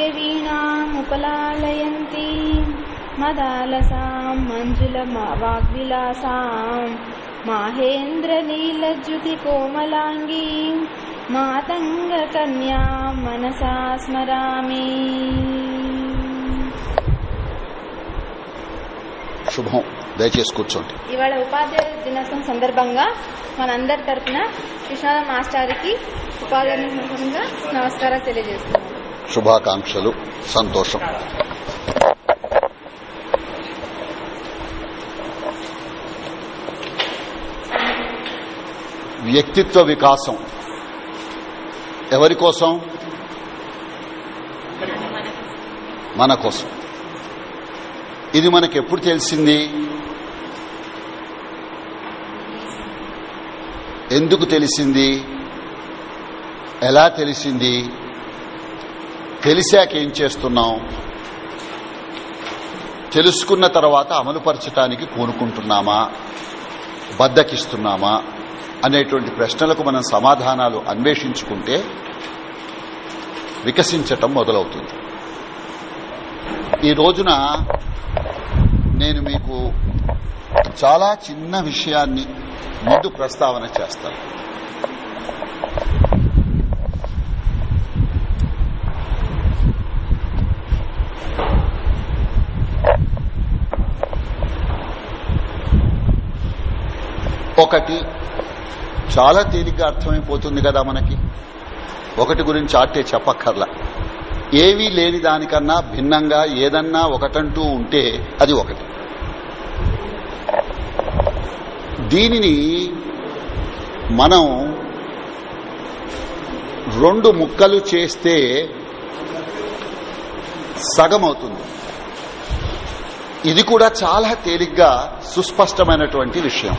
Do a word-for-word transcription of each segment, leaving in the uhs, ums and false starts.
వాక్యవీణాముపలాలయంతి మదాలసాం మంజుల వాగ్విలాసాం మాహేంద్రలీలజ్యుతి కోమలాంగీ మాతంగ కన్యా మనసా స్మరామి. శుభం. దయచేసి కూర్చోండి. ఇవాళ ఉపాధ్యాయ దినోత్సవం సందర్భంగా మనందరి తరఫున కృష్ణారావు మాస్టార్కి ఉపాధ్యాయ దినోత్సవంగా నమస్కారాలు తెలియజేస్తున్నాం. శుభాకాంక్షలు. సంతోషం. వ్యక్తిత్వ వికాసం ఎవరి కోసం? మన కోసం. ఇది మనకు ఎప్పుడు తెలిసింది? ఎందుకు తెలిసింది? ఎలా తెలిసింది? తెలిసాక ఏం చేస్తున్నాం? తెలుసుకున్న తర్వాత అమలుపరచడానికి పూనుకుంటున్నామా, బద్దకిస్తున్నామా అనేటువంటి ప్రశ్నలకు మనం సమాధానాలు అన్వేషించుకుంటే వికసించటం మొదలవుతుంది. ఈ రోజున నేను మీకు చాలా చిన్న విషయాన్ని ముందు ప్రస్తావన చేస్తాను. ఒకటి చాలా తేలిగ్గా అర్థమైపోతుంది కదా మనకి. ఒకటి గురించి ఆటే చెప్పక్కర్లా. ఏవీ లేని దానికన్నా భిన్నంగా ఏదన్నా ఒకటంటూ ఉంటే అది ఒకటి. దీనిని మనం రెండు ముక్కలు చేస్తే సగం అవుతుంది. ఇది కూడా చాలా తేలిగ్గా సుస్పష్టమైనటువంటి విషయం.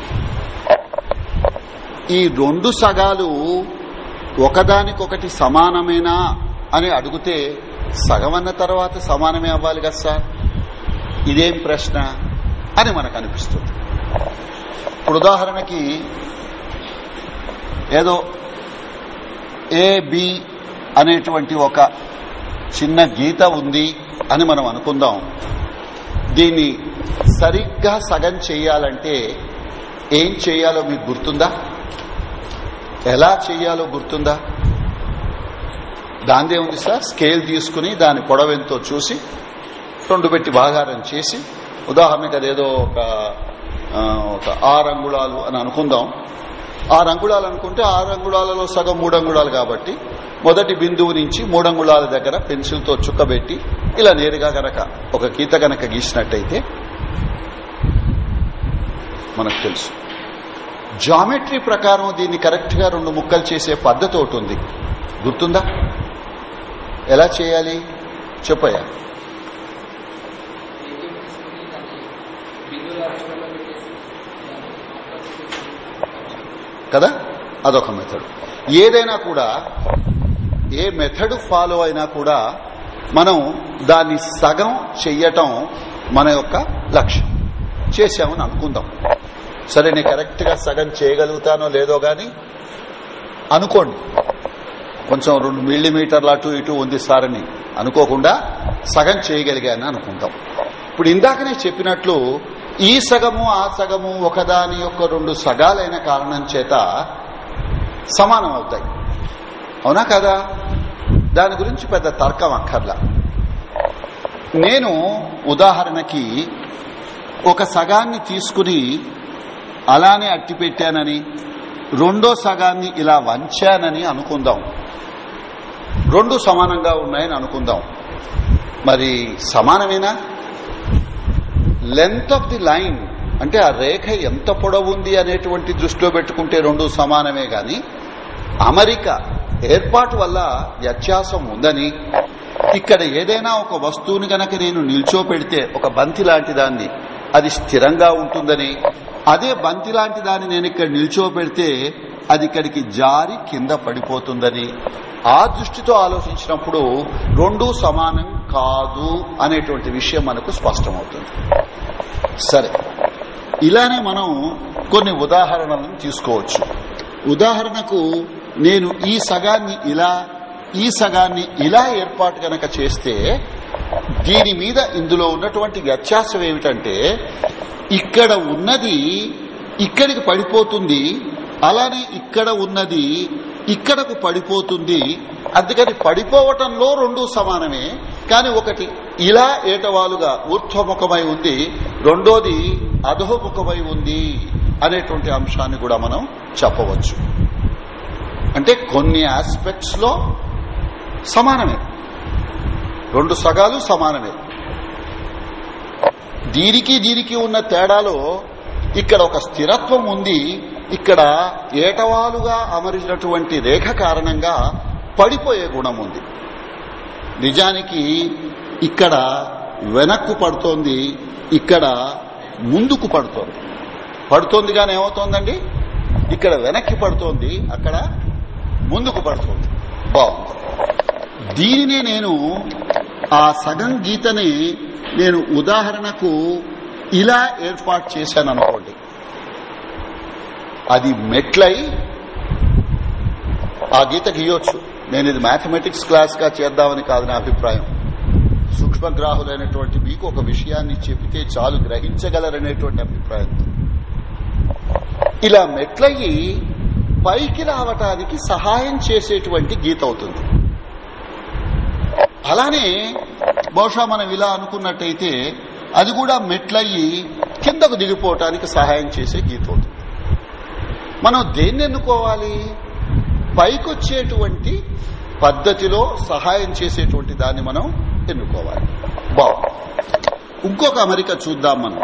ఈ రెండు సగాలు ఒకదానికొకటి సమానమేనా అని అడిగితే సగం అన్న తర్వాత సమానమే అవ్వాలి కదా సార్, ఇదేం ప్రశ్న అని మనకు అనిపిస్తుంది. ఇప్పుడు ఉదాహరణకి ఏదో ఏ బి అనేటువంటి ఒక చిన్న గీత ఉంది అని మనం అనుకుందాం. దీన్ని సరిగ్గా సగం చేయాలంటే ఏం చేయాలో మీకు గుర్తుందా? ఎలా చేయాలో గుర్తుందా? దాందే ఉంది సార్. స్కేల్ తీసుకుని దాని పొడవెంతో చూసి రెండు పెట్టి భాగారం చేసి, ఉదాహరణకి అదేదో ఒక ఒక ఆరు అంగుళాలు అని అనుకుందాం. ఆరు అంగుళాలు అనుకుంటే ఆరు అంగుళాలలో సగం మూడు అంగుళాలు కాబట్టి మొదటి బిందువు నుంచి మూడు అంగుళాల దగ్గర పెన్సిల్తో చుక్కబెట్టి ఇలా నేరుగా గనక ఒక గీత గనక గీసినట్టయితే మనకు తెలుసు. జామెట్రీ ప్రకారం దీన్ని కరెక్ట్ గా రెండు ముక్కలు చేసే పద్ధతి ఒకటి ఉంది. గుర్తుందా? ఎలా చేయాలి చెప్పయ్యా. కదా, అదొక మెథడ్. ఏదైనా కూడా ఏ మెథడ్ ఫాలో అయినా కూడా మనం దాన్ని సగం చెయ్యటం మన యొక్క లక్ష్యం. చేశామని అనుకుందాం. సరే, నేను కరెక్ట్ గా సగం చేయగలుగుతానో లేదో గాని అనుకోండి. కొంచెం రెండు మిల్లీమీటర్ల అటు ఇటు ఉంది సార్ అని అనుకోకుండా సగం చేయగలిగాను అనుకుంటాం. ఇప్పుడు ఇందాకనే చెప్పినట్లు ఈ సగము ఆ సగము ఒకదాని యొక్క రెండు సగాలైన కారణం చేత సమానం అవుతాయి. అవునా కదా? దాని గురించి పెద్ద తర్కం అక్కర్లా. నేను ఉదాహరణకి ఒక సగాన్ని తీసుకుని అలానే అట్టి పెట్టానని, రెండో సగాన్ని ఇలా వంచానని అనుకుందాం. రెండు సమానంగా ఉన్నాయని అనుకుందాం. మరి సమానమేనా? లెంత్ ఆఫ్ ది లైన్ అంటే ఆ రేఖ ఎంత పొడవు ఉంది అనేటువంటి దృష్టిలో పెట్టుకుంటే రెండు సమానమే గాని అమరిక ఏర్పాటు వల్ల వ్యత్యాసం ఉందని, ఇక్కడ ఏదైనా ఒక వస్తువుని గనక నేను నిల్చోపెడితే ఒక బంతి లాంటి దాన్ని అది స్థిరంగా ఉంటుందని, అదే బంతి లాంటి దాన్ని నేను ఇక్కడ నిల్చోపెడితే అది ఇక్కడికి జారి కింద పడిపోతుందని, ఆ దృష్టితో ఆలోచించినప్పుడు రెండూ సమానం కాదు అనేటువంటి విషయం మనకు స్పష్టమవుతుంది. సరే, ఇలానే మనం కొన్ని ఉదాహరణలను తీసుకోవచ్చు. ఉదాహరణకు నేను ఈ సగాన్ని ఇలా ఈ సగాన్ని ఇలా ఏర్పాటు గనక చేస్తే దీని మీద ఇందులో ఉన్నటువంటి వ్యత్యాసం ఏమిటంటే ఇక్కడ ఉన్నది ఇక్కడికి పడిపోతుంది, అలానే ఇక్కడ ఉన్నది ఇక్కడకు పడిపోతుంది. అందుకని పడిపోవటంలో రెండు సమానమే, కానీ ఒకటి ఇలా ఏటవాలుగా ఊర్ధ్వముఖమై ఉంది, రెండోది అధోముఖమై ఉంది అనేటువంటి అంశాన్ని కూడా మనం చెప్పవచ్చు. అంటే కొన్ని ఆస్పెక్ట్స్ లో సమానమే, రెండు సగాలు సమానమే. దీనికి దీనికి ఉన్న తేడాలో ఇక్కడ ఒక స్థిరత్వం ఉంది, ఇక్కడ ఏటవాలుగా అమరినటువంటి రేఖ కారణంగా పడిపోయే గుణం ఉంది. నిజానికి ఇక్కడ వెనక్కు పడుతోంది, ఇక్కడ ముందుకు పడుతోంది. పడుతోంది కానీ ఏమవుతోందండి, ఇక్కడ వెనక్కి పడుతోంది, అక్కడ ముందుకు పడుతోంది. బాగుంది. దీనినే నేను ఆ సగం గీతని నేను ఉదాహరణకు ఇలా ఏర్పాటు చేశాను అనుకోండి, అది మెట్లై ఆ గీత గీయొచ్చు. నేను ఇది మ్యాథమెటిక్స్ క్లాస్ గా చేద్దామని కాదు నా అభిప్రాయం. సూక్ష్మగ్రాహులైనటువంటి మీకు ఒక విషయాన్ని చెబితే చాలు గ్రహించగలరనేటువంటి అభిప్రాయంతో ఇలా మెట్లయ్యి పైకి రావటానికి సహాయం చేసేటువంటి గీత అవుతుంది. అలానే బహుశా మనం ఇలా అనుకున్నట్టయితే అది కూడా మెట్లయ్యి కిందకు దిగిపోవటానికి సహాయం చేసే గీత అవుతుంది. మనం దేన్ని ఎన్నుకోవాలి? పైకొచ్చేటువంటి పద్ధతిలో సహాయం చేసేటువంటి దాన్ని మనం ఎన్నుకోవాలి. బాగుంది. ఇంకొక అమరిక చూద్దాం. మనం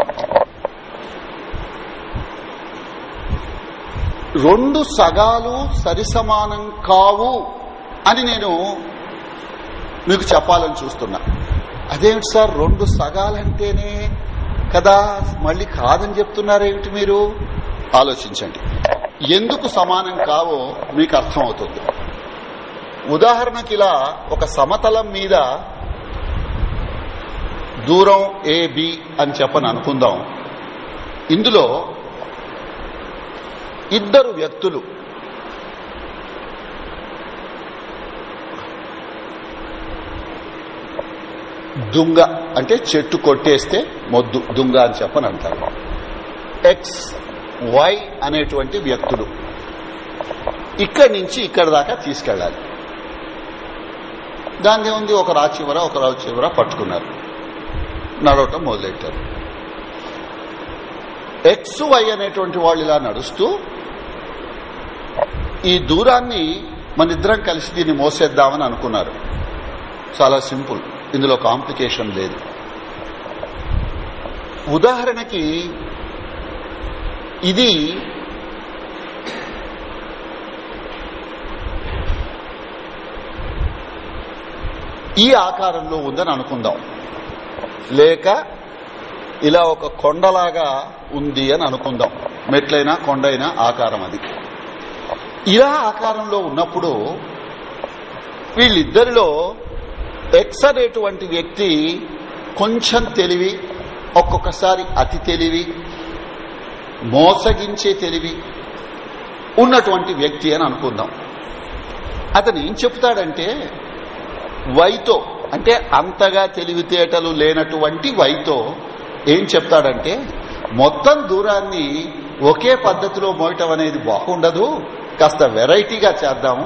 రెండు సగాలు సరిసమానం కావు అని నేను మీకు చెప్పాలని చూస్తున్నా. అదేమిటి సార్, రెండు సగాలంటేనే కదా, మళ్ళీ కాదని చెప్తున్నారేమిటి మీరు? ఆలోచించండి. ఎందుకు సమానం కావో మీకు అర్థమవుతుంది. ఉదాహరణకి ఇలా ఒక సమతలం మీద దూరం ఏ బి అని చెప్పని అనుకుందాం. ఇందులో ఇద్దరు వ్యక్తులు దుంగ అంటే చెట్టు కొట్టేస్తే మొద్దు దుంగ అని చెప్పని అంటారు. ఎక్స్ వై అనేటువంటి వ్యక్తులు ఇక్కడి నుంచి ఇక్కడి దాకా తీసుకెళ్లాలి. దాని ఉంది, ఒక రా చివర ఒక రా చివర పట్టుకున్నారు, నడవటం మొదలెట్టారు. ఎక్స్ వై అనేటువంటి వాళ్ళు ఇలా నడుస్తూ ఈ దూరాన్ని మన ఇద్దరం కలిసి దీన్ని మోసేద్దామని అనుకున్నారు. చాలా సింపుల్, ఇందులో కాంప్లికేషన్ లేదు. ఉదాహరణకి ఇది ఈ ఆకారంలో ఉందని అనుకుందాం, లేక ఇలా ఒక కొండలాగా ఉంది అని అనుకుందాం. మెట్లైనా కొండైనా ఆకారం అది. ఇలా ఆకారంలో ఉన్నప్పుడు వీళ్ళిద్దరిలో ఎక్స్ అనేటువంటి వ్యక్తి కొంచెం తెలివి, ఒక్కొక్కసారి అతి తెలివి, మోసగించే తెలివి ఉన్నటువంటి వ్యక్తి అని అనుకుందాం. అతను ఏం చెప్తాడంటే వైతో, అంటే అంతగా తెలివితేటలు లేనటువంటి వైతో ఏం చెప్తాడంటే, మొత్తం దూరాన్ని ఒకే పద్ధతిలో మోయటం అనేది బాగుండదు, కాస్త వెరైటీగా చేద్దాము.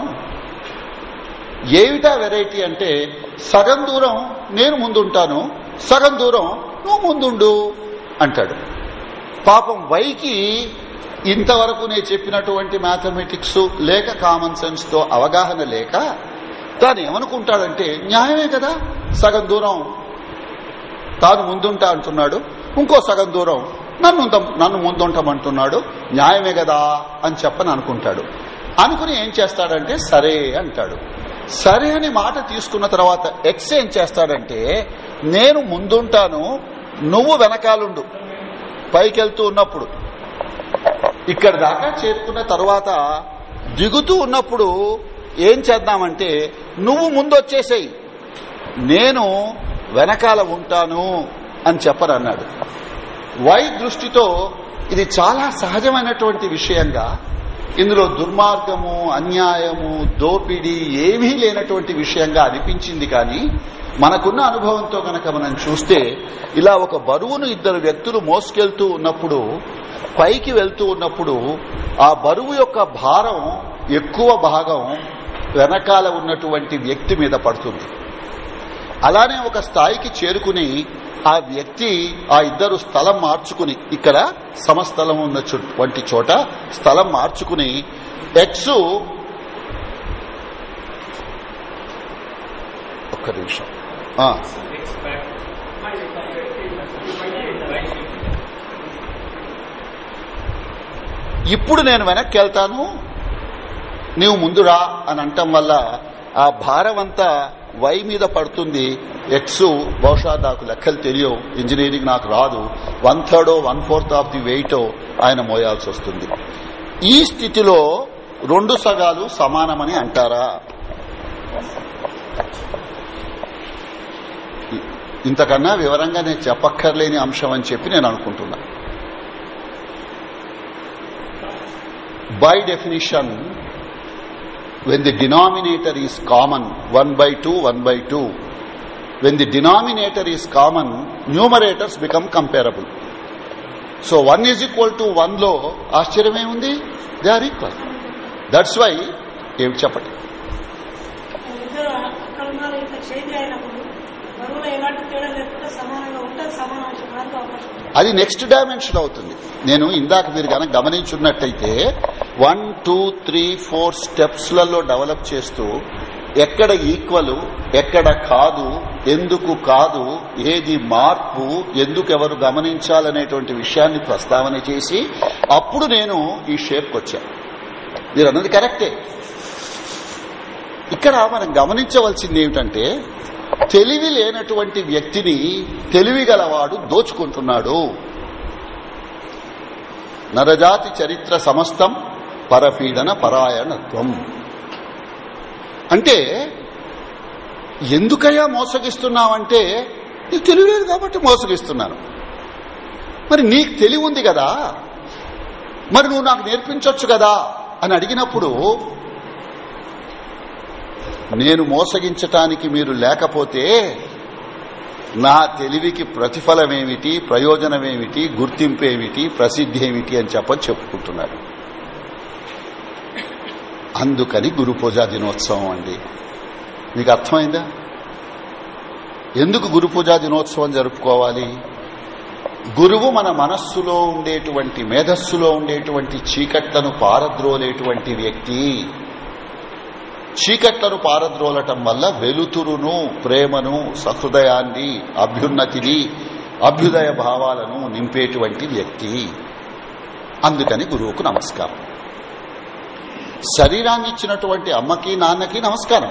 ఏమిటా వెరైటీ అంటే, సగం దూరం నేను ముందుంటాను, సగం దూరం నువ్వు ముందుండు అంటాడు. పాపం వైకి ఇంతవరకు నేను చెప్పినటువంటి మ్యాథమెటిక్స్ లేక కామన్ సెన్స్ తో అవగాహన లేక తాను ఏమనుకుంటాడంటే, న్యాయమే కదా, సగం దూరం తాను ముందుంటా అంటున్నాడు, ఇంకో సగం దూరం నన్ను నన్ను ముందుంటామంటున్నాడు, న్యాయమే కదా అని చెప్పని అనుకుంటాడు. అనుకుని ఏం చేస్తాడంటే సరే అంటాడు. సరే అని మాట తీసుకున్న తర్వాత ఎక్స్ ఏం చేస్తాడంటే, నేను ముందుంటాను, నువ్వు వెనకాలుండు. పైకెళ్తూ ఉన్నప్పుడు ఇక్కడ దాకా చేరుకున్న తర్వాత దిగుతూ ఉన్నప్పుడు ఏం చేద్దామంటే, నువ్వు ముందొచ్చేసేయి, నేను వెనకాల ఉంటాను అని చెప్పరన్నాడు. వై దృష్టితో ఇది చాలా సహజమైనటువంటి విషయంగా ఇందులో దుర్మార్గము, అన్యాయము, దోపిడీ ఏమీ లేనటువంటి విషయంగా అనిపించింది. కానీ మనకున్న అనుభవంతో గనక మనం చూస్తే ఇలా ఒక బరువును ఇద్దరు వ్యక్తులు మోసుకెళ్తూ ఉన్నప్పుడు, పైకి వెళ్తూ ఉన్నప్పుడు ఆ బరువు యొక్క భారం ఎక్కువ భాగం వెనకాల ఉన్నటువంటి వ్యక్తి మీద పడుతుంది. అలానే ఒక స్థాయికి చేరుకుని ఆ వ్యక్తి ఆ ఇద్దరు స్థలం మార్చుకుని, ఇక్కడ సమస్థలం ఉన్నటువంటి చోట స్థలం మార్చుకుని ఎక్స్ ఒక్క నిమిషం ఇప్పుడు నేను వెనక్కి వెళ్తాను, నీవు ముందురా అని అంటం వల్ల ఆ భారం అంతా వై మీద పడుతుంది. ఎక్స్ బహుశా నాకు లెక్కలు తెలియవు, ఇంజనీరింగ్ నాకు రాదు, వన్ థర్డో వన్ ఫోర్త్ ఆఫ్ ది వెయిటో ఆయన మోయాల్సి వస్తుంది. ఈ స్థితిలో రెండు సగాలు సమానమని అంటారా? ఇంతకన్నా వివరంగా నేను చెప్పక్కర్లేని అంశం అని చెప్పి నేను అనుకుంటున్నా. By definition, when the denominator is common, one by two, one by two, when the denominator is common, numerators become comparable. So one is equal to one లో ఆశ్చర్యమే ఉంది, they are equal. That's why ఏమి చెప్పండి, అది next dimension అవుతుంది. నేను ఇందాక మీరు కనుక గమనించున్నట్టయితే వన్ టూ త్రీ ఫోర్ స్టెప్స్లలో డెవలప్ చేస్తూ ఎక్కడ ఈక్వల్, ఎక్కడ కాదు, ఎందుకు కాదు, ఏది మార్పు, ఎందుకు ఎవరు గమనించాలనేటువంటి విషయాన్ని ప్రస్తావన చేసి అప్పుడు నేను ఈ షేప్కి వచ్చాను. మీరు అన్నది కరెక్టే. ఇక్కడ మనం గమనించవలసింది ఏమిటంటే, తెలివి లేనటువంటి వ్యక్తిని తెలివి గలవాడు దోచుకుంటున్నాడు. నరజాతి చరిత్ర సమస్తం పరపీడన పరాయణత్వం అంటే, ఎందుకయ్యా మోసగిస్తున్నావంటే నీకు తెలియలేదు కాబట్టి మోసగిస్తున్నాను. మరి నీకు తెలివి ఉంది కదా, మరి నువ్వు నాకు నేర్పించొచ్చు కదా అని అడిగినప్పుడు, నేను మోసగించటానికి మీరు లేకపోతే నా తెలివికి ప్రతిఫలమేమిటి, ప్రయోజనమేమిటి, గుర్తింపేమిటి, ప్రసిద్ధి ఏమిటి అని చెప్పని చెప్పుకుంటున్నారు. అందుకని గురు పూజా దినోత్సవం అండి. మీకు అర్థమైందా? ఎందుకు గురు పూజా దినోత్సవం జరుపుకోవాలి? గురువు మన మనస్సులో ఉండేటువంటి, మేధస్సులో ఉండేటువంటి చీకట్లను పారద్రోలేటువంటి వ్యక్తి. చీకట్లను పారద్రోలటం వల్ల వెలుతురును, ప్రేమను, సహృదయాన్ని, అభ్యున్నతిని, అభ్యుదయ భావాలను నింపేటువంటి వ్యక్తి. అందుకని గురువుకు నమస్కారం. శరీరాన్ని ఇచ్చినటువంటి అమ్మకి, నాన్నకి నమస్కారం.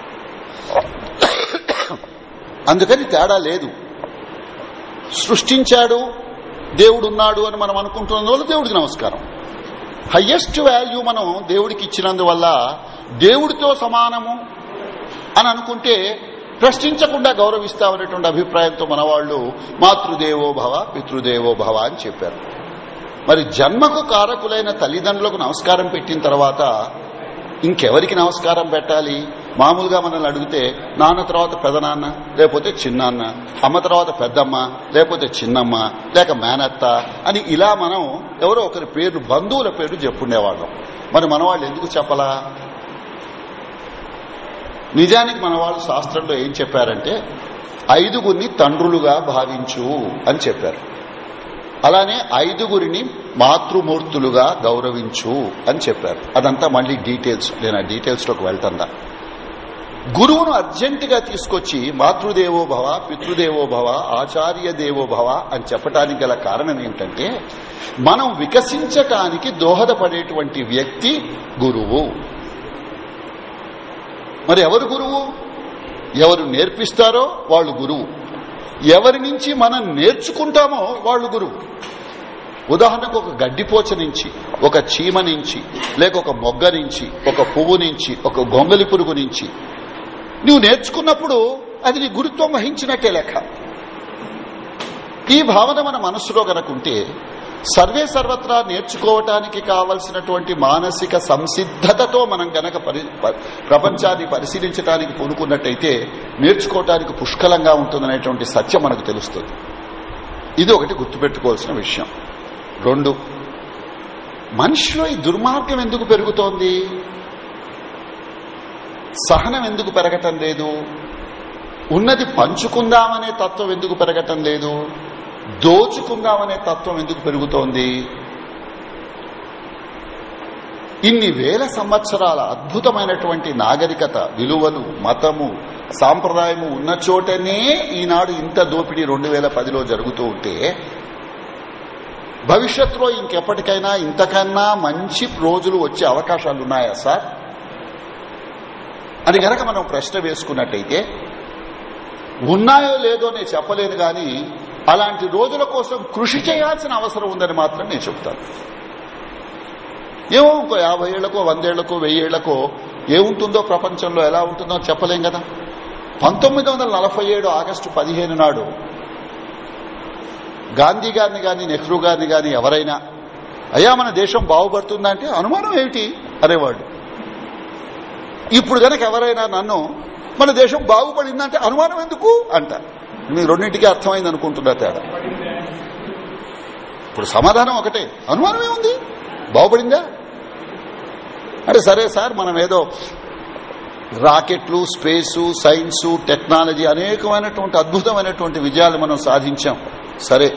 అందుకని తేడా లేదు. సృష్టించాడు, దేవుడున్నాడు అని మనం అనుకుంటున్నందువల్ల దేవుడికి నమస్కారం. హయ్యెస్ట్ వాల్యూ మనం దేవుడికి ఇచ్చినందువల్ల దేవుడితో సమానము అని అనుకుంటే ప్రశ్నించకుండా గౌరవిస్తామనేటువంటి అభిప్రాయంతో మన వాళ్ళు మాతృదేవో భవ, పితృదేవో భవ అని చెప్పారు. మరి జన్మకు కారకులైన తల్లిదండ్రులకు నమస్కారం పెట్టిన తర్వాత ఇంకెవరికి నమస్కారం పెట్టాలి? మామూలుగా మనల్ని అడిగితే నాన్న తర్వాత పెదనాన్న, లేకపోతే చిన్నాన్న, అమ్మ తర్వాత పెద్దమ్మ, లేకపోతే చిన్నమ్మ, లేక మేనత్త అని ఇలా మనం ఎవరో ఒకరి పేరు, బంధువుల పేరు చెప్పుండేవాళ్ళం. మరి మన వాళ్ళు ఎందుకు చెప్పలా? నిజానికి మన వాళ్ళు శాస్త్రంలో ఏం చెప్పారంటే, ఐదుగురిని తండ్రులుగా భావించు అని చెప్పారు. అలానే ఐదుగురిని మాతృమూర్తులుగా గౌరవించు అని చెప్పారు. అదంతా మళ్లీ డీటెయిల్స్, నేను ఆ డీటెయిల్స్ లోకి వెళ్తాను. గురువును అర్జెంటుగా తీసుకొచ్చి మాతృదేవో భవ, పితృదేవో భవ, ఆచార్య దేవో భవ అని చెప్పడానికి గల కారణం ఏంటంటే, మనం వికసించటానికి దోహదపడేటువంటి వ్యక్తి గురువు. మరి ఎవరు గురువు? ఎవరు నేర్పిస్తారో వాళ్ళు గురువు. ఎవరి నుంచి మనం నేర్చుకుంటామో వాళ్ళు గురువు. ఉదాహరణకు ఒక గడ్డిపోచ నుంచి, ఒక చీమ నుంచి, లేక ఒక మొగ్గ నుంచి, ఒక పువ్వు నుంచి, ఒక గొంగలి పురుగు నుంచి నువ్వు నేర్చుకున్నప్పుడు అది నీ గురుత్వం వహించినట్టే లెక్క. ఈ భావన మన మనస్సులో గనకుంటే సర్వే సర్వత్రా నేర్చుకోవటానికి కావలసినటువంటి మానసిక సంసిద్ధతతో మనం గనక ప్రపంచాన్ని పరిశీలించడానికి పూనుకున్నట్టయితే నేర్చుకోవటానికి పుష్కలంగా ఉంటుందనేటువంటి సత్యం మనకు తెలుస్తుంది. ఇది ఒకటి గుర్తుపెట్టుకోవాల్సిన విషయం. రెండు, మనిషిలో ఈ దుర్మార్గం ఎందుకు పెరుగుతోంది? సహనం ఎందుకు పెరగటం లేదు? ఉన్నది పంచుకుందామనే తత్వం ఎందుకు పెరగటం లేదు? దోచుకుందామనే తత్వం ఎందుకు పెరుగుతోంది? ఇన్ని వేల సంవత్సరాల అద్భుతమైనటువంటి నాగరికత, విలువలు, మతము, సాంప్రదాయము ఉన్న చోటనే ఈనాడు ఇంత దోపిడీ రెండు వేల పదిలో జరుగుతూ ఉంటే భవిష్యత్తులో ఇంకెప్పటికైనా ఇంతకన్నా మంచి రోజులు వచ్చే అవకాశాలున్నాయా సార్ అని గనక మనం ప్రశ్న వేసుకున్నట్టయితే, ఉన్నాయో లేదో నేను చెప్పలేను కానీ అలాంటి రోజుల కోసం కృషి చేయాల్సిన అవసరం ఉందని మాత్రం నేను చెప్తాను. ఏమో ఇంకో యాభై ఏళ్లకో వందేళ్లకో వెయ్యేళ్లకో ఏముంటుందో ప్రపంచంలో ఎలా ఉంటుందో చెప్పలేం కదా. పంతొమ్మిది వందల నలభై ఏడు ఆగస్టు పదిహేను నాడు గాంధీ గారిని గాని నెహ్రూ గారిని గాని ఎవరైనా అయ్యా మన దేశం బాగుపడుతుందంటే అనుమానం ఏమిటి అనేవాళ్ళు. ఇప్పుడు గనక ఎవరైనా నన్ను మన దేశం బాగుపడిందంటే అనుమానం ఎందుకు అంట. మీకు రెండింటికి అర్థమైంది అనుకుంటున్నా తేడా. ఇప్పుడు సమాధానం ఒకటే, అనుమానం ఏముంది, బాగుపడిందా అంటే సరే సార్ మనం ఏదో రాకెట్లు, స్పేసు, సైన్సు, టెక్నాలజీ అనేకమైనటువంటి అద్భుతమైనటువంటి విజయాలు మనం సాధించాం. సరే,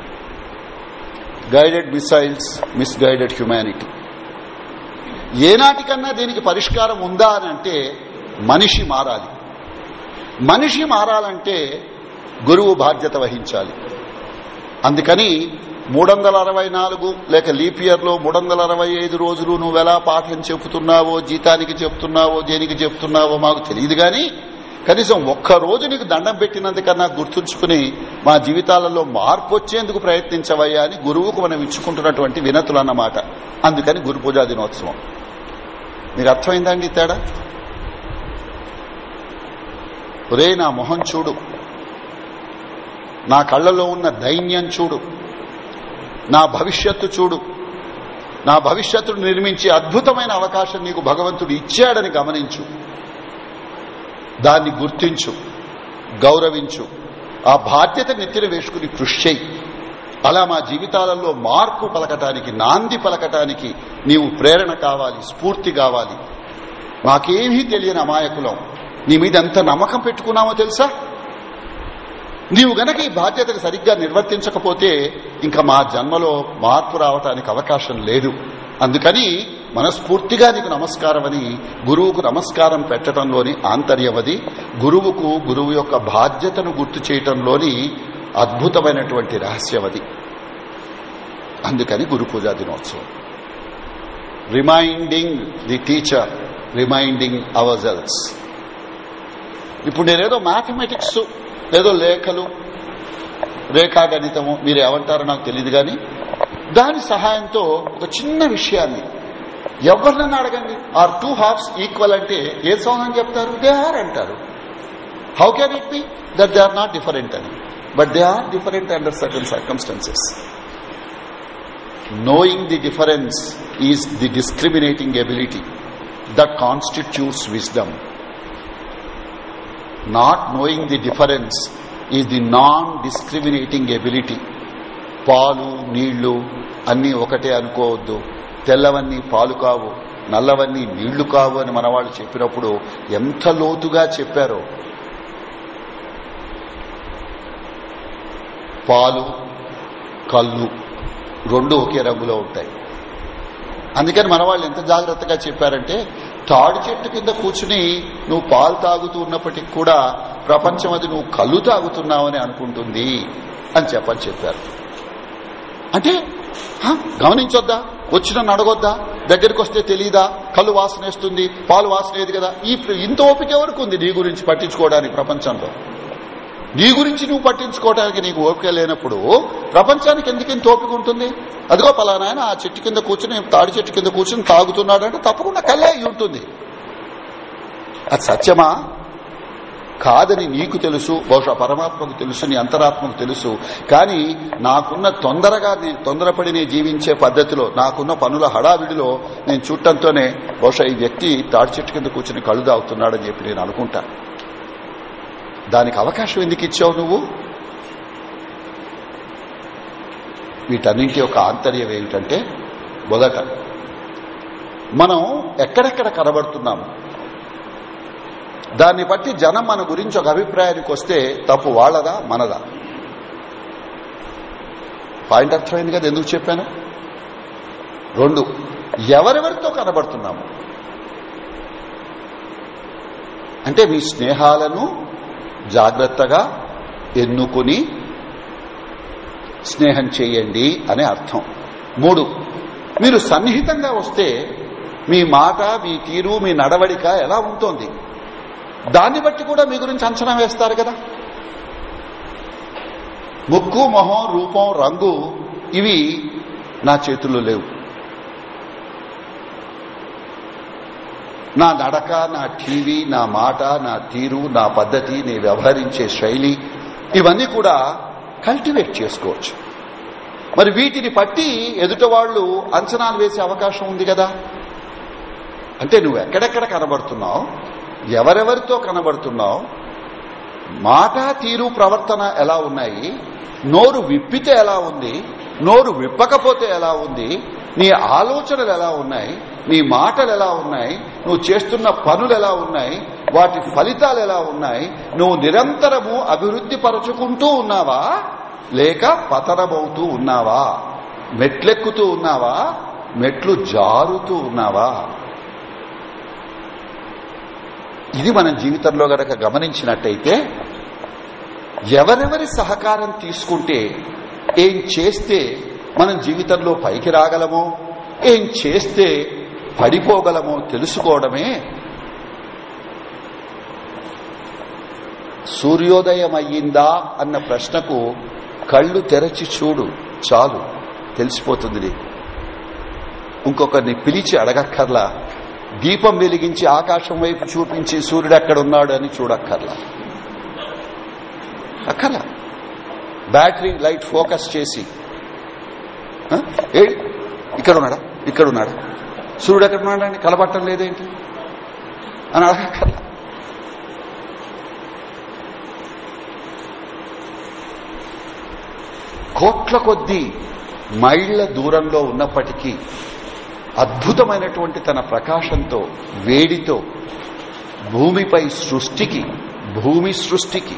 guided missiles misguided humanity. ఏనాటికన్నా దీనికి పరిష్కారం ఉందా అని అంటే మనిషి మారాలి. మనిషి మారాలంటే గురువు బాధ్యత వహించాలి. అందుకని మూడు వందల అరవై నాలుగు లేక లీప్ ఇయర్ లో మూడు వందల అరవై ఐదు రోజులు నువ్వెలా పాఠం చెబుతున్నావో, జీతానికి చెప్తున్నావో, దేనికి చెప్తున్నావో మాకు తెలియదు కానీ కనీసం ఒక్క రోజు నీకు దండం పెట్టినందుకన్నా గుర్తుంచుకుని మా జీవితాలలో మార్పు వచ్చేందుకు ప్రయత్నించవయ్యా అని గురువుకు మనం ఇచ్చుకుంటున్నటువంటి వినతులు అన్నమాట. అందుకని గురు పూజా దినోత్సవం. మీకు అర్థమైందండి తేడా? ఒరే నా మొహం చూడు, నా కళ్లలో ఉన్న దైన్యం చూడు, నా భవిష్యత్తు చూడు, నా భవిష్యత్తును నిర్మించే అద్భుతమైన అవకాశం నీకు భగవంతుడు ఇచ్చాడని గమనించు, దాన్ని గుర్తించు, గౌరవించు, ఆ బాధ్యత నెత్తిన వేసుకుని కృషి చేయి. అలా మా జీవితాలలో మార్పు పలకటానికి, నాంది పలకటానికి నీవు ప్రేరణ కావాలి, స్ఫూర్తి కావాలి. మాకేమీ తెలియని అమాయకులం నీ మీద ఎంత నమ్మకం పెట్టుకున్నామో తెలుసా? నీవు గనక ఈ బాధ్యతను సరిగ్గా నిర్వర్తించకపోతే ఇంకా మా జన్మలో మార్పు రావటానికి అవకాశం లేదు. అందుకని మనస్ఫూర్తిగా నీకు నమస్కారం అని గురువుకు నమస్కారం పెట్టడంలోని ఆంతర్యమది, గురువుకు గురువు యొక్క బాధ్యతను గుర్తు చేయటంలోని అద్భుతమైనటువంటి రహస్యమది. అందుకని గురు పూజా దినోత్సవం. Reminding the teacher, reminding ourselves. ఇప్పుడు నేనేదో మ్యాథమెటిక్స్, ఏదో లేఖలు, రేఖాగణితము మీరు ఏమంటారో నాకు తెలియదు కానీ దాని సహాయంతో ఒక చిన్న విషయాన్ని ఎవరినన్నా అడగండి, ఆర్ టూ హాఫ్స్ ఈక్వల్ అంటే ఏ సమాధానం చెప్తారు? దే ఆర్ అంటారు. How can it be that they are not different అని? But they are different under certain circumstances. Knowing the difference is the discriminating ability that constitutes wisdom. Not knowing the difference is the non-discriminating ability. పాలు నీళ్లు అన్నీ ఒకటే అనుకోవద్దు. తెల్లవన్నీ పాలు కావు, నల్లవన్నీ నీళ్లు కావు అని మన వాళ్ళు చెప్పినప్పుడు ఎంత లోతుగా చెప్పారో. పాలు, కళ్ళు రెండు ఒకే రంగులో ఉంటాయి. అందుకని మన వాళ్ళు ఎంత జాగ్రత్తగా చెప్పారంటే తాడి చెట్టు కింద కూర్చుని నువ్వు పాలు తాగుతూ ఉన్నప్పటికీ కూడా ప్రపంచం అది నువ్వు కళ్ళు తాగుతున్నావని అనుకుంటుంది అని చెప్పని చెప్పారు. అంటే గమనించొద్దా, వచ్చిన అడగొద్దా, దగ్గరికి వస్తే తెలీదా, కళ్ళు వాసనేస్తుంది, పాలు వాసనేది కదా. ఈ ఇంత ఓపిక ఎవరికి ఉంది నీ గురించి పట్టించుకోవడానికి ప్రపంచంలో? నీ గురించి నువ్వు పట్టించుకోవడానికి నీకు ఓపిక లేనప్పుడు ప్రపంచానికి ఎందుకు ఇంత ఓపిక ఉంటుంది? అదిగో పలానా ఆయన ఆ చెట్టు కింద కూర్చుని, తాడి చెట్టు కింద కూర్చుని తాగుతున్నాడు అంటే తప్పకుండా కళ్ళే అయి ఉంటుంది. అది సత్యమా? కాదని నీకు తెలుసు, బహుశా పరమాత్మకు తెలుసు, నీ అంతరాత్మకు తెలుసు. కానీ నాకున్న తొందరగా నేను తొందరపడి నేను జీవించే పద్ధతిలో, నాకున్న పనుల హడావిడిలో నేను చూడటంతోనే బహుశా ఈ వ్యక్తి తాడి చెట్టు కింద కూర్చుని కళ్ళు తాగుతున్నాడని చెప్పి నేను అనుకుంటా. దానికి అవకాశం ఎందుకు ఇచ్చావు నువ్వు? వీటన్నింటి యొక్క ఆంతర్యం ఏమిటంటే, మొదట మనం ఎక్కడెక్కడ కనబడుతున్నాము, దాన్ని బట్టి జనం మన గురించి ఒక అభిప్రాయానికి వస్తే తప్పు వాళ్ళదా మనదా? పాయింట్ అర్థమైంది కదా ఎందుకు చెప్పాను? రెండు, ఎవరెవరితో కనబడుతున్నాము అంటే మీ స్నేహాలను జాగ్రత్తగా ఎన్నుకుని స్నేహం చేయండి అనే అర్థం. మూడు, మీరు సన్నిహితంగా వస్తే మీ మాట, మీ తీరు, మీ నడవడిక ఎలా ఉంటుంది దాన్ని బట్టి కూడా మీ గురించి అంచనా వేస్తారు కదా. ముక్కు, మొహం, రూపం, రంగు ఇవి నా చేతుల్లో లేవు. నా నడక, నా టీవీ, నా మాట, నా తీరు, నా పద్ధతి, నేను వ్యవహరించే శైలి ఇవన్నీ కూడా కల్టివేట్ చేసుకోవచ్చు. మరి వీటిని బట్టి ఎదుట వాళ్లు అంచనాలు వేసే అవకాశం ఉంది కదా. అంటే నువ్వు ఎక్కడెక్కడ కనబడుతున్నావు, ఎవరెవరితో కనబడుతున్నావు, మాట, తీరు, ప్రవర్తన ఎలా ఉన్నాయి, నోరు విప్పితే ఎలా ఉంది, నోరు విప్పకపోతే ఎలా ఉంది, నీ ఆలోచనలు ఎలా ఉన్నాయి, నీ మాటలు ఎలా ఉన్నాయి, నువ్వు చేస్తున్న పనులు ఎలా ఉన్నాయి, వాటి ఫలితాలు ఎలా ఉన్నాయి, నువ్వు నిరంతరము అభివృద్ధి పరచుకుంటూ ఉన్నావా లేక పతనమవుతూ ఉన్నావా, మెట్లెక్కుతూ ఉన్నావా, మెట్లు జారుతూ ఉన్నావా? ఇది మనం జీవితంలో గనక గమనించినట్టయితే ఎవరెవరి సహకారం తీసుకుంటే ఏం చేస్తే మనం జీవితంలో పైకి రాగలమో, ఏం చేస్తే పడిపోగలమో తెలుసుకోవడమే సూర్యోదయం అయ్యిందా అన్న ప్రశ్నకు కళ్ళు తెరచి చూడు చాలు, తెలిసిపోతుంది నీకు. ఇంకొకరిని పిలిచి అడగక్కర్లా, దీపం వెలిగించి ఆకాశం వైపు చూపించి సూర్యుడు ఎక్కడున్నాడు అని చూడక్కర్లా, అక్కర్లా. బ్యాటరీ లైట్ ఫోకస్ చేసి ఇక్కడ ఉన్నాడా ఇక్కడ ఉన్నాడా సూర్యుడు ఎక్కడున్నాడా అని కలపట్టం లేదేంటి అని అడగక్కర్లా. కోట్ల కొద్దీ మైళ్ల దూరంలో ఉన్నప్పటికీ అద్భుతమైనటువంటి తన ప్రకాశంతో, వేడితో భూమిపై సృష్టికి, భూమి సృష్టికి,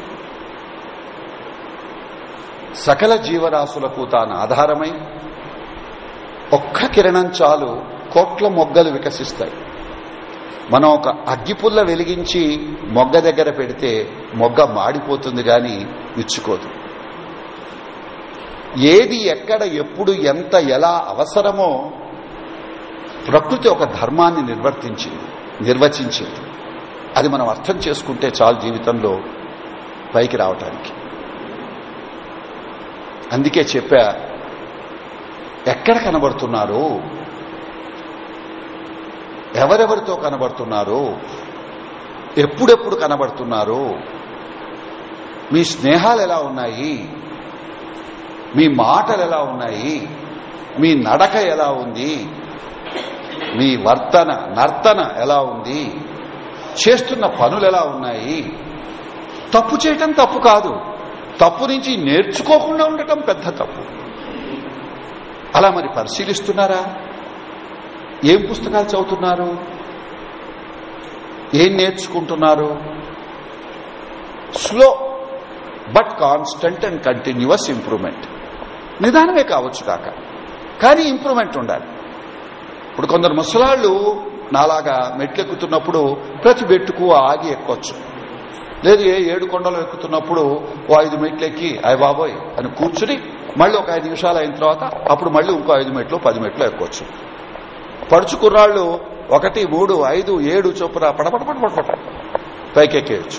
సకల జీవరాశులకు తాను ఆధారమై ఒక్క కిరణం చాలు కోట్ల మొగ్గలు వికసిస్తాయి. మనం ఒక అగ్గిపుల్ల వెలిగించి మొగ్గ దగ్గర పెడితే మొగ్గ మాడిపోతుంది గాని విచ్చుకోదు. ఏది ఎక్కడ ఎప్పుడు ఎంత ఎలా అవసరమో ప్రకృతి ఒక ధర్మాన్ని నిర్వర్తించింది, నిర్వచించింది. అది మనం అర్థం చేసుకుంటే చాలు జీవితంలో పైకి రావటానికి. అందుకే చెప్పా, ఎక్కడ కనబడుతున్నారు, ఎవరెవరితో కనబడుతున్నారు, ఎప్పుడెప్పుడు కనబడుతున్నారు, మీ స్నేహాలు ఎలా ఉన్నాయి, మీ మాటలు ఎలా ఉన్నాయి, మీ నడక ఎలా ఉంది, మీ వర్తన నర్తన ఎలా ఉంది, చేస్తున్న పనులు ఎలా ఉన్నాయి. తప్పు చేయటం తప్పు కాదు, తప్పు నుంచి నేర్చుకోకుండా ఉండటం పెద్ద తప్పు. అలా మరి పరిశీలిస్తున్నారా? ఏం పుస్తకాలు చదువుతున్నారు, ఏం నేర్చుకుంటున్నారు? Slow but constant and continuous improvement. నిదానమే కావచ్చు కాక, కానీ ఇంప్రూవ్మెంట్ ఉండాలి. ఇప్పుడు కొందరు ముసలాళ్లు నాలాగా మెట్లెక్కుతున్నప్పుడు ప్రతి మెట్టుకు ఆగి ఎక్కొచ్చు, లేదు ఏ ఏడు కొండలు ఎక్కుతున్నప్పుడు ఓ ఐదు మెట్లు ఎక్కి అయ్య బాబోయ్ అని కూర్చుని మళ్ళీ ఒక ఐదు నిమిషాలు అయిన తర్వాత అప్పుడు మళ్ళీ ఇంకో ఐదు మెట్లు పది మెట్లు ఎక్కొచ్చు. పడుచు కుర్రాళ్లు ఒకటి మూడు ఐదు ఏడు చొప్పున పడపడ పడపడ పైకెక్కేయచ్చు.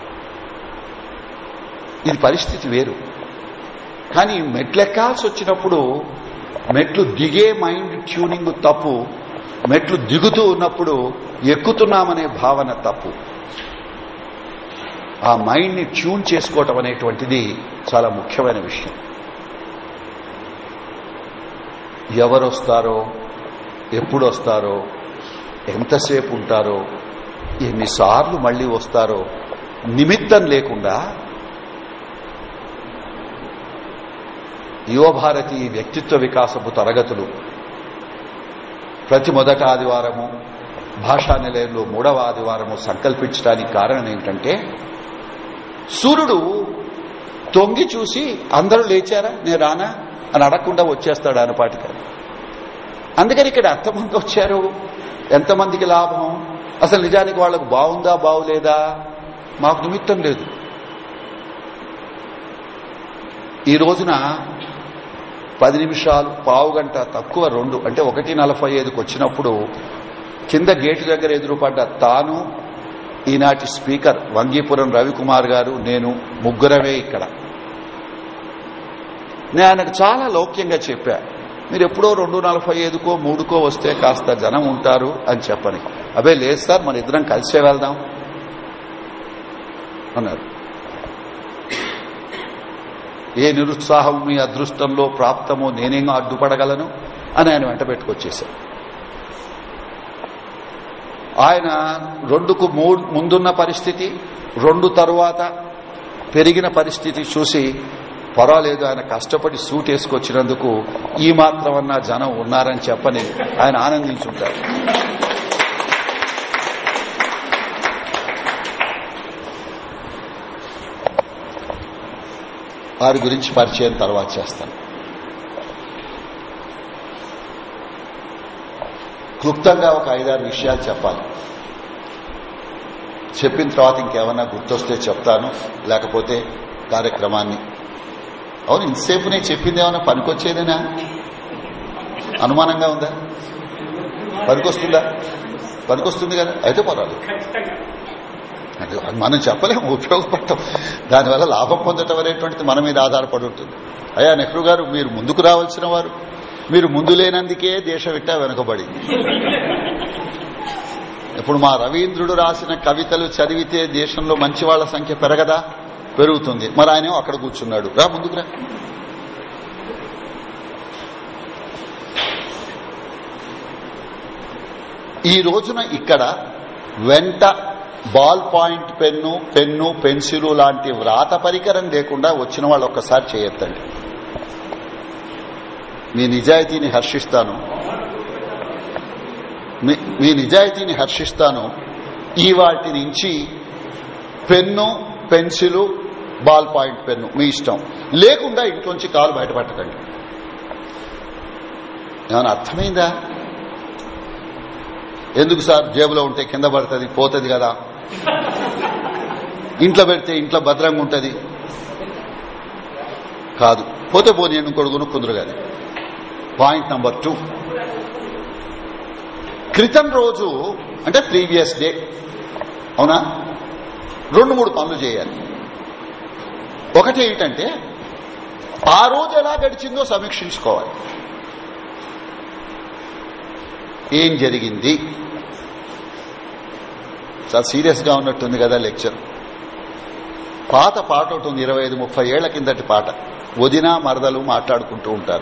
ఇది పరిస్థితి వేరు. కానీ మెట్లెక్కాల్సి వచ్చినప్పుడు మెట్లు దిగే మైండ్ ట్యూనింగ్ తప్పు, మెట్లు దిగుతూ ఉన్నప్పుడు ఎక్కుతున్నామనే భావన తప్పు. ఆ మైండ్ ని ట్యూన్ చేసుకోవటం అనేటువంటిది చాలా ముఖ్యమైన విషయం. ఎవరొస్తారో, ఎప్పుడు వస్తారో, ఎంతసేపు ఉంటారో, ఎన్నిసార్లు మళ్లీ వస్తారో నిమిత్తం లేకుండా యువభారతి వ్యక్తిత్వ వికాసపు తరగతులు ప్రతి మొదట ఆదివారము, భాషా నిలయంలో మూడవ ఆదివారము సంకల్పించడానికి కారణం ఏంటంటే, సూర్యుడు తొంగి చూసి అందరూ లేచారా నేను రానా అని అడగకుండా వచ్చేస్తాడు అనపాటిగా. అందుకని ఇక్కడ ఎంతమంది వచ్చారు, ఎంతమందికి లాభం, అసలు నిజానికి వాళ్లకు బాగుందా బాగులేదా మాకు నిమిత్తం లేదు. ఈ రోజున పది నిమిషాలు పావు గంట తక్కువ రెండు అంటే ఒకటి నలభై ఐదుకు వచ్చినప్పుడు కింద గేటు దగ్గర ఎదురుపడ్డ తాను, ఈనాటి స్పీకర్ వంగీపురం రవికుమార్ గారు, నేను ముగ్గురమే ఇక్కడ. నేను ఆయనకు చాలా లౌక్యంగా చెప్పా, మీరు ఎప్పుడో రెండు నలభై ఐదుకో మూడుకో వస్తే కాస్త జనం ఉంటారు అని చెప్పని. అబే లేదు సార్, మన ఇద్దరం కలిసే వెళ్దాం అన్నారు. ఏ నిరుత్సాహం మీ అదృష్టంలో ప్రాప్తమో నేనేం అడ్డుపడగలను అని ఆయన వెంట పెట్టుకొచ్చేశారు. ఆయన రెండుకు మూడు ముందున్న పరిస్థితి, రెండు తరువాత పెరిగిన పరిస్థితి చూసి పర్వాలేదు ఆయన కష్టపడి సూట్ వేసుకొచ్చినందుకు ఈ మాత్రమన్నా జనం ఉన్నారని చెప్పని ఆయన ఆనందించుంటారు. వారి గురించి పరిచయం తర్వాత చేస్తాను. క్లుప్తంగా ఒక ఐదారు విషయాలు చెప్పాలి. చెప్పిన తర్వాత ఇంకేమన్నా గుర్తొస్తే చెప్తాను, లేకపోతే కార్యక్రమాన్ని. అవును, ఇంతసేపు నేను చెప్పింది ఏమన్నా పనికొచ్చేదేనా? అనుమానంగా ఉందా? పనికొస్తుందా? పనికొస్తుంది కదా, అయితే పర్వాలేదు. మనం చెప్పలేము, ఉపయోగపడటం, దానివల్ల లాభం పొందటం అనేటువంటిది మన మీద ఆధారపడి ఉంటుంది. అయ్యా నెహ్రూ గారు, మీరు ముందుకు రావాల్సిన వారు, మీరు ముందు లేనందుకే దేశం ఇట్టా వెనుకబడింది. ఇప్పుడు మా రవీంద్రుడు రాసిన కవితలు చదివితే దేశంలో మంచి వాళ్ల సంఖ్య పెరగదా? పెరుగుతుంది. మరి ఆయన అక్కడ కూర్చున్నాడు, రా ముందుకు రా. ఈ రోజున ఇక్కడ వెంట ball point pen, pen, pencil లాంటి వ్రాత పరికరం లేకుండా వచ్చిన వాళ్ళు ఒక్కసారి చేయొద్దండి. మీ నిజాయితీని హర్షిస్తాను, మీ నిజాయితీని హర్షిస్తాను. ఈ వాటి నుంచి pen, pencil, ball point pen మీ ఇష్టం లేకుండా ఇంట్లోంచి కాలు బయటపట్టకండి. ఏమైనా అర్థమైందా? ఎందుకు సార్, జేబులో ఉంటే కింద పడుతుంది, పోతుంది కదా, ఇంట్లో పెడితే ఇంట్లో భద్రంగా ఉంటుంది కాదు. పోతే పోనీ ఇంకోటి కొనుక్కుందరు కానీ. పాయింట్ నంబర్ టూ, క్రితం రోజు అంటే ప్రీవియస్ డే, అవునా, రెండు మూడు పనులు చేయాలి. ఒకటి ఏంటంటే ఆ రోజు ఎలా గడిచిందో సమీక్షించుకోవాలి. ఏం జరిగింది? చాలా సీరియస్ గా ఉన్నట్టుంది కదా లెక్చర్. పాత పాట ఒకటి ఉంది, ఇరవై ఐదు ముప్పై ఏళ్ల కిందటి పాట. వదిన మరదలు మాట్లాడుకుంటూ ఉంటారు.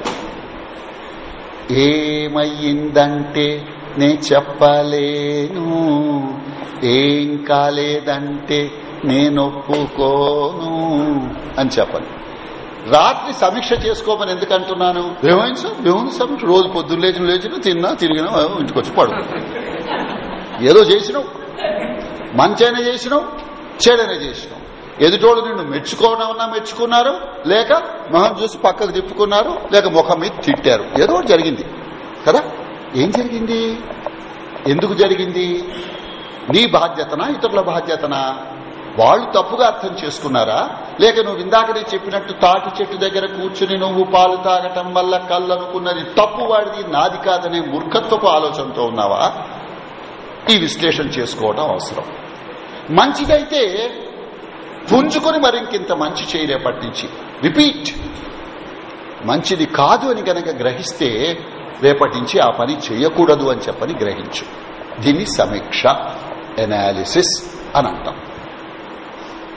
ఏమయ్యిందంటే నే చెప్పలేను, ఏం కాలేదంటే నేనొప్పుకోను అని చెప్పను. రాత్రి సమీక్ష చేసుకోమని ఎందుకంటున్నాను? ఏమైంది సార్, ఏముంది సమీక్ష? రోజు పొద్దున్న లేచిన లేచిన తిన్నా తిరిగినా ఇంటికి వచ్చి పడు. ఏదో చేసినావు, మంచైనా చేసినావు, చెడైనా చేసినావు. ఎదుటోళ్ళు నిన్ను మెచ్చుకోవడమన్నా మెచ్చుకున్నారు, లేక మొహం చూసి పక్కకు తిప్పుకున్నారు, లేక ముఖం మీద తిట్టారు. ఏదో ఒకటి జరిగింది కదా. ఏం జరిగింది? ఎందుకు జరిగింది? నీ బాధ్యతనా, ఇతరుల బాధ్యతనా? వాళ్ళు తప్పుగా అర్థం చేసుకున్నారా, లేక నువ్వు ఇందాకనే చెప్పినట్టు తాటి చెట్టు దగ్గర కూర్చుని నువ్వు పాలు తాగటం వల్ల కళ్ళు అనుకున్నది తప్పు, వాడిది నాది కాదనే మూర్ఖత్వపు ఆలోచనతో ఉన్నావా? ఈ విశ్లేషణ చేసుకోవడం అవసరం. మంచిదైతే పుంజుకొని మరింకింత మంచి చేయి రేపటి నుంచి. రిపీట్. మంచిది కాదు అని కనుక గ్రహిస్తే రేపటి నుంచి ఆ పని చేయకూడదు అని చెప్పని గ్రహించు. దీన్ని సమీక్ష, ఎనాలిసిస్ అని అంటాం.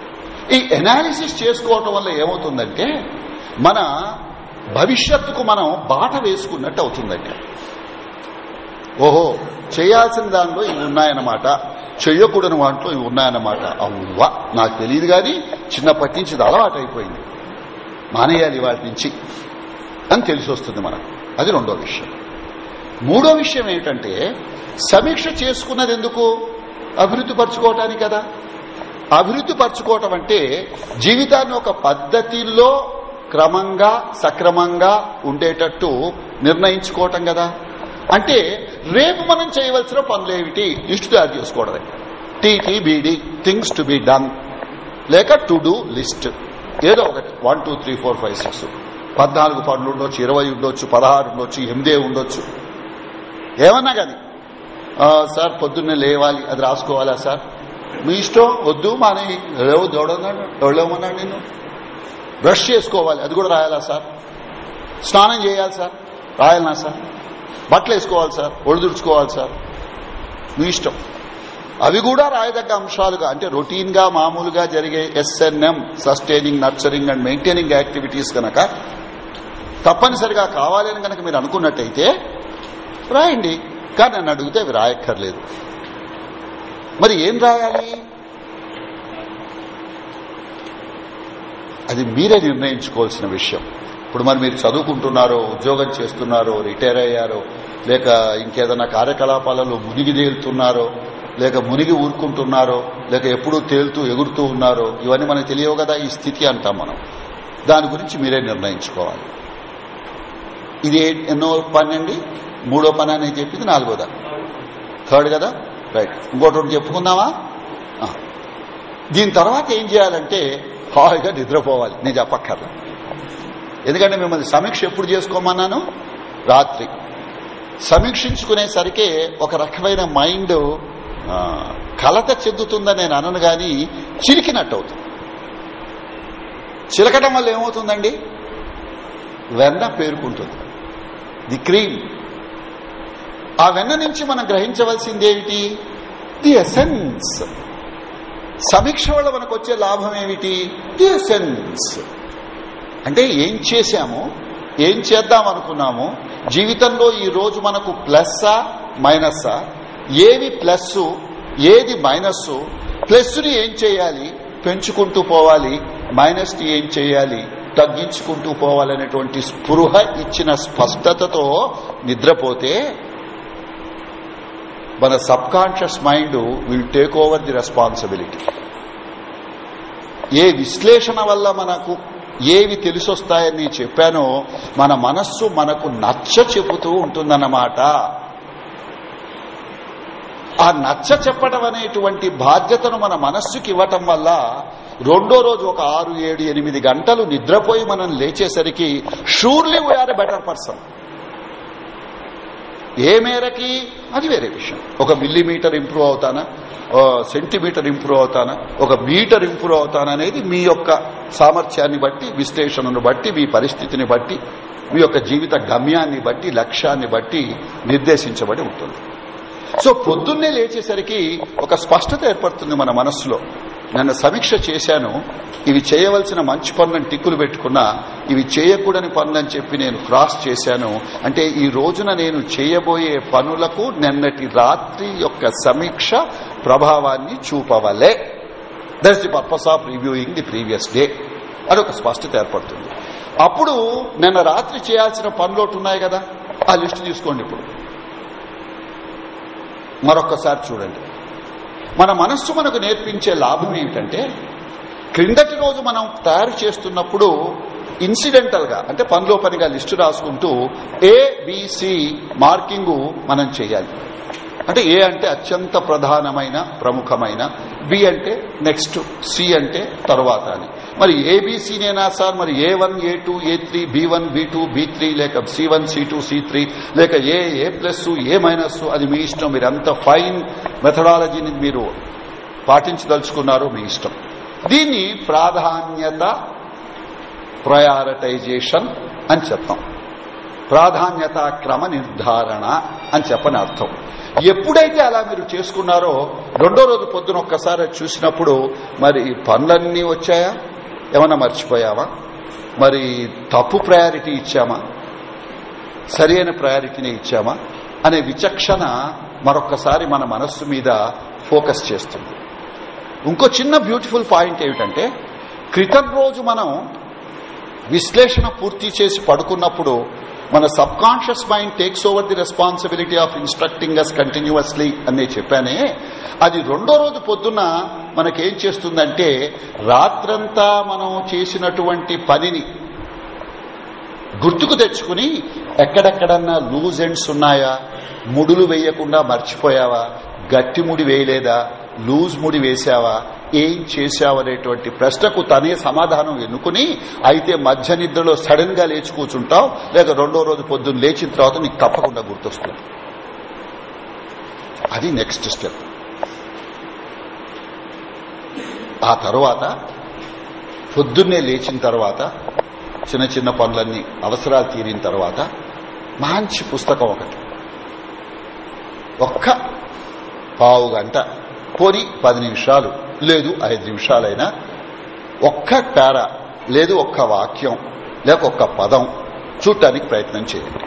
ఈ ఎనాలిసిస్ చేసుకోవటం వల్ల ఏమవుతుందంటే మన భవిష్యత్తుకు మనం బాట వేసుకున్నట్టు అవుతుందండి. ఓహో, చేయాల్సిన దానిలో ఇవి ఉన్నాయన్నమాట, చెయ్యకూడని వాటిలో ఇవి ఉన్నాయన్నమాట. అవువా, నాకు తెలియదు కానీ చిన్నప్పటి నుంచి ఇది అలవాటు అయిపోయింది, మానేయాలి వాటి నుంచి అని తెలిసి వస్తుంది మనకు. అది రెండో విషయం. మూడో విషయం ఏమిటంటే, సమీక్ష చేసుకున్నది ఎందుకు? అభివృద్ధి పరచుకోవటానికి కదా. అభివృద్ధి పరచుకోవటం అంటే జీవితాన్ని ఒక పద్ధతిలో క్రమంగా సక్రమంగా ఉండేటట్టు నిర్ణయించుకోవటం కదా. అంటే రేపు మనం చేయవలసిన పనులేమిటి లిస్టు తయారు చేసుకోవడమే. TT BD, things to be done, లేక టు డూ లిస్ట్, ఏదో ఒకటి. One two three four five six పద్నాలుగు పనులు ఉండొచ్చు, ఇరవై ఉండొచ్చు, పదహారు ఉండొచ్చు, ఎనిమిదే ఉండొచ్చు, ఏమన్నా కానీ. సార్ పొద్దున్నే లేవాలి, అది రాసుకోవాలా సార్? మీ ఇష్టం, వద్దు మానే, లేవు దౌడన్నాడు, ఎవడేమన్నాడు నిన్ను? బ్రష్ చేసుకోవాలి, అది కూడా రాయాలా సార్? స్నానం చేయాలి సార్, రాయాలనా సార్? బట్టలు వేసుకోవాలి సార్, ఒళ్ళు తుడుచుకోవాలి సార్, మీ ఇష్టం. అవి కూడా రాయదగ్గ అంశాలుగా, అంటే రొటీన్ గా మామూలుగా జరిగే SNM, sustaining nurturing and maintaining activities కనుక తప్పనిసరిగా కావాలని కనుక మీరు అనుకున్నట్టయితే రాయండి. కానీ నన్ను అడిగితే అవి రాయక్కర్లేదు. మరి ఏం రాయాలి? అది మీరే నిర్ణయించుకోవాల్సిన విషయం. ఇప్పుడు మరి మీరు చదువుకుంటున్నారో, ఉద్యోగం చేస్తున్నారో, రిటైర్ అయ్యారో, లేక ఇంకేదైనా కార్యకలాపాలలో మునిగి తేలుతున్నారో, లేక మునిగి ఊరుకుంటున్నారో, లేక ఎప్పుడూ తేలుతూ ఎగురుతూ ఉన్నారో, ఇవన్నీ మనకు తెలియవు కదా. ఈ స్థితి అంటాం మనం. దాని గురించి మీరే నిర్ణయించుకోవాలి. ఇది ఎన్నో పని అండి? మూడో పని అని చెప్పింది, నాలుగోదా? థర్డ్ కదా, రైట్. ఇంకోటి ఒకటి చెప్పుకుందామా? దీని తర్వాత ఏం చేయాలంటే హాయిగా నిద్రపోవాలి. నేను చెప్పక్కర్లా, ఎందుకంటే మిమ్మల్ని సమీక్ష ఎప్పుడు చేసుకోమన్నాను? రాత్రి. సమీక్షించుకునేసరికి ఒక రకమైన మైండ్ కలత చెందుతుందని నేను అనను గాని చిలికినట్టు అవుతుంది. చిలకటం వల్ల ఏమవుతుందండి? వెన్న పేరుకుంటుంది, ది క్రీమ్. ఆ వెన్న నుంచి మనం గ్రహించవలసిందేమిటి? The essence. సమీక్ష వల్ల మనకు వచ్చే లాభం ఏమిటి? The essence. అంటే ఏం చేశాము, ఏం చేద్దాం అనుకున్నాము, జీవితంలో ఈ రోజు మనకు ప్లస్సా మైనస్సా, ఏది ప్లస్ ఏది మైనస్, ప్లస్ ని ఏం చేయాలి, పెంచుకుంటూ పోవాలి, మైనస్ ని ఏం చేయాలి, తగ్గించుకుంటూ పోవాలనేటువంటి స్పృహ ఇచ్చిన స్పష్టతతో నిద్రపోతే మన subconscious mind will take over the responsibility. ఏ విశ్లేషణ వల్ల మనకు ఏవి తెలిసొస్తాయని చెప్పానో మన మనస్సు మనకు నచ్చ చెబుతూ ఉంటుందన్నమాట. ఆ నచ్చ చెప్పడం అనేటువంటి బాధ్యతను మన మనస్సుకి ఇవ్వటం వల్ల రెండో రోజు ఒక ఆరు ఏడు ఎనిమిది గంటలు నిద్రపోయి మనం లేచేసరికి surely we are a better person. ఏ మేరకి అది వేరే విషయం. ఒక మిల్లీమీటర్ ఇంప్రూవ్ అవుతానా, సెంటీమీటర్ ఇంప్రూవ్ అవుతానా, ఒక మీటర్ ఇంప్రూవ్ అవుతానా అనేది మీ యొక్క సామర్థ్యాన్ని బట్టి, విశ్లేషణను బట్టి, మీ పరిస్థితిని బట్టి, మీ యొక్క జీవిత గమ్యాన్ని బట్టి, లక్ష్యాన్ని బట్టి నిర్దేశించబడి ఉంటుంది. సో పొద్దున్నే లేచేసరికి ఒక స్పష్టత ఏర్పడుతుంది మన మనస్సులో. నన్ను సమీక్ష చేశాను, ఇవి చేయవలసిన మంచి పనులను టిక్కులు పెట్టుకున్నా, ఇవి చేయకూడని పనులని చెప్పి నేను క్రాస్ చేశాను. అంటే ఈ రోజున నేను చేయబోయే పనులకు నిన్నటి రాత్రి యొక్క సమీక్ష ప్రభావాన్ని చూపవలే. That's the purpose of reviewing the previous day. అదొక స్పష్టత ఏర్పడుతుంది. అప్పుడు నిన్న రాత్రి చేయాల్సిన పనులు ఉన్నాయి కదా, ఆ లిస్టు తీసుకోండి. ఇప్పుడు మరొక్కసారి చూడండి. మన మనస్సు మనకు నేర్పించే లాభం ఏమిటంటే, క్రిందటి రోజు మనం తయారు చేస్తున్నప్పుడు ఇన్సిడెంటల్ గా, అంటే పనిలో పనిగా లిస్టు రాసుకుంటూ ఏ బిసి మార్కింగ్ మనం చేయాలి. అంటే ఏ అంటే అత్యంత ప్రధానమైన ప్రముఖమైన, బి అంటే నెక్స్ట్, సి అంటే తరువాత అని. మరి ఏబిసినేనా సార్? మరి A one A two A three B one B two B three లేక C one C two C three లేక A A plus A minus, అది మీ ఇష్టం. మీరు ఎంత ఫైన్ మెథడాలజీని మీరు పాటించదలుచుకున్నారో మీ ఇష్టం. దీన్ని ప్రాధాన్యత ప్రయారిటైజేషన్ అని చెప్తాం. ప్రాధాన్యత క్రమ నిర్ధారణ అని చెప్పని అర్థం. ఎప్పుడైతే అలా మీరు చేసుకున్నారో రెండో రోజు పొద్దున ఒక్కసారి చూసినప్పుడు మరి పనులన్నీ వచ్చాయా, ఏమన్నా మర్చిపోయావా, మరి తప్పు ప్రయారిటీ ఇచ్చామా, సరి అయిన ప్రయారిటీని ఇచ్చామా అనే విచక్షణ మరొక్కసారి మన మనస్సు మీద ఫోకస్ చేస్తుంది. ఇంకో చిన్న బ్యూటిఫుల్ పాయింట్ ఏమిటంటే, క్రితం రోజు మనం విశ్లేషణ పూర్తి చేసి పడుకున్నప్పుడు మన subconscious mind takes over the responsibility of instructing us continuously అని చెప్పానే, అది రెండో రోజు పొద్దున్న మనకేం చేస్తుందంటే రాత్రంతా మనం చేసినటువంటి పనిని గుర్తుకు తెచ్చుకుని ఎక్కడెక్కడన్నా లూజ్ ఎండ్స్ ఉన్నాయా, ముడులు వేయకుండా మర్చిపోయావా, గట్టి ముడి వేయలేదా, లూజ్ ముడి వేశావా, ఏం చేశావనేటువంటి ప్రశ్నకు తనే సమాధానం ఎన్నుకుని అయితే మధ్య నిద్రలో సడన్ గా లేచి కూర్చుంటావు, లేక రెండో రోజు పొద్దున్న లేచిన తర్వాత నీకు తప్పకుండా గుర్తొస్తుంది. అది నెక్స్ట్ స్టెప్. ఆ తర్వాత పొద్దున్నే లేచిన తర్వాత చిన్న చిన్న పనులన్నీ అవసరాలు తీరిన తర్వాత మంచి పుస్తకం ఒకటి, ఒక్క పావు గంట, పోని పది నిమిషాలు లేదు ఐదు నిమిషాలైనా ఒక్క పారా లేదు ఒక్క వాక్యం లేక ఒక్క పదం చూడటానికి ప్రయత్నం చేయండి.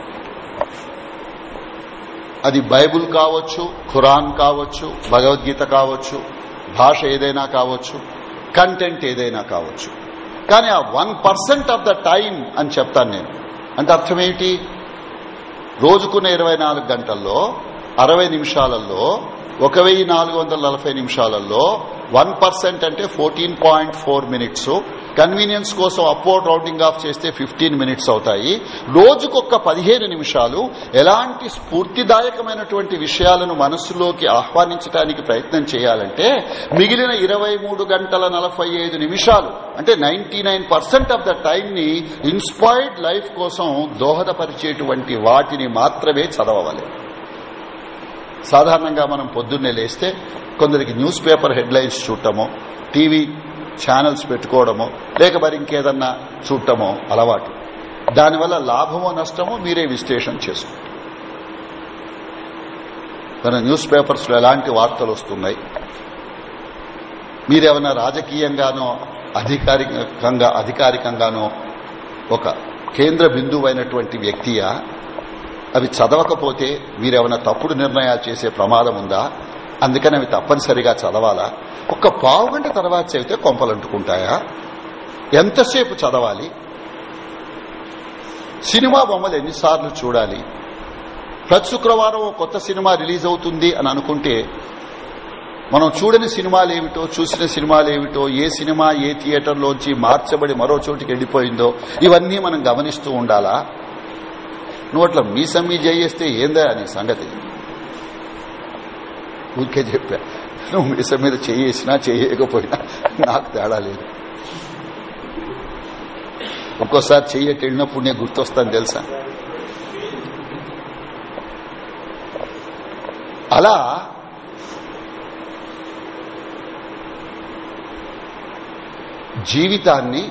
అది బైబుల్ కావచ్చు, ఖురాన్ కావచ్చు, భగవద్గీత కావచ్చు, భాష ఏదైనా కావచ్చు, కంటెంట్ ఏదైనా కావచ్చు. కానీ ఆ one percent of the time అని చెప్తాను నేను. అంటే అర్థం ఏంటి, రోజుకున్న ఇరవై నాలుగు గంటల్లో అరవై నిమిషాలలో ఒక వెయ్యి నాలుగు వందల నలభై నిమిషాలలో వన్ పర్సెంట్ అంటే fourteen point four minutes. Convenience కోసం అప్వర్డ్ రౌండింగ్ ఆఫ్ చేస్తే ఫిఫ్టీన్ మినిట్స్ అవుతాయి. రోజుకొక్క పదిహేను నిమిషాలు ఎలాంటి స్ఫూర్తిదాయకమైనటువంటి విషయాలను మనస్సులోకి ఆహ్వానించడానికి ప్రయత్నం చేయాలంటే మిగిలిన ఇరవై మూడు గంటల నలభై ఐదు నిమిషాలు అంటే ninety nine percent of the time ని ఇన్స్పైర్డ్ లైఫ్ కోసం దోహదపరిచేటువంటి వాటిని మాత్రమే చదవాలి. సాధారణంగా మనం పొద్దున్నే లేస్తే కొందరికి న్యూస్ పేపర్ హెడ్లైన్స్ చూడటమో, టీవీ ఛానల్స్ పెట్టుకోవడమో, లేక మరి ఇంకేదన్నా చూడటమో అలవాటు. దానివల్ల లాభమో నష్టమో మీరే విశ్లేషణ చేసుకుంటారు. మన న్యూస్ పేపర్స్ లో ఎలాంటి వార్తలు వస్తున్నాయి, మీరేమన్నా రాజకీయంగానో అధికారికంగా అధికారికంగానో ఒక కేంద్ర బిందువు అయినటువంటి వ్యక్తియా, అవి చదవకపోతే మీరేమైనా తప్పుడు నిర్ణయాలు చేసే ప్రమాదం ఉందా, అందుకని అవి తప్పనిసరిగా చదవాలా, ఒక్క పావు గంట తర్వాత చదివితే కొంపలంటుకుంటాయా, ఎంతసేపు చదవాలి, సినిమా బొమ్మలు ఎన్నిసార్లు చూడాలి, ప్రతి శుక్రవారం కొత్త సినిమా రిలీజ్ అవుతుంది అని అనుకుంటే మనం చూడని సినిమాలు ఏమిటో, చూసిన సినిమాలు ఏమిటో, ఏ సినిమా ఏ థియేటర్లోంచి మార్చబడి మరో చోటికి వెళ్ళిపోయిందో ఇవన్నీ మనం గమనిస్తూ ఉండాలా. నువ్వు అట్లా మీ సమ్మి చేయేస్తే ఏందా అని సంగతి ఊరికే చెప్పా. నువ్వు మీసం మీద చేయేసినా చేయకపోయినా నాకు తేడా లేదు. ఒక్కోసారి చెయ్యటి వెళ్ళినప్పుడు నేను గుర్తొస్తాను తెలుసా. అలా జీవితాన్ని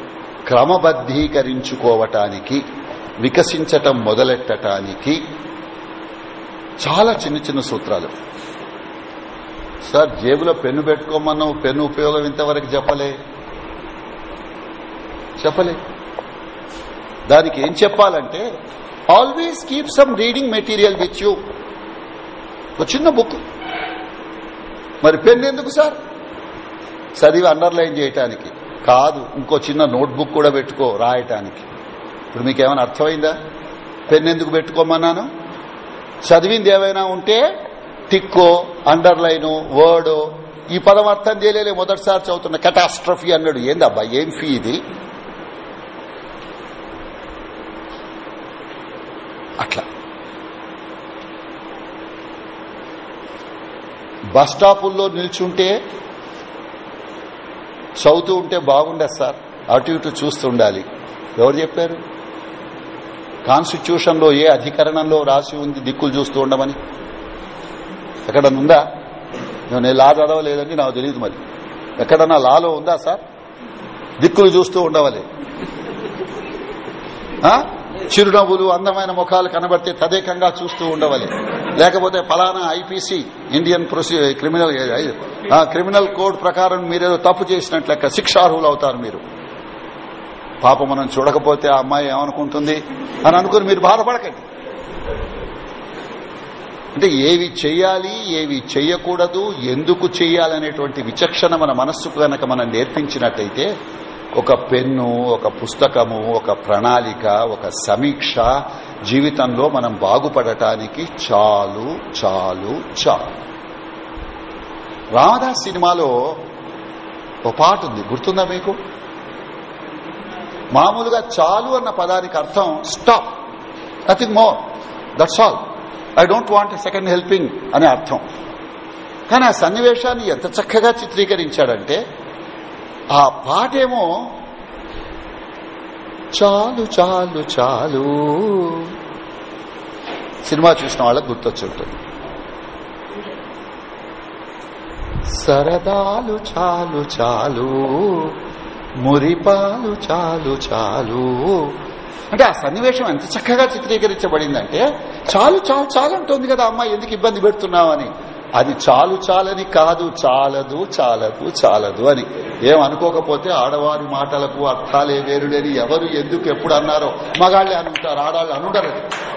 క్రమబద్దీకరించుకోవటానికి, వికసించటం మొదలెట్టడానికి చాలా చిన్న చిన్న సూత్రాలు. సార్ జేబులో పెన్ను పెట్టుకోమన్నావు, పెన్ను ఉపయోగం ఇంతవరకు చెప్పలే చెప్పలే దానికి ఏం చెప్పాలంటే always keep some reading material with you. ఒక చిన్న బుక్. మరి పెన్ ఎందుకు సార్? చదివి అండర్లైన్ చేయటానికి కాదు, ఇంకో చిన్న నోట్బుక్ కూడా పెట్టుకో రాయటానికి. ఇప్పుడు మీకేమైనా అర్థమైందా? పెన్ ఎందుకు పెట్టుకోమన్నాను? చదివింది ఏమైనా ఉంటే టిక్కో, అండర్లైను, వర్డో. ఈ పదం అర్థం చేయలే, మొదటిసారి చదువుతున్న కెటాస్ట్రఫీ అన్నాడు. ఏందబ్బా ఏం ఫీ ఇది? అట్లా బస్ స్టాపుల్లో నిల్చుంటే చదువుతూ ఉంటే బాగుండదు సార్, అటు ఇటు చూస్తూ ఉండాలి. ఎవరు చెప్పారు? కాన్స్టిట్యూషన్ లో ఏ అధికరణంలో రాసి ఉంది దిక్కులు చూస్తూ ఉండమని? ఎక్కడనుందా? నేను లా చదవలేదండి, నాకు తెలియదు. మరి ఎక్కడన్నా లాలో ఉందా సార్ దిక్కులు చూస్తూ ఉండవాలి? చిరునవ్వులు అందమైన ముఖాలు కనబడితే తదేకంగా చూస్తూ ఉండవాలి. లేకపోతే ఫలానా ఐపీసీ ఇండియన్ ప్రొసీ క్రిమినల్ క్రిమినల్ కోడ్ ప్రకారం మీరేదో తప్పు చేసినట్లు లెక్క శిక్షార్హులు అవుతారు మీరు. పాప మనం చూడకపోతే ఆ అమ్మాయి ఏమనుకుంటుంది అని అనుకుని మీరు బాధపడకండి. అంటే ఏవి చెయ్యాలి ఏవి చెయ్యకూడదు ఎందుకు చెయ్యాలనేటువంటి విచక్షణ మన మనస్సుకు గనక మనం నేర్పించినట్టయితే ఒక పెన్ను, ఒక పుస్తకము, ఒక ప్రణాళిక, ఒక సమీక్ష జీవితంలో మనం బాగుపడటానికి చాలు చాలు చాలు. రామదాస్ సినిమాలో ఒక పాట ఉంది, గుర్తుందా మీకు? మామూలుగా చాలు అన్న పదానికి అర్థం stop, nothing more, that's all, I don't want a second helping అనే అర్థం. కానీ ఆ సన్నివేశాన్ని ఎంత చక్కగా చిత్రీకరించాడంటే ఆ పాటేమో చాలు చాలు చాలు. సినిమా చూసిన వాళ్ళకి గుర్తొచ్చుంటుంది. సరదాలు చాలు చాలు, మురిపాలు చాలు చాలు. అంటే ఆ సన్నివేశం ఎంత చక్కగా చిత్రీకరించబడిందంటే చాలు చాలు చాలు అంటుంది కదా అమ్మాయి, ఎందుకు ఇబ్బంది పెడుతున్నావని. అది చాలు చాలని కాదు, చాలదు చాలదు చాలదు అని. ఏమనుకోకపోతే ఆడవారి మాటలకు అర్థాలే వేరుడని ఎవరు ఎందుకు ఎప్పుడు అన్నారో మగాళ్ళే అనుంటారు, ఆడాళ్ళు అనుండరు.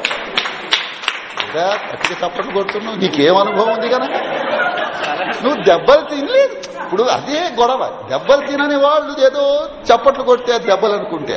అతికి తప్పట్లు కొడుతున్నావు, నీకేం అనుభవం ఉంది కనుక నువ్వు దెబ్బలు తినలేదు. ఇప్పుడు అదే గొడవ, దెబ్బలు తినని వాళ్ళు ఏదో చప్పట్లు కొడితే దెబ్బలు అనుకుంటే.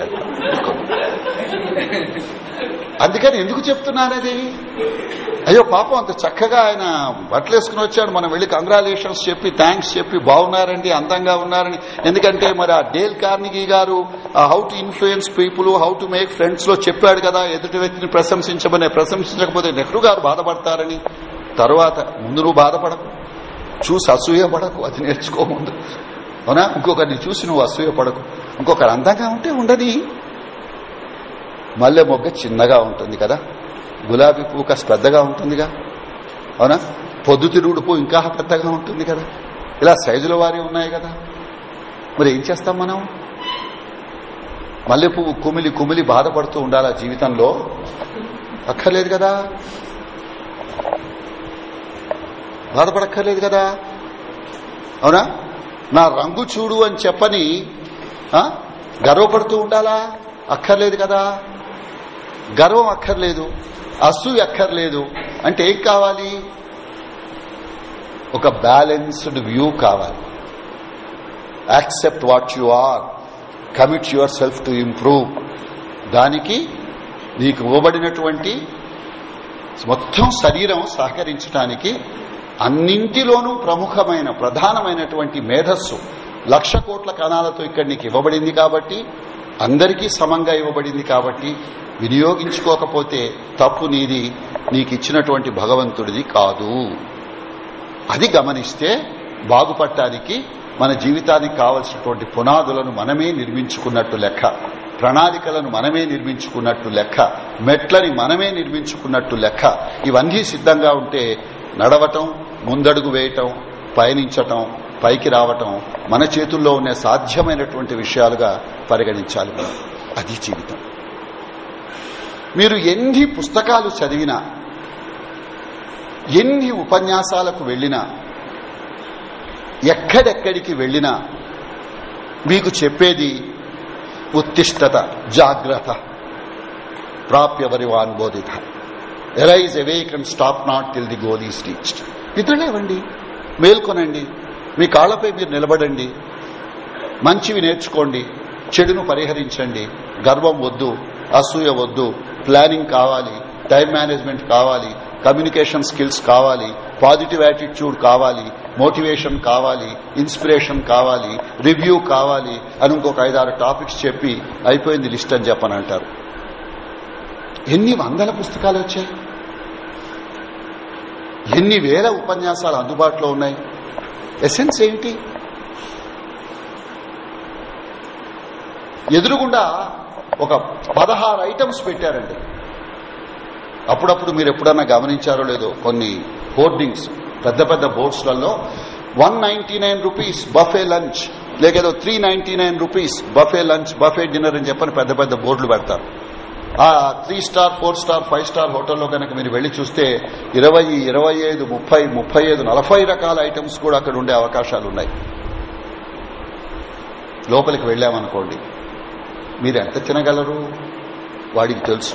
అందుకని ఎందుకు చెప్తున్నానది? అయ్యో పాపం అంత చక్కగా ఆయన బట్టలు వేసుకుని వచ్చాడు, మనం వెళ్లి కంగ్రాచులేషన్స్ చెప్పి థ్యాంక్స్ చెప్పి బాగున్నారండి అందంగా ఉన్నారని. ఎందుకంటే మరి ఆ డేల్ కార్నిగీ గారు how to influence people, how to make friends లో చెప్పాడు కదా, ఎదుటి వ్యక్తిని ప్రశంసించమని. ప్రశంసించకపోతే నెహ్రూ గారు బాధపడతారని. తర్వాత ముందు నువ్వు బాధపడకు, చూసి అసూయ పడకు, అది నేర్చుకో ముందు. అవునా? ఇంకొకరిని చూసి నువ్వు అసూయ పడకు. ఇంకొకరు అందంగా ఉంటే ఉండని. మల్లె మొగ్గ చిన్నగా ఉంటుంది కదా, గులాబీ పువ్వు కాస్త పెద్దగా ఉంటుందిగా, అవునా? పొద్దుతిరుగుడు పువ్వు ఇంకా పెద్దగా ఉంటుంది కదా. ఇలా సైజుల వారి ఉన్నాయి కదా. మరి ఏం చేస్తాం మనం? మల్లె పువ్వు కుమిలి కుమిలి బాధపడుతూ ఉండాలా జీవితంలో? అక్కర్లేదు కదా, బాధపడక్కర్లేదు కదా, అవునా? నా రంగు చూడు అని చెప్పని గర్వపడుతూ ఉండాలా? అక్కర్లేదు కదా. గర్వం అక్కర్లేదు, అసూయ అక్కర్లేదు. అంటే ఏం కావాలి? ఒక బ్యాలెన్స్డ్ వ్యూ కావాలి. Accept what you are, commit yourself to improve. దానికి నీకు ఇవ్వబడినటువంటి మొత్తం శరీరం సహకరించడానికి అన్నింటిలోనూ ప్రముఖమైన ప్రధానమైనటువంటి మేధస్సు లక్ష కోట్ల కణాలతో ఇక్కడ నీకు ఇవ్వబడింది కాబట్టి, అందరికీ సమంగా ఇవ్వబడింది కాబట్టి వినియోగించుకోకపోతే తప్పు నీది, నీకు ఇచ్చినటువంటి భగవంతుడిది కాదు. అది గమనిస్తే బాగుపడటానికి మన జీవితానికి కావలసినటువంటి పునాదులను మనమే నిర్మించుకున్నట్టు లెక్క, ప్రణాళికలను మనమే నిర్మించుకున్నట్టు లెక్క, మెట్లని మనమే నిర్మించుకున్నట్టు లెక్క. ఇవన్నీ సిద్ధంగా ఉంటే నడవటం, ముందడుగు వేయటం, పయనించటం, పైకి రావటం మన చేతుల్లో ఉన్న సాధ్యమైనటువంటి విషయాలుగా పరిగణించాలి. అది జీవితం. మీరు ఎన్ని పుస్తకాలు చదివినా, ఎన్ని ఉపన్యాసాలకు వెళ్లినా, ఎక్కడెక్కడికి వెళ్లినా మీకు చెప్పేది ఉత్తిష్టత, జాగ్రత్త, ప్రాప్యవరివాన్ బోధిత, arise awake and stop not till the goal is reached. నిద్రలేవండి, మేల్కొనండి, మీ కాళ్లపై మీరు నిలబడండి, మంచివి నేర్చుకోండి, చెడును పరిహరించండి. గర్వం వద్దు, అసూయ వద్దు, ప్లానింగ్ కావాలి, టైం మేనేజ్మెంట్ కావాలి, కమ్యూనికేషన్ స్కిల్స్ కావాలి, పాజిటివ్ యాటిట్యూడ్ కావాలి, మోటివేషన్ కావాలి, ఇన్స్పిరేషన్ కావాలి, రివ్యూ కావాలి అని ఇంకొక ఐదారు టాపిక్స్ చెప్పి అయిపోయింది లిస్ట్ అని చెప్పనంటారు. ఎన్ని వందల పుస్తకాలు వచ్చాయి, ఎన్ని వేల ఉపన్యాసాలు అందుబాటులో ఉన్నాయి. ఎసెన్స్ ఏంటి? ఎదురుగుండా ఒక పదహారు ఐటమ్స్ పెట్టారండి. అప్పుడప్పుడు మీరు ఎప్పుడన్నా గమనించారో లేదో, కొన్ని హోర్డింగ్స్ పెద్ద పెద్ద బోర్డ్స్లలో one ninety nine rupees buffet lunch, లేకేదో three ninety nine rupees buffet lunch, buffet dinner అని చెప్పని పెద్ద పెద్ద బోర్డులు పెడతారు. ఆ three star four star five star హోటల్లో కనుక మీరు వెళ్లి చూస్తే ఇరవై ఇరవై ఐదు ముప్పై ముప్పై ఐదు నలభై రకాల ఐటమ్స్ కూడా అక్కడ ఉండే అవకాశాలు ఉన్నాయి. లోపలికి వెళ్లామనుకోండి, మీరు ఎంత తినగలరు వాడికి తెలుసు.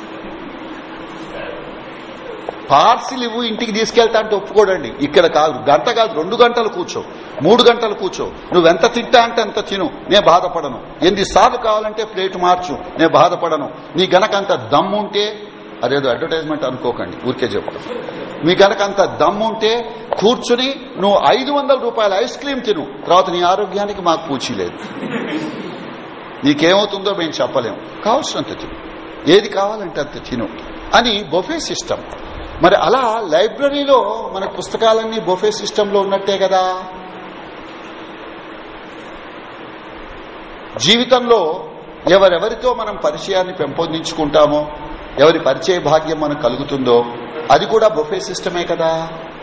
పార్సిల్ ఇవ్వు ఇంటికి తీసుకెళ్తా అంటే ఒప్పుకోడండి. ఇక్కడ కాదు, గంట కాదు, రెండు గంటలు కూర్చో, మూడు గంటలు కూర్చో, నువ్వెంత తింటా అంటే అంత తిను, నేను బాధపడను. ఎన్నిసార్లు కావాలంటే ప్లేట్ మార్చు, నేను బాధపడను. నీ గనకంత దమ్ముంటే, అదేదో అడ్వర్టైజ్మెంట్ అనుకోకండి, ఊరికే చెప్తాను. మీ గనకంత దమ్ముంటే కూర్చుని నువ్వు ఐదు వందల రూపాయల ఐస్ క్రీమ్ తిను, తర్వాత నీ ఆరోగ్యానికి మాకు పూచీ లేదు. నీకేమవుతుందో మేము చెప్పలేము. కావాల్సినంత తిను, ఏది కావాలంటే అంత తిను అని బొఫే సిస్టమ్. మరి అలా లైబ్రరీలో మన పుస్తకాలన్నీ బొఫే సిస్టంలో ఉన్నట్టే కదా. జీవితంలో ఎవరెవరితో మనం పరిచయాన్ని పెంపొందించుకుంటామో, ఎవరి పరిచయ భాగ్యం మనకు కలుగుతుందో అది కూడా బొఫే సిస్టమే కదా.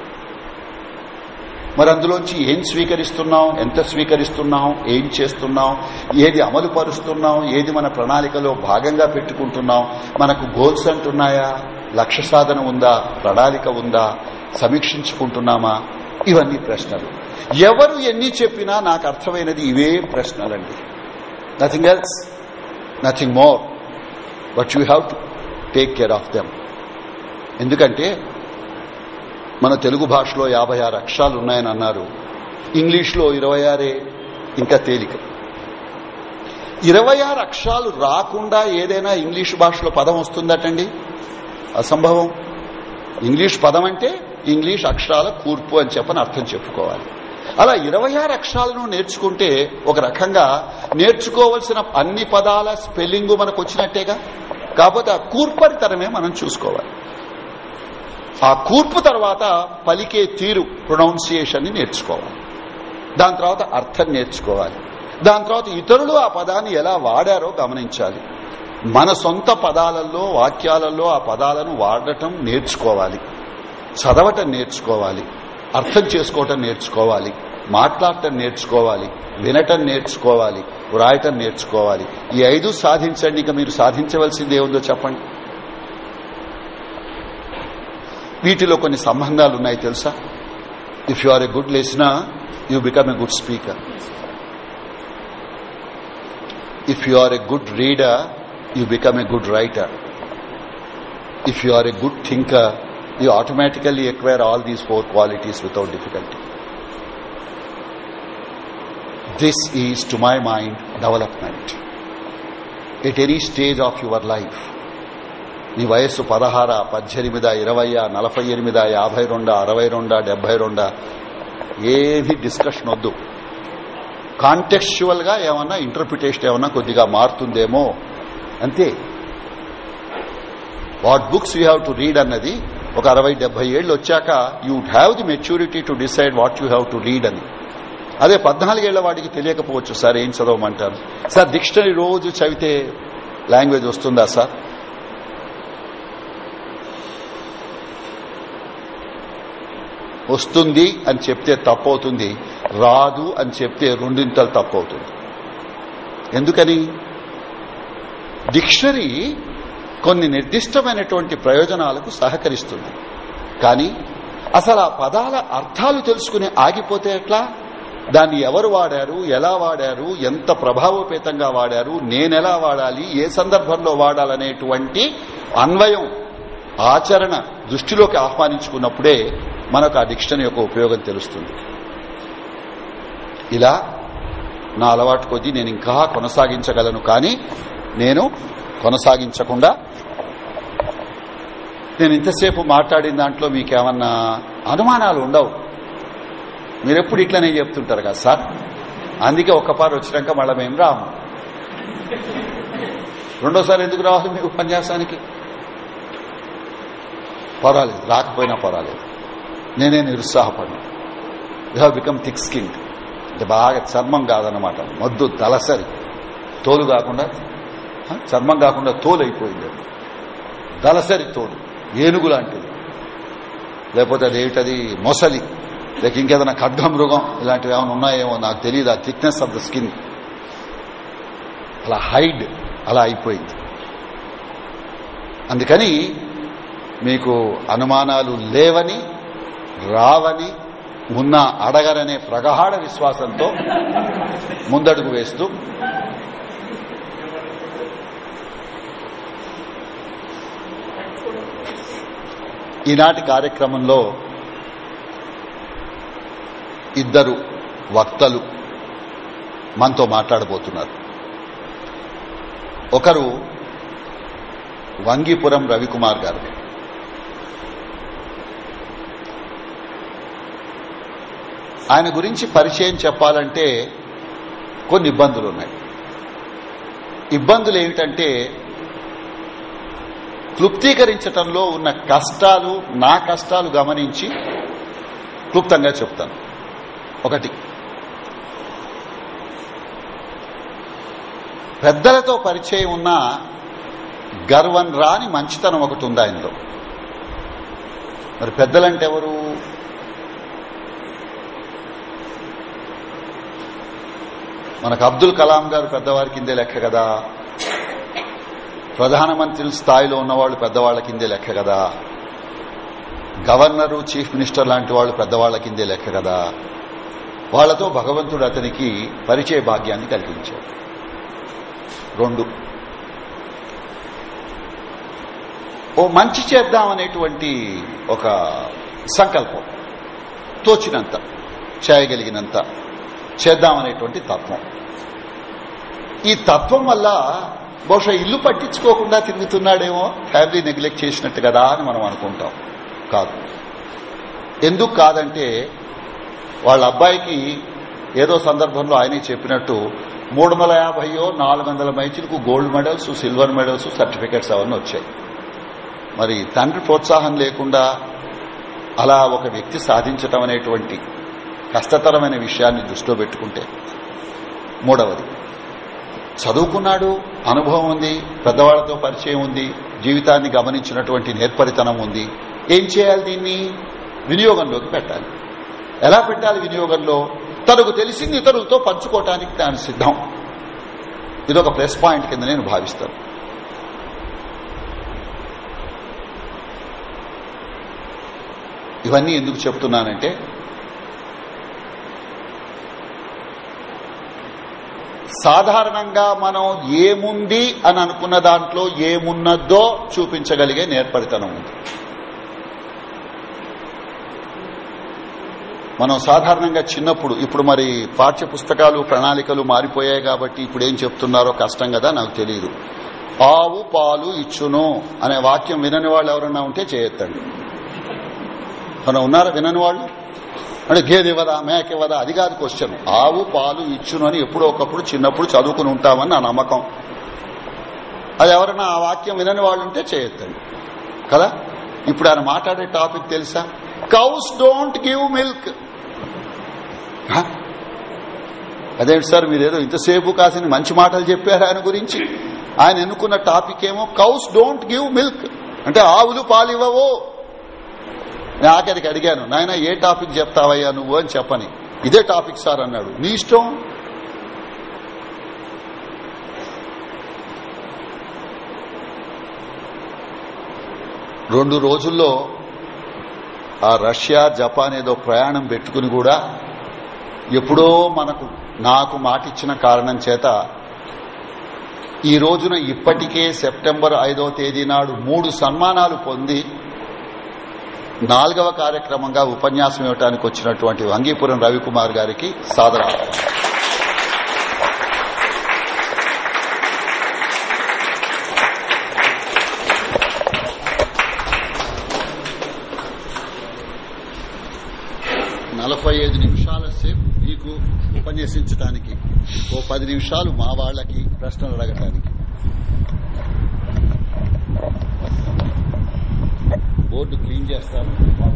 మరి అందులోంచి ఏం స్వీకరిస్తున్నాం, ఎంత స్వీకరిస్తున్నాం, ఏం చేస్తున్నాం, ఏది అమలు పరుస్తున్నాం, ఏది మన ప్రణాళికలో భాగంగా పెట్టుకుంటున్నాం, మనకు గోల్స్ అంటున్నాయా, లక్ష్య సాధన ఉందా, ప్రణాళిక ఉందా, సమీక్షించుకుంటున్నామా, ఇవన్నీ ప్రశ్నలు. ఎవరు ఎన్ని చెప్పినా నాకు అర్థమైనది ఇవే ప్రశ్నలండి. Nothing else, nothing more, but you have to take care of them. ఎందుకంటే మన తెలుగు భాషలో యాభై ఆరు అక్షరాలు ఉన్నాయని అన్నారు, ఇంగ్లీష్లో ఇరవై ఆరే ఇంకా తేలిక. ఇరవై ఆరు అక్షరాలు రాకుండా ఏదైనా ఇంగ్లీష్ భాషలో పదం వస్తుందటండి? అసంభవం. ఇంగ్లీష్ పదం అంటే ఇంగ్లీష్ అక్షరాల కూర్పు అని చెప్పని అర్థం చెప్పుకోవాలి. అలా ఇరవై ఆరు అక్షరాలను నేర్చుకుంటే ఒక రకంగా నేర్చుకోవలసిన అన్ని పదాల స్పెల్లింగు మనకు వచ్చినట్టేగా. కాకపోతే ఆ కూర్పరితనమే మనం చూసుకోవాలి. ఆ కూర్పు తర్వాత పలికే తీరు, ప్రొనౌన్సియేషన్ ని నేర్చుకోవాలి. దాని తర్వాత అర్థం నేర్చుకోవాలి. దాని తర్వాత ఇతరులు ఆ పదాన్ని ఎలా వాడారో గమనించాలి. మన సొంత పదాలలో, వాక్యాలలో ఆ పదాలను వాడటం నేర్చుకోవాలి. చదవటం నేర్చుకోవాలి, అర్థం చేసుకోవటం నేర్చుకోవాలి, మాట్లాడటం నేర్చుకోవాలి, వినటం నేర్చుకోవాలి, వ్రాయటం నేర్చుకోవాలి. ఈ ఐదు సాధించండి. ఇక మీరు సాధించవలసింది ఏముందో చెప్పండి. వీటిలో కొన్ని సంబంధాలు ఉన్నాయి తెలుసా? If you are a good listener, you become a good speaker. If you are a good reader, you become a good writer. If you are a good thinker, you automatically acquire all these four qualities without difficulty. This is, to my mind, development. At any stage of your life, నీ వయస్సు పదహార, పద్దెనిమిదా, ఇరవయా, నలభై ఎనిమిదా, యాభై రెండా, అరవై రెండా, డెబ్బై రెండా, ఏది డిస్కషన్ వద్దు. కాంటెక్చువల్ గా ఏమన్నా ఇంటర్ప్రిటేషన్ ఏమన్నా కొద్దిగా మారుతుందేమో అంతే. What books you have to read అన్నది ఒక అరవై డెబ్బై ఏళ్ళు వచ్చాక you would have the maturity to decide what you have to read అని. అదే పద్నాలుగేళ్ల వాడికి తెలియకపోవచ్చు. సార్ ఏం చదవమంటారు? సార్ డిక్షనరీ రోజు చదివితే లాంగ్వేజ్ వస్తుందా సార్? వస్తుంది అని చెప్తే తప్పవుతుంది, రాదు అని చెప్తే రెండింతలు తప్పవుతుంది. ఎందుకని? డిక్షనరీ కొన్ని నిర్దిష్టమైనటువంటి ప్రయోజనాలకు సహకరిస్తుంది. కానీ అసలు ఆ పదాల అర్థాలు తెలుసుకుని ఆగిపోతే ఎట్లా? దాన్ని ఎవరు వాడారు, ఎలా వాడారు, ఎంత ప్రభావోపేతంగా వాడారు, నేనెలా వాడాలి, ఏ సందర్భంలో వాడాలనేటువంటి అన్వయం, ఆచరణ దృష్టిలోకి ఆహ్వానించుకున్నప్పుడే మనకు ఆ డిక్షనరీ యొక్క ఉపయోగం తెలుస్తుంది. ఇలా నా అలవాటు కొద్దీ నేను ఇంకా కొనసాగించగలను. కానీ నేను కొనసాగించకుండా నేను ఇంతసేపు మాట్లాడిన దాంట్లో మీకేమన్నా అనుమానాలు ఉండవు. మీరెప్పుడు ఇట్లనే చెప్తుంటారు కదా సార్, అందుకే ఒక్కపారు వచ్చినాక మళ్ళీ మేము రాము. రెండోసారి ఎందుకు రావాలి మీ ఉపన్యాసానికి? పర్వాలేదు, రాకపోయినా పర్వాలేదు, నేనే నిరుత్సాహపడినా. You have become thick skin. అంటే బాగా చర్మం కాదన్నమాట, మొద్దు దళసరి, తోలు కాకుండా చర్మం కాకుండా తోలు అయిపోయింది. దళసరి తోలు, ఏనుగు లాంటిది. లేకపోతే అదేమిటది మొసలి, లేక ఇంకేదైనా ఖడ్గమృగం, ఇలాంటివి ఏమైనా ఉన్నాయేమో నాకు తెలియదు. ఆ థిక్నెస్ ఆఫ్ ద స్కిన్ అలా హైడ్ అలా అయిపోయింది. అందుకని మీకు అనుమానాలు లేవని, రావని, ఉన్న అడగరనే ప్రగాఢ విశ్వాసంతో ముందడుగు వేస్తూ ఈనాటి కార్యక్రమంలో ఇద్దరు వక్తలు మనతో మాట్లాడబోతున్నారు. ఒకరు వంగీపురం రవికుమార్ గారు. ఆయన గురించి పరిచయం చెప్పాలంటే కొన్ని ఇబ్బందులు ఉన్నాయి. ఇబ్బందులు ఏమిటంటే క్లుప్తీకరించటంలో ఉన్న కష్టాలు, నా కష్టాలు గమనించి క్లుప్తంగా చెప్తాను. ఒకటి, పెద్దలతో పరిచయం ఉన్న గర్వం రాని మంచితనం ఒకటి ఉంది ఆయనలో. మరి పెద్దలంటే ఎవరు? మనకు అబ్దుల్ కలాం గారు పెద్దవారి కిందే లెక్క కదా, ప్రధానమంత్రుల స్థాయిలో ఉన్నవాళ్లు పెద్దవాళ్ల కిందే లెక్క కదా, గవర్నరు, చీఫ్ మినిస్టర్ లాంటి వాళ్ళు పెద్దవాళ్ల కిందే లెక్క కదా. వాళ్లతో భగవంతుడు అతనికి పరిచయ భాగ్యాన్ని కలిగించాడు. రెండు, ఓ మంచి చేద్దామనేటువంటి ఒక సంకల్పం, తోచినంత చేయగలిగినంత చేద్దామనేటువంటి తత్వం. ఈ తత్వం వల్ల బహుశా ఇల్లు పట్టించుకోకుండా తిరుగుతున్నాడేమో, ఫ్యామిలీ నెగ్లెక్ట్ చేసినట్టు కదా అని మనం అనుకుంటాం. కాదు. ఎందుకు కాదంటే వాళ్ళ అబ్బాయికి ఏదో సందర్భంలో ఆయనే చెప్పినట్టు మూడు వందల యాభైయో నాలుగు వందల మైచులకు gold medals, silver medals, certificates అవన్నీ వచ్చాయి. మరి తండ్రి ప్రోత్సాహం లేకుండా అలా ఒక వ్యక్తి సాధించటం అనేటువంటి కష్టతరమైన విషయాన్ని దృష్టిలో పెట్టుకుంటే. మూడవది, చదువుకున్నాడు, అనుభవం ఉంది, పెద్దవాళ్లతో పరిచయం ఉంది, జీవితాన్ని గమనించినటువంటి నేర్పరితనం ఉంది. ఏం చేయాలి? దీన్ని వినియోగంలోకి పెట్టాలి. ఎలా పెట్టాలి వినియోగంలో? తనకు తెలిసింది ఇతరులతో పంచుకోవటానికి తాను సిద్ధం. ఇదొక ప్లస్ పాయింట్ కింద నేను భావిస్తాను. ఇవన్నీ ఎందుకు చెప్తున్నానంటే సాధారణంగా మనం ఏముంది అని అనుకున్న దాంట్లో ఏమున్నదో చూపించగలిగే నేర్పరితనం ఉంది. మనం సాధారణంగా చిన్నప్పుడు, ఇప్పుడు మరి పాఠ్య పుస్తకాలు, ప్రణాళికలు మారిపోయాయి కాబట్టి ఇప్పుడు ఏం చెప్తున్నారో కష్టం కదా, నాకు తెలియదు. ఆవు పాలు ఇచ్చును అనే వాక్యం వినని వాళ్ళు ఎవరన్నా ఉంటే చేయొద్దండి. మనం ఉన్నారా వినని వాళ్ళు? అంటే గేదె ఇవ్వదా, మేక ఇవ్వదా, అది కాదు క్వశ్చన్. ఆవు పాలు ఇచ్చును అని ఎప్పుడో ఒకప్పుడు చిన్నప్పుడు చదువుకుని ఉంటామని నా నమ్మకం. అది ఎవరన్నా ఆ వాక్యం వినని వాళ్ళు ఉంటే చేయొద్దండి కదా. ఇప్పుడు ఆయన మాట్లాడే టాపిక్ తెలుసా? Cows don't give milk. అదేంటి సార్, మీరేదో ఇంతసేపు కాసిన మంచి మాటలు చెప్పారు ఆయన గురించి. ఆయన ఎన్నుకున్న టాపిక్ ఏమో కౌస్ డోంట్ గివ్ మిల్క్, అంటే ఆవులు పాలు ఇవ్వవు. నేను ఆఖరికి అడిగాను, నాయన ఏ టాపిక్ చెప్తావయ్యా నువ్వు అని చెప్పని. ఇదే టాపిక్ సార్ అన్నాడు. నీ ఇష్టం. రెండు రోజుల్లో ఆ రష్యా, జపాన్ ఏదో ప్రయాణం పెట్టుకుని కూడా ఎప్పుడో మనకు నాకు మాటిచ్చిన కారణం చేత ఈ రోజున ఇప్పటికే సెప్టెంబర్ ఐదో తేదీ నాడు మూడు సన్మానాలు పొంది నాలుగవ కార్యక్రమంగా ఉపన్యాసం ఇవ్వడానికి వచ్చినటువంటి వంగీపురం రవికుమార్ గారికి సాదరాలు. నలభై ఐదు నిమిషాల సేపు మీకు ఉపన్యసించడానికి, ఓ పది నిమిషాలు మా వాళ్లకి ప్రశ్నలు అడగటానికి. బోర్డు క్లీన్ చేస్తారు.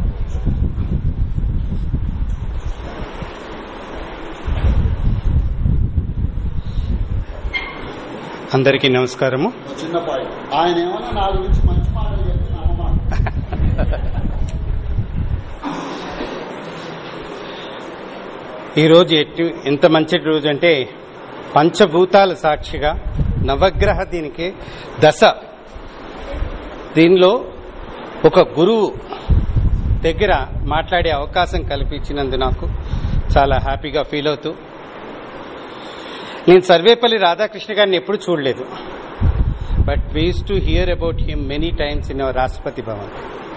అందరికీ నమస్కారము. చిన్న పాయింట్, ఆయన ఏమన్నా నా గురించి మంచి మాటలు చెప్తే నమ్మమాట. ఈరోజు ఎట్టి ఎంత మంచి రోజు అంటే పంచభూతాల సాక్షిగా నవగ్రహ దీనికి దశ దీనిలో ఒక గురువు దగ్గర మాట్లాడే అవకాశం కల్పించినందు నాకు చాలా హ్యాపీగా ఫీల్ అవుతూ, నేను సర్వేపల్లి రాధాకృష్ణ గారిని ఎప్పుడు చూడలేదు, but we use to hear about him many times in our Rashtrapati Bhavan.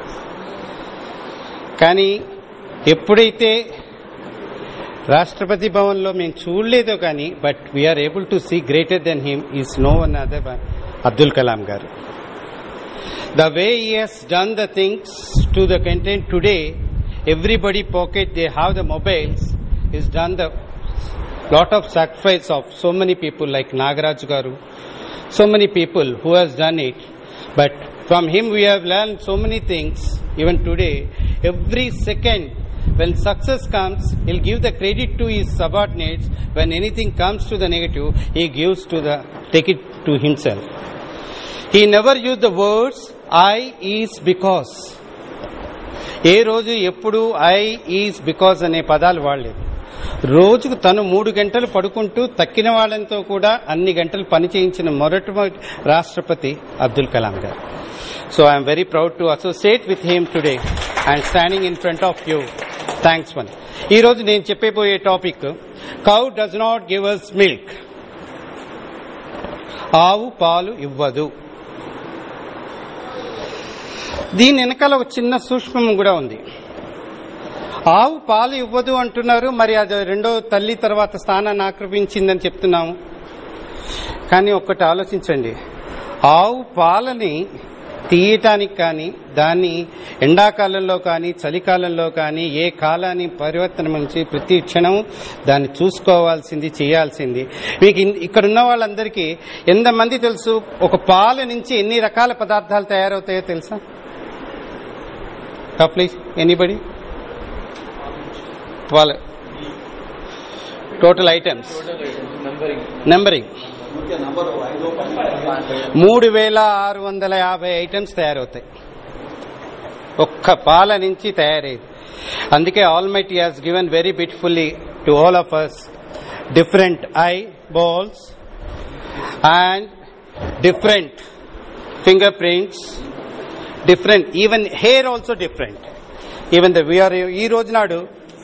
కానీ ఎప్పుడైతే రాష్ట్రపతి భవన్లో మేము చూడలేదో కానీ, but we are able to see greater than him is no one other Abdul Kalam గారు. The way he has done the things to the content today, everybody pocket they have the mobiles, is done the lot of sacrifice of so many people like Nagaraj Garu, so many people who has done it. But from him we have learned so many things. Even today, every second when success comes, he'll give the credit to his subordinates. When anything comes to the negative, he gives to the take it to himself. He never used the words I is because. ఏ రోజు ఎప్పుడు I is because అనే పదాలు వాడలేదు. రోజుకు తను మూడు గంటలు పడుకుంటూ తక్కిన వాళ్ళంతో కూడా అన్ని గంటలు పని చేయించిన మొదటి రాష్ట్రపతి అబ్దుల్ కలాం గారు. So I'm very proud to associate with him today and standing in front of you. Thanks one. ఈ రోజు నేను చెప్పబోయే topic, cow does not give us milk. ఆవు పాలు ఇవ్వదు. దీని వెనకాల ఒక చిన్న సూక్ష్మం కూడా ఉంది. ఆవు పాలు ఇవ్వదు అంటున్నారు, మరి అది రెండో తల్లి తర్వాత స్థానాన్ని ఆక్రమించిందని చెప్తున్నాము. కానీ ఒక్కటి ఆలోచించండి, ఆవు పాలని తీయటానికి కానీ, దాన్ని ఎండాకాలంలో కానీ చలికాలంలో కానీ ఏ కాలాన్ని పరివర్తన నుంచి ప్రతి క్షణం దాన్ని చూసుకోవాల్సింది, చేయాల్సింది. మీకు ఇక్కడున్న వాళ్ళందరికీ ఎంతమంది తెలుసు ఒక పాల నుంచి ఎన్ని రకాల పదార్థాలు తయారవుతాయో తెలుసా? Please anybody? వాళ్ళ టోటల్ ఐటమ్స్ నెంబరింగ్ మూడు వేల ఆరు వందల యాభై ఐటమ్స్ తయారవుతాయి ఒక్క పాల నుంచి తయారయ్యేది. అందుకే almighty has given very beautifully to all of us different eyeballs and different fingerprints, different even hair also different. Even the we are ఈ రోజు నాడు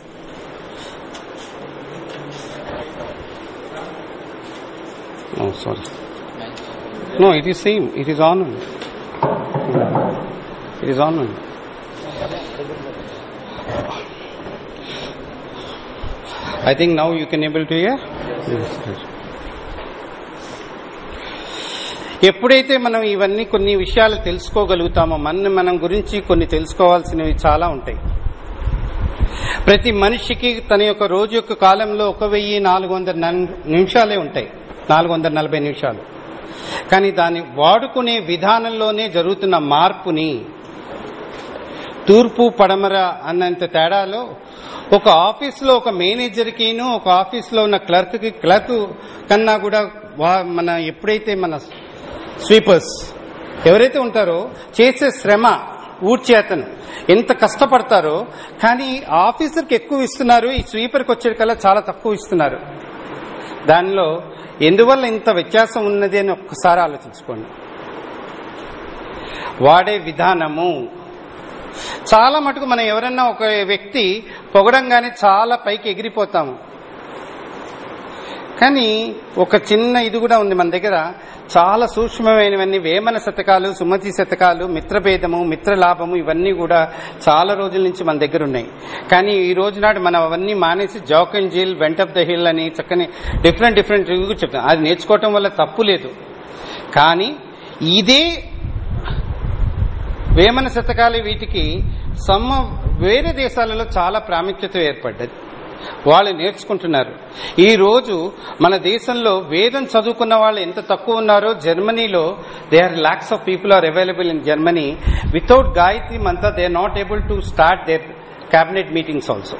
oh sorry no it is same, it is on it is on I think now you can able to hear. ఎప్పుడైతే మనం ఇవన్నీ కొన్ని విషయాలు తెలుసుకోగలుగుతామో, మన మనం గురించి కొన్ని తెలుసుకోవాల్సినవి చాలా ఉంటాయి. ప్రతి మనిషికి తన యొక్క రోజు యొక్క కాలంలో ఒక వెయ్యి నాలుగు వందల నిమిషాలే ఉంటాయి, నాలుగు వందల నలభై నిమిషాలు. కానీ దాన్ని వాడుకునే విధానంలోనే జరుగుతున్న మార్పుని, తూర్పు పడమర అన్నంత తేడాలో ఒక ఆఫీసులో ఒక మేనేజర్కిను ఒక ఆఫీసులో ఉన్న క్లర్క్ కి క్లర్క్ కన్నా కూడా మన ఎప్పుడైతే మన స్వీపర్స్ ఎవరైతే ఉంటారో చేసే శ్రమ, ఊడ్చే అతను ఎంత కష్టపడతారో, కానీ ఆఫీసర్కి ఎక్కువ ఇస్తున్నారు, ఈ స్వీపర్కి వచ్చేకల్లా చాలా తక్కువ ఇస్తున్నారు. దానిలో ఎందువల్ల ఇంత వ్యత్యాసం ఉన్నది అని ఒక్కసారి ఆలోచించుకోండి. వాడే విధానము. చాలా మటుకు మనం ఎవరన్నా ఒక వ్యక్తి పొగడంగానే చాలా పైకి ఎగిరిపోతాము. కానీ ఒక చిన్న ఇది కూడా ఉంది మన దగ్గర, చాలా సూక్ష్మమైనవన్నీ వేమన శతకాలు, సుమతి శతకాలు, మిత్రభేదము, మిత్రలాభము, ఇవన్నీ కూడా చాలా రోజుల నుంచి మన దగ్గర ఉన్నాయి. కానీ ఈ రోజు నాడు మనం అవన్నీ మానేసి Jack and Jill, went of the hill అని చక్కని డిఫరెంట్ డిఫరెంట్ చెప్తాం. అది నేర్చుకోవటం వల్ల తప్పు లేదు. కానీ ఇదే వేమన శతకాలు వీటికి సమ వేరే దేశాలలో చాలా ప్రాముఖ్యత ఏర్పడ్డది. వాళ్ళు నేర్చుకుంటున్నారు. ఈ రోజు మన దేశంలో వేదం చదువుకున్న వాళ్ళు ఎంత తక్కువ ఉన్నారో, జర్మనీలో they are lakhs of people are available in Germany. Without Gayatri mantra they are not able to start their cabinet meetings also.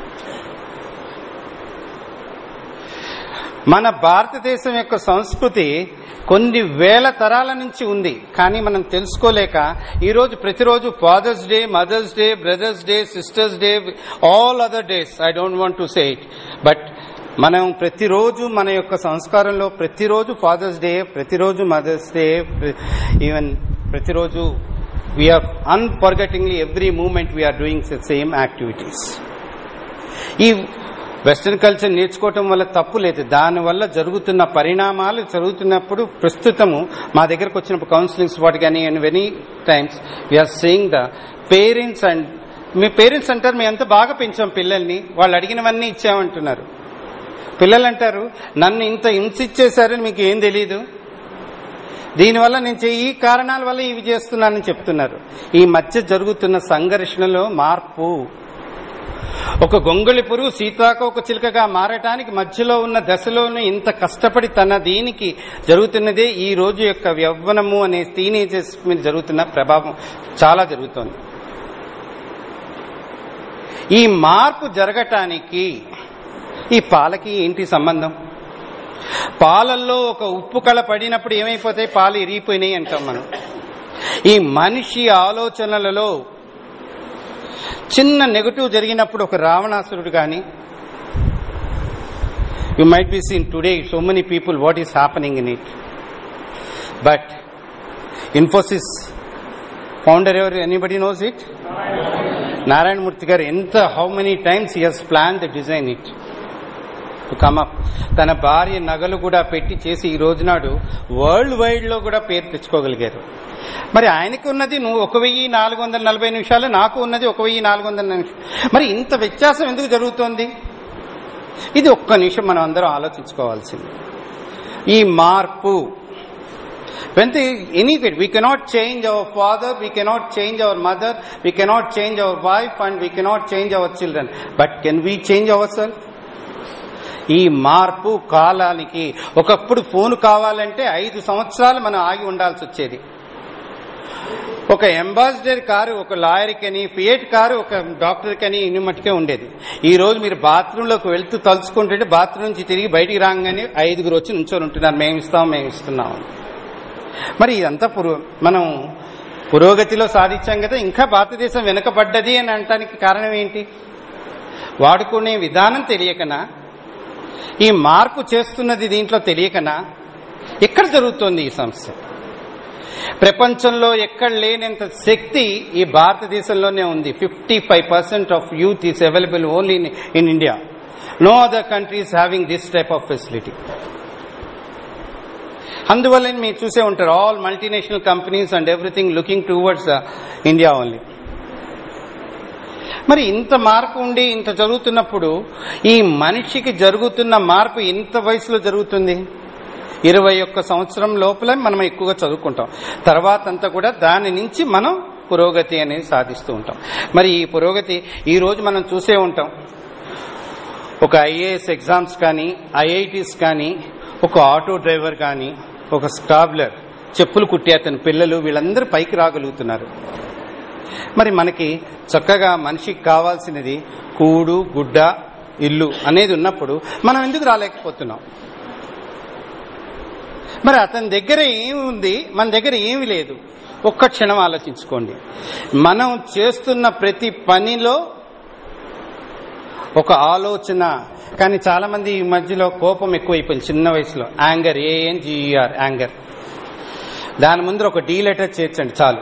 మన భారతదేశం యొక్క సంస్కృతి కొన్ని వేల తరాల నుంచి ఉంది. కానీ మనం తెలుసుకోలేక ఈరోజు ప్రతిరోజు father's day, mother's day, brother's day, sister's day, all other days, I don't want to say it, but మనం ప్రతిరోజు మన యొక్క సంస్కారంలో ప్రతిరోజు ఫాదర్స్ డే, ప్రతిరోజు మదర్స్ డే, ఈవెన్ ప్రతిరోజు we are unforgettingly every moment we are doing the same activities. ఈ western culture నేర్చుకోవటం వల్ల తప్పు లేదు, దానివల్ల జరుగుతున్న పరిణామాలు జరుగుతున్నప్పుడు ప్రస్తుతము మా దగ్గరకు వచ్చినప్పుడు కౌన్సిలింగ్స్ వాటి కానీ and many times we are saying the parents and మీ పేరెంట్స్ అంటారు మేము ఎంత బాగా పెంచాం పిల్లల్ని, వాళ్ళు అడిగినవన్నీ ఇచ్చామంటున్నారు. పిల్లలు అంటారు నన్ను ఇంత హింసించేశారని మీకు ఏం తెలీదు, దీనివల్ల నేను ఈ కారణాల వల్ల ఇవి చేస్తున్నానని చెప్తున్నారు. ఈ మధ్య జరుగుతున్న సంఘర్షణలో మార్పు, ఒక గొంగళి పురుగు సీతాకోక చిలుకగా మారటానికి మధ్యలో ఉన్న దశలోనే ఇంత కష్టపడి తన దీనికి జరుగుతున్నదే ఈ రోజు యొక్క యవ్వనము అనే టీనేజర్స్ మీద జరుగుతున్న ప్రభావం చాలా జరుగుతోంది. ఈ మార్పు జరగటానికి ఈ పాలకి ఏంటి సంబంధం? పాలల్లో ఒక ఉప్పు కళ పడినప్పుడు ఏమైపోతాయి, పాలు ఇరిగిపోయినాయి అంటాం మనం. ఈ మనిషి ఆలోచనలలో చిన్న నెగటివ్ జరిగినప్పుడు ఒక రావణాసురుడు కానీ, you might be seen today so many people what is happening in it. But Infosys founder ఎవరు, ఎనీబడి నోస్ ఇట్? నారాయణమూర్తి గారు ఎంత how many times he has plan the design it to come up. తన భార్య నగలు కూడా పెట్టి చేసి ఈ రోజునాడు వరల్డ్ వైడ్ లో కూడా పేరు తెచ్చుకోగలిగారు. మరి ఆయనకు ఉన్నది నువ్వు ఒక వెయ్యి నాలుగు వందల నలభై నిమిషాలు, నాకు ఉన్నది ఒక వెయ్యి నాలుగు వందల నిమిషాలు. మరి ఇంత వ్యత్యాసం ఎందుకు జరుగుతోంది? ఇది ఒక్క నిమిషం మనం అందరం ఆలోచించుకోవాల్సింది. ఈ మార్పు when the any we cannot change our father, we cannot change our mother, we cannot change our wife, and we cannot change our children, but can we change ourselves? ఈ మార్పు కాలానికి, ఒకప్పుడు ఫోన్ కావాలంటే ఐదు సంవత్సరాలు మనం ఆగి ఉండాల్సి వచ్చేది. ఒక అంబాసిడర్ కారు ఒక లాయర్ కని, ఫియట్ కారు ఒక డాక్టర్ కని ఇన్ని మట్టుకే ఉండేది. ఈ రోజు మీరు బాత్రూమ్ లోకి వెళ్తూ తలుచుకుంటుంటే బాత్రూమ్ నుంచి తిరిగి బయటికి రాగానే ఐదుగురు వచ్చి నుంచొని ఉంటున్నారు, మేము ఇస్తాం మేము ఇస్తున్నాం. మరి ఇదంతా పురో మనం పురోగతిలో సాధించాం కదా, ఇంకా భారతదేశం వెనుకబడ్డది అని అనటానికి కారణం ఏంటి? వాడుకునే విధానం తెలియకనా, ఈ మార్పు చేస్తున్నది దీంట్లో తెలియకనా? ఎక్కడ జరుగుతోంది ఈ సమస్య? ప్రపంచంలో ఎక్కడ లేనంత శక్తి ఈ భారతదేశంలోనే ఉంది. Fifty five percent of youth is available only in India. No other countries having this type of facility. అందువల్ల మీరు చూసే ఉంటారు all multinational companies and everything looking towards India only. మరి ఇంత మార్పు ఉండి ఇంత జరుగుతున్నప్పుడు ఈ మనిషికి జరుగుతున్న మార్పు ఇంత వయసులో జరుగుతుంది. ఇరవై ఒక్క సంవత్సరం లోపలే మనం ఎక్కువగా చదువుకుంటాం, తర్వాత అంతా కూడా దాని నుంచి మనం పురోగతి అనేది సాధిస్తూ ఉంటాం. మరి ఈ పురోగతి ఈ రోజు మనం చూసే ఉంటాం. ఒక ఐఏఎస్ ఎగ్జామ్స్ కానీ, ఐఐటీస్ కానీ, ఒక ఆటో డ్రైవర్ కానీ, ఒక స్టాబ్లర్, చెప్పులు కుట్టే అతని పిల్లలు, వీళ్ళందరూ పైకి రాగలుగుతున్నారు. మరి మనకి చక్కగా మనిషికి కావాల్సినది కూడు గుడ్డ ఇల్లు అనేది ఉన్నప్పుడు మనం ఎందుకు రాలేకపోతున్నాం? మరి అతని దగ్గర ఏమి ఉంది, మన దగ్గర ఏమి లేదు? ఒక్క క్షణం ఆలోచించుకోండి. మనం చేస్తున్న ప్రతి పనిలో ఒక ఆలోచన. కానీ చాలా మంది ఈ మధ్యలో కోపం ఎక్కువైపోయింది చిన్న వయసులో. Anger, A N G E R, anger. దాని ముందు ఒక డీ లెటర్ చేర్చండి చాలు.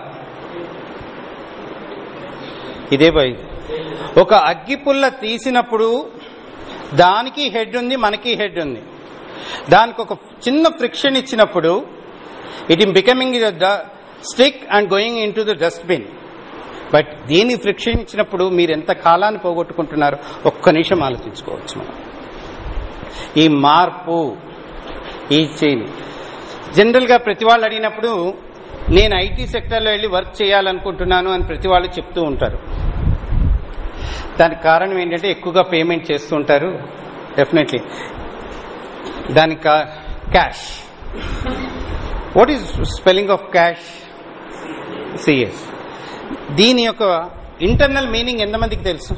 ఇదే భయ్, ఒక అగ్గిపుల్ల తీసినప్పుడు దానికి హెడ్ ఉంది, మనకి హెడ్ ఉంది. దానికి ఒక చిన్న ఫ్రిక్షన్ ఇచ్చినప్పుడు it is becoming the stick and going in to the dustbin. But దీని ఫ్రిక్షన్ ఇచ్చినప్పుడు మీరు ఎంత కాలాన్ని పోగొట్టుకుంటున్నారో ఒక్క నిమిషం ఆలోచించుకోవచ్చు మనం. ఈ మార్పు, ఈ చేంజ్ జనరల్ గా ప్రతి వాళ్ళు అడిగినప్పుడు నేను ఐటీ సెక్టర్లో వెళ్ళి వర్క్ చేయాలనుకుంటున్నాను అని ప్రతి వాళ్ళు చెప్తూ ఉంటారు. దానికి కారణం ఏంటంటే ఎక్కువగా పేమెంట్ చేస్తూ ఉంటారు. డెఫినెట్లీ దానికి cash. What is spelling of cash? CS. దీని యొక్క ఇంటర్నల్ మీనింగ్ ఎంతమందికి తెలుసు?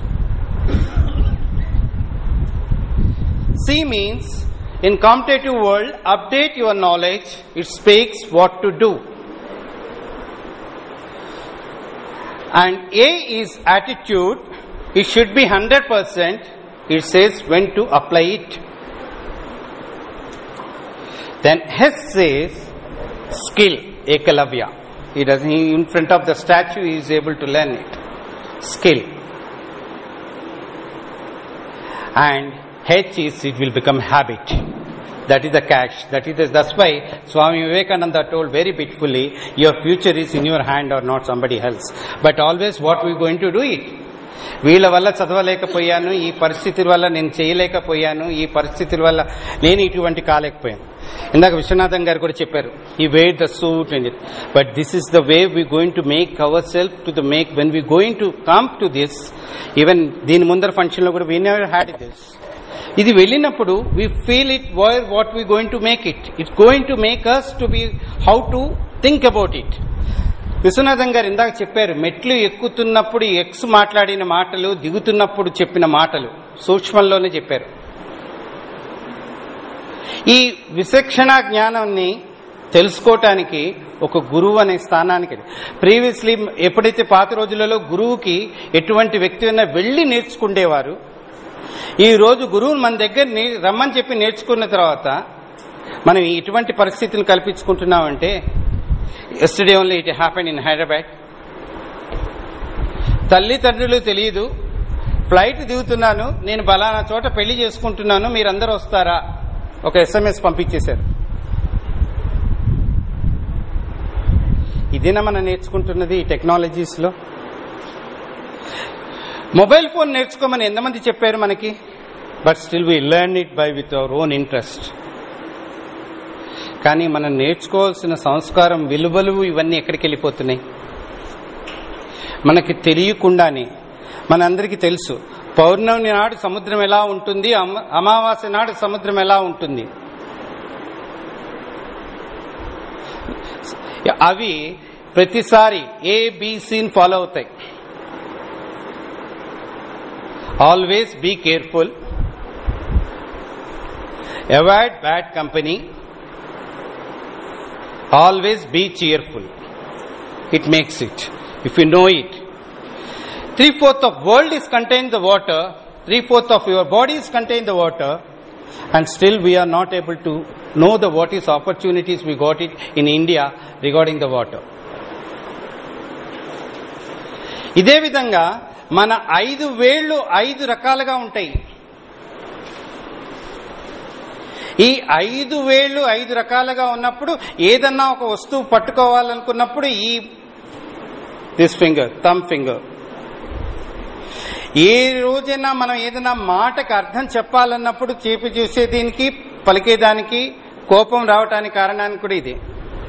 C means in competitive world, update your knowledge. It speaks what to do. And A is attitude. It should be one hundred percent. It says when to apply it. Then H says skill, Ekalavya. He doesn't, he, in front of the statue, he is able to learn it. Skill. And H is, it will become habit. That is the cash. That is the, that's why Swami Vivekananda told very beautifully, your future is in your hand or not somebody else. But always what we are going to do it. వీళ్ళ వల్ల చదవలేకపోయాను, ఈ పరిస్థితుల వల్ల నేను చేయలేకపోయాను, ఈ పరిస్థితుల వల్ల నేను ఇటువంటి కాలేకపోయాను. ఇందాక విశ్వనాథన్ గారు కూడా చెప్పారు, ఈ where the suit and but this is the way we going to make our self to the make when we going to come to this. Even దీని ముందర ఫంక్షన్ లో కూడా వీ నెవర్ హ్యాడ్ దిస్. ఇది వెళ్ళినప్పుడు we feel it where what we going to make it. It's going to make us to be how to think about it. Viswanatham గారు ఇందాక చెప్పారు, మెట్లు ఎక్కుతున్నప్పుడు ఎక్స్ మాట్లాడిన మాటలు, దిగుతున్నప్పుడు చెప్పిన మాటలు సూక్ష్మంలోనే చెప్పారు. ఈ విచక్షణ జ్ఞానాన్ని తెలుసుకోవటానికి ఒక గురువు అనే స్థానానికి, ప్రీవియస్లీ ఎప్పుడైతే పాత రోజులలో గురువుకి ఎటువంటి వ్యక్తి అయినా వెళ్లి నేర్చుకునేవారు, ఈ రోజు గురువు మన దగ్గర రమ్మని చెప్పి నేర్చుకున్న తర్వాత మనం ఇటువంటి పరిస్థితిని కల్పించుకుంటున్నామంటే, yesterday only it happened in Hyderabad. తల్లిదండ్రులు తెలియదు, ఫ్లైట్ దిగుతున్నాను, నేను బలానా చోట పెళ్లి చేసుకుంటున్నాను, మీరందరూ వస్తారా, ఒక ఎస్ఎంఎస్ పంపించేశారు. ఇదేనా మనం నేర్చుకుంటున్నది ఈ టెక్నాలజీస్ లో? మొబైల్ ఫోన్ నేర్చుకోమని ఎంతమంది చెప్పారు మనకి? But still we learn it by with our own interest. కానీ మనం నేర్చుకోవాల్సిన సంస్కారం, విలువలు ఇవన్నీ ఎక్కడికి వెళ్ళిపోతున్నాయి? మనకి తెలియకుండానే. మనందరికీ తెలుసు పౌర్ణమి నాడు సముద్రం ఎలా ఉంటుంది, అమావాస్య నాడు సముద్రం ఎలా ఉంటుంది. అవి ప్రతిసారి ఏబిసిని ఫాలో అవుతాయి. Always be careful, avoid bad company, always be cheerful. It makes it, if you know it. Three-fourth of world is contained the water, three-fourth of your body is contained the water, and still we are not able to know the what is opportunities we got it in India regarding the water. ఇదే విధంగా మన ఐదు వేళ్లు ఐదు రకాలుగా ఉంటాయి. ఈ ఐదు వేళ్లు ఐదు రకాలుగా ఉన్నప్పుడు ఏదన్నా ఒక వస్తువు పట్టుకోవాలనుకున్నప్పుడు ఈ దిస్ ఫింగర్, థంబ్ ఫింగర్. ఏ రోజైనా మనం ఏదైనా మాటకి అర్థం చెప్పాలన్నప్పుడు చేపి చూసే దీనికి, పలికేదానికి కోపం రావటానికి కారణానికి కూడా ఇదే.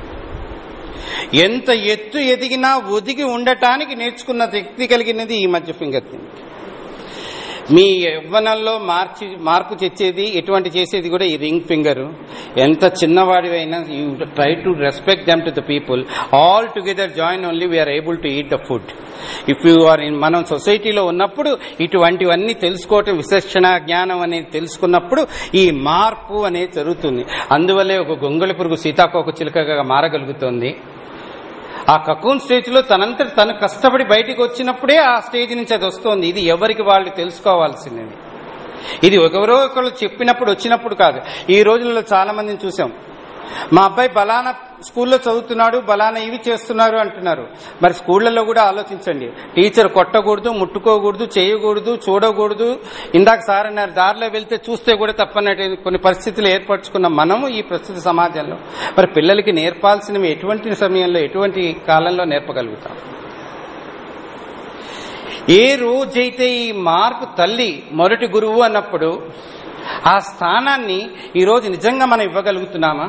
ఎంత ఎత్తు ఎదిగినా ఒదిగి ఉండటానికి నేర్చుకున్న శక్తి కలిగినది ఈ మధ్య ఫింగర్. మీ యవ్వనంలో మార్చి మార్పు తెచ్చేది, ఎటువంటి చేసేది కూడా ఈ రింగ్ ఫింగర్. ఎంత చిన్నవాడివైనా you try to respect them to the people. All together join only we are able to eat the food. If you are in, మనం సొసైటీలో ఉన్నప్పుడు ఇటువంటివన్నీ తెలుసుకోవటం, విచక్షణ జ్ఞానం అనేది తెలుసుకున్నప్పుడు ఈ మార్పు అనేది జరుగుతుంది. అందువల్లే ఒక గొంగళి పురుగు సీతాకోక చిలుకగా మారగలుగుతుంది. ఆ కకూన్ స్టేజ్ లో తనంతట తను కష్టపడి బయటికి వచ్చినప్పుడే ఆ స్టేజ్ నుంచి అది వస్తోంది. ఇది ఎవరికి వాళ్ళు తెలుసుకోవాల్సింది. ఇది ఎవరో ఒకరు చెప్పినప్పుడు వచ్చినప్పుడు కాదు. ఈ రోజుల్లో చాలా మందిని చూసాం, మా అబ్బాయి బలానా స్కూల్లో చదువుతున్నాడు, బలానా ఇవి చేస్తున్నారు అంటున్నారు. మరి స్కూళ్లలో కూడా ఆలోచించండి. టీచర్ కొట్టకూడదు, ముట్టుకోకూడదు, చేయకూడదు, చూడకూడదు. ఇందాక సార్ అన్నారు దారిలో వెళ్తే చూస్తే కూడా తప్పన్నట్టు కొన్ని పరిస్థితులు ఏర్పరచుకున్న మనము ఈ ప్రస్తుత సమాజంలో మరి పిల్లలకి నేర్పాల్సినవి ఎటువంటి సమయంలో, ఎటువంటి కాలంలో నేర్పగలుగుతాం? ఏ రోజైతే ఈ మార్పు తల్లి మొదటి గురువు అన్నప్పుడు ఆ స్థానాన్ని ఈరోజు నిజంగా మనం ఇవ్వగలుగుతున్నామా?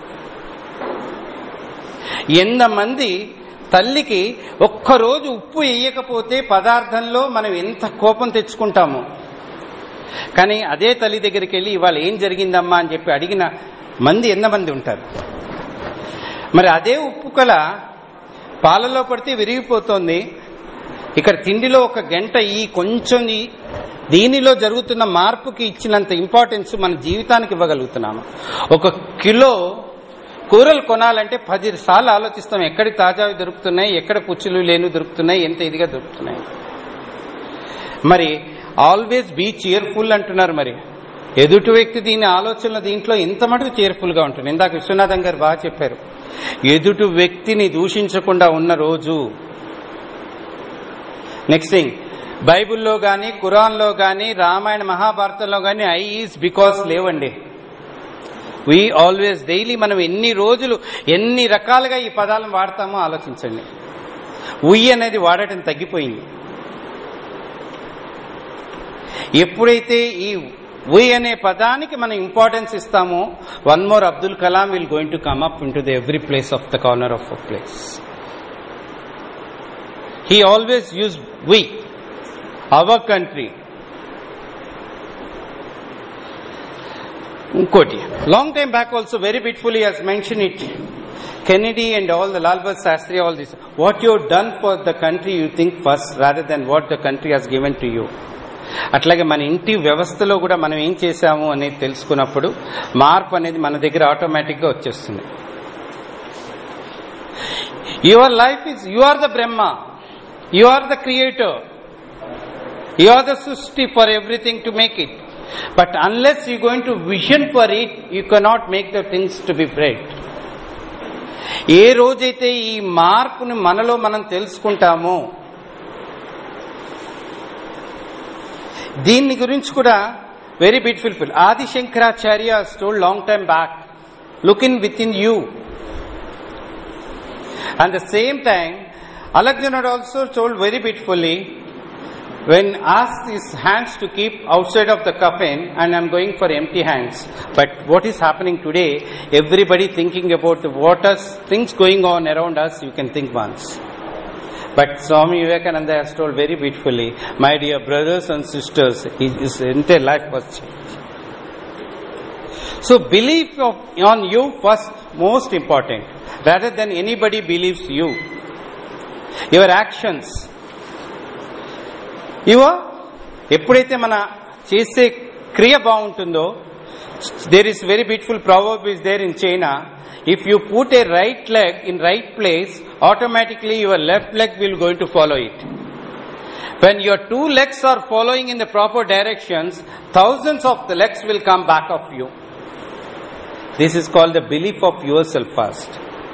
ఎంతమంది తల్లికి ఒక్కరోజు ఉప్పు వేయకపోతే పదార్థంలో మనం ఎంత కోపం తెచ్చుకుంటామో, కానీ అదే తల్లి దగ్గరికి వెళ్ళి ఇవాళ ఏం జరిగిందమ్మా అని చెప్పి అడిగిన మంది ఎంతమంది ఉంటారు? మరి అదే ఉప్పు కల పాలలో పడితే విరిగిపోతుంది. ఇక్కడ తిండిలో ఒక గంట ఈ కొంచెం దీనిలో జరుగుతున్న మార్పుకి ఇచ్చినంత ఇంపార్టెన్స్ మన జీవితానికి ఇవ్వగలుగుతున్నాము. ఒక కిలో కూరలు కొనాలంటే పది సార్లు ఆలోచిస్తాం, ఎక్కడి తాజావి దొరుకుతున్నాయి, ఎక్కడ పుచ్చులు లేని దొరుకుతున్నాయి, ఎంత ఇదిగా దొరుకుతున్నాయి. మరి ఆల్వేస్ బీ చియర్ఫుల్ అంటున్నారు. మరి ఎదుటి వ్యక్తి దీని ఆలోచనలు దీంట్లో ఇంత మటుకు చేర్ఫుల్ గా ఉంటుంది. ఇందాక విశ్వనాథం గారు బాగా చెప్పారు, ఎదుటి వ్యక్తిని దూషించకుండా ఉన్న రోజు. నెక్స్ట్ థింగ్, బైబిల్లో గాని ఖురాన్లో గాని రామాయణ మహాభారతంలో గాని ఐ ఈజ్ బికాస్ లేవండి. వీ ఆల్వేస్ డైలీ మనం ఎన్ని రోజులు ఎన్ని రకాలుగా ఈ పదాలను వాడతామో ఆలోచించండి. ఉయ్ అనేది వాడటం తగ్గిపోయింది. ఎప్పుడైతే ఈ ఉయ్ అనే పదానికి మనం ఇంపార్టెన్స్ ఇస్తామో, one more Abdul Kalam will going to come up in to the every place of the corner of a place. He always use we, our country. ఇంకోటి, long time back also very beautifully has mention it, Kennedy and all the Lal Bahadur Shastri, all this, what you have done for the country you think first rather than what the country has given to you. అట్లాగే మన ఇంటి వ్యవస్థలో కూడా మనం ఏం చేశాము అనేది తెలుసుకున్నప్పుడు మార్పు అనేది మన దగ్గర ఆటోమేటిక్ గా వచ్చేస్తుంది. Your life is, you are the Brahma, you are the creator, you are the సృష్టి for everything to make it. But unless you going to vision for it, you cannot make the things to be bright. ఏ రోజైతే ఈ మార్పుని మనలో మనం తెలుసుకుంటామో, దీన్ని గురించి కూడా very beautiful Adi Shankaracharya told long time back, look in within you. At the same time, Alexander also told very beautifully, when asked his hands to keep outside of the coffin, and I'm going for empty hands. But what is happening today, everybody thinking about the what are things going on around us, you can think once. But Swami Vivekananda has told very beautifully, my dear brothers and sisters, his entire life was changed. So belief of, on you first, most important, rather than anybody believes you. Your actions, ఇవో ఎప్పుడైతే మన చేసే క్రియ బాగుంటుందో, there is very beautiful proverb is there in China, if you put a right leg in right place, automatically your left leg will going to follow it. When your two legs are following in the proper directions, thousands of the legs will come back of you. This is called the belief of your self first.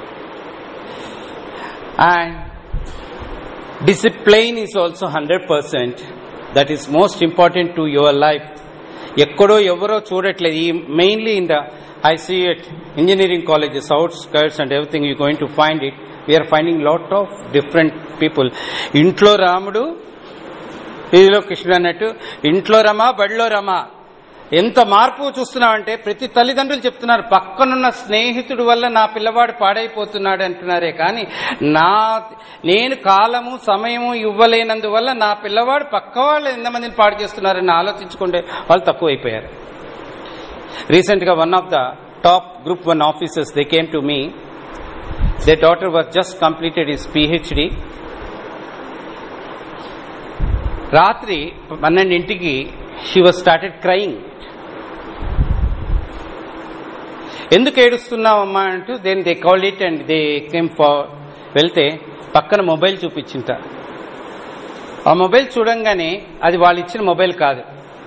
And discipline is also one hundred percent. That is most important to your life. ఎక్కడో ఎవరో చూడట్లేదు. ఈ mainly in the I see it engineering colleges, outskirts and everything you going to find it. We are finding lot of different people. ఇంట్లో రాముడు, ఇదిలో కృష్ణుడు అన్నట్టు, ఇంట్లో రమ బడిలో రమ. ఎంత మార్పు చూస్తున్నామంటే ప్రతి తల్లిదండ్రులు చెప్తున్నారు, పక్కనున్న స్నేహితుడి వల్ల నా పిల్లవాడు పాడైపోతున్నాడు అంటున్నారే కానీ, నా నేను కాలము సమయము ఇవ్వలేనందువల్ల నా పిల్లవాడు పక్క వాళ్ళు ఎంతమందిని పాడు చేస్తున్నారని ఆలోచించుకుంటే వాళ్ళు తక్కువైపోయారు. రీసెంట్ గా one of the top group one officers, they came to me, they daughter was just completed his PhD. రాత్రి పన్నెండింటికి షీ వాజ్ స్టార్టెడ్ క్రయింగ్. ఎందుకు ఏడుస్తున్నావమ్మా అంటూ then they called it and they came far. వెళ్తే పక్కన mobile చూపించింట. ఆ mobile చూడంగానే అది వాళ్ళు ఇచ్చిన మొబైల్ కాదు.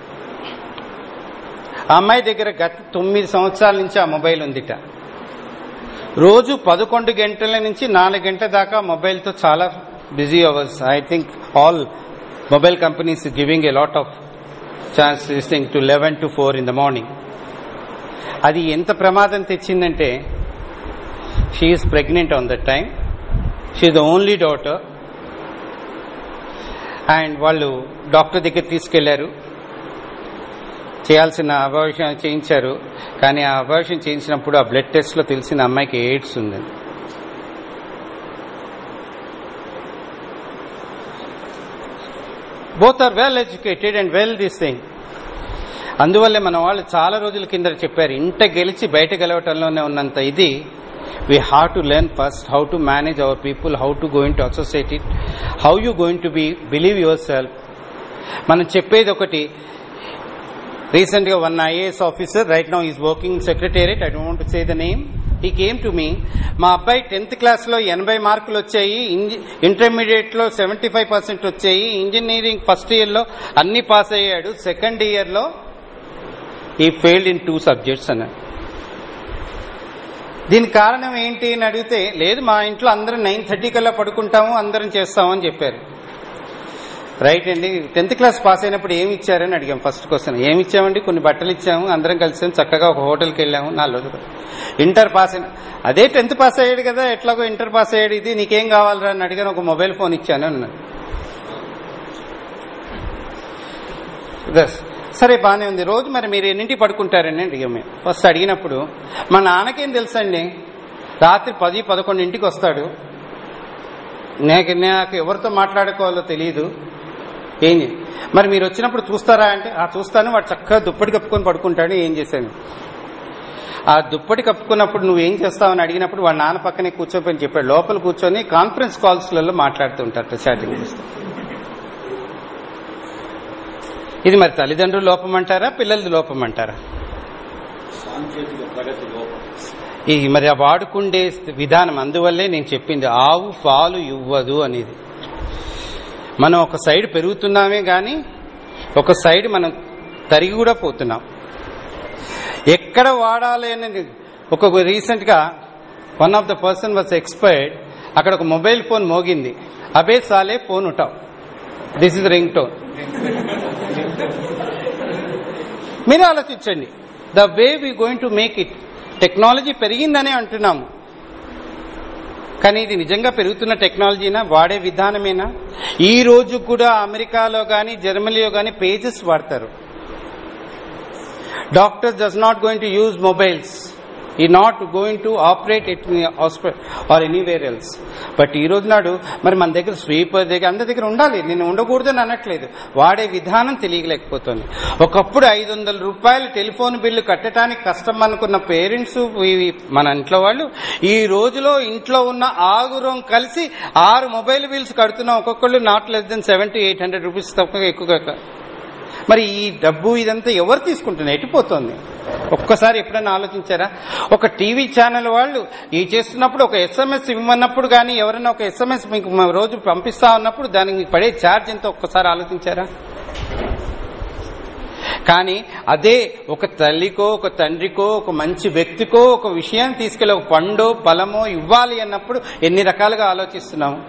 ఆ అమ్మాయి దగ్గర గత తొమ్మిది సంవత్సరాల నుంచి ఆ మొబైల్ ఉందిట. రోజు పదకొండు గంటల నుంచి నాలుగు గంటల దాకా మొబైల్తో చాలా busy hours. I think all mobile companies giving a lot of chance this thing to eleven to four in the morning. అది ఎంత ప్రమాదం తెచ్చిందంటే, she is pregnant on that time, she is the only daughter. And వాళ్ళు doctor దగ్గర తీసుకెళ్లారు, చేయాల్సిన abortion చేయించారు. కానీ ఆ అబార్షన్ చేయించినప్పుడు ఆ బ్లడ్ టెస్ట్ లో తెలిసిన అమ్మాయికి ఎయిడ్స్ ఉందని. Both are well educated and well this thing. అందువల్లే మన వాళ్ళు చాలా రోజుల కింద చెప్పారు, ఇంట గెలిచి బయట గెలవటంలోనే ఉన్నంత ఇది we have to learn first how to manage our people, how to going to associate it, how you going to be believe your self. మనం చెప్పేది ఒకటి. రీసెంట్ గా one IAS officer, right now is working secretariat, I don't want to say the name, he came to me, మా అబ్బాయి tenth class లో ఎనభై మార్కులు వచ్చాయి, ఇంటర్మీడియట్ లో సెవెంటీ ఫైవ్ పర్సెంట్ వచ్చాయి, ఇంజనీరింగ్ ఫస్ట్ ఇయర్ లో అన్ని పాస్ అయ్యాడు, సెకండ్ ఇయర్ లో ఈ ఫెయిల్డ్ ఇన్ టూ సబ్జెక్ట్స్ అన్నారు. దీనికి కారణం ఏంటి అని అడిగితే, లేదు మా ఇంట్లో అందరం నైన్ థర్టీ కల్లా పడుకుంటాము, అందరం చేస్తాము అని చెప్పారు. రైట్ అండి. టెన్త్ క్లాస్ పాస్ అయినప్పుడు ఏమి ఇచ్చారని అడిగాం. ఫస్ట్ క్వశ్చన్ ఏమి ఇచ్చామండి, కొన్ని బట్టలు ఇచ్చాము, అందరం కలిసాము, చక్కగా ఒక హోటల్కి వెళ్ళాము నాలుగు రోజులు. ఇంటర్ పాస్ అయిన అదే టెన్త్ పాస్ అయ్యాడు కదా, ఎట్లాగో ఇంటర్ పాస్ అయ్యాడు, ఇది నీకేం కావాలరా అని అడిగాను, ఒక మొబైల్ ఫోన్ ఇచ్చాను అన్నాడు. సరే బానే ఉంది. రోజు మరి మీరు ఎన్నింటికి పడుకుంటారని అడిగాం మేము. ఫస్ట్ అడిగినప్పుడు మా నాన్నకేం తెలుసండి, రాత్రి పది పదకొండింటికి వస్తాడు, నాకు నాకు ఎవరితో మాట్లాడుకోవాలో తెలియదు, ఏం మరి మీరు వచ్చినప్పుడు చూస్తారా అంటే, ఆ చూస్తాను, వాడు చక్కగా దుప్పటి కప్పుకొని పడుకుంటాడు. ఏం చేశాను, ఆ దుప్పటి కప్పుకున్నప్పుడు నువ్వేం చేస్తావని అడిగినప్పుడు వాడు నాన్న పక్కనే కూర్చోపోయి చెప్పాడు, లోపల కూర్చొని కాన్ఫరెన్స్ కాల్స్లలో మాట్లాడుతూ ఉంటారు, చాటింగ్ చేస్తూ. ఇది మరి తల్లిదండ్రుల లోపం అంటారా, పిల్లలది లోపం అంటారా? ఈ మరి ఆ వాడుకుండే విధానం. అందువల్లే నేను చెప్పింది ఆవు పాలు ఇవ్వదు అనేది. మనం ఒక సైడ్ పెరుగుతున్నామే గాని ఒక సైడ్ మనం తరిగి కూడా పోతున్నాం. ఎక్కడ వాడాలి అనేది ఒక రీసెంట్ గా one of the person was expired, అక్కడ ఒక మొబైల్ ఫోన్ మోగింది, అబే సాలే ఫోన్ ఉఠావ్, దిస్ ఇస్ రింగ్ టోన్. మీరు ఆలోచించండి, the way we going to make it. Technology పెరిగిందనే అంటున్నాము, కానీ ఇది నిజంగా పెరుగుతున్న టెక్నాలజీనా, వాడే విధానమేనా? ఈ రోజు కూడా అమెరికాలో గాని జర్మనీలో గాని పేజెస్ వాడతారు. Doctors does not going to use mobiles, he not going to operate it hospital or anywhere else. But ఈ రోజు నాడు మరి మన దగ్గర స్వీపర్ దగ్గర అందరి దగ్గర ఉండాలి, నేను ఉండకూడదని అనట్లేదు, వాడే విధానం తెలియలేకపోతుంది. ఒకప్పుడు ఐదు వందల రూపాయలు టెలిఫోన్ బిల్లు కట్టడానికి కష్టం అనుకున్న పేరెంట్స్ మన ఇంట్లో వాళ్ళు ఈ రోజులో ఇంట్లో ఉన్న ఆగురం కలిసి ఆరు మొబైల్ బిల్స్ కడుతున్నాం. ఒక్కొక్కళ్ళు not less than seven to eight hundred rupees తప్ప ఎక్కువగా. మరి ఈ డబ్బు ఇదంతా ఎవరు తీసుకుంటున్నారు, ఎట్టిపోతుంది? ఒక్కసారి ఎప్పుడైనా ఆలోచించారా? ఒక టీవీ ఛానల్ వాళ్ళు ఈ చేస్తున్నప్పుడు ఒక ఎస్ఎంఎస్ ఇవ్వమన్నప్పుడు కానీ ఎవరైనా ఒక ఎస్ఎంఎస్ మీకు రోజు పంపిస్తా ఉన్నప్పుడు దానికి పడే ఛార్జ్ ఎంతో ఒక్కసారి ఆలోచించారా? కానీ అదే ఒక తల్లికో ఒక తండ్రికో ఒక మంచి వ్యక్తికో ఒక విషయాన్ని తీసుకెళ్లి ఒక పండో ఫలమో ఇవ్వాలి అన్నప్పుడు ఎన్ని రకాలుగా ఆలోచిస్తున్నాము.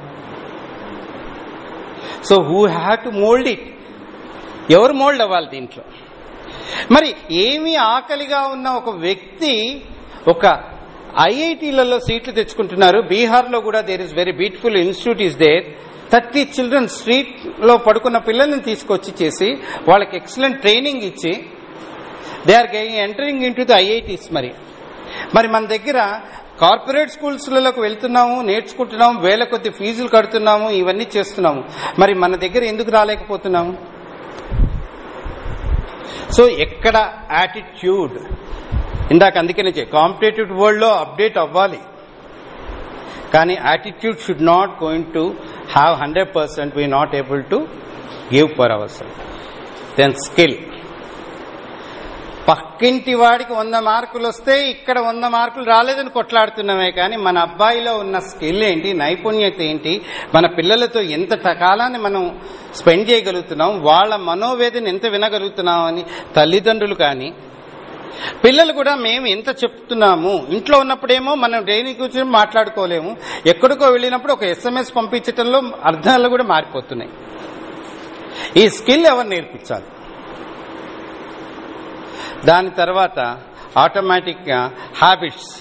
So who have to mould it? ఎవరు మోల్డ్ అవ్వాలి దీంట్లో? మరి ఏమీ ఆకలిగా ఉన్న ఒక వ్యక్తి ఒక ఐఐటీలలో సీట్లు తెచ్చుకుంటున్నారు. బీహార్లో కూడా there is very beautiful institute is there. Thirty children street లో పడుకున్న పిల్లల్ని తీసుకొచ్చి చేసి వాళ్ళకి ఎక్సలెంట్ ట్రైనింగ్ ఇచ్చి they are entering into the IITs. మరి మరి మన దగ్గర కార్పొరేట్ స్కూల్స్లలోకి వెళ్తున్నాము, నేర్చుకుంటున్నాము, వేల కొద్ది ఫీజులు కడుతున్నాము, ఇవన్నీ చేస్తున్నాము. మరి మన దగ్గర ఎందుకు రాలేకపోతున్నాము? సో ఎక్కడ యాటిట్యూడ్? ఇందాక అందుకనే కాంపిటేటివ్ వరల్డ్ లో అప్డేట్ అవ్వాలి, కానీ attitude should not going to have hundred percent we not able to give for our self. Then skill. పక్కింటి వాడికి వంద మార్కులు వస్తే ఇక్కడ వంద మార్కులు రాలేదని కొట్లాడుతున్నామే, కానీ మన అబ్బాయిలో ఉన్న స్కిల్ ఏంటి, నైపుణ్యత ఏంటి, మన పిల్లలతో ఎంత కాలాన్ని మనం స్పెండ్ చేయగలుగుతున్నాం, వాళ్ళ మనోవేదన ఎంత వినగలుగుతున్నాం అని తల్లిదండ్రులు కానీ పిల్లలు కూడా మేము ఎంత చెప్తున్నాము. ఇంట్లో ఉన్నప్పుడేమో మనం డైలీ కూర్చొని మాట్లాడుకోలేము, ఎక్కడికో వెళ్ళినప్పుడు ఒక ఎస్ఎంఎస్ పంపించడంలో అర్థాలు కూడా మారిపోతున్నాయి. ఈ స్కిల్ ఎవరు నేర్పించాలి? దాని తర్వాత ఆటోమేటిక్ గా హ్యాబిట్స్.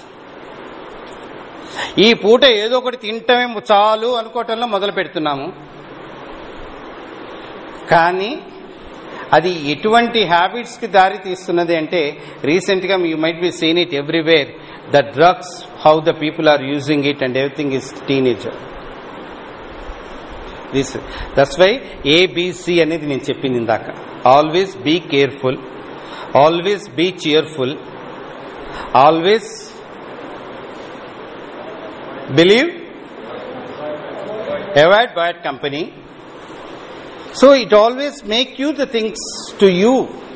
ఈ పూట ఏదో ఒకటి తింటమే చాలు అనుకోవటంలో మొదలు పెడుతున్నాము, కానీ అది ఎటువంటి హ్యాబిట్స్ కి దారి తీస్తున్నది అంటే రీసెంట్ గా you might be seen it everywhere, the drugs, how the people are using it and everything is teenager. This that's why ABC అనేది నేను చెప్పింది ఇందాక. Always be careful, always be cheerful, always believe, avoid bad company. So it always make you the things to you.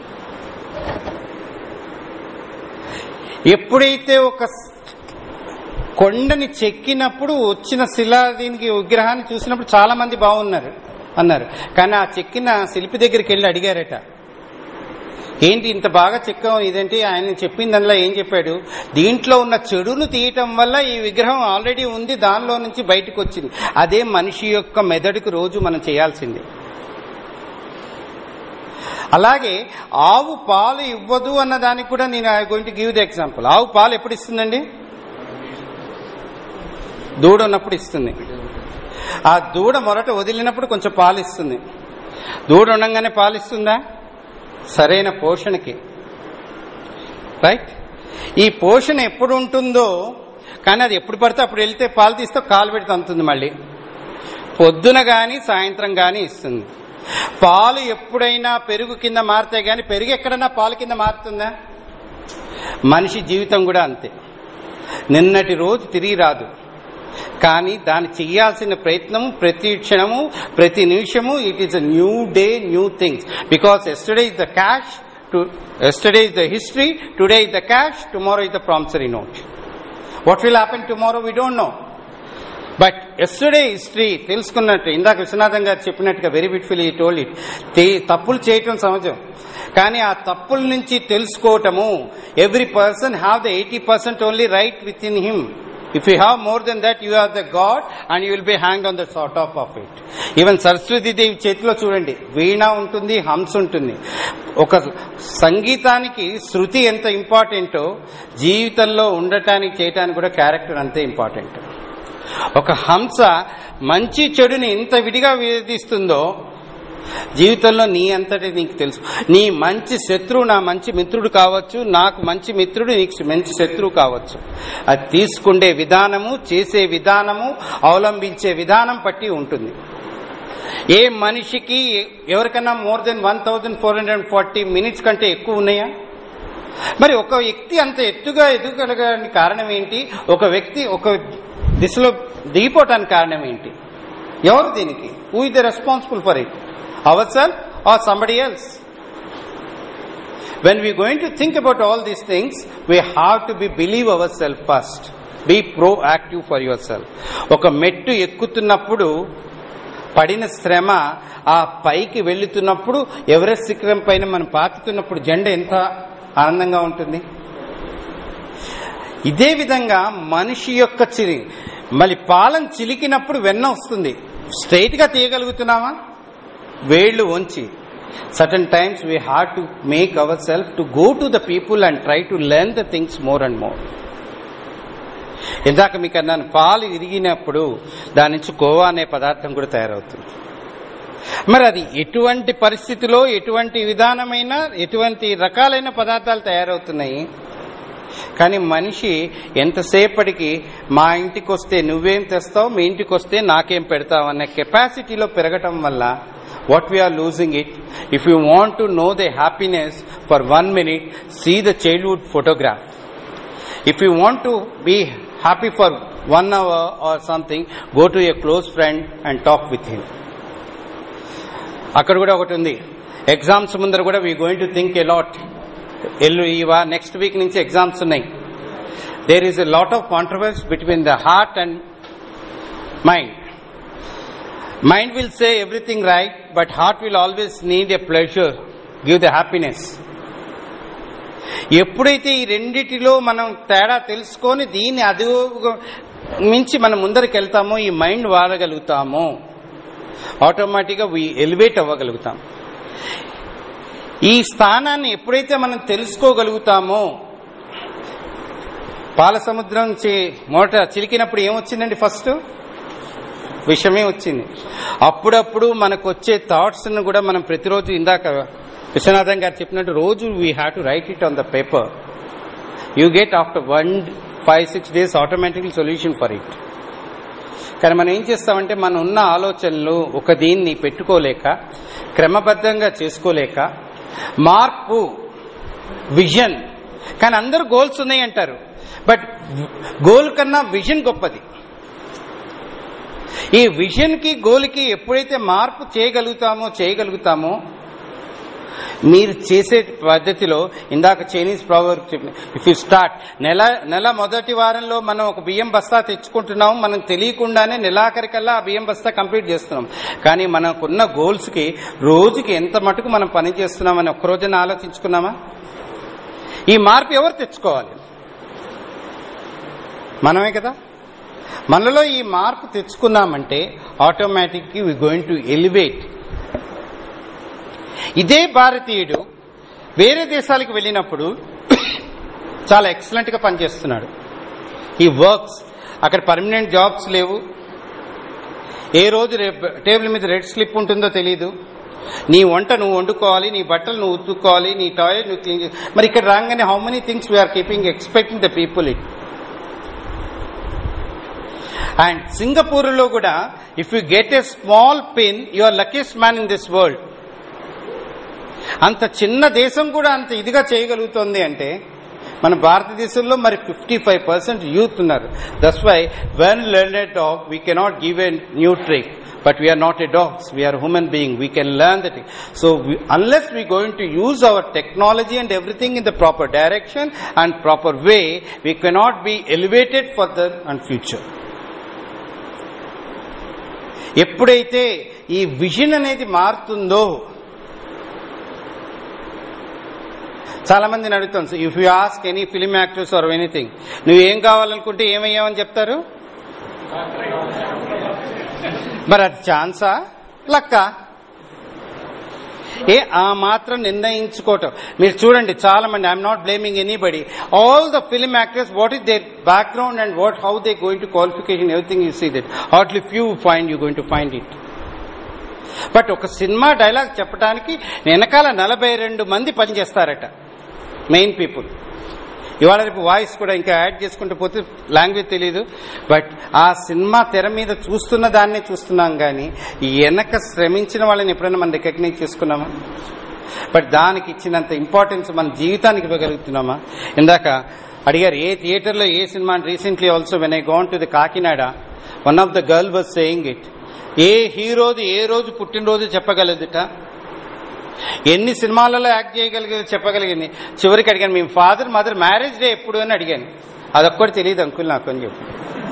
ఎప్పుడైతే ఒక కొండని చెక్కినప్పుడు వచ్చిన శిలా దీనికి విగ్రహాన్ని చూసినప్పుడు చాలా మంది బాగున్నారు అన్నారు, కానీ ఆ చెక్కిన శిల్పి దగ్గరికి వెళ్ళి అడిగారట, ఏంటి ఇంత బాగా చెక్కాం ఇదేంటి, ఆయన చెప్పిందల్లా ఏం చెప్పాడు, దీంట్లో ఉన్న చెడును తీయటం వల్ల ఈ విగ్రహం ఆల్రెడీ ఉంది, దానిలో నుంచి బయటకు వచ్చింది. అదే మనిషి యొక్క మెదడుకు రోజు మనం చేయాల్సింది. అలాగే ఆవు పాలు ఇవ్వదు అన్న దానికి కూడా నేను I going to give the example. ఆవు పాలు ఎప్పుడు ఇస్తుందండి? దూడ ఉన్నప్పుడు ఇస్తుంది. ఆ దూడ మొరట వదిలినప్పుడు కొంచెం పాలు ఇస్తుంది. దూడ ఉండగానే పాలు ఇస్తుందా? సరైన పోషణకి, రైట్? ఈ పోషణ ఎప్పుడు ఉంటుందో, కానీ అది ఎప్పుడు పడితే అప్పుడు వెళ్తే పాలు తీస్తే కాలు పెడితే అంతుంది, మళ్ళీ పొద్దున గాని సాయంత్రం గాని ఇస్తుంది. పాలు ఎప్పుడైనా పెరుగు కింద మారితే గాని పెరుగు ఎక్కడన్నా పాలు కింద మారుతుందా? మనిషి జీవితం కూడా అంతే. నిన్నటి రోజు తిరిగి రాదు, కానీ దాన్ని చెయ్యాల్సిన ప్రయత్నం ప్రతి క్షణము ప్రతి నిమిషము it is a new day, new things. Because yesterday is the cash, yesterday is the history, today is the cash, tomorrow is the promissory note. What will happen tomorrow we don't know. But yesterday history తెలుసుకున్నట్టు ఇందాక విశ్వనాథం గారు చెప్పినట్టుగా very beautiful he told it. తప్పులు చేయటం సహజం, కానీ ఆ తప్పుల నుంచి తెలుసుకోవటము, every person have the eighty percent only right within him. If you have more than that, you are the God and you will be hanged on the top of it. Even Saraswati Devi చేతిలో చూడండి, వీణ ఉంటుంది, హంస ఉంటుంది. ఒక సంగీతానికి శృతి ఎంత ఇంపార్టెంటో జీవితంలో ఉండటానికి చేయటానికి కూడా క్యారెక్టర్ అంతే ఇంపార్టెంట్. ఒక హంస మంచి చెడుని ఎంత విడిగా విధిస్తుందో జీవితంలో నీ అంతటి నీకు తెలుసు. నీ మంచి శత్రువు నా మంచి మిత్రుడు కావచ్చు, నాకు మంచి మిత్రుడు నీకు మంచి శత్రువు కావచ్చు. అది తీసుకుండే విధానము, చేసే విధానము, అవలంబించే విధానం బట్టి ఉంటుంది. ఏ మనిషికి ఎవరికన్నా more than one thousand four hundred forty minutes కంటే ఎక్కువ ఉన్నాయా? మరి ఒక వ్యక్తి అంత ఎత్తుగా ఎదుగలగడానికి కారణం ఏంటి? ఒక వ్యక్తి ఒక దిశలో దిగిపోవటానికి కారణం ఏంటి? ఎవరు దీనికి? Who is the responsible for it? Ourselves or somebody else? When we are going to think about all these things, we have to be believe ourselves first. Be proactive for yourself. ఒక మెట్టు ఎక్కుతున్నప్పుడు పడిన శ్రమ, ఆ పైకి వెళ్తున్నప్పుడు Everest శిఖరం పైన మనం పాకుతున్నప్పుడు జెండా ఎంత ఆనందంగా ఉంటుంది. ఇదే విధంగా మనిషి యొక్క చిరి మళ్ళీ పాలన చిలికినప్పుడు వెన్న వస్తుంది. స్ట్రైట్ గా తీయగలుగుతున్నామా? వేళ్లు వంచి. Certain times we have to make ourselves to go to the people and try to learn the things more and more. ఇందాక మీకు అన్నాను, పాలు విరిగినప్పుడు దాని నుంచి కోవా అనే పదార్థం కూడా తయారవుతుంది. మరి అది ఎటువంటి పరిస్థితిలో, ఎటువంటి విధానమైన, ఎటువంటి రకాలైన పదార్థాలు తయారవుతున్నాయి. కానీ మనిషి ఎంతసేపటికి మా ఇంటికి వస్తే నువ్వేం తెస్తావు, మీ ఇంటికి వస్తే నాకేం పెడతావు అనే కెపాసిటీలో పెరగటం వల్ల what we are losing it. If you want to know the happiness for one minute, see the childhood photograph. If you want to be happy for one hour or something, go to a close friend and talk with him. అక్కడ కూడా ఒకటి ఉంది, exams ముందర కూడా we going to think a lot. ఎల్లు ఇవా next week నుంచి exams ఉన్నాయి. There is a lot of controversy between the heart and mind. Mind will say everything right, but heart will always need a pleasure, give the happiness. ఎప్పుడైతే ఈ రెండిటిలో మనం తేడా తెలుసుకొని దీన్ని అది మించి మనం ముందరికి వెళ్తామో, ఈ మైండ్ వాడగలుగుతామో, ఆటోమేటిక్గా వీ ఎలివేట్ అవ్వగలుగుతాం. ఈ స్థానాన్ని ఎప్పుడైతే మనం తెలుసుకోగలుగుతామో, పాల సముద్రం మొదట చిలికినప్పుడు ఏమొచ్చిందండి? ఫస్ట్ విషమే వచ్చింది. అప్పుడప్పుడు మనకు వచ్చే థాట్స్ ను కూడా మనం ప్రతిరోజు ఇందాక విశ్వనాథం గారు చెప్పినట్టు రోజు we have to write it on the paper. You get after one five six days automatically solution for it. కానీ మనం ఏం చేస్తామంటే మన ఉన్న ఆలోచనలు ఒక దీన్ని పెట్టుకోలేక, క్రమబద్ధంగా చేసుకోలేక, మార్పు విజన్, కానీ అందరూ గోల్స్ ఉన్నాయి అంటారు, బట్ గోల్ కన్నా విజన్ గొప్పది. ఈ విజన్ కి గోల్ కి ఎప్పుడైతే మార్పు చేయగలుగుతామో చేయగలుగుతామో మీరు చేసే పద్ధతిలో ఇందాక చైనీస్ ప్రావర్బ్ చెప్పిన, ఇఫ్ యూ స్టార్ట్ నెల నెల మొదటి వారంలో మనం ఒక బియ్యం బస్తా తెచ్చుకుంటున్నాం, మనం తెలియకుండానే నెలాఖరికల్లా ఆ బియ్యం బస్తా కంప్లీట్ చేస్తున్నాం. కానీ మనకున్న గోల్స్ కి రోజుకి ఎంత మటుకు మనం పని చేస్తున్నామని ఒక్కరోజున ఆలోచించుకున్నామా? ఈ మార్పు ఎవరు తెచ్చుకోవాలి? మనమే కదా. మనలో ఈ మార్పు తెచ్చుకున్నామంటే automatically we going to elevate. ఇదే భారతీయుడు వేరే దేశాలకు వెళ్ళినప్పుడు చాలా ఎక్సలెంట్ గా పనిచేస్తున్నాడు. ఈ వర్క్స్ అక్కడ పర్మనెంట్ జాబ్స్ లేవు, ఏ రోజు టేబుల్ మీద రెడ్ స్లిప్ ఉంటుందో తెలియదు, నీ వంట నువ్వు వండుకోవాలి, నీ బట్టలు నువ్వు ఉతుక్కోవాలి, నీ టాయిలెట్ నువ్వు క్లీన్ చేయాలి. మరి ఇక్కడ రాగానే how many things we are keeping expecting the people it. And Singapore లో కూడా if you get a small pin you are luckiest man in this world. అంత చిన్న దేశం కూడా అంత ఇదిగా చేయగలుగుతోంది అంటే మన భారతదేశంలో మరి ఫిఫ్టీ ఫైవ్ పర్సెంట్ యూత్ ఉన్నారు. That's why when learn a dog we cannot give a new trick, but we are not a dogs, we are human being, we can learn that. So we, unless we going to use our technology and everything in the proper direction and proper way, we cannot be elevated further and future. ఎప్పుడైతే ఈ vision అనేది మారుతుందో, చాలా మందిని అడుగుతాం, if you ask any film actors or anything, నువ్వేం కావాలనుకుంటే ఏమయ్యావని చెప్తారు? మరి అది ఛాన్సా లక్క? ఏ ఆ మాత్రం నిర్ణయించుకోవటం. మీరు చూడండి చాలా మంది, I'm not blaming anybody, all the film actors, what is there background and what how they going to qualification, everything you see that. Hardly few find you going to find it. But ఒక cinema dialogue చెప్పడానికి వెనకాల నలభై రెండు మంది పనిచేస్తారట, main people. ఇవాళ రేపు voice కూడా ఇంకా యాడ్ చేసుకుంటూ పోతే లాంగ్వేజ్ తెలియదు, బట్ ఆ సినిమా తెర మీద చూస్తున్న దాన్నే చూస్తున్నాం కానీ వెనక శ్రమించిన వాళ్ళని ఎప్పుడైనా మనం రికగ్నైజ్ చేసుకున్నామా? బట్ దానికి ఇచ్చినంత ఇంపార్టెన్స్ మన జీవితానికి ఇవ్వగలుగుతున్నామా? ఇందాక అడిగారు ఏ థియేటర్లో ఏ cinema. Recently also when I gone to the Kakinada, one of the girl was saying it, ఏ హీరోది ఏ రోజు పుట్టినరోజు చెప్పగలదుట, ఎన్ని సినిమాలలో యాక్ట్ చేయగలిగేది చెప్పగలిగింది. చివరికి అడిగాను, మీ ఫాదర్ మదర్ మ్యారేజ్ డే ఎప్పుడు అని అడిగాను. అదొక్కటి తెలియదు అంకుల్ నాకు అని చెప్పి.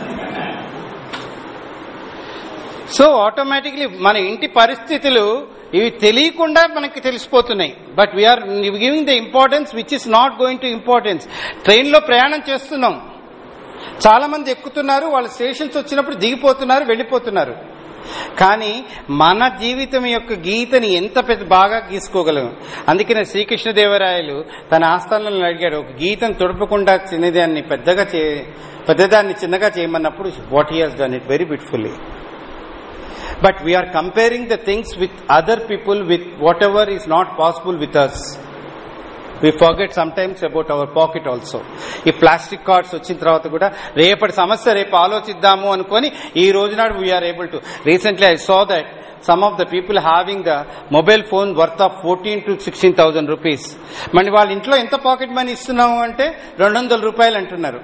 సో ఆటోమేటిక్లీ మన ఇంటి పరిస్థితులు ఇవి తెలియకుండా మనకి తెలిసిపోతున్నాయి. But we are giving the importance which is not going to importance. ట్రైన్లో ప్రయాణం చేస్తున్నాం, చాలా మంది ఎక్కుతున్నారు, వాళ్ళ స్టేషన్స్ వచ్చినప్పుడు దిగిపోతున్నారు, వెళ్లిపోతున్నారు. కానీ మన జీవితం యొక్క గీతని ఎంత పెద్ద బాగా గీసుకోగలం. అందుకనే శ్రీకృష్ణదేవరాయలు తన ఆస్థానంలో అడిగాడు, ఒక గీతను తుడపకుండా చిన్నదాన్ని పెద్దగా చే పెద్దదాన్ని చిన్నగా చేయమన్నప్పుడు what he has done it very beautifully. But we are comparing the things with other people with what ever is not possible with us. We forget sometimes about our pocket also. ఈ ప్లాస్టిక్ కార్డ్స్ వచ్చిన తర్వాత కూడా రేపటి సమస్య రేపు ఆలోచిద్దాము అనుకొని ఈ రోజు నాడు we are able to. Recently I saw that some of the people having the mobile phone worth of fourteen to sixteen thousand rupees. మరి వాళ్ళ ఇంట్లో ఎంత పాకెట్ మనీ ఇస్తున్నాము అంటే రెండు వందల రూపాయలు అంటున్నారు.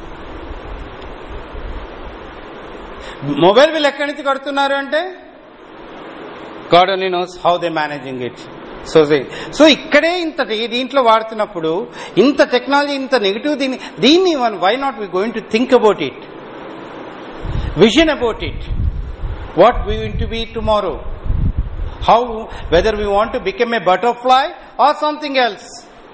మొబైల్ బిల్ ఎక్కడి నుంచి కడుతున్నారు అంటే god only knows how they managing it. So so ఇక్కడే ఇంత దీంట్లో వాడుతున్నప్పుడు ఇంత టెక్నాలజీ, ఇంత నెగిటివ్, దీన్ని దీన్ని why not we going to think about it, vision about it, what we will to be tomorrow, how whether we want to become a butterfly or something else.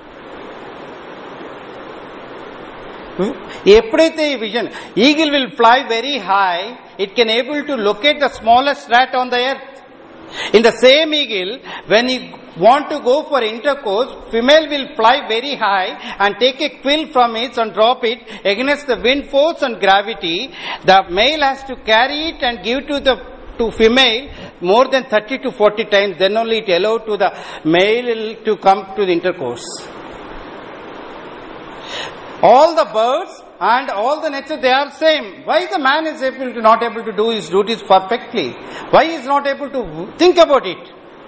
ఎప్పుడైతే ఈ vision, eagle will fly very high, it can able to locate the smallest rat on the earth. In the same eagle, when he want to go for intercourse, female will fly very high and take a quill from it and drop it against the wind force and gravity. The male has to carry it and give to the to female more than thirty to forty times, then only it allow to the male to come to the intercourse. All the birds and all the nature, they are same. Why the man is able to not able to do his duties perfectly? Why he is not able to think about it?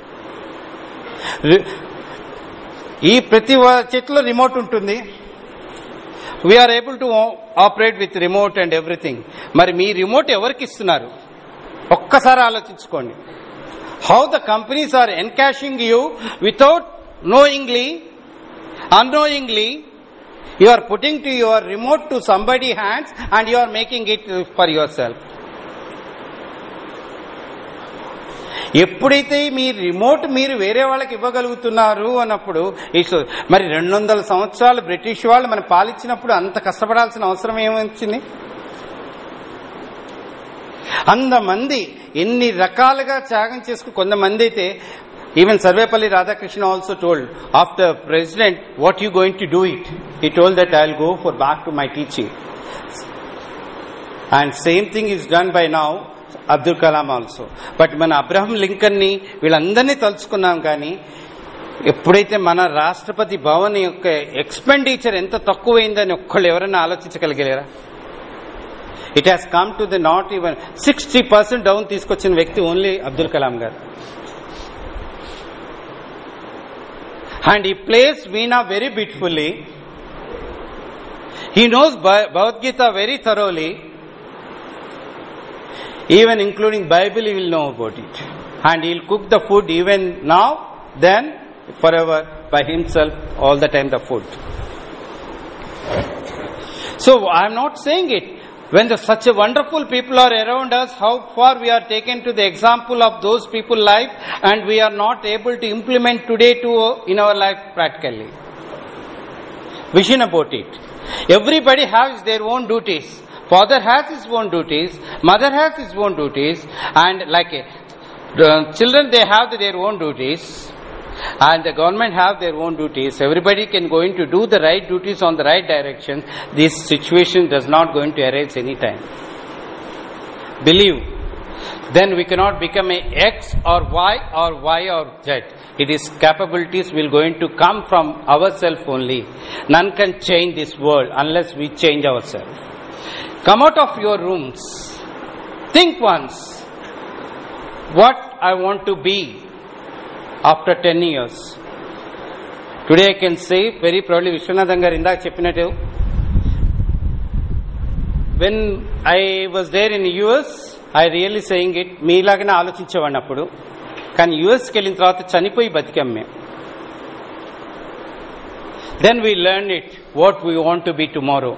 ఈ ప్రతి చెట్లో remote ఉంటుంది. We are able to operate with remote and everything. మరి మీ remote ఎవరికి ఇస్తున్నారు ఒక్కసారి ఆలోచించుకోండి. How the companies are encashing you without knowingly, unknowingly, you are putting to your remote to somebody's hands and you are making it for yourself. ఎప్పుడైతే మీ remote మీరు వేరే వాళ్ళకి ఇవ్వగలుగుతున్నారు అన్నప్పుడు మరి రెండు వందల సంవత్సరాలు బ్రిటిష్ వాళ్ళు మనం పాలించినప్పుడు అంత కష్టపడాల్సిన అవసరం ఏమొచ్చింది? అంతమంది ఎన్ని రకాలుగా త్యాగం చేసుకు కొంతమంది అయితే even Sarvepalli Radhakrishna also told after president what you going to do it, he told that I will go for back to my teaching. And same thing is done by now Abdul Kalam also. But మన Abraham Lincoln ని వీళ్ళందరినీ తలుచుకున్నాం, కానీ ఎప్పుడైతే మన రాష్ట్రపతి భవన్ యొక్క expenditure ఎంత తక్కువైందని ఒక్కళ్ళు ఎవరైనా ఆలోచించగలిగారా? It has come to the not even sixty percent down తీసుకొచ్చిన వ్యక్తి only Abdul Kalam garu. And he plays veena very beautifully. He knows Bhagavad Gita very thoroughly. Even including Bible, he will know about it. And he will cook the food even now, then, forever, by himself, all the time the food. So, I am not saying it. When the, such a wonderful people are around us, how far we are taken to the example of those people's life, and we are not able to implement today to in our life practically. Vision about it. Everybody has their own duties. Father has his own duties, mother has his own duties, and like the children, they have their own duties, and the government have their own duties. Everybody can going to do the right duties on the right direction. This situation does not going to arise any time. Believe. Then we cannot become a X or Y or Y or Z. It is capabilities will going to come from ourselves only. None can change this world unless we change ourselves. Come out of your rooms. Think once. What I want to be after ten years. Today I can say very proudly, Vishwanathan garu inda cheppinattu, when I was there in U S, I really saying it, మీలాగానే ఆలోచించేవాడిని అప్పుడు. కానీ యుఎస్కి వెళ్ళిన తర్వాత చనిపోయి బతికాం మేము. Then we learned it, what we want to be tomorrow.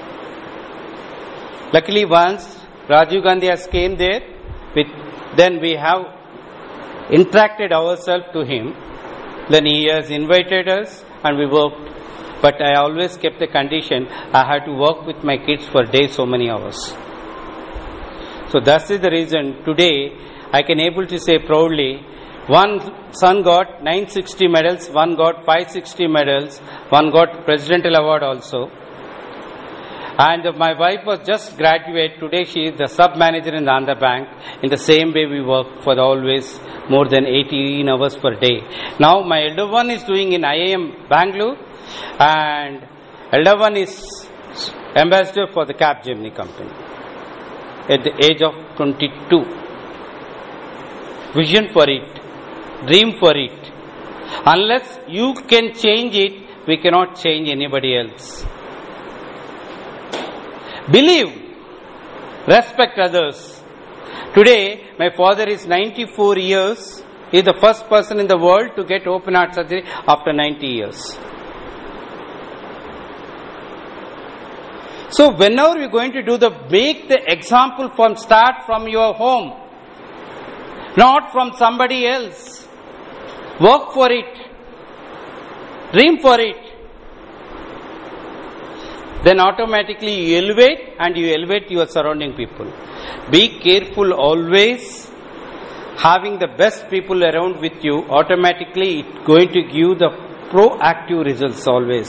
Luckily once Rajiv Gandhi has came there, with then we have interacted ourselves to him. Then he has invited us and we worked. But I always kept the condition, I had to work with my kids for days so many hours. So that is the reason today I can able to say proudly, one son got nine hundred sixty medals, one got five hundred sixty medals, one got presidential award also. And my wife was just graduate. Today she is the sub manager in the Andhra Bank. In the same way we work for always more than eighteen hours per day. Now my elder one is doing in I I M Bangalore, and elder one is ambassador for the Capgemini company at the age of twenty-two. Vision for it, dream for it. Unless you can change it, we cannot change anybody else. Believe, respect others. Today, my father is ninety-four years. He is the first person in the world to get open heart surgery after ninety years. So, whenever we are going to do the, make the example from start from your home, not from somebody else. Work for it. Dream for it. Then automatically you elevate and you elevate your surrounding people. Be careful always. Having the best people around with you, automatically it's going to give the proactive results always.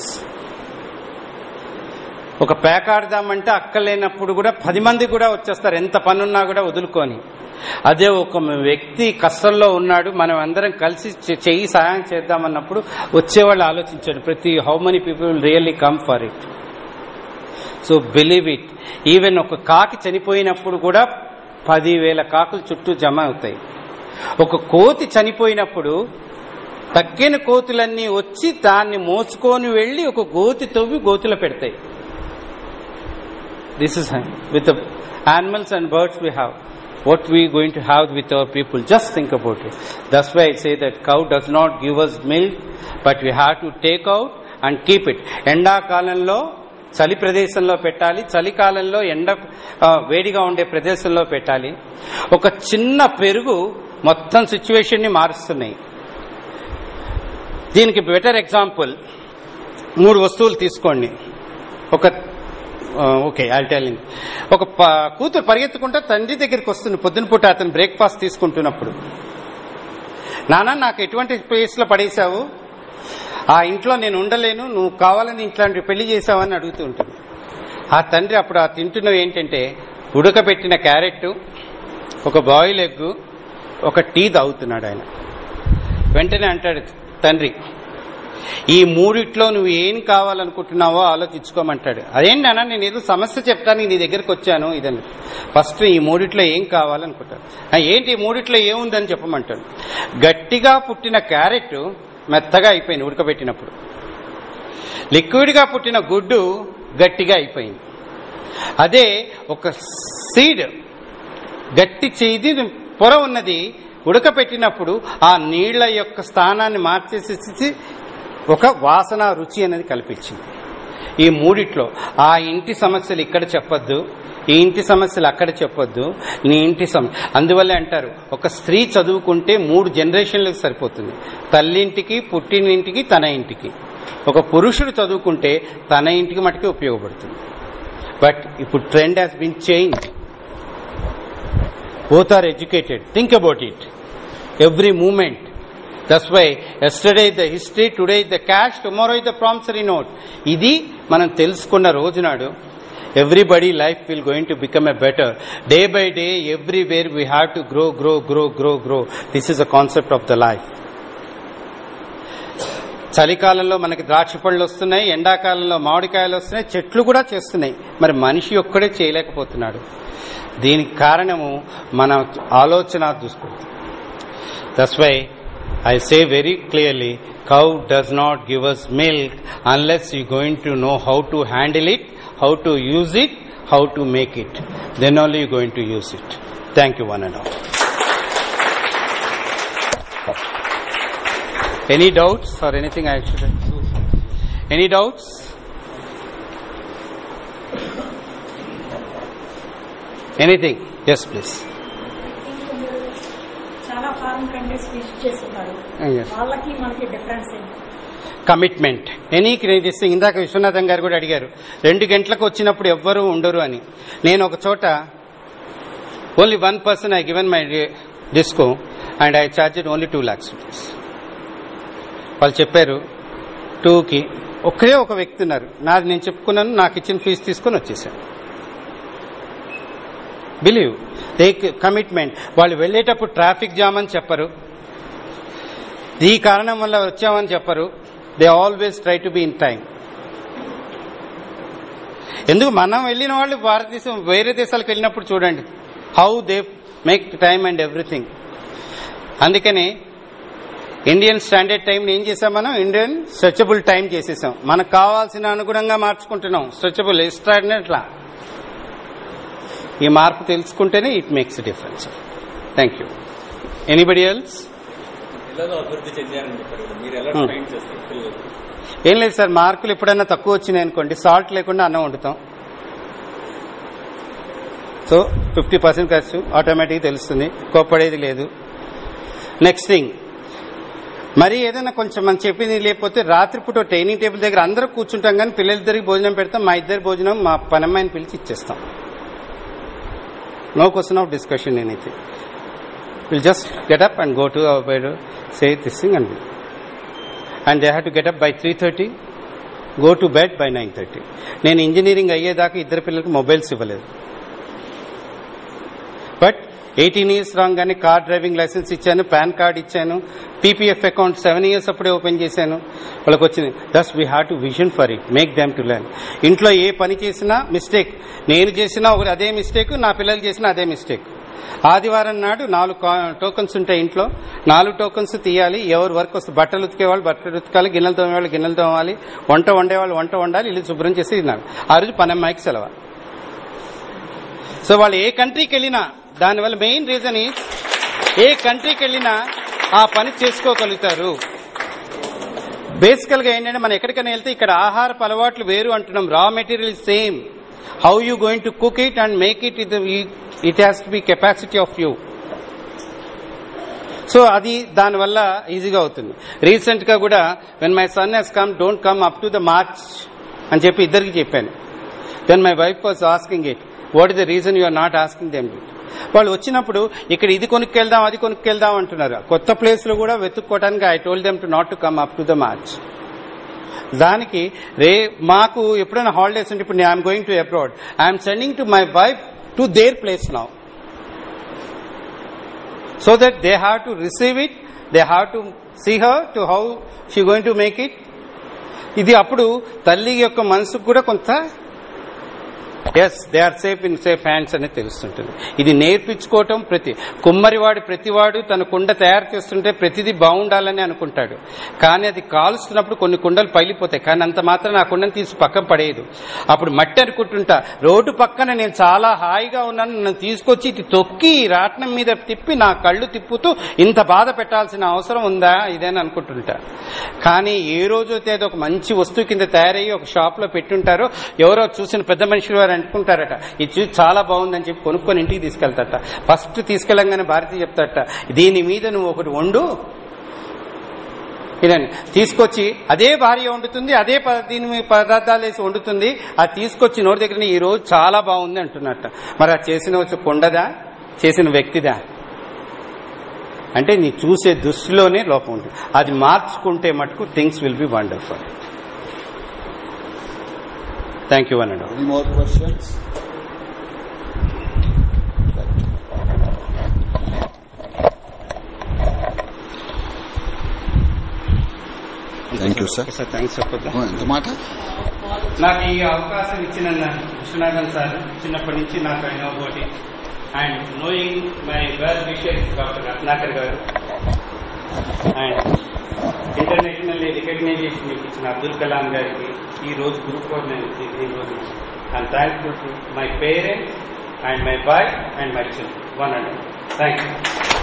ఒక పేక ఆడదామంటే అక్కలేనప్పుడు కూడా పది మంది కూడా వచ్చేస్తారు, ఎంత పనున్నా కూడా వదులుకొని. అదే ఒక వ్యక్తి కష్టంలో ఉన్నాడు, మనం అందరం కలిసి చెయ్యి సహాయం చేద్దామన్నప్పుడు వచ్చేవాళ్ళు ఆలోచించాడు, ప్రతి how many people will really come for it. So believe it. Even ఒక కాకి చనిపోయినప్పుడు కూడా పదివేల కాకులు చుట్టూ జమ అవుతాయి. ఒక కోతి చనిపోయినప్పుడు తక్కిన కోతులన్నీ వచ్చి దాన్ని మోసుకొని వెళ్లి ఒక గోతి తవ్వి గోతులో పెడతాయి. This is with animals and birds we have. what we are going to have with our people. Just think about it. That's why I say that cow does not give us milk, but we have to take out and keep it. ఎండాకాలంలో చలి ప్రదేశంలో పెట్టాలి, చలికాలంలో ఎండ వేడిగా ఉండే ప్రదేశంలో పెట్టాలి. ఒక చిన్న పెరుగు మొత్తం సిచ్యువేషన్ ని మారుస్తున్నాయి. దీనికి బెటర్ ఎగ్జాంపుల్, మూడు వస్తువులు తీసుకోండి. ఒక ఓకే ఐ టెల్ యు, ఒక కూతురు పరిగెత్తుకుంటా తండ్రి దగ్గరికి వస్తుంది పొద్దున పూట అతను బ్రేక్ఫాస్ట్ తీసుకుంటున్నప్పుడు. నాన్న నాకు ఎటువంటి ప్లేస్ లో పడేశావు, ఆ ఇంట్లో నేను ఉండలేను, నువ్వు కావాలని ఇట్లాంటి పెళ్లి చేశావని అడుగుతూ ఉంటుంది. ఆ తండ్రి అప్పుడు ఆ తింటున్నవి ఏంటంటే ఉడకబెట్టిన క్యారెట్, ఒక బాయిల్ ఎగ్, ఒక టీ తాగుతున్నాడు ఆయన. వెంటనే అంటాడు తండ్రి, ఈ మూడిట్లో నువ్వు ఏం కావాలనుకుంటున్నావో ఆలోచించుకోమంటాడు. అదేంటి అన్న, నేను ఏదో సమస్య చెప్తాను నీ దగ్గరకు వచ్చాను ఇదని. ఫస్ట్ ఈ మూడిట్లో ఏం కావాలనుకుంటాడు. ఏంటి ఈ మూడిట్లో ఏముందని చెప్పమంటాడు. గట్టిగా పుట్టిన క్యారెట్ మెత్తగా అయిపోయింది ఉడకబెట్టినప్పుడు, లిక్విడ్ గా పుట్టిన గుడ్డు గట్టిగా అయిపోయింది. అదే ఒక సీడ్ గట్టి చేది పొర ఉన్నది ఉడకపెట్టినప్పుడు ఆ నీళ్ల యొక్క స్థానాన్ని మార్చేసి ఒక వాసన రుచి అనేది కల్పించింది. ఈ మూడిట్లో ఆ ఇంటి సమస్యలు ఇక్కడ చెప్పొద్దు, ఈ ఇంటి సమస్యలు అక్కడ చెప్పొద్దు, నీ ఇంటి సమస్య. అందువల్లే అంటారు ఒక స్త్రీ చదువుకుంటే మూడు జనరేషన్లకు సరిపోతుంది, తల్లింటికి, పుట్టినింటికి, తన ఇంటికి. ఒక పురుషుడు చదువుకుంటే తన ఇంటికి మటుకే ఉపయోగపడుతుంది. బట్ ఇప్పుడు trend has been change. Both are educated. Think about it. Every movement. That's why yesterday the history, today the cash, tomorrow is the promissory note. Idi manam telusukunna roju nadu everybody life will going to become a better. Day by day, everywhere we have to grow, grow, grow, grow, grow. This is a concept of the life. చలికాలంలో మనకి ద్రాక్ష పళ్ళు వస్తున్నాయి, ఎండాకాలంలో మామిడికాయలు వస్తున్నాయి, చెట్లు కూడా చేస్తున్నాయి. మరి మనిషి ఒక్కడే చేయలేకపోతున్నాడు. దీనికి కారణము మన ఆలోచన దృష్టి. That's why I say very clearly, cow does not give us milk unless you going to know how to handle it, how to use it, how to make it. Then only you going to use it. Thank you one and all. Any doubts or anything I should do? Any doubts? Anything? Yes, please. చాలా foreign countries visit చేస్తున్నారు, వాళ్ళకి మనకి difference ఏంటి? Commitment. Any this ఇందాక విశ్వనాథం గారు కూడా అడిగారు, రెండు గంటలకు వచ్చినప్పుడు ఎవ్వరూ ఉండరు అని. నేను ఒక చోట only one person I given my disco and I charged only two lakhs rupees. వాళ్ళు చెప్పారు టూకి ఒకే ఒక వ్యక్తి ఉన్నారు, నాది నేను చెప్పుకున్నాను, నాకు ఇచ్చిన ఫీజు తీసుకుని వచ్చేసాను. Believe the commitment. వాళ్ళు వెళ్లేటప్పుడు ట్రాఫిక్ జామ్ అని చెప్పరు, ఈ కారణం వల్ల వచ్చామని చెప్పరు. They always try to be in time. ఎందుకు మనం వెళ్ళిన వాళ్ళు భారతదేశం వేరే దేశాలకు వెళ్ళినప్పుడు చూడండి how they make time and everything. అందుకని ఇండియన్ స్టాండర్డ్ టైం ఏం చేసాం మనం, ఇండియన్ స్ట్రెచబుల్ టైం చేసేసాం. మనకు కావాల్సిన అనుగుణంగా మార్చుకుంటున్నాం. Stretchable extraordinary. ఈ మార్పు తెలుసుకుంటేనే it makes difference. Thank you. Anybody else? ఏం లేదు సార్, మార్కులు ఎప్పుడైనా తక్కువ వచ్చినాయి అనుకోండి, సాల్ట్ లేకుండా అన్నం వండుతాం. సో ఫిఫ్టీ పర్సెంట్ ఖర్చు ఆటోమేటిక్గా తెలుస్తుంది, కోప్పడేది లేదు. నెక్స్ట్ థింగ్, మరి ఏదైనా కొంచెం మనం చెప్పింది లేకపోతే రాత్రిపూట ట్రైనింగ్ టేబుల్ దగ్గర అందరూ కూర్చుంటాం, కానీ పిల్లలిద్దరికి భోజనం పెడతాం, మా ఇద్దరి భోజనం మా పనమ్మాయిని పిలిచి ఇచ్చేస్తాం. No question of discussion anything. Will just get up and go to our bed, say this thing and and they have to get up by three thirty, go to bed by nine thirty. నేను engineering అయ్యేదాకా ఇద్దరు పిల్లలకు mobiles ఇవ్వలేదు. But eighteen years రాగానే car driving licence ఇచ్చాను, PAN card ఇచ్చాను, PPF account seven years అప్పుడే open చేశాను. వాళ్ళకి వచ్చింది. Thus we have to vision for it, make them to learn. ఇంట్లో ఏ పని చేసినా మిస్టేక్, నేను చేసినా ఒకటి అదే మిస్టేక్, నా పిల్లలు చేసినా అదే మిస్టేక్. ఆదివారం నాడు నాలుగు టోకన్స్ ఉంటాయి ఇంట్లో, నాలుగు టోకన్స్ తీయాలి. ఎవరు వర్క్ వస్తే బట్టలు ఉతికేవాళ్ళు బట్టలు ఉతకాలి, గిన్నెలు తోమేవాళ్ళు గిన్నెలు తోమాలి, వంట వండేవాళ్ళు వంట వండాలి, ఇల్లు శుభ్రం చేసి తిన్నాడు. ఆ రోజు పనమ్మాయికి సెలవు. సో వాళ్ళు ఏ కంట్రీకి వెళ్ళినా దానివల్ల మెయిన్ రీజన్ ఈజ్ ఏ కంట్రీకి వెళ్ళినా ఆ పని చేసుకోగలుగుతారు. బేసికల్ గా ఏంటంటే మనం ఎక్కడికైనా వెళ్తే ఇక్కడ ఆహారపు అలవాట్లు వేరు అంటున్నాం. Raw material same, how you going to cook it and make it it has to be capacity of you. So అది దానివల్ల ఈజీగా అవుతుంది. రీసెంట్ గా కూడా when my son he's come, don't come up to the march అని చెప్పి ఇద్దరికి చెప్పాను. Then my wife was asking it, what is the reason you are not asking them it. వాళ్ళు వచ్చినప్పుడు ఇక్కడ ఇది కొనుక్కెళ్దాం అది కొనుక్కెళ్దాం అంటున్నారు. కొత్త ప్లేస్ లో కూడా వెతుక్కోవడానికి I told them to not to come up to the march. దానికి రే మాకు ఎప్పుడైనా హాలిడేస్ అంటే ఇప్పుడు I'm going to abroad, I'm sending to my wife to their place now, so that they have to receive it, they have to see her to how she going to make it. ఇది అప్పుడు తల్లి యొక్క మనసుకు కూడా కొంత yes they are safe in safe hands అనేది తెలుస్తుంటుంది. ఇది నేర్పించుకోవటం. ప్రతి కుమ్మరివాడు ప్రతివాడు తన కుండ తయారు చేస్తుంటే ప్రతిదీ బాగుండాలని అనుకుంటాడు, కానీ అది కాలుస్తున్నప్పుడు కొన్ని కుండలు పగిలిపోతాయి. కానీ అంత మాత్రం ఆ కుండను తీసి పక్కన పడేయదు. అప్పుడు మట్టి అనుకుంటుంటా, రోడ్డు పక్కన నేను చాలా హాయిగా ఉన్నాను, నన్ను తీసుకొచ్చి ఇది తొక్కి రాట్నం మీద తిప్పి నా కళ్ళు తిప్పుతూ ఇంత బాధ పెట్టాల్సిన అవసరం ఉందా ఇదేని అనుకుంటుంటా. కానీ ఏ రోజైతే అది ఒక మంచి వస్తువు కింద తయారయ్యి ఒక షాప్ లో పెట్టుంటారో ఎవరో చూసిన పెద్ద మనుషులు వారు అనుకుంటారట, ఇది చూసి చాలా బాగుందని చెప్పి కొనుక్కొని ఇంటికి తీసుకెళ్తాట. ఫస్ట్ తీసుకెళ్ళంగానే భారతి చెప్తాట, దీని మీద నువ్వు ఒకటి వండు, ఇదని తీసుకొచ్చి అదే భార్య వండుతుంది, అదే దీని పదార్థాలు వేసి వండుతుంది. అది తీసుకొచ్చి నోటి దగ్గర ఈ రోజు చాలా బాగుంది అంటున్నట్ట. మరి అది చేసిన వచ్చి కొండదా, చేసిన వ్యక్తిదా? అంటే నీ చూసే దృష్టిలోనే లోపం ఉంటుంది. అది మార్చుకుంటే మటుకు things will be wonderful. Thank you అన్నాడు. Any more questions? Thank you sir. Sir thanks చెప్పొద్దా? ఎంత మాట? నాకు ఈ అవకాశం ఇచ్చిన విశ్వనాథన్ సార్ చిన్నప్పటి నుంచి నాకు ఆయన ఒకటి and knowing my well wishes doctor Ratnakar garu and internationally recognition ఇచ్చిన అబ్దుల్ కలాం గారికి ఈ రోజు గురు పౌర్ణమి ఈ రోజు I'm thankful to my parents and my boy and my children one and thank you.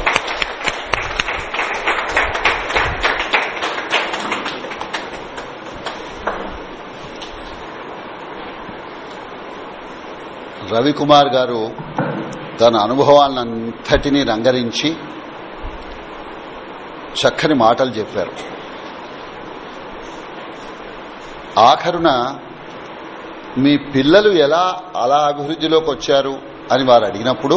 Ravikumar garu తన అనుభవాలంతటినీ రంగరించి చక్కని మాటలు చెప్పారు. ఆఖరున మీ పిల్లలు ఎలా అలా అభివృద్ధిలోకి వచ్చారు అని వారు అడిగినప్పుడు,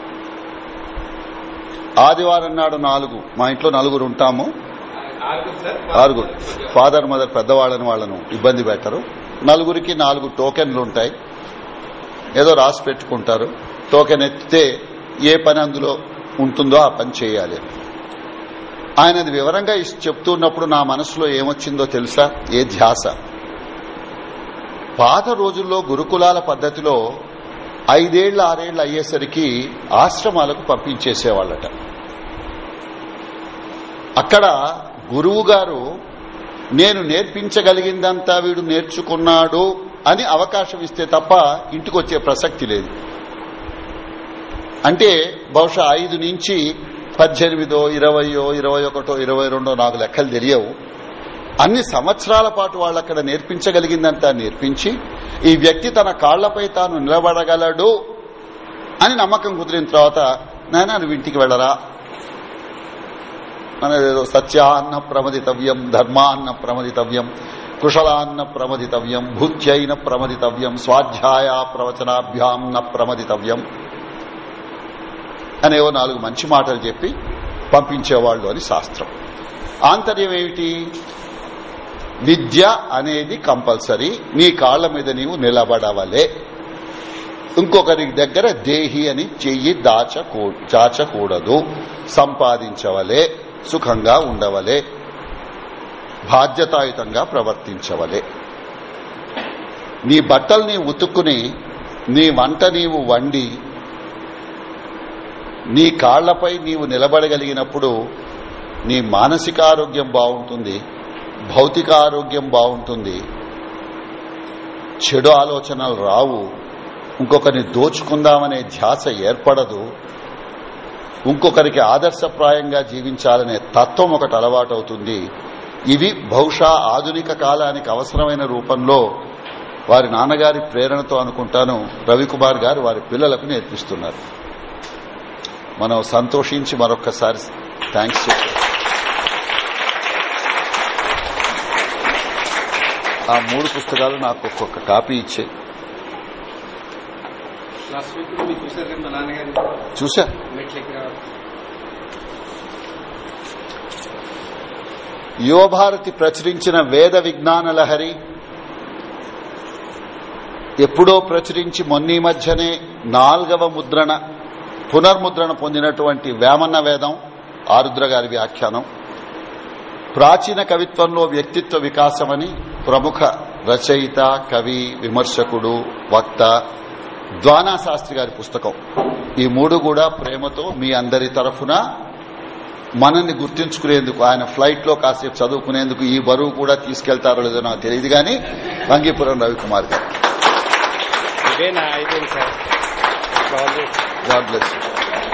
ఆదివారం నాడు నాలుగు, మా ఇంట్లో నలుగురు ఉంటాము, ఆరుగురు, ఫాదర్ మదర్ పెద్దవాళ్ళని వాళ్ళను ఇబ్బంది పెట్టరు. నలుగురికి నాలుగు టోకెన్లు ఉంటాయి, ఏదో రాసి పెట్టుకుంటారు. టోకెన్ ఎత్తితే ఏ పని అందులో ఉంటుందో ఆ పని చేయాలి. ఆయన అది వివరంగా చెప్తున్నప్పుడు నా మనసులో ఏమొచ్చిందో తెలుసా? ఏ ధ్యాస. పాత రోజుల్లో గురుకులాల పద్ధతిలో ఐదేళ్లు ఆరేళ్లు అయ్యేసరికి ఆశ్రమాలకు పంపించేసేవాళ్ళట. అక్కడ గురువు గారు నేను నేర్పించగలిగిందంతా వీడు నేర్చుకున్నాడు అని అవకాశం ఇస్తే తప్ప ఇంటికి వచ్చే ప్రసక్తి లేదు. అంటే బహుశా ఐదు నుంచి పద్దెనిమిదో ఇరవయో ఇరవై ఒకటో ఇరవై రెండో నాకు లెక్కలు తెలియవు. అన్ని సంవత్సరాల పాటు వాళ్ళు అక్కడ నేర్పించగలిగిందంతా నేర్పించి ఈ వ్యక్తి తన కాళ్లపై తాను నిలబడగలడు అని నమ్మకం కుదిరిన తర్వాత, నాయనా నువ్వు ఇంటికి వెళ్ళరా, మనదేదో సత్యాన్న ప్రమదితవ్యం, ధర్మాన్న ప్రమదితవ్యం, కుశలాన్న ప్రమదితవ్యం, భూత్యైన ప్రమదితవ్యం, స్వాధ్యాయ ప్రవచనాభ్యాం న ప్రమదితవ్యం అనేవో నాలుగు మంచి మాటలు చెప్పి పంపించేవాళ్లు అని శాస్త్రం. ఆంతర్యం ఏమిటి? విద్య అనేది కంపల్సరీ, నీ కాళ్ల మీద నీవు నిలబడవలే, ఇంకొకరి దగ్గర దేహి అని చెయ్యి దాచకూ చాచకూడదు, సంపాదించవలే, సుఖంగా ఉండవలే, బాధ్యతాయుతంగా ప్రవర్తించవలే. నీ బట్టలు నీవు ఉతుక్కుని, నీ వంట నీవు వండి, నీ కాళ్లపై నీవు నిలబడగలిగినప్పుడు నీ మానసిక ఆరోగ్యం బాగుంటుంది, భౌతిక ఆరోగ్యం బాగుంటుంది, చెడు ఆలోచనలు రావు, ఇంకొకరిని దోచుకుందామనే ధ్యాస ఏర్పడదు, ఇంకొకరికి ఆదర్శప్రాయంగా జీవించాలనే తత్వం ఒకటి అలవాటు అవుతుంది. ఇవి బహుశా ఆధునిక కాలానికి అవసరమైన రూపంలో వారి నాన్నగారి ప్రేరణతో అనుకుంటాను రవికుమార్ గారు వారి పిల్లలకు నేర్పిస్తున్నారు. మనం సంతోషించి మరొక్కసారి థ్యాంక్స్ చెప్పారు. ఆ మూడు పుస్తకాలు నాకు ఒక్కొక్క కాపీ ఇచ్చే చూసా. యువభారతి ప్రచురించిన వేద విజ్ఞాన లహరి ఎప్పుడో ప్రచురించి మొన్నీ మధ్యనే నాల్గవ ముద్రణ పునర్ముద్రణ పొందినటువంటి వేమన్న వేదం ఆరుద్ర గారి వ్యాఖ్యానం. ప్రాచీన కవిత్వంలో వ్యక్తిత్వ వికాసమని ప్రముఖ రచయిత, కవి, విమర్శకుడు, వక్త ద్వానా శాస్త్రి గారి పుస్తకం. ఈ మూడు కూడా ప్రేమతో మీ అందరి తరఫున మనల్ని గుర్తించుకునేందుకు, ఆయన ఫ్లైట్ లో కాసేపు చదువుకునేందుకు ఈ బరువు కూడా తీసుకెళ్తారో లేదో నాకు తెలియదు కానీ Vangipuram Ravikumar garu. God bless you.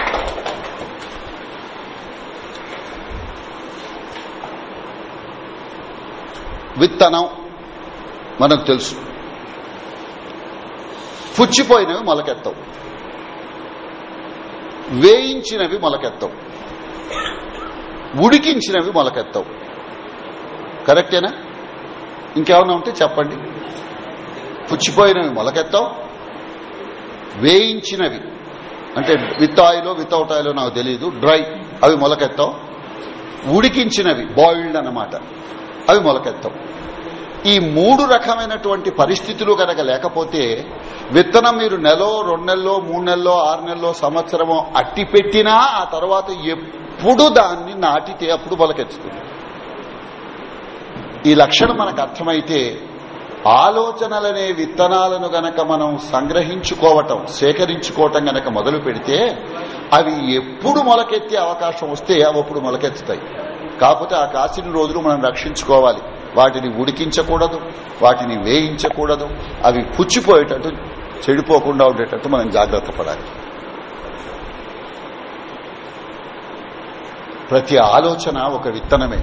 విత్తనం మనకు తెలుసు, పుచ్చిపోయినవి మొలకెత్తవు, వేయించినవి మొలకెత్తవు, ఉడికించినవి మొలకెత్తవు. కరెక్టేనా? ఇంకేమన్నా ఉంటే చెప్పండి. పుచ్చిపోయినవి మొలకెత్తవు, వేయించినవి అంటే విత్ ఆయిలో వితౌట్ ఆయిలో నాకు తెలియదు, డ్రై, అవి మొలకెత్తవు, ఉడికించినవి బాయిల్డ్ అన్నమాట, అవి మొలకెత్తవు. ఈ మూడు రకమైనటువంటి పరిస్థితులు కనుక లేకపోతే విత్తనం మీరు నెలో, రెండు నెలలో, మూడు నెలలో, ఆరు నెలలో, సంవత్సరమో అట్టి పెట్టినా ఆ తర్వాత ఎప్పుడు దాన్ని నాటితే అప్పుడు మొలకెత్తుతుంది. ఈ లక్షణం మనకు అర్థమైతే ఆలోచనలనే విత్తనాలను గనక మనం సంగ్రహించుకోవటం, సేకరించుకోవటం గనక మొదలు పెడితే అవి ఎప్పుడు మొలకెత్తే అవకాశం వస్తే అప్పుడు మొలకెత్తుతాయి. కాకపోతే ఆ కాసిన రోజులు మనం రక్షించుకోవాలి. వాటిని ఉడికించకూడదు, వాటిని వేయించకూడదు, అవి పుచ్చిపోయేటట్టు, చెడిపోకుండా ఉండేటట్టు మనం జాగ్రత్త పడాలి. ప్రతి ఆలోచన ఒక విత్తనమే.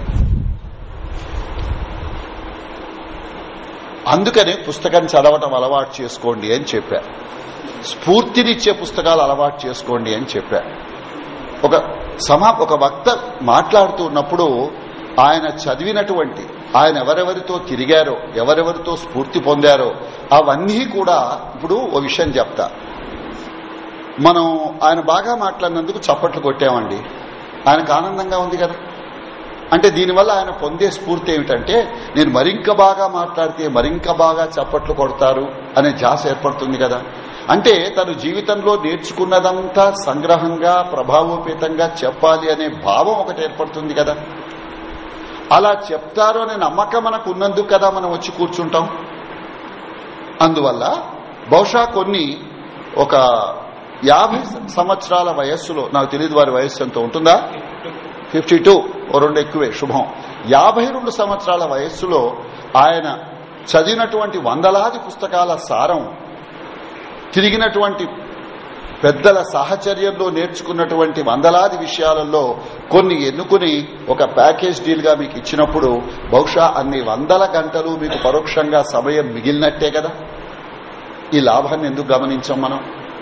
అందుకనే పుస్తకం చదవటం అలవాటు చేసుకోండి అని చెప్పా. స్ఫూర్తినిచ్చే పుస్తకాలు అలవాటు చేసుకోండి అని చెప్పా. ఒక సమా ఒక వక్త మాట్లాడుతూ ఉన్నప్పుడు ఆయన చదివినటువంటి, ఆయన ఎవరెవరితో తిరిగారో, ఎవరెవరితో స్ఫూర్తి పొందారో అవన్నీ కూడా ఇప్పుడు ఓ విషయం చెప్తా. మనం ఆయన బాగా మాట్లాడినందుకు చప్పట్లు కొట్టామండి, ఆయనకు ఆనందంగా ఉంది కదా. అంటే దీనివల్ల ఆయన పొందే స్ఫూర్తి ఏమిటంటే నేను మరింక బాగా మాట్లాడితే మరింక బాగా చప్పట్లు కొడతారు అనే ధ్యాస ఏర్పడుతుంది కదా. అంటే తను జీవితంలో నేర్చుకున్నదంతా సంగ్రహంగా, ప్రభావోపేతంగా చెప్పాలి అనే భావం ఒకటి ఏర్పడుతుంది కదా. అలా చెప్తారు అనే నమ్మకం మనకు ఉన్నందుకు కదా మనం వచ్చి కూర్చుంటాం. అందువల్ల బహుశా కొన్ని ఒక యాభై సంవత్సరాల వయస్సులో, నాకు తెలియదు వారి వయస్సు ఎంత ఉంటుందా, ఫిఫ్టీ టూ ఓ రెండు ఎక్కువే శుభం, యాభై రెండు సంవత్సరాల వయస్సులో ఆయన చదివినటువంటి వందలాది పుస్తకాల సారం, తిరిగినటువంటి పెద్దల సాహచర్యంలో నేర్చుకున్నటువంటి వందలాది విషయాలలో కొన్ని ఎన్నుకుని ఒక ప్యాకేజ్ డీల్ గా మీకు ఇచ్చినప్పుడు బహుశా అన్ని వందల గంటలు మీకు పరోక్షంగా సమయం మిగిలినట్టే కదా. ఈ లాభాన్ని ఎందుకు గమనించాం మనం?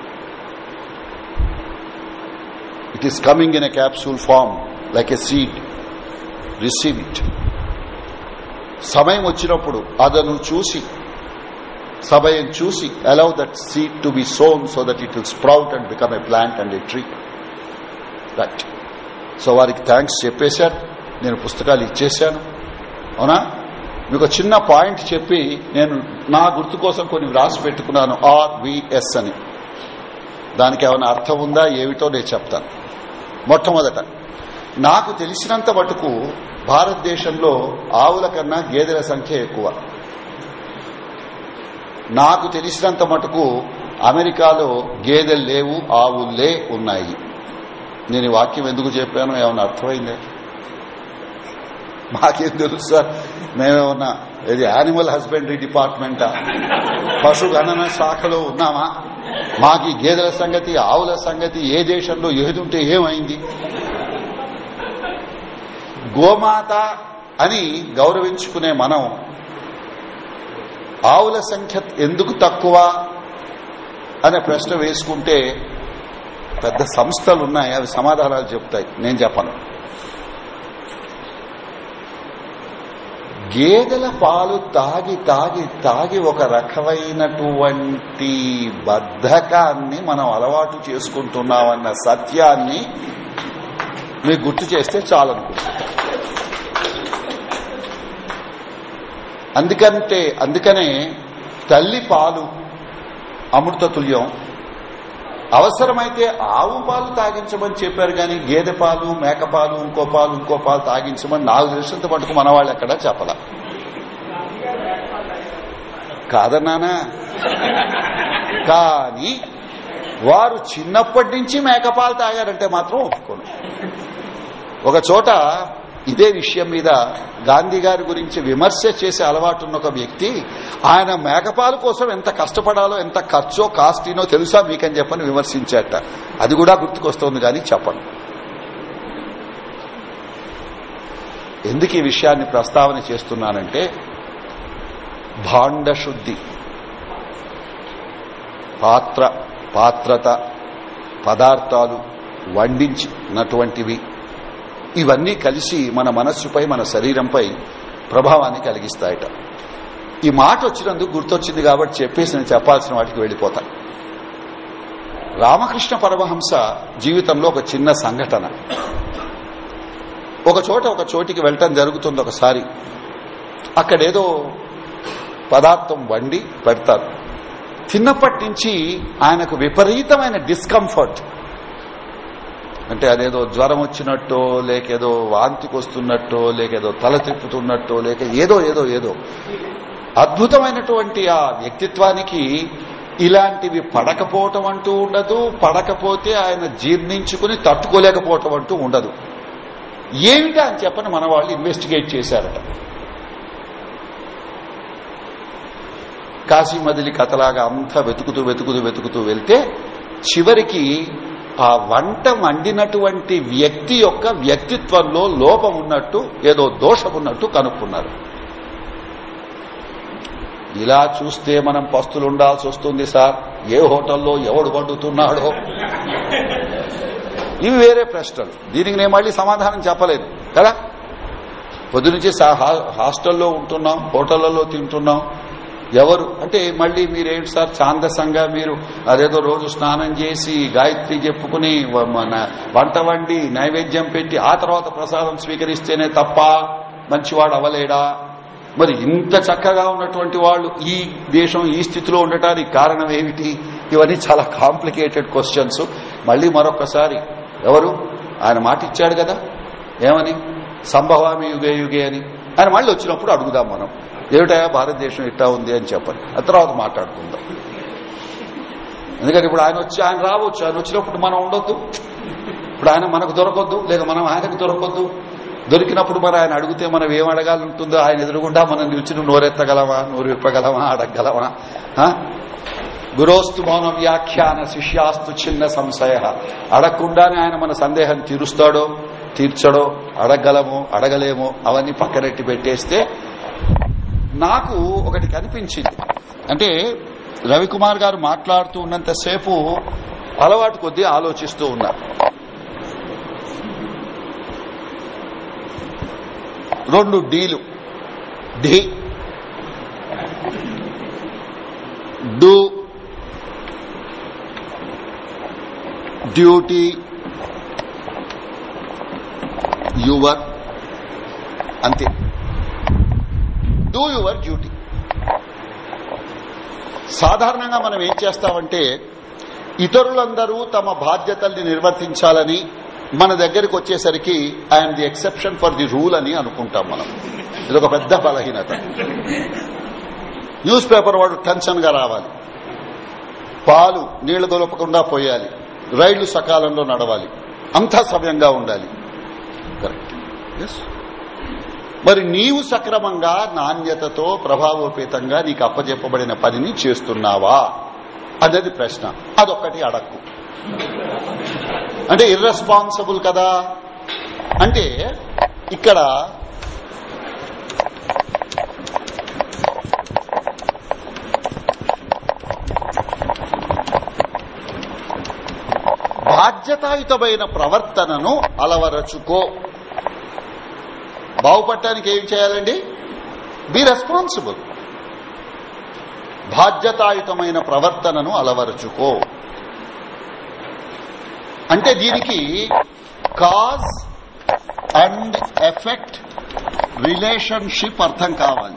It is coming in a capsule form like a seed. Receive it. సమయం వచ్చినప్పుడు అదను చూసి, సమయం చూసి allow that seed to be sown so that it will sprout and become a plant and a tree. Right. So వారికి thanks చెప్పేశారు, నేను పుస్తకాలు ఇచ్చేశాను. అవునా? మీకు చిన్న పాయింట్ చెప్పి నేను నా గుర్తు కోసం కొన్ని వ్రాసి పెట్టుకున్నాను, ఆర్విఎస్ అని. దానికి ఏమైనా అర్థం ఉందా ఏమిటో నేను చెప్తాను. మొట్టమొదట, నాకు తెలిసినంత మటుకు భారతదేశంలో ఆవుల కన్నా గేదెల సంఖ్య ఎక్కువ. నాకు తెలిసినంత మటుకు అమెరికాలో గేదెలు లేవు, ఆవులే ఉన్నాయి. నేను ఈ వాక్యం ఎందుకు చెప్పానో ఏమన్నా అర్థమైందే? మాకేం తెలుసు సార్, మేమేమన్నా ఇది యానిమల్ హస్బెండరీ డిపార్ట్మెంటా, పశు గణన శాఖలో ఉన్నామా? మాకు ఈ గేదెల సంగతి, ఆవుల సంగతి, ఏ దేశంలో ఏదుంటే ఏమైంది. గోమాత అని గౌరవించుకునే మనం ఆవుల సంఖ్య ఎందుకు తక్కువ అనే ప్రశ్న వేసుకుంటే పెద్ద సంస్థలు ఉన్నాయి, అవి సమాధానాలు చెప్తాయి, నేను చెప్పను. గేదెల పాలు తాగి తాగి తాగి ఒక రకమైనటువంటి బద్ధకాన్ని మనం అలవాటు చేసుకుంటున్నామన్న సత్యాన్ని మీకు గుర్తు చేస్తే చాలనుకుంటున్నాను. అందుకంటే అందుకనే తల్లి పాలు అమృత తుల్యం. అవసరమైతే ఆవు పాలు తాగించమని చెప్పారు కానీ గేదె పాలు, మేక పాలు, ఇంకో పాలు ఇంకో పాలు తాగించమని నాకు తెలిసినంత మటుకు మన వాళ్ళు ఎక్కడా చెప్పలా. కాదన్నానా? కానీ వారు చిన్నప్పటి నుంచి మేకపాలు తాగారంటే మాత్రం ఒప్పుకోను. ఒక చోట ఇదే విషయం మీద గాంధీ గారి గురించి విమర్శ చేసే అలవాటున్న ఒక వ్యక్తి, ఆయన మేకపాలు కోసం ఎంత కష్టపడాలో, ఎంత ఖర్చో కాస్టినో తెలుసా మీకని చెప్పని విమర్శించాట. అది కూడా గుర్తుకొస్తోంది కానీ చెప్పను. ఎందుకు ఈ విషయాన్ని ప్రస్తావన చేస్తున్నానంటే, భాండశుద్ధి, పాత్ర పాత్రత, పదార్థాలు వండించినటువంటివి, ఇవన్నీ కలిసి మన మనస్సుపై, మన శరీరంపై ప్రభావాన్ని కలిగిస్తాయట. ఈ మాట వచ్చినందుకు గుర్తొచ్చింది కాబట్టి చెప్పేసి నేను చెప్పాల్సిన వాటికి వెళ్లిపోతా. రామకృష్ణ పరమహంస జీవితంలో ఒక చిన్న సంఘటన. ఒక చోట ఒక చోటికి వెళ్ళటం జరుగుతుంది ఒకసారి. అక్కడేదో పదార్థం వండి పెడతారు. చిన్నప్పటి నుంచి ఆయనకు విపరీతమైన డిస్కంఫర్ట్, అంటే అదేదో జ్వరం వచ్చినట్టో, లేకేదో వాంతికి వస్తున్నట్టో, లేకేదో తల తిప్పుతున్నట్టో, లేక ఏదో ఏదో ఏదో అద్భుతమైనటువంటి ఆ వ్యక్తిత్వానికి ఇలాంటివి పడకపోవటం అంటూ ఉండదు. పడకపోతే ఆయన జీర్ణించుకుని తట్టుకోలేకపోవటం అంటూ ఉండదు. ఏమిటా అని చెప్పని మన వాళ్ళు ఇన్వెస్టిగేట్ చేశారట. కాశీ మదిలి కథలాగా అంతా వెతుకుతూ వెతుకుతూ వెతుకుతూ వెళ్తే చివరికి ఆ వంట వండినటువంటి వ్యక్తి యొక్క వ్యక్తిత్వంలో లోపం ఉన్నట్టు, ఏదో దోషం ఉన్నట్టు కనుక్కున్నారు. ఇలా చూస్తే మనం పస్తులు ఉండాల్సి వస్తుంది సార్. ఏ హోటల్లో ఎవడు వండుతున్నాడో, ఇవి వేరే ప్రశ్నలు. దీనికి నేను మళ్ళీ సమాధానం చెప్పలేదు కదా. పొద్దునుంచి హాస్టల్లో ఉంటున్నాం, హోటళ్లలో తింటున్నాం. ఎవరు అంటే మళ్ళీ మీరేంటి సార్ ఛాందసంగా మీరు అదేదో రోజు స్నానం చేసి గాయత్రి చెప్పుకుని వంట వండి నైవేద్యం పెట్టి ఆ తర్వాత ప్రసాదం స్వీకరిస్తేనే తప్ప మంచివాడు అవ్వలేడా? మరి ఇంత చక్కగా ఉన్నటువంటి వాళ్ళు ఈ దేశం ఈ స్థితిలో ఉండటానికి కారణం ఏమిటి? ఇవన్నీ చాలా కాంప్లికేటెడ్ క్వశ్చన్స్. మళ్ళీ మరొకసారి ఎవరు ఆయన మాట ఇచ్చాడు కదా, ఏమని, సంభవామి యుగే యుగే అని. ఆయన మళ్ళీ వచ్చినప్పుడు అడుగుదాం మనం, ఏమిటయా భారతదేశం ఇట్టా ఉంది అని చెప్పని. ఆ తర్వాత మాట్లాడుకుందాం. ఎందుకంటే ఇప్పుడు ఆయన వచ్చి ఆయన రావచ్చు, ఆయన వచ్చినప్పుడు మనం ఉండొద్దు. ఇప్పుడు ఆయన మనకు దొరకొద్దు, లేక మనం ఆయనకు దొరకొద్దు. దొరికినప్పుడు మరి ఆయన అడిగితే మనం ఏం అడగాలి ఉంటుందో, ఆయన ఎదురుగుండా మనం నిలిచి నోరెత్తగలమా, నోరు విప్పగలమా, అడగలమా? గురోస్తు మౌనం వ్యాఖ్యాన శిష్యాస్తు చిన్న సంశయ. అడగకుండానే ఆయన మన సందేహం తీరుస్తాడో తీర్చడో, అడగలమో అడగలేమో అవన్నీ పక్కనెట్టి పెట్టేస్తే నాకు ఒకటి కనిపించింది. అంటే రవికుమార్ గారు మాట్లాడుతూ ఉన్నంతసేపు అలవాటు కొద్దీ ఆలోచిస్తూ ఉన్నారు. రెండు డీలు, డి డూ డ్యూటీ యువర్, అంతే. Do your duty. సాధారణంగా మనం ఏం చేస్తామంటే ఇతరులందరూ తమ బాధ్యతల్ని నిర్వర్తించాలని మన దగ్గరికి వచ్చేసరికి I'm the exception for the rule అని అనుకుంటాం మనం. ఇదొక పెద్ద బలహీనత. న్యూస్ పేపర్ వాడు టెన్షన్ గా రావాలి, పాలు నీళ్లు దొలపకుండా పోయాలి, రైళ్లు సకాలంలో నడవాలి, అంతా సమయంగా ఉండాలి. కరెక్ట్. ఎస్. మరి నీవు సక్రమంగా నాణ్యతతో ప్రభావోపేతంగా నీకు అప్పజెప్పబడిన పనిని చేస్తున్నావా అన్నది ప్రశ్న. అదొక్కటి అడక్కు. అంటే ఇర్రెస్పాన్సిబుల్ కదా. అంటే ఇక్కడ బాధ్యతాయుతమైన ప్రవర్తనను అలవరచుకో. బాగుపడటానికి ఏం చేయాలండి? Be responsible. బాధ్యతాయుతమైన ప్రవర్తనను అలవరచుకో అంటే దీనికి కాజ్ అండ్ ఎఫెక్ట్ రిలేషన్షిప్ అర్థం కావాలి.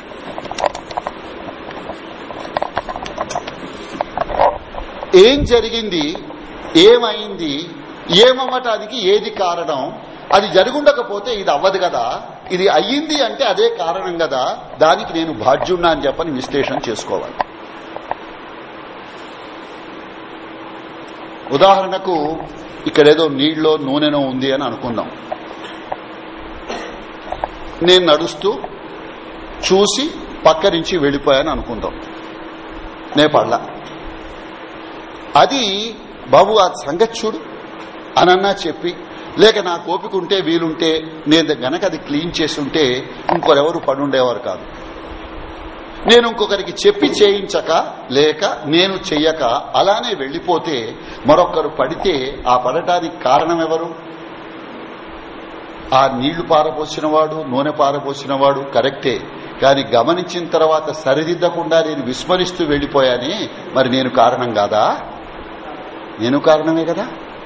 ఏం జరిగింది, ఏమైంది, ఏమవ్వటానికి ఏది కారణం, అది జరుగుండకపోతే ఇది అవ్వదు కదా, ఇది అయ్యింది అంటే అదే కారణం కదా, దానికి నేను బాధ్యున్నా అని చెప్పని విశ్లేషణ చేసుకోవాలి. ఉదాహరణకు ఇక్కడేదో నీళ్ళలో నూనెనో ఉంది అని అనుకుందాం. నేను నడుస్తూ చూసి పక్క నుంచి వెళ్లిపోయాను అనుకుందాం. నే పడ్లా. అది బాబు ఆ సంగతి చూడు అనన్నా చెప్పి, లేక నా కోపిక ఉంటే వీలుంటే నేను గనక అది క్లీన్ చేసి ఉంటే ఇంకొరెవరు పడుండేవారు కాదు. నేను ఇంకొకరికి చెప్పి చేయించక లేక నేను చెయ్యక అలానే వెళ్లిపోతే మరొకరు పడితే ఆ పడటానికి కారణం ఎవరు? ఆ నీళ్లు పారపోసినవాడు, నూనె పారపోసినవాడు కరెక్టే. కానీ గమనించిన తర్వాత సరిదిద్దకుండా నేను విస్మరిస్తూ వెళ్లిపోయానే, మరి నేను కారణం కాదా? నేను కారణమే కదా.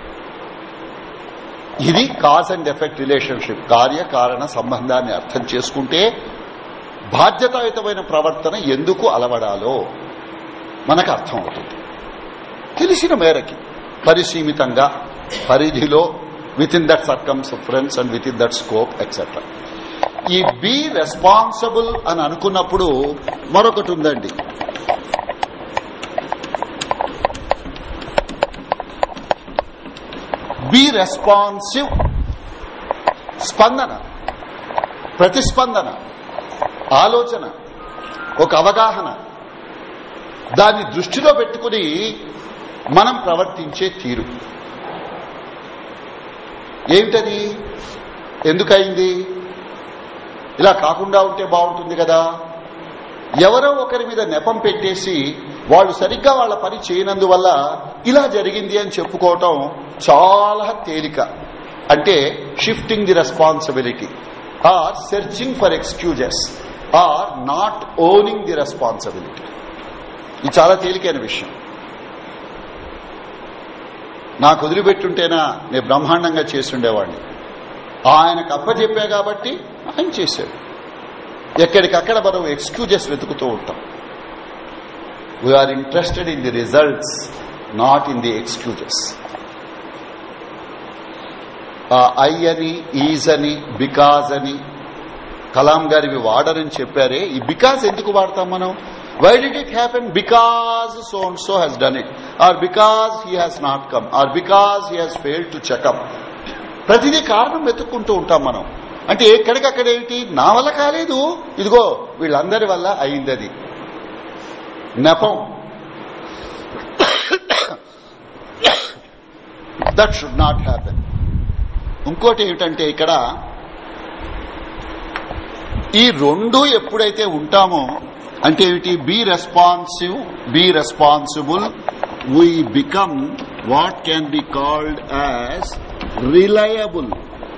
ఇది కాజ్ అండ్ ఎఫెక్ట్ రిలేషన్షిప్, కార్యకారణ సంబంధాన్ని అర్థం చేసుకుంటే బాధ్యతాయుతమైన ప్రవర్తన ఎందుకు అలవడాలో మనకు అర్థం అవుతుంది. తెలిసిన మేరకి పరిసీమితంగా పరిధిలో within that circumference and within that scope etcetera. ఈ బీ రెస్పాన్సిబుల్ అని అనుకున్నప్పుడు మరొకటి ఉందండి. Be responsive. స్పందన, ప్రతిస్పందన, ఆలోచన, ఒక అవగాహన, దాన్ని దృష్టిలో పెట్టుకుని మనం ప్రవర్తించే తీరు ఏమిటది? ఎందుకయింది? ఇలా కాకుండా ఉంటే బాగుంటుంది కదా. ఎవరో ఒకరి మీద నెపం పెట్టేసి వాళ్ళు సరిగ్గా వాళ్ళ పని చేయనందువల్ల ఇలా జరిగింది అని చెప్పుకోవటం చాలా తేలిక. అంటే shifting the responsibility or searching for excuses or not owning the responsibility. ఇది చాలా తేలికైన విషయం. నాకు వదిలిపెట్టుంటేనా నేను బ్రహ్మాండంగా చేస్తుండేవాడిని. ఆయనకు అప్పచెప్పా కాబట్టి ఆయన చేశాడు. ఎక్కడికక్కడ మనం ఎక్స్క్యూజెస్ వెతుకుతూ ఉంటాం. We're interested in the results, not in the excuses. I అని, ఈజ్ అని, బికాజ్ అని కలాం గారివి వాడరని చెప్పారే, ఈ బికాజ్ ఎందుకు వాడతాం మనం? Why did it happen? Because so and so has done it, or because he has not come, or because he has failed to check up. ప్రతిదీ కారణం వెతుక్కుంటూ ఉంటాం మనం. అంటే ఎక్కడికక్కడేమిటి? నా వల్ల కాలేదు, ఇదిగో వీళ్ళందరి వల్ల అయింది. అది నెపం. That should not happen. ఇంకోటి ఏమిటంటే ఇక్కడ ఈ రెండు ఎప్పుడైతే ఉంటామో అంటే ఏమిటి? Be responsive, be responsible, we become what can be called as reliable.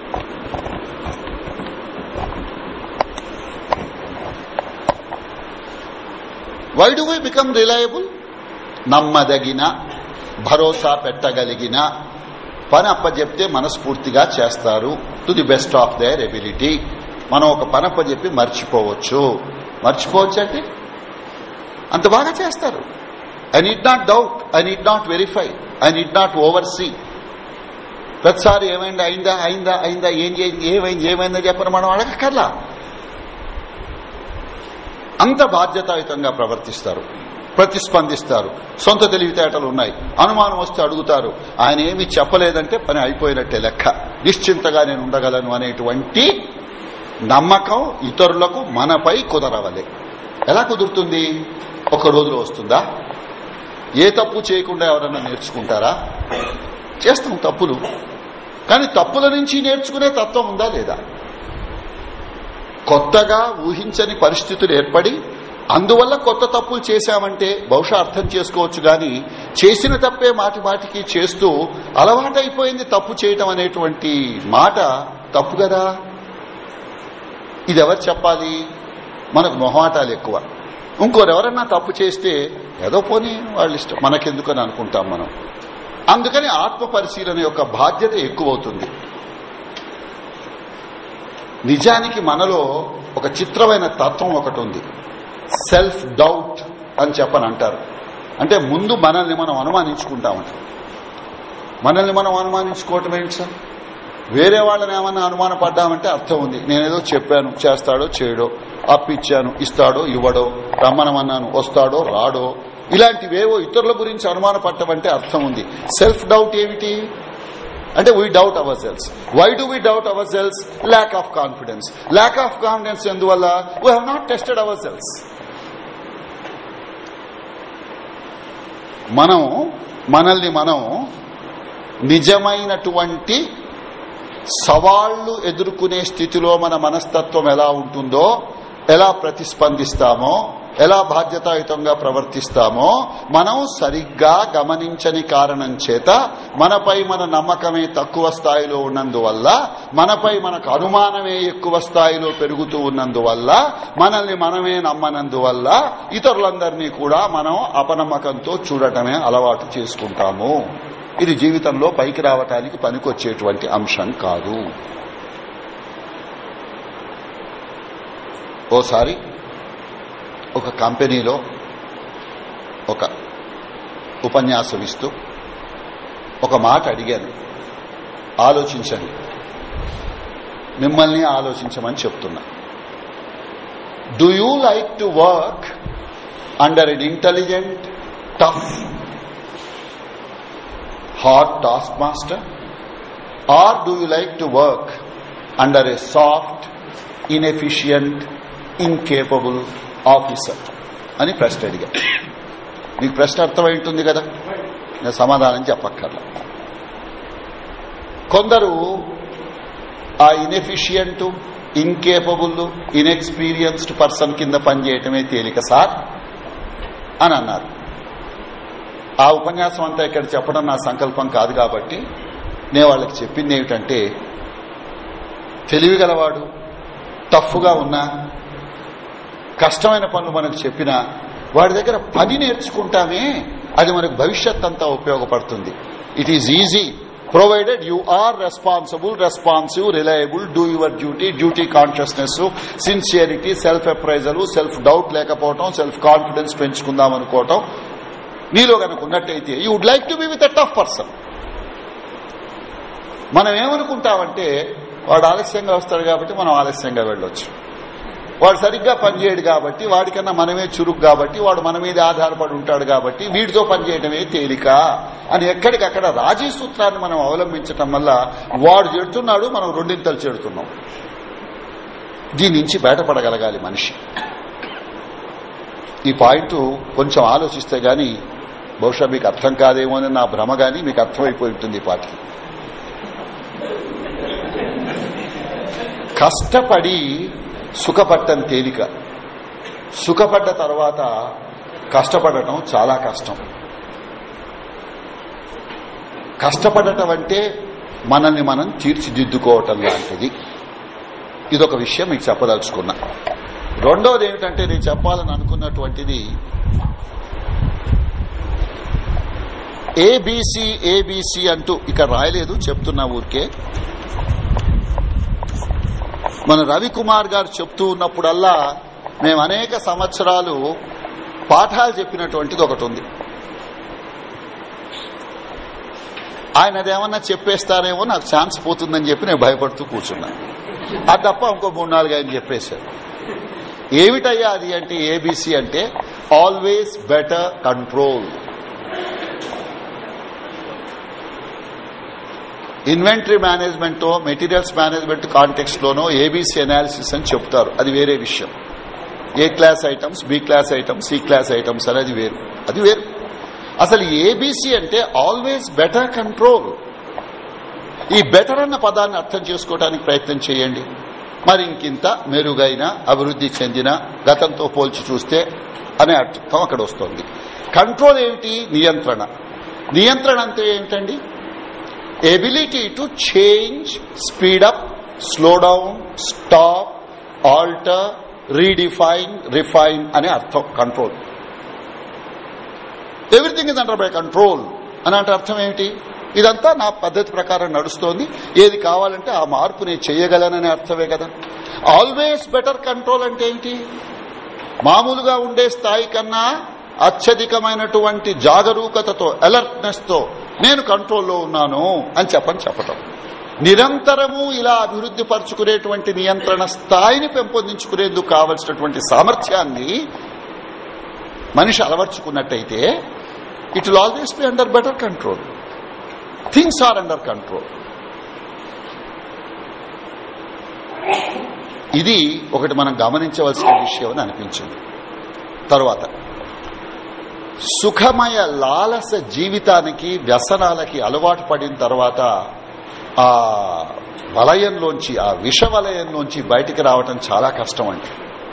Why do we become reliable? నమ్మదగిన, భరోసా పెట్టగలిగిన, పని అప్పచెప్తే మనస్ఫూర్తిగా చేస్తారు, to the best of their ability. మనం ఒక పని అప్పచెప్పి మర్చిపోవచ్చు. మర్చిపోవచ్చు అంటే అంత బాగా చేస్తారు. I need not doubt, I need not verify, I need not oversee. ప్రతిసారి ఏమైందా అయిందా అయిందా అయిందా ఏం చేయింది ఏమైంది ఏమైందా చెప్పని మనం అడగక్కర్లా. అంత బాధ్యతాయుతంగా ప్రవర్తిస్తారు, ప్రతిస్పందిస్తారు. సొంత తెలివితేటలు ఉన్నాయి. అనుమానం వస్తే అడుగుతారు. ఆయన ఏమీ చెప్పలేదంటే పని అయిపోయినట్టే లెక్క. నిశ్చింతగా నేను ఉండగలను అనేటువంటి నమ్మకం ఇతరులకు మనపై కుదరవలే. ఎలా కుదురుతుంది? ఒక రోజులో వస్తుందా? ఏ తప్పు చేయకుండా ఎవరన్నా నేర్చుకుంటారా? చేస్తాం తప్పులు, కానీ తప్పుల నుంచి నేర్చుకునే తత్వం ఉందా లేదా? కొత్తగా ఊహించని పరిస్థితులు ఏర్పడి అందువల్ల కొత్త తప్పులు చేశామంటే బహుశా అర్థం చేసుకోవచ్చు, గాని చేసిన తప్పే మాటి మాటికి చేస్తూ అలవాటైపోయింది తప్పు చేయటం అనేటువంటి మాట తప్పు కదా. ఇది ఎవరు చెప్పాలి? మనకు మొహమాటాలు ఎక్కువ. ఇంకోరెవరన్నా తప్పు చేస్తే ఏదో పోనీ వాళ్ళ ఇష్టం, మనకెందుకని అనుకుంటాం మనం. అందుకని ఆత్మ పరిశీలన యొక్క బాధ్యత ఎక్కువవుతుంది. నిజానికి మనలో ఒక చిత్రమైన తత్వం ఒకటి ఉంది, సెల్ఫ్ డౌట్ అని చెప్పని అంటారు. అంటే ముందు మనల్ని మనం అనుమానించుకుంటామంట. మనల్ని మనం అనుమానించుకోవటం ఏంటి సార్? వేరే వాళ్ళని ఏమన్నా అనుమాన పడ్డామంటే అర్థం ఉంది, నేనేదో చెప్పాను చేస్తాడో చేయడో, అప్పిచ్చాను ఇస్తాడో ఇవ్వడో, రమ్మనమన్నాను వస్తాడో రాడో, ఇలాంటివేవో ఇతరుల గురించి అనుమాన పట్టమంటే అర్థం ఉంది. సెల్ఫ్ డౌట్ ఏమిటి అంటే we doubt ourselves. Why do we doubt ourselves? Lack of confidence. Lack of confidence ఎందువల్ల? We have not tested ourselves. మనం మనల్ని మనం నిజమైనటువంటి సవాళ్లు ఎదుర్కొనే స్థితిలో మన మనస్తత్వం ఎలా ఉంటుందో, ఎలా ప్రతిస్పందిస్తామో, ఎలా బాధ్యతాయుతంగా ప్రవర్తిస్తామో మనం సరిగ్గా గమనించని కారణం చేత మనపై మన నమ్మకమే తక్కువ స్థాయిలో ఉన్నందువల్ల, మనపై మనకు అనుమానమే ఎక్కువ స్థాయిలో పెరుగుతూ ఉన్నందువల్ల, మనల్ని మనమే నమ్మనందువల్ల ఇతరులందరినీ కూడా మనం అపనమ్మకంతో చూడటమే అలవాటు చేసుకుంటాము. ఇది జీవితంలో పైకి రావటానికి పనికొచ్చేటువంటి అంశం కాదు. ఓసారి ఒక కంపెనీలో ఒక ఉపన్యాసం ఇస్తూ ఒక మాట అడిగాను, ఆలోచించండి, మిమ్మల్ని ఆలోచించమని చెప్తున్నా. Do you like to work under an intelligent, tough, hard task master, or do you like to work under a soft, inefficient, incapable officer అని ప్రశ్న అడిగా. మీకు ప్రశ్న అర్థమైంటుంది కదా, నేను సమాధానం చెప్పక్కర్లా. కొందరు ఆ ఇన్ఎఫిషియంట్, ఇన్కేపబుల్, ఇన్ఎక్స్పీరియన్స్డ్ పర్సన్ కింద పనిచేయటమే తేలిక సార్ అని అన్నారు. ఆ ఉపన్యాసం అంతా ఇక్కడ చెప్పడం నా సంకల్పం కాదు కాబట్టి నేను వాళ్ళకి చెప్పింది ఏమిటంటే, తెలివిగలవాడు, టఫ్గా ఉన్నా, కష్టమైన పనులు మనకు చెప్పినా వాడి దగ్గర పని నేర్చుకుంటామే, అది మనకు భవిష్యత్ అంతా ఉపయోగపడుతుంది. It is easy provided you are responsible, responsive, reliable, do your duty, duty consciousness, sincerity, self appraisal, self doubt లేకపోవటం, సెల్ఫ్ కాన్ఫిడెన్స్ పెంచుకుందాం అనుకోవటం నీలో కనుక ఉన్నట్టయితే you would like to be with a tough person. మనం ఏమనుకుంటామంటే వాడు ఆలస్యంగా వస్తాడు కాబట్టి మనం ఆలస్యంగా వెళ్ళొచ్చు, వాడు సరిగ్గా పనిచేయడు కాబట్టి, వాడికన్నా మనమే చురుకు కాబట్టి, వాడు మన మీద ఆధారపడి ఉంటాడు కాబట్టి వీడితో పనిచేయడమే తేలిక అని ఎక్కడికక్కడ రాజీ సూత్రాన్ని మనం అవలంబించటం వల్ల వాడు చెడుతున్నాడు, మనం రెండింతలు చెడుతున్నాం. దీని నుంచి బయటపడగలగాలి మనిషి. ఈ పాయింట్ కొంచెం ఆలోచిస్తే గాని బహుశా మీకు అర్థం కాదేమో అని నా భ్రమ, గాని మీకు అర్థమైపోయి ఉంటుంది. ఈ పాటికి కష్టపడి సుఖపట్టం తేలిక, సుఖపడ్డ తర్వాత కష్టపడటం చాలా కష్టం. కష్టపడటం అంటే మనల్ని మనం తీర్చిదిద్దుకోవటం లాంటిది. ఇదొక విషయం మీకు చెప్పదలుచుకున్నా. రెండోది ఏమిటంటే నేను చెప్పాలని అనుకున్నటువంటిది ఏబీసీ ఏబీసీ అంటూ ఇక్కడ రాయలేదు, చెప్తున్నా ఊరికే. మన రవికుమార్ గారు చెప్తూ ఉన్నప్పుడల్లా మేము అనేక సంవత్సరాలు పాఠాలు చెప్పినటువంటిది ఒకటి ఉంది. ఆయన అదేమన్నా చెప్పేస్తారేమో నాకు ఛాన్స్ పోతుందని చెప్పి నేను భయపడుతూ కూర్చున్నాను. అది తప్ప ఇంకో మూడు నాలుగు ఆయన చెప్పేశారు. ఏమిటయ్యా అది అంటే ఏబీసీ అంటే always better control. Inventory management, materials management context లోనో ఏబీసీ అనాలిసిస్ అని చెప్తారు, అది వేరే విషయం. A class items, B class items, C class items అనేది వేరు, అది వేరు. అసలు ఏబీసీ అంటే ఆల్వేస్ బెటర్ కంట్రోల్. ఈ బెటర్ అన్న పదాన్ని అర్థం చేసుకోవడానికి ప్రయత్నం చేయండి. మరి ఇంకింత మెరుగైన, అభివృద్ధి చెందిన, గతంతో పోల్చి చూస్తే అనే అర్థం అక్కడ వస్తుంది. కంట్రోల్ ఏమిటి? నియంత్రణ. నియంత్రణ అంటే ఏమిటండి? Ability to change, speed up, slow down, stop, alter, redefine, refine అనే అర్థం control. Everything is under by control అని అంటే అర్థం ఏమిటి? ఇదంతా నా పద్ధతి ప్రకారం నడుస్తోంది, ఏది కావాలంటే ఆ మార్పు నేను చేయగలననే అర్థమే కదా. ఆల్వేస్ బెటర్ కంట్రోల్ అంటే ఏంటి? మామూలుగా ఉండే స్థాయి కన్నా అత్యధికమైనటువంటి జాగరూకతతో, అలర్ట్నెస్ తో నేను కంట్రోల్లో ఉన్నాను అని చెప్పని చెప్పటం. నిరంతరము ఇలా అభివృద్ధి పరుచుకునేటువంటి నియంత్రణ స్థాయిని పెంపొందించుకునేందుకు కావలసినటువంటి సామర్థ్యాన్ని మనిషి అలవర్చుకున్నట్టయితే it will always be under better control. Things are under control. ఇది ఒకటి మనం గమనించవలసిన విషయం అని అనిపించింది. తరువాత సుఖమయ లాలస జీవితానికి, వ్యసనాలకి అలవాటు పడిన తర్వాత ఆ వలయంలోంచి, ఆ విష వలయంలోంచి బయటికి రావటం చాలా కష్టం అండి.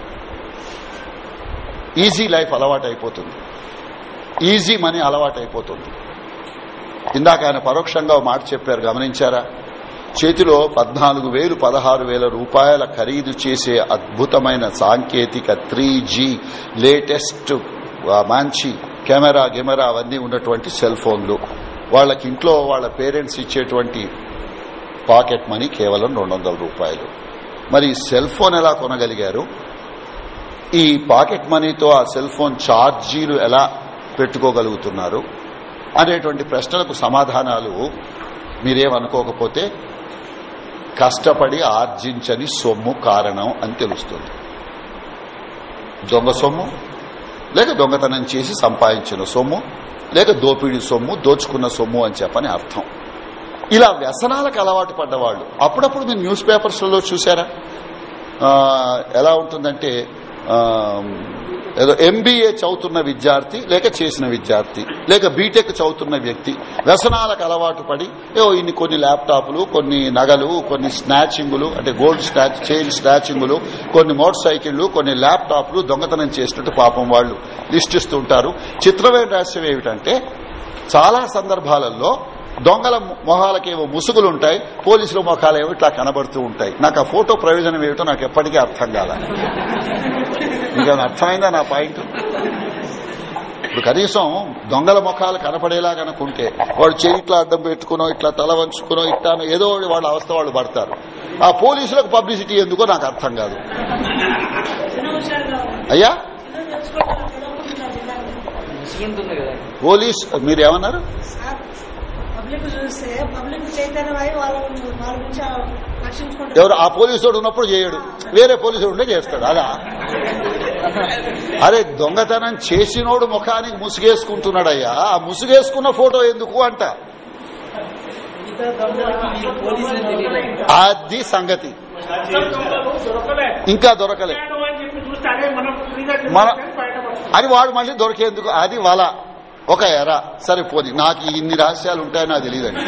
ఈజీ లైఫ్ అలవాటు అయిపోతుంది, ఈజీ మనీ అలవాటు అయిపోతుంది. ఇందాక ఆయన పరోక్షంగా మాట చెప్పారు, గమనించారా? చేతిలో పద్నాలుగు వేలు పదహారు వేల రూపాయల ఖరీదు చేసే అద్భుతమైన సాంకేతిక త్రీ జీ లేటెస్ట్ మంచి కెమెరా కెమెరా అవన్నీ ఉన్నటువంటి సెల్ ఫోన్లు, వాళ్ళకి ఇంట్లో వాళ్ళ పేరెంట్స్ ఇచ్చేటువంటి పాకెట్ మనీ కేవలం రెండు వందల రూపాయలు. మరి సెల్ ఫోన్ ఎలా కొనగలిగారు? ఈ పాకెట్ మనీతో ఆ సెల్ ఫోన్ ఛార్జీలు ఎలా పెట్టుకోగలుగుతున్నారు అనేటువంటి ప్రశ్నలకు సమాధానాలు మీరేమనుకోకపోతే కష్టపడి ఆర్జించని సొమ్ము కారణం అని తెలుస్తుంది. దొంగ సొమ్ము, లేక దొంగతనం చేసి సంపాదించిన సొమ్ము, లేక దోపిడీ సొమ్ము, దోచుకున్న సొమ్ము అని చెప్పని అర్థం. ఇలా వ్యసనాలకు అలవాటు పడ్డవాళ్లు అప్పుడప్పుడు మీరు న్యూస్ పేపర్స్లలో చూసారా? ఎలా ఉంటుందంటే ఏదో ఎంబీఏ చదువుతున్న విద్యార్థి, లేక చేసిన విద్యార్థి, లేక బీటెక్ చదువుతున్న వ్యక్తి వ్యసనాలకు అలవాటు పడి ఏవో ఇన్ని కొన్ని ల్యాప్టాప్లు, కొన్ని నగలు, కొన్ని స్నాచింగులు అంటే గోల్డ్ స్నాచ్ చైన్ స్నాచింగులు, కొన్ని మోటార్ సైకిళ్లు, కొన్ని ల్యాప్టాప్లు దొంగతనం చేసినట్టు పాపం వాళ్లు లిస్ట్ ఇస్తుంటారు. చిత్రమైన రహస్యం ఏమిటంటే చాలా సందర్భాలలో దొంగల మొహాలకేవో ముసుగులుంటాయి, పోలీసుల మొహాలేమో ఇట్లా కనబడుతూ ఉంటాయి. నాకు ఆ ఫోటో ప్రయోజనం ఏమిటో నాకు ఎప్పటికీ అర్థం కాల. మీకు అర్థమైందా నా పాయింట్? ఇప్పుడు కనీసం దొంగల ముఖాలు కనపడేలా కనుకుంటే వాడు చేయి ఇట్లా అడ్డం పెట్టుకునో, ఇట్లా తల వంచుకునో, ఇట్లానో ఏదో వాళ్ళ అవస్థ వాళ్ళు పడతారు. ఆ పోలీసులకు పబ్లిసిటీ ఎందుకో నాకు అర్థం కాదు. అయ్యా పోలీస్ మీరేమన్నారు? ఎవరు ఆ పోలీసుడు ఉన్నప్పుడు చేయడు, వేరే పోలీసుడు ఉంటే చేస్తాడు. అలా అరే దొంగతనం చేసినోడు ముఖానికి ముసుగేసుకుంటున్నాడయ్యా, ఆ ముసుగేసుకున్న ఫోటో ఎందుకు అంట. అది సంగతి. ఇంకా దొరకలే మన అని వాడు మళ్ళీ దొరికేందుకు అది వల, ఒక ఎర. సరిపోది. నాకు ఇన్ని రహస్యాలు ఉంటాయని నాకు తెలియదండి.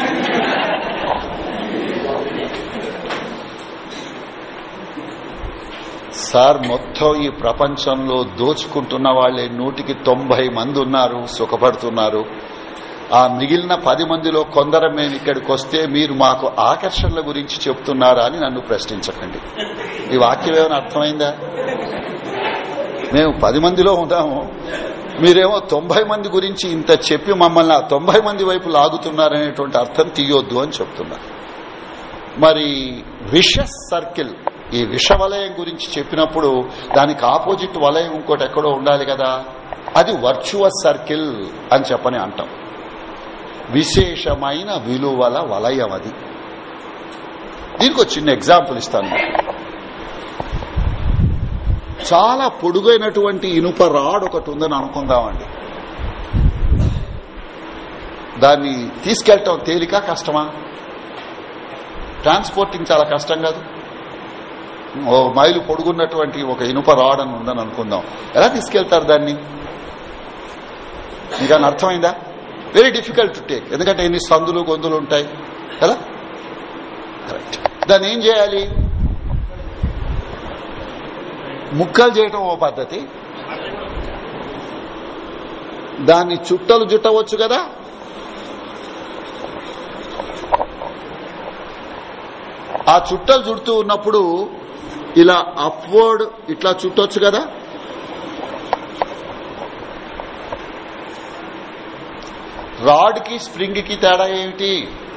సార్ మొత్తం ఈ ప్రపంచంలో దోచుకుంటున్న వాళ్లే నూటికి తొంభై మంది ఉన్నారు, సుఖపడుతున్నారు. ఆ మిగిలిన పది మందిలో కొందరు మేము ఇక్కడికి వస్తే మీరు మాకు ఆకర్షణల గురించి చెప్తున్నారా అని నన్ను ప్రశ్నించకండి. ఈ వాక్యం ఏమైనా అర్థమైందా? మేము పది మందిలో ఉన్నాము, మీరేమో తొంభై మంది గురించి ఇంత చెప్పి మమ్మల్ని ఆ తొంభై మంది వైపు లాగుతున్నారనేటువంటి అర్థం తీయొద్దు అని చెప్తున్నారు. మరి విషస్ సర్కిల్, ఈ విష వలయం గురించి చెప్పినప్పుడు దానికి ఆపోజిట్ వలయం ఇంకోటి ఎక్కడో ఉండాలి కదా. అది వర్చువస్ సర్కిల్ అని చెప్పని అంటాం. విశేషమైన విలువల వలయం అది. దీనికి ఒక చిన్న ఎగ్జాంపుల్ ఇస్తాను. చాలా పొడుగైనటువంటి ఇనుప రాడ్ ఒకటి ఉందని అనుకుందామండి. దాన్ని తీసుకెళ్ళటం తేలిక కష్టమా? ట్రాన్స్పోర్టింగ్ చాలా కష్టం కాదు. ఓ మైలు పొడుగున్నటువంటి ఒక ఇనుప రాడ్ అని ఉందని అనుకుందాం. ఎలా తీసుకెళ్తారు దాన్ని? మీకు అర్థమైందా? వెరీ డిఫికల్ట్ టు టేక్, ఎందుకంటే ఎన్ని సందులు గొంతులు ఉంటాయి కదా. కరెక్ట్. దాన్ని ఏం చేయాలి? ముక్కలు చేయటం ఓ పద్ధతి, దాన్ని చుట్టలు జుట్టవచ్చు కదా. ఆ చుట్టలు చుడుతూ ఉన్నప్పుడు ఇలా అప్వర్డ్ ఇట్లా చుట్టొచ్చు కదా. రాడ్ కి స్ప్రింగ్ కి తేడా ఏమిటి?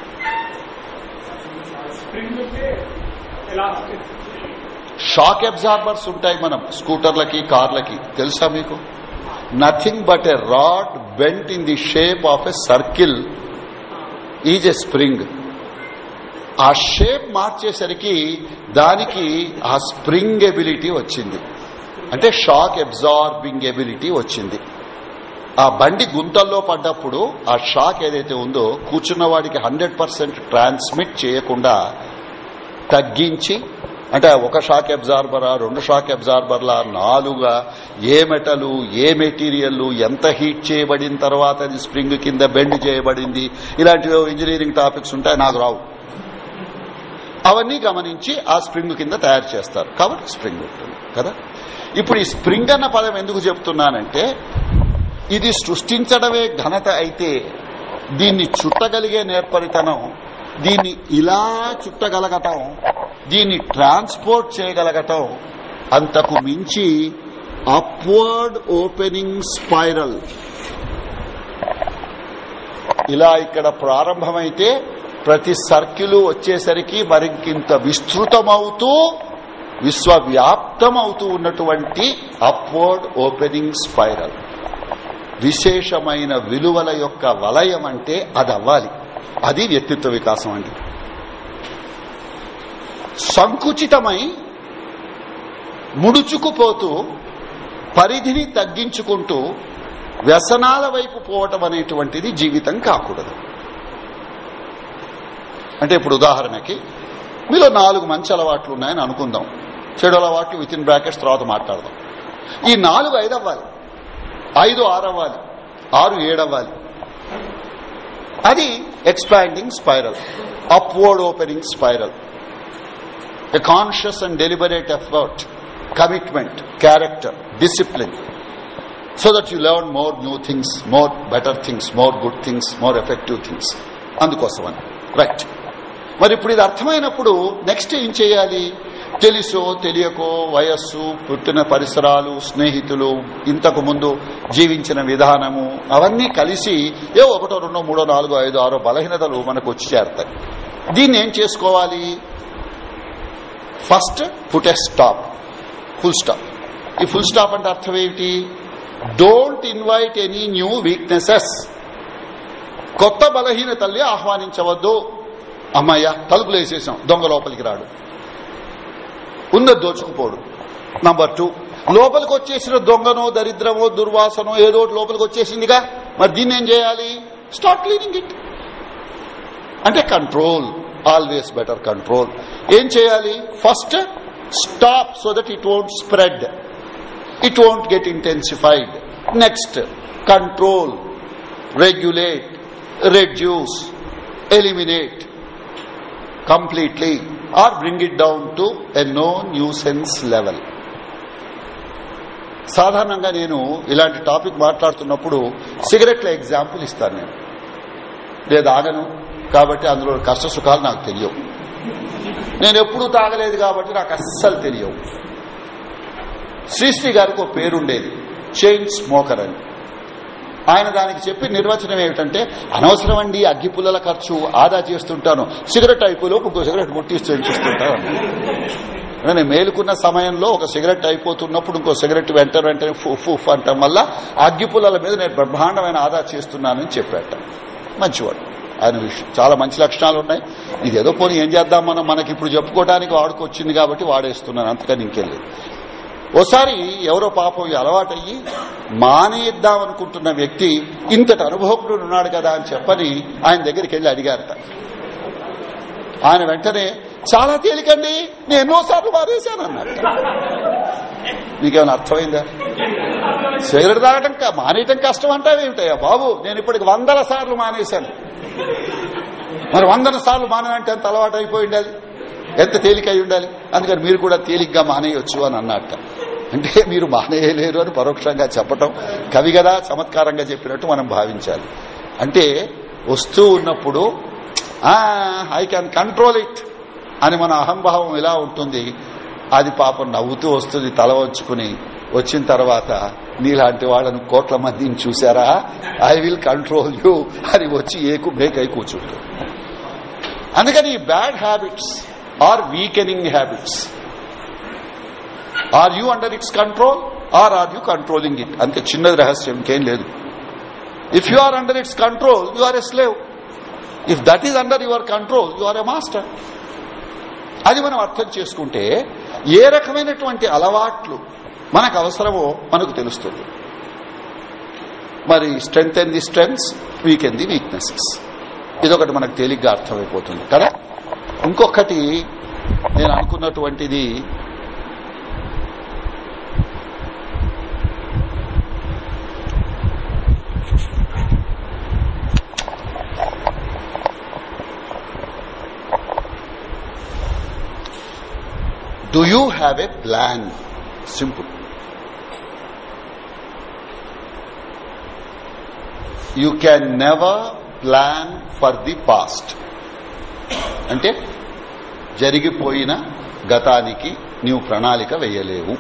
షాక్ అబ్జార్బర్స్ ఉంటాయి మనం స్కూటర్లకి కార్లకి, తెలుసా మీకు? Nothing but a rod bent in the shape of a circle is a spring. ఆ షేప్ మార్చేసరికి దానికి ఆ స్ప్రింగ్ ఎబిలిటీ వచ్చింది, అంటే షాక్ అబ్జార్బింగ్ ఎబిలిటీ వచ్చింది. ఆ బండి గుంతల్లో పడ్డప్పుడు ఆ షాక్ ఏదైతే ఉందో కూర్చున్న వాడికి హండ్రెడ్ పర్సెంట్ ట్రాన్స్మిట్ చేయకుండా తగ్గించి, అంటే ఒక షాక్ అబ్జార్బరా, రెండు షాక్ అబ్జార్బర్లా, నాలుగా, ఏ మెటలు, ఏ మెటీరియల్, ఎంత హీట్ చేయబడిన తర్వాత అది స్ప్రింగ్ కింద బెండ్ చేయబడింది, ఇలాంటివి ఇంజనీరింగ్ టాపిక్స్ ఉంటాయి, నాకు రావు. అవన్నీ గమనించి ఆ స్ప్రింగ్ కింద తయారు చేస్తారు, కాబట్టి స్ప్రింగ్ ఉంటుంది కదా. ఇప్పుడు ఈ స్ప్రింగ్ అన్న పదం ఎందుకు చెప్తున్నానంటే, ఇది సృష్టించడమే ఘనత అయితే దీన్ని చుట్టగలిగే నేర్పరితనం, దీన్ని ఇలా చుట్టగలగటం, దీన్ని ట్రాన్స్పోర్ట్ చేయగలగటం, అంతకు మించి అప్వర్డ్ ఓపెనింగ్ స్పైరల్ ఇలా ఇక్కడ ప్రారంభమైతే ప్రతి సర్కిల్ వచ్చేసరికి మరింకింత విస్తృతమవుతూ విశ్వవ్యాప్తమవుతూ ఉన్నటువంటి అప్వర్డ్ ఓపెనింగ్ స్పైరల్. విశేషమైన విలువల యొక్క వలయం అంటే అది అవ్వాలి. అది వ్యక్తిత్వ వికాసం అండి. సంకుచితమై ముడుచుకుపోతూ పరిధిని తగ్గించుకుంటూ వ్యసనాల వైపు పోవటం అనేటువంటిది జీవితం కాకూడదు. అంటే ఇప్పుడు ఉదాహరణకి మీలో నాలుగు మంచి అలవాట్లు ఉన్నాయని అనుకుందాం, చెడు అలవాట్లు విత్ ఇన్ బ్రాకెట్స్ తర్వాత మాట్లాడదాం. ఈ నాలుగు ఐదు అవ్వాలి, ఐదు ఆరు అవ్వాలి, ఆరు ఏడు అవ్వాలి. అది expanding spiral, upward opening spiral. A conscious and deliberate effort, commitment, character, discipline, so that you learn more new things, more better things, more good things, more effective things. అందుకోసమని రైట్. మరి ఇప్పుడు ఇది అర్థమైనప్పుడు నెక్స్ట్ ఏం చేయాలి? తెలుసో తెలియకో వయస్సు, పుట్టిన పరిసరాలు, స్నేహితులు, ఇంతకు ముందు జీవించిన విధానము, అవన్నీ కలిసి ఏ ఒకటో రెండో మూడో నాలుగో ఐదో ఆరో బలహీనతలు మనకు వచ్చి చేరతాయి. దీన్ని ఏం చేసుకోవాలి? First put a stop, full stop. ఈ ఫుల్ స్టాప్ అంటే అర్థం ఏమిటి? Don't invite any new weaknesses. కొత్త బలహీనతల్ని ఆహ్వానించవద్దు. అమ్మాయ్యా తలుపులు వేసేసాం, దొంగ లోపలికి రాడు, ఉన్నది దోచుకుపోడు. నంబర్ టూ, లోపలికి వచ్చేసిన దొంగనో దరిద్రమో దుర్వాసనో ఏదో లోపలికి వచ్చేసిందిగా, మరి దీన్ని ఏం చేయాలి? Start cleaning it. అంటే కంట్రోల్, ఆల్వేస్ బెటర్ కంట్రోల్. ఏం చేయాలి? First stop so that it won't spread, it won't get intensified. Next control, regulate, reduce, eliminate completely or bring it down to a no nuisance level. సాధారణంగా నేను ఇలాంటి topic మాట్లాడుతున్నప్పుడు సిగరెట్ల example ఇస్తాను. నేను లేదు ఆగను కాబట్టి అందులో కష్ట సుఖాలు నాకు తెలియవు. నేను ఎప్పుడూ తాగలేదు కాబట్టి నాకు అస్సలు తెలియవు. శ్రీశ్రీ గారికి ఒక పేరుండేది, చైన్ స్మోకర్ అని. ఆయన దానికి చెప్పి నిర్వచనం ఏమిటంటే, అనవసరం అండి అగ్గిపుల్లల ఖర్చు, ఆదా చేస్తుంటాను, సిగరెట్ అయిపోలోపు ఇంకో సిగరెట్ ముట్టిస్తూ చేస్తుంటాను. నేను మేలుకున్న సమయంలో ఒక సిగరెట్ అయిపోతున్నప్పుడు ఇంకో సిగరెట్ వెంట వెంటనే ఫుఫ్ ఫుఫ్ అంటాం వల్ల అగ్గిపుల్లల మీద నేను బ్రహ్మాండమైన ఆదా చేస్తున్నానని చెప్పాట. మంచివాడు ఆయన, విషయం చాలా మంచి లక్షణాలు ఉన్నాయి. ఇదేదో పోనీ ఏం చేద్దాం మనం, మనకి ఇప్పుడు చెప్పుకోవడానికి వాడుకొచ్చింది కాబట్టి వాడేస్తున్నాను, అంతకని ఇంకెళ్ళలేదు. ఓసారి ఎవరో పాపం అలవాటయ్యి మానేద్దామనుకుంటున్న వ్యక్తి ఇంతటి అనుభవకుడు ఉన్నాడు కదా అని చెప్పని ఆయన దగ్గరికి వెళ్లి అడిగారట. ఆయన వెంటనే చాలా తేలికండి, నేను ఎన్నోసార్లు మానేశానన్నాడు. మీకేమైనా అర్థమైందా? సిగరెట్ తాగటం మానేయటం కష్టం అంటావేమిటయ్యా బాబు, నేను ఇప్పటికి వందల సార్లు మానేశాను. మరి వందల సార్లు మానేనంటే ఎంత అలవాటు అయిపోయి ఉండాలి, ఎంత తేలిక అయి ఉండాలి. అందుకని మీరు కూడా తేలిగ్గా మానేయొచ్చు అని అన్నట్ట. అంటే మీరు మానేయలేరు అని పరోక్షంగా చెప్పటం కవి కదా చమత్కారంగా చెప్పినట్టు మనం భావించాలి. అంటే వస్తూ ఉన్నప్పుడు ఐ క్యాన్ కంట్రోల్ ఇట్ అని మన అహంభావం ఇలా ఉంటుంది. అది పాపం నవ్వుతూ వస్తుంది తల వంచుకుని. వచ్చిన తర్వాత నీలాంటి వాళ్ళను కోట్ల మందిని చూశారా, ఐ విల్ కంట్రోల్ యూ అని వచ్చి ఏకు బేకై కూర్చుంటుంది. అందుకని ఈ bad habits are weakening habits. Are you under its control or are you controlling it? అంతే, చిన్నది రహస్యం, ఇంకేం లేదు. If you are under its control you are a slave. If that is under your control you are a master. అది మనం అర్థం చేసుకుంటే ఏ రకమైనటువంటి అలవాట్లు మనకు అవసరమో మనకు తెలుస్తుంది. మరి strength and the strengths, weak and the weaknesses, ఇదొకటి మనకు తేలిగ్గా అర్థమైపోతుంది కదా. ఇంకొకటి నేను అనుకున్నటువంటిది, do you have a plan? Simple. You can never plan for the past. అంటే జరిగిపోయిన గతానికి నీవు ప్రణాళిక వేయలేవు.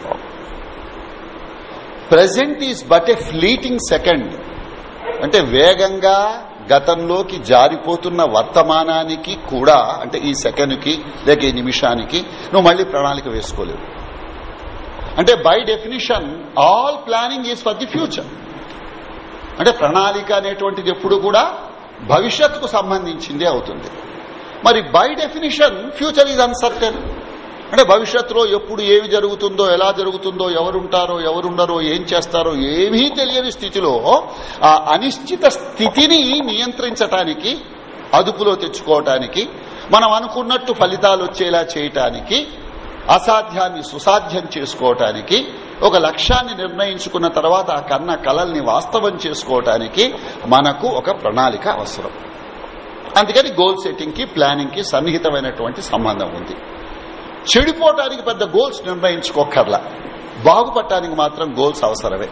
Present is but a fleeting second. అంటే వేగంగా గతంలోకి జారిపోతున్న వర్తమానానికి కూడా, అంటే ఈ సెకండ్కి లేక ఈ నిమిషానికి నువ్వు మళ్లీ ప్రణాళిక వేసుకోలేవు. అంటే by definition all planning is for the future. అంటే ప్రణాళిక అనేటువంటిది ఎప్పుడు కూడా భవిష్యత్తుకు సంబంధించిందే అవుతుంది. మరి by definition future is uncertain. అంటే భవిష్యత్తులో ఎప్పుడు ఏమి జరుగుతుందో, ఎలా జరుగుతుందో, ఎవరుంటారో ఎవరుండరో, ఏం చేస్తారో ఏమీ తెలియని స్థితిలో ఆ అనిశ్చిత స్థితిని నియంత్రించటానికి, అదుపులో తెచ్చుకోవటానికి, మనం అనుకున్నట్టు ఫలితాలు వచ్చేలా చేయటానికి, అసాధ్యాన్ని సుసాధ్యం చేసుకోవటానికి, ఒక లక్ష్యాన్ని నిర్ణయించుకున్న తర్వాత ఆ కన్న కలల్ని వాస్తవం చేసుకోవటానికి మనకు ఒక ప్రణాళిక అవసరం. అందుకని గోల్ సెట్టింగ్ కి ప్లానింగ్ కి సన్నిహితమైనటువంటి సంబంధం ఉంది. చెడిపోవటానికి పెద్ద గోల్స్ నిర్ణయించుకోకర్లా, బాగుపడటానికి మాత్రం గోల్స్ అవసరమే.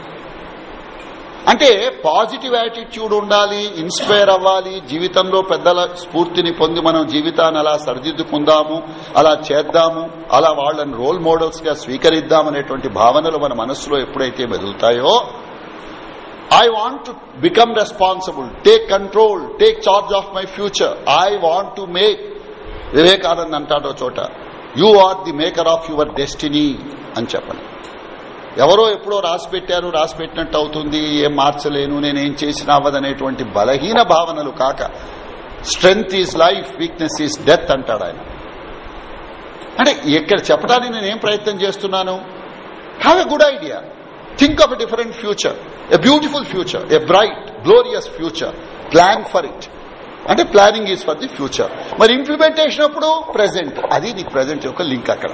అంటే పాజిటివ్ యాటిట్యూడ్ ఉండాలి, ఇన్స్పైర్ అవ్వాలి, జీవితంలో పెద్దల స్ఫూర్తిని పొంది మనం జీవితాన్ని అలా సరిదిద్దుకుందాము, అలా చేద్దాము, అలా వాళ్ళని రోల్ మోడల్స్ గా స్వీకరిద్దామనేటువంటి భావనలు మన మనస్సులో ఎప్పుడైతే మెదులుతాయో, I want to become responsible, take control, take charge of my future, I want to make, Vivekanand అంటాడో చోట, you are the maker of your destiny అని చెప్పండి. ఎవరో ఎప్పుడో రాసి పెట్టారు, రాసి పెట్టినట్టు అవుతుంది, ఏం మార్చలేను, నేనేం చేసినా అవ్వదనేటువంటి బలహీన భావనలు కాక, strength is life, weakness is death అంటాడు ఆయన. అంటే ఇక్కడ చెప్పడానికి నేనేం ప్రయత్నం చేస్తున్నాను, have a good idea, think of a different future, a beautiful future, a bright glorious future, plan for it. అంటే planning is for the future. మరి ఇంప్లిమెంటేషన్ అప్పుడు ప్రెజెంట్, అది నీకు ప్రెజెంట్ యొక్క లింక్ అక్కడ.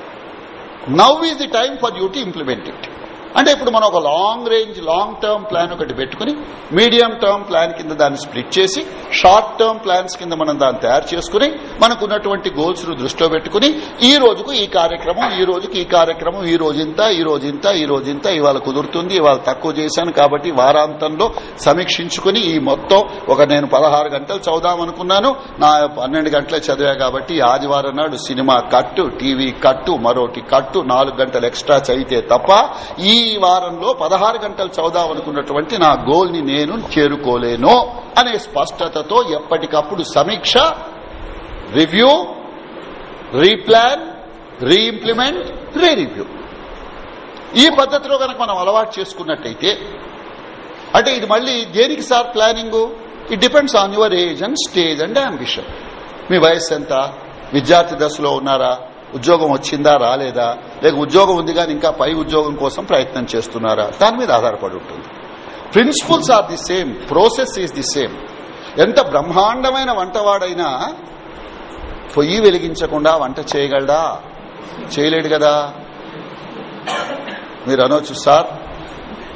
Now is the time for you to implement it. అంటే ఇప్పుడు మనం ఒక long range long term plan ఒకటి పెట్టుకుని, మీడియం టర్మ్ ప్లాన్ కింద దాన్ని స్ప్లిట్ చేసి, షార్ట్ టర్మ్ ప్లాన్స్ కింద మనం దాన్ని తయారు చేసుకుని, మనకున్నటువంటి గోల్స్ ను దృష్టిలో పెట్టుకుని, ఈ రోజుకు ఈ కార్యక్రమం, ఈ రోజుకి ఈ కార్యక్రమం, ఈ రోజుంత ఈ రోజుంత ఈ రోజుంత ఇవాళ కుదురుతుంది, ఇవాళ తక్కువ చేశాను కాబట్టి వారాంతంలో సమీక్షించుకుని, ఈ మొత్తం ఒక నేను పదహారు గంటలు చదువుదామనుకున్నాను, నా పన్నెండు గంటలే చదివా కాబట్టి ఆదివారం నాడు సినిమా కట్టు, టీవీ కట్టు, మరోటి కట్టు, నాలుగు గంటలు ఎక్స్ట్రా చదివితే తప్ప ఈ ఈ వారంలో పదహారు గంటలు చదువుదామనుకున్నటువంటి నా గోల్ ని నేను చేరుకోలేను అనే స్పష్టతతో ఎప్పటికప్పుడు సమీక్ష, రివ్యూ, రీప్లాన్, రీఇంప్లిమెంట్, రీరివ్యూ, ఈ పద్ధతిలో కనుక మనం అలవాటు చేసుకున్నట్టయితే, అంటే ఇది మళ్ళీ దేనికి sir planning? It depends on your age and stage and ambition. మీ వయస్సు ఎంత, విద్యార్థి దశలో ఉన్నారా, ఉద్యోగం వచ్చిందా రాలేదా, లేక ఉద్యోగం ఉంది కానీ ఇంకా పై ఉద్యోగం కోసం ప్రయత్నం చేస్తున్నారా, దాని మీద ఆధారపడి ఉంటుంది. Principles are the same, process is the same. ఎంత బ్రహ్మాండమైన వంటవాడైనా పొయ్యి వెలిగించకుండా వంట చేయగలడా? చేయలేడు కదా. మీరు అనొచ్చు, సార్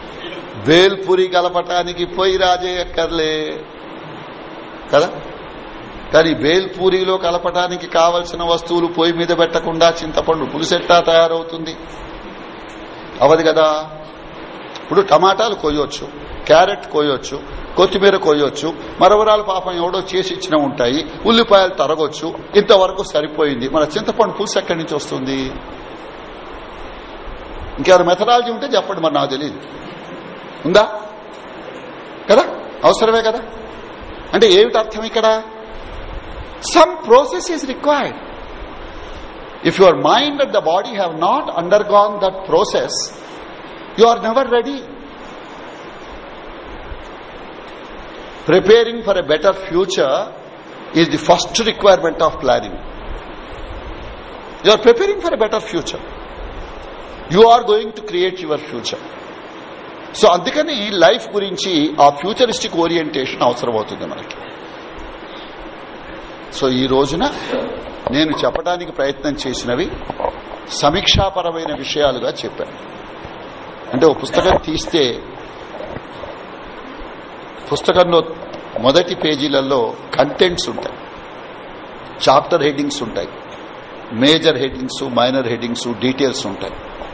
వేల్పూరి కలపటానికి పొయ్యి రాజేయక్కర్లే కదా. కానీ బేల్పూరిలో కలపటానికి కావలసిన వస్తువులు పొయ్యి మీద పెట్టకుండా చింతపండు పులుసెట్టా తయారవుతుంది? అవదు కదా. ఇప్పుడు టమాటాలు కోయొచ్చు, క్యారెట్ కోయొచ్చు, కొత్తిమీర కోయొచ్చు, మరవరాలు పాపం ఎవడో చేసి ఇచ్చిన ఉంటాయి, ఉల్లిపాయలు తరగొచ్చు, ఇంతవరకు సరిపోయింది. మన చింతపండు పులుసు ఎక్కడి నుంచి వస్తుంది? ఇంకెవరు మెథడాలజీ ఉంటే చెప్పండి, మరి నాకు తెలియదు. ఉందా కదా? అవసరమే కదా. అంటే ఏమిటి అర్థం ఇక్కడ? Some process is required. If your mind and the body have not undergone that process, you are never ready. Preparing for a better future is the first requirement of planning. You are preparing for a better future. You are going to create your future. So అందుకని life గురించి ఆ futuristic orientation అవసరం అవుతుంది మనకి. So ఈ రోజున నేను చెప్పడానికి ప్రయత్నం చేసినవి సమీక్షాపరమైన విషయాలుగా చెప్పాను. అంటే ఒక పుస్తకం తీస్తే పుస్తకంలో మొదటి పేజీలలో కంటెంట్స్ ఉంటాయి, చాప్టర్ హెడ్డింగ్స్ ఉంటాయి, major headings, minor headings, details ఉంటాయి.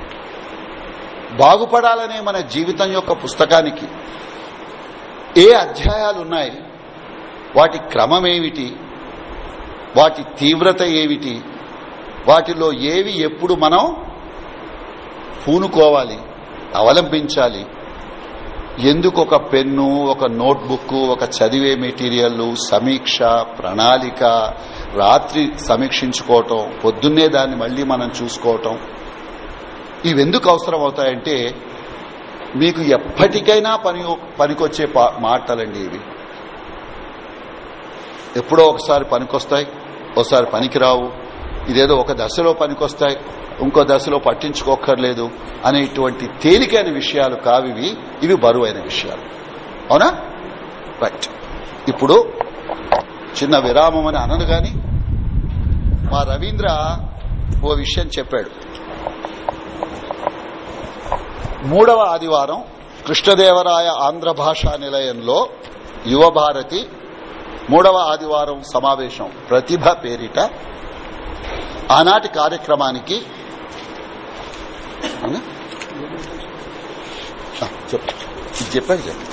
బాగుపడాలనే మన జీవితం యొక్క పుస్తకానికి ఏ అధ్యాయాలున్నాయి, వాటి క్రమమేమిటి, వాటి తీవ్రత ఏమిటి, వాటిలో ఏవి ఎప్పుడు మనం పూనుకోవాలి, అవలంబించాలి, ఎందుకు ఒక పెన్ను, ఒక నోట్బుక్, ఒక చదివే మెటీరియల్, సమీక్ష, ప్రణాళిక, రాత్రి సమీక్షించుకోవటం, పొద్దున్నే దాన్ని మళ్లీ మనం చూసుకోవటం, ఇవెందుకు అవసరం అవుతాయంటే మీకు ఎప్పటికైనా పని పనికొచ్చే మాటలండి ఇవి. ఎప్పుడో ఒకసారి పనికొస్తాయి, ఒకసారి పనికిరావు. ఇదేదో ఒక దశలో పనికొస్తాయి, ఇంకో దశలో పట్టించుకోక్కర్లేదు అనేటువంటి తేలికైన విషయాలు కావివి. ఇవి బరువైన విషయాలు. అవునా? రైట్. ఇప్పుడు చిన్న విరామం అని అనను గాని మా రవీంద్ర ఓ విషయం చెప్పాడు. మూడవ ఆదివారం కృష్ణదేవరాయ ఆంధ్ర భాషా నిలయంలో యువభారతి మూడవ ఆదివారం సమావేశం ప్రతిభ పేరిట ఆనాటి కార్యక్రమానికి చెప్పు చెప్పాను చెప్పు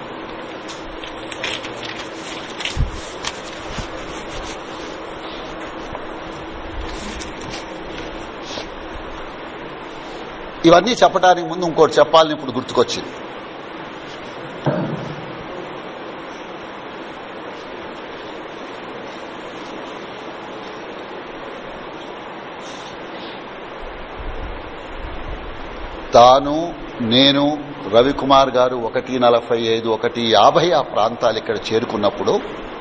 ఇవన్నీ చెప్పడానికి ముందు ఇంకోటి చెప్పాలని ఇప్పుడు గుర్తుకొచ్చింది. తాను, నేను, రవికుమార్ గారు ఒకటి నలభై ఐదు ఒకటి యాభై ఆ ప్రాంతాలు ఇక్కడ చేరుకున్నప్పుడు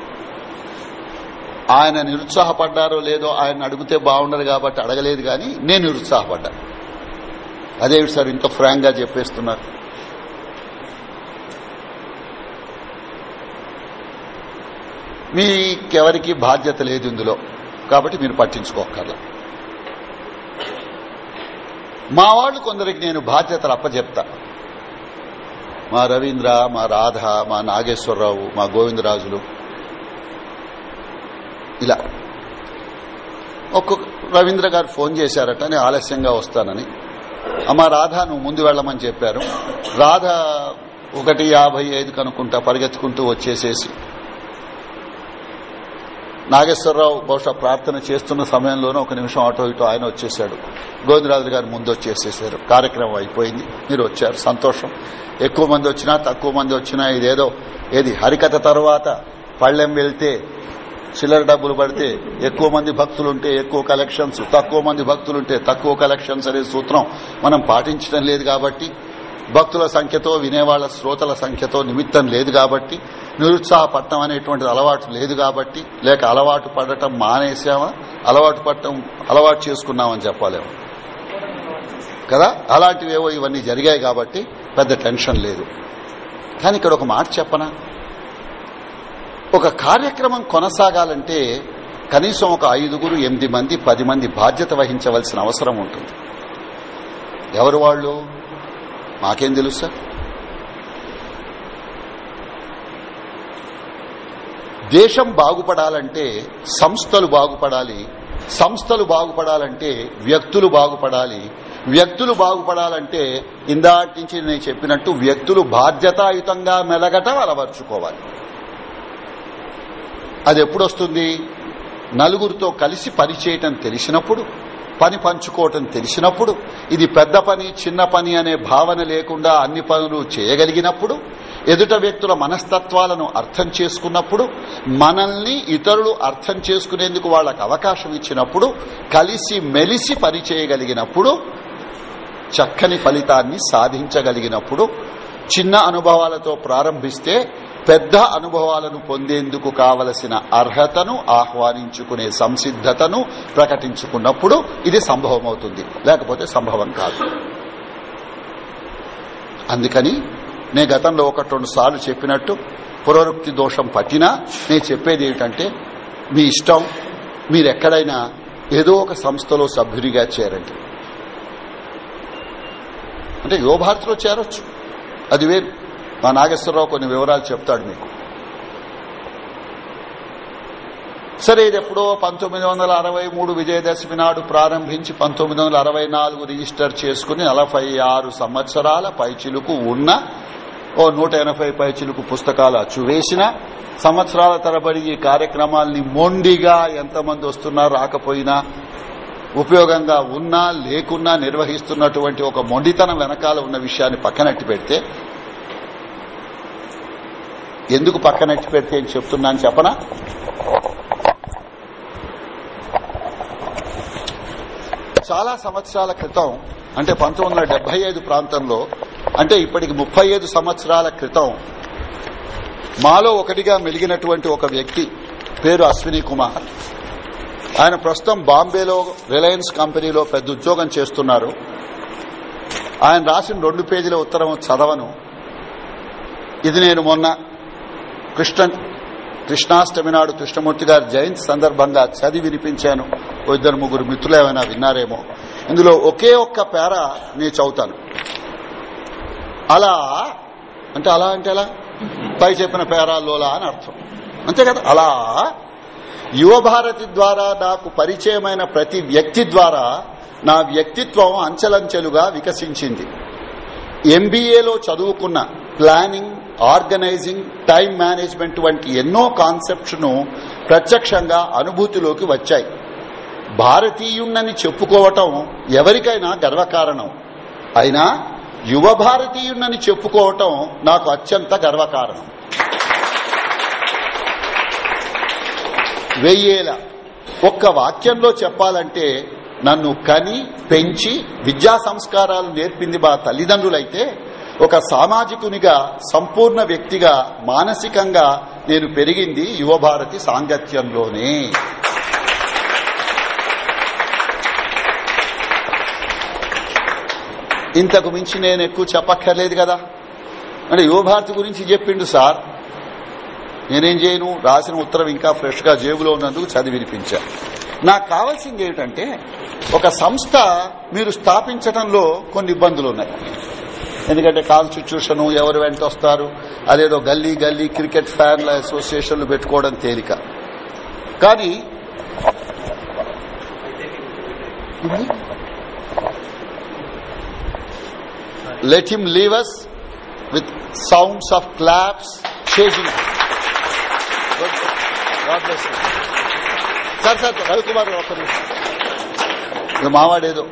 ఆయన నిరుత్సాహపడ్డారో లేదో ఆయన అడిగితే బాగుండదు కాబట్టి అడగలేదు, కానీ నేను నిరుత్సాహపడ్డా. అదేమిటి సార్ ఇంత ఫ్రాంక్ గా చెప్పేస్తున్నారు? మీకెవరికి బాధ్యత లేదు ఇందులో, కాబట్టి మీరు పట్టించుకోకర్లా. మా వాళ్ళు కొందరికి నేను బాధ్యతలు అప్పచెప్తా. మా రవీంద్ర, మా రాధ, మా నాగేశ్వరరావు, మా గోవిందరాజులు, ఇలా ఒక్కొక్క రవీంద్ర గారు ఫోన్ చేశారట నేను ఆలస్యంగా వస్తానని. అమ్మా రాధ నువ్వు ముందు వెళ్లమని చెప్పారు. రాధ ఒకటి యాభై ఐదు కనుక్కుంటా పరిగెత్తుకుంటూ వచ్చేసేసి, నాగేశ్వరరావు బహుశా ప్రార్థన చేస్తున్న సమయంలోనే ఒక నిమిషం ఆటో ఇటో ఆయన వచ్చేశాడు. గోవిందరాజు గారు ముందు వచ్చేసేసారు. కార్యక్రమం అయిపోయింది, మీరు వచ్చారు, సంతోషం. ఎక్కువ మంది వచ్చినా తక్కువ మంది వచ్చినా ఇదేదో ఏది హరికథ తర్వాత పళ్ళెం వెళ్తే చిల్లర డబ్బులు పడితే ఎక్కువ మంది భక్తులుంటే ఎక్కువ కలెక్షన్స్, తక్కువ మంది భక్తులుంటే తక్కువ కలెక్షన్స్ అనే సూత్రం మనం పాటించడం లేదు కాబట్టి, భక్తుల సంఖ్యతో వినేవాళ్ల శ్రోతల సంఖ్యతో నిమిత్తం లేదు కాబట్టి, నిరుత్సాహపడటం అనేటువంటిది అలవాటు లేదు కాబట్టి, లేక అలవాటు పడటం మానేసామా, అలవాటు పడటం అలవాటు చేసుకున్నామని చెప్పలేము కదా. అలాంటివేవో ఇవన్నీ జరిగాయి కాబట్టి పెద్ద టెన్షన్ లేదు. కానీ ఇక్కడ ఒక మాట చెప్పనా, ఒక కార్యక్రమం కొనసాగాలంటే కనీసం ఒక ఐదుగురు, ఎనిమిది మంది, పది మంది బాధ్యత వహించవలసిన అవసరం ఉంటుంది. ఎవరు వాళ్ళు? మాకేం తెలుసు సార్? దేశం బాగుపడాలంటే సంస్థలు బాగుపడాలి, సంస్థలు బాగుపడాలంటే వ్యక్తులు బాగుపడాలి, వ్యక్తులు బాగుపడాలంటే ఇందాటి నుంచి నేను చెప్పినట్టు వ్యక్తులు బాధ్యతాయుతంగా మెలగటం అలవర్చుకోవాలి. అది ఎప్పుడొస్తుంది? నలుగురితో కలిసి పని చేయటం తెలిసినప్పుడు, పని పంచుకోవటం తెలిసినప్పుడు, ఇది పెద్ద పని చిన్న పని అనే భావన లేకుండా అన్ని పనులు చేయగలిగినప్పుడు, ఎదుట వ్యక్తుల మనస్తత్వాలను అర్థం చేసుకున్నప్పుడు, మనల్ని ఇతరులు అర్థం చేసుకునేందుకు వాళ్లకు అవకాశం ఇచ్చినప్పుడు, కలిసి మెలిసి పని చేయగలిగినప్పుడు, చక్కని ఫలితాన్ని సాధించగలిగినప్పుడు, చిన్న అనుభవాలతో ప్రారంభిస్తే పెద్ద అనుభవాలను పొందేందుకు కావలసిన అర్హతను ఆహ్వానించుకునే సంసిద్ధతను ప్రకటించుకున్నప్పుడు ఇది సంభవమవుతుంది, లేకపోతే సంభవం కాదు. అందుకని నేను గతంలో ఒకటి రెండు సార్లు చెప్పినట్టు పునరుక్తి దోషం పట్టినా నేను చెప్పేది ఏమిటంటే, మీ ఇష్టం, మీరెక్కడైనా ఏదో ఒక సంస్థలో సభ్యుడిగా చేరండి. అంటే యువభారతిలో చేరొచ్చు, అది వేరు. మా నాగేశ్వరరావు కొన్ని వివరాలు చెప్తాడు మీకు. సరే, ఇది ఎప్పుడో పంతొమ్మిది వందల అరవై మూడు విజయదశమి నాడు ప్రారంభించి పంతొమ్మిది వందల అరవై నాలుగు రిజిస్టర్ చేసుకుని నలభై ఆరు సంవత్సరాల పైచిలుకు ఉన్న ఓ నూట ఎనభై పైచిలుకు పుస్తకాలు అచ్చువేసిన, సంవత్సరాల తరబడి ఈ కార్యక్రమాల్ని మొండిగా ఎంతమంది వస్తున్నా రాకపోయినా ఉపయోగంగా ఉన్నా లేకున్నా నిర్వహిస్తున్నటువంటి ఒక మొండితనం వెనకాల ఉన్న విషయాన్ని పక్కనట్టి పెడితే, ఎందుకు పక్కనట్టి పెడితే అని చెప్తున్నాను చెప్పనా? చాలా సంవత్సరాల క్రితం, అంటే పంతొమ్మిది వందల డెబ్బై ఐదు ప్రాంతంలో, అంటే ఇప్పటికి ముప్పై ఐదు సంవత్సరాల క్రితం మాలో ఒకటిగా మెలిగినటువంటి ఒక వ్యక్తి పేరు అశ్విని కుమార్. ఆయన ప్రస్తుతం బాంబేలో రిలయన్స్ కంపెనీలో పెద్ద ఉద్యోగం చేస్తున్నారు. ఆయన రాసిన రెండు పేజీల ఉత్తరం చదవను. ఇది నేను మొన్న కృష్ణ కృష్ణాష్టమి నాడు కృష్ణమూర్తి గారి జయంతి సందర్భంగా చదివి వినిపించాను. ఓ ఇద్దరు ముగ్గురు మిత్రులు ఏమైనా విన్నారేమో. ఇందులో ఒకే ఒక్క పేర నేను చదువుతాను. అలా అంటే అలా అంటే అలా పై చెప్పిన పేరాల్లోలా అని అర్థం, అంతే కదా. అలా యువభారతి ద్వారా నాకు పరిచయమైన ప్రతి వ్యక్తి ద్వారా నా వ్యక్తిత్వం అంచెలంచెలుగా వికసించింది. ఎంబీఏలో చదువుకున్న ప్లానింగ్, ఆర్గనైజింగ్, టైం మేనేజ్మెంట్ వంటి ఎన్నో కాన్సెప్ట్స్ ను ప్రత్యక్షంగా అనుభూతిలోకి వచ్చాయి. భారతీయుణ్ణని చెప్పుకోవటం ఎవరికైనా గర్వకారణం. అయినా యువ భారతీయుణ్ణని చెప్పుకోవటం నాకు అత్యంత గర్వకారణం. వెయ్యేల ఒక్క వాక్యంలో చెప్పాలంటే, నన్ను కని పెంచి విద్యా సంస్కారాలు నేర్పింది మా తల్లిదండ్రులైతే, ఒక సామాజికునిగా, సంపూర్ణ వ్యక్తిగా, మానసికంగా నేను పెరిగింది యువభారతి సాంగత్యంలోనే. ఇంతకు మించి నేను ఎక్కువ చెప్పక్కర్లేదు కదా. అంటే యువభారతి గురించి చెప్పిండు సార్, నేనేం చేయను, రాసిన ఉత్తరం ఇంకా ఫ్రెష్ గా జేబులో ఉన్నందుకు చదివి వినిపించా. నాకు కావాల్సింది ఏమిటంటే, ఒక సంస్థ మీరు స్థాపించడంలో కొన్ని ఇబ్బందులు ఉన్నాయి. ఎందుకంటే కాన్స్టిట్యూషన్, ఎవరు వెంట వస్తారు, అదేదో గల్లీ గల్లీ క్రికెట్ ఫ్యాన్ల అసోసియేషన్లు పెట్టుకోవడం తేలిక. కానీ let him leave us with sounds of claps, chasing. God bless you. Sir sir Ravikumar ఒక్క నిమిషం, మావాడేదో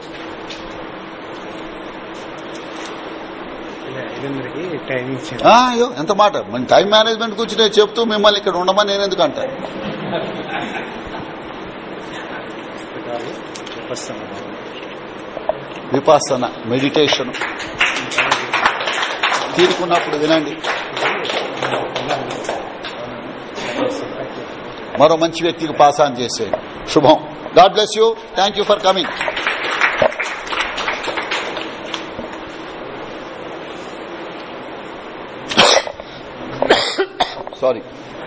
అయ్యో ఎంత మాట. మన టైం మేనేజ్మెంట్ గురించి నేను చెప్తూ మిమ్మల్ని ఇక్కడ ఉండమని నేను ఎందుకు అంటాను. విపాసన, మెడిటేషన్ తీరుకున్నప్పుడు వినండి. మరో మంచి వ్యక్తికి పాస్ ఆన్ చేసేయండి. శుభం. God bless you. Thank you for coming. Sorry.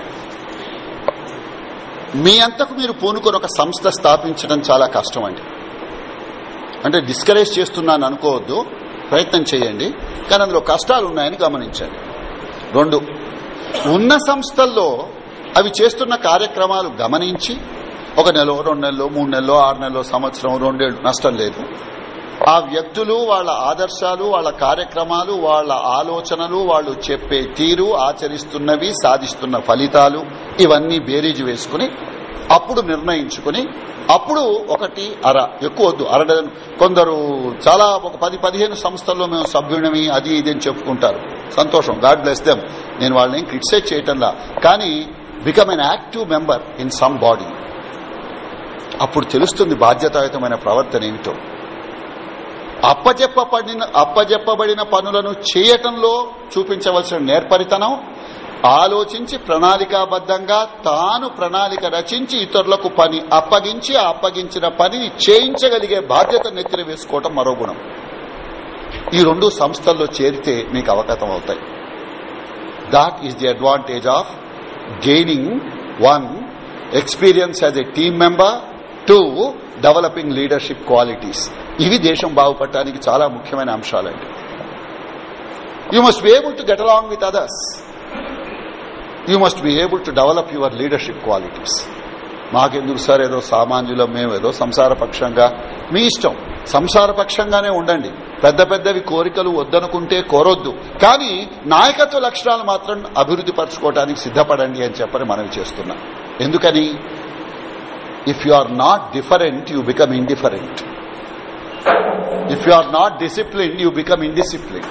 మీ అంతకు మీరు పూనుకొని ఒక సంస్థ స్థాపించడం చాలా కష్టం అండి. అంటే డిస్కరేజ్ చేస్తున్నాను అనుకోవద్దు, ప్రయత్నం చేయండి. కానీ అందులో కష్టాలు ఉన్నాయని గమనించండి. రెండు, ఉన్న సంస్థల్లో అవి చేస్తున్న కార్యక్రమాలు గమనించి ఒక నెల రెండు నెలలో మూడు నెలలో ఆరు నెలలో సంవత్సరం రెండేళ్లు నష్టం లేదు, ఆ వ్యక్తులు వాళ్ళ ఆదర్శాలు వాళ్ళ కార్యక్రమాలు వాళ్ళ ఆలోచనలు వాళ్ళు చెప్పే తీరు ఆచరిస్తున్నవి సాధిస్తున్న ఫలితాలు ఇవన్నీ బేరీజు వేసుకుని అప్పుడు నిర్ణయించుకుని అప్పుడు ఒకటి అర ఎక్కువ వద్దు అర డజన్. కొందరు చాలా ఒక పది పదిహేను సంస్థల్లో మేము సభ్యుడిని అది ఇది అని చెప్పుకుంటారు, సంతోషం, గాడ్ బ్లెస్ దెమ్, నేను వాళ్ళని క్రిటిసైజ్ చేయటంలా. కానీ become an active member in some body, అప్పుడు తెలుస్తుంది బాధ్యతాయుతమైన ప్రవర్తన ఏమిటో. అప్పజెప్పబడిన అప్పజెప్పబడిన పనులను చేయటంలో చూపించవలసిన నేర్పరితనం, ఆలోచించి ప్రణాళికాబద్దంగా తాను ప్రణాళిక రచించి ఇతరులకు పని అప్పగించి ఆ అప్పగించిన పనిని చేయించగలిగే బాధ్యత నెత్తిన వేసుకోవటం మరో గుణం. ఈ రెండు సంస్థల్లో చేరితే మీకు అవగతం అవుతాయి. That is the advantage of gaining one experience as a team member, to developing leadership qualities. ఇవి దేశం బాగుపడటానికి చాలా ముఖ్యమైన అంశాలండి. You must be able to get along with others, you must be able to develop your leadership qualities. మాకెందుకు sir ఏదో సామాన్యులం, మేమేదో సంసారపక్షంగా, మీ ఇష్టం, సంసారపక్షంగానే ఉండండి, పెద్ద పెద్దవి కోరికలు వద్దనుకుంటే కోరొద్దు, కానీ నాయకత్వ లక్షణాలు మాత్రం అభివృద్ధి పరచుకోవడానికి సిద్ధపడండి అని చెప్పని మనవి చేస్తున్నాం. ఎందుకని? If you are not different you become indifferent, if you are not discipline you become indiscipline.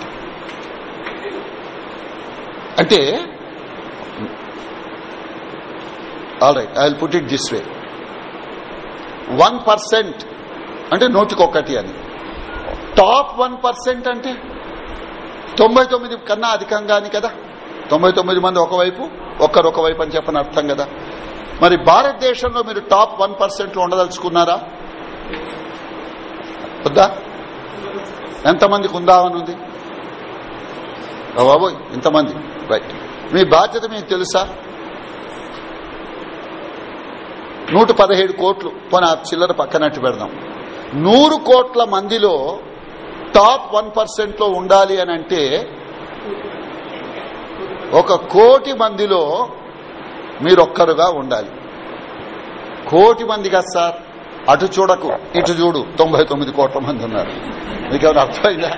అంటే all right, I will put it this way, one percent అంటే నూటికొక్కటి అని, టాప్ వన్ పర్సెంట్ అంటే తొంభై తొమ్మిది కన్నా అధికంగాని కదా. తొంభై తొమ్మిది మంది ఒకవైపు ఒక్కరు ఒకవైపు అని చెప్పని అర్థం కదా. మరి భారతదేశంలో మీరు టాప్ వన్ పర్సెంట్ లో ఉండదలుచుకున్నారా వద్దా? ఎంతమందికి ఉందామని ఉంది? బాబోయ్ ఇంతమంది, రైట్. మీ బాధ్యత మీకు తెలుసా? నూట పదిహేడు కోట్లు పోనీ ఆ చిల్లర పక్కనట్టు పెడదాం. నూరు కోట్ల మందిలో టాప్ వన్ పర్సెంట్ లో ఉండాలి అని అంటే ఒక కోటి మందిలో మీరొక్కరుగా ఉండాలి. కోటి మంది కదా సార్, అటు చూడకు ఇటు చూడు, తొంభై తొమ్మిది కోట్ల మంది ఉన్నారు. మీకేమైనా అర్థమైందా?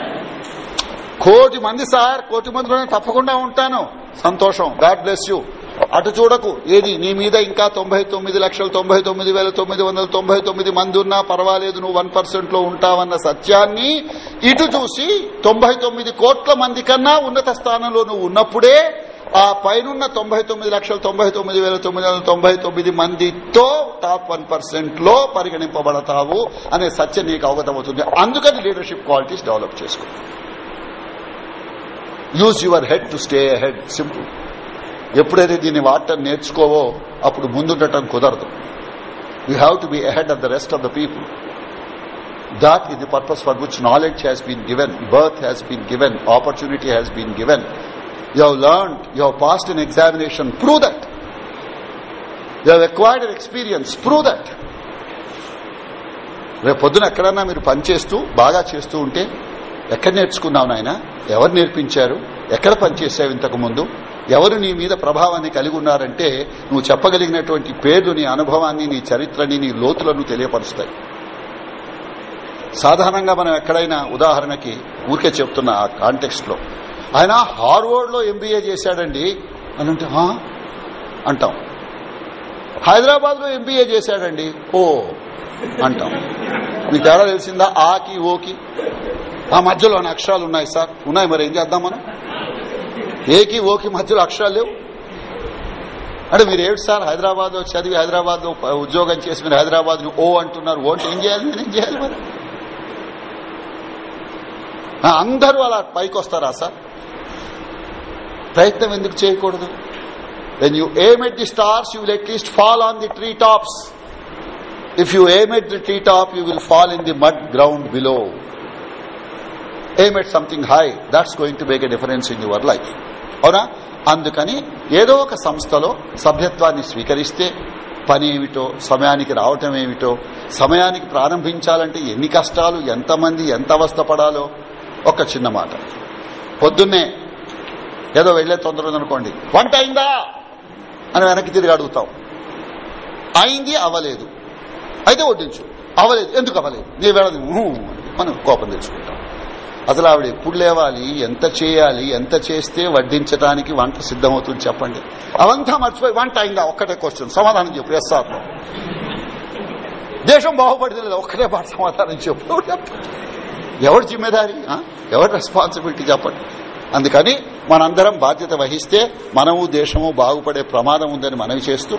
కోటి మంది సార్, కోటి మందిలోనే తప్పకుండా ఉంటాను, సంతోషం, గాడ్ బ్లెస్ యూ. అటు చూడకు, ఏది నీ మీద ఇంకా తొంభై తొమ్మిది లక్షల తొంభై తొమ్మిది వేల తొమ్మిది వందల తొంభై తొమ్మిది మంది ఉన్నా పర్వాలేదు, నువ్వు వన్ పర్సెంట్ లో ఉంటావన్న సత్యాన్ని ఇటు చూసి తొంభై తొమ్మిది కోట్ల మంది కన్నా ఉన్నత స్థానంలో నువ్వు ఉన్నప్పుడే ఆ పైనున్న తొంభై తొమ్మిది లక్షల తొంభై తొమ్మిది వేల తొమ్మిది వందల తొంభై తొమ్మిది మందితో టాప్ వన్ పర్సెంట్ లో పరిగణింపబడతావు అనే సత్యం నీకు అవగతమవుతుంది. అందుకని లీడర్షిప్ క్వాలిటీస్ డెవలప్ చేసుకో. Use your head to stay head, simple. ఎప్పుడైతే దీన్ని వాడటం నేర్చుకోవో అప్పుడు ముందుండటం కుదరదు. You have to be ahead of the rest of the people. That is the purpose for which knowledge has been given, birth has been given, opportunity has been given. You have learned, you have passed an examination, prove that. You have acquired an experience, prove that. రేపు పొద్దున ఎక్కడన్నా మీరు పనిచేస్తూ బాగా చేస్తూ ఉంటే ఎక్కడ నేర్చుకున్నావు నాయన, ఎవరు నేర్పించారు, ఎక్కడ పనిచేసావు ఇంతకు ముందు, ఎవరు నీ మీద ప్రభావాన్ని కలిగి ఉన్నారంటే నువ్వు చెప్పగలిగినటువంటి పేర్లు నీ అనుభవాన్ని, నీ చరిత్రని, నీ లోతులను తెలియపరుస్తాయి. సాధారణంగా మనం ఎక్కడైనా ఉదాహరణకి ఊరికే చెప్తున్న ఆ కాంటెక్స్ట్ లో ఆయన హార్వర్డ్ లో ఎంబీఏ చేశాడండి అని అంటే అంటాం. హైదరాబాద్ లో ఎంబీఏ చేశాడండి ఓ అంటాం. మీకు తేడా తెలిసిందా? ఆకి ఓకి ఆ మధ్యలో అక్షరాలు ఉన్నాయి సార్, ఉన్నాయి, మరి ఏం చేద్దాం మనం? ఏకి ఓకి మధ్యలో అక్షరాలు లేవు అంటే మీరు ఏమిటి సార్ హైదరాబాద్ లో చదివి హైదరాబాద్ లో ఉద్యోగం చేసి మీరు హైదరాబాద్ ను ఓ అంటున్నారు, ఓ అంటే ఏం చేయాలి, నేనేం చేయాలి మరి? అందరూ అలా పైకి వస్తారా సార్? ప్రయత్నం ఎందుకు చేయకూడదు? When you aim at the stars you will at least fall on the tree tops. If you aim at the tree top you will fall in the mud ground below. Aim at something high, that's going to make a difference in your life. అవునా? అందుకని ఏదో ఒక సంస్థలో సభ్యత్వాన్ని స్వీకరిస్తే పని ఏమిటో, సమయానికి రావటం ఏమిటో, సమయానికి ప్రారంభించాలంటే ఎన్ని కష్టాలు, ఎంతమంది ఎంత అవస్థపడాలో. ఒక చిన్న మాట, పొద్దున్నే ఏదో వెళ్లే తొందర ఉందనుకోండి, వంట అయిందా అని వెనక్కి తిరిగి అడుగుతాం. అయింది, అవ్వలేదు, అయితే వడ్డించు. అవ్వలేదు, ఎందుకు అవ్వలేదు, నీ వెళ్ళదు మనం కోపం తెచ్చుకుంటాం. అసలు ఆవిడ ఎప్పుడు లేవాలి, ఎంత చేయాలి, ఎంత చేస్తే వడ్డించడానికి వంట సిద్ధమవుతుంది చెప్పండి. అవంతా మర్చిపోయి వంట అయిందా ఒక్కటే క్వశ్చన్, సమాధానం చెప్పు. Yes sir. దేశం బాగుపడింది లేదా ఒక్కటే పాట సమాధానం చెప్పు. ఎవరి జిమ్మేదారి, ఎవరి రెస్పాన్సిబిలిటీ చెప్పండి. అందుకని మనందరం బాధ్యత వహిస్తే మనము దేశము బాగుపడే ప్రమాదం ఉందని మనవి చేస్తూ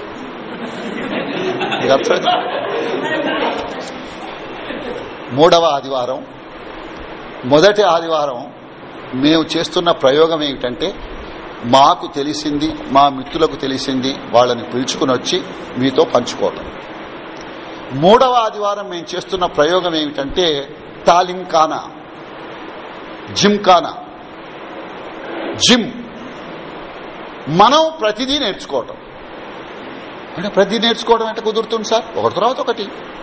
మూడవ ఆదివారం, మొదటి ఆదివారం మేము చేస్తున్న ప్రయోగం ఏమిటంటే మాకు తెలిసింది, మా మిత్రులకు తెలిసింది వాళ్ళని పిలుచుకుని వచ్చి మీతో పంచుకోవటం. మూడవ ఆదివారం మేము చేస్తున్న ప్రయోగం ఏమిటంటే తాలింఖానా, జిమ్ఖానా. జిమ్ మనం ప్రతిదీ నేర్చుకోవటం. అంటే ప్రతి నేర్చుకోవడం అంటే కుదురుతుంది సార్, ఒకటి తర్వాత ఒకటి.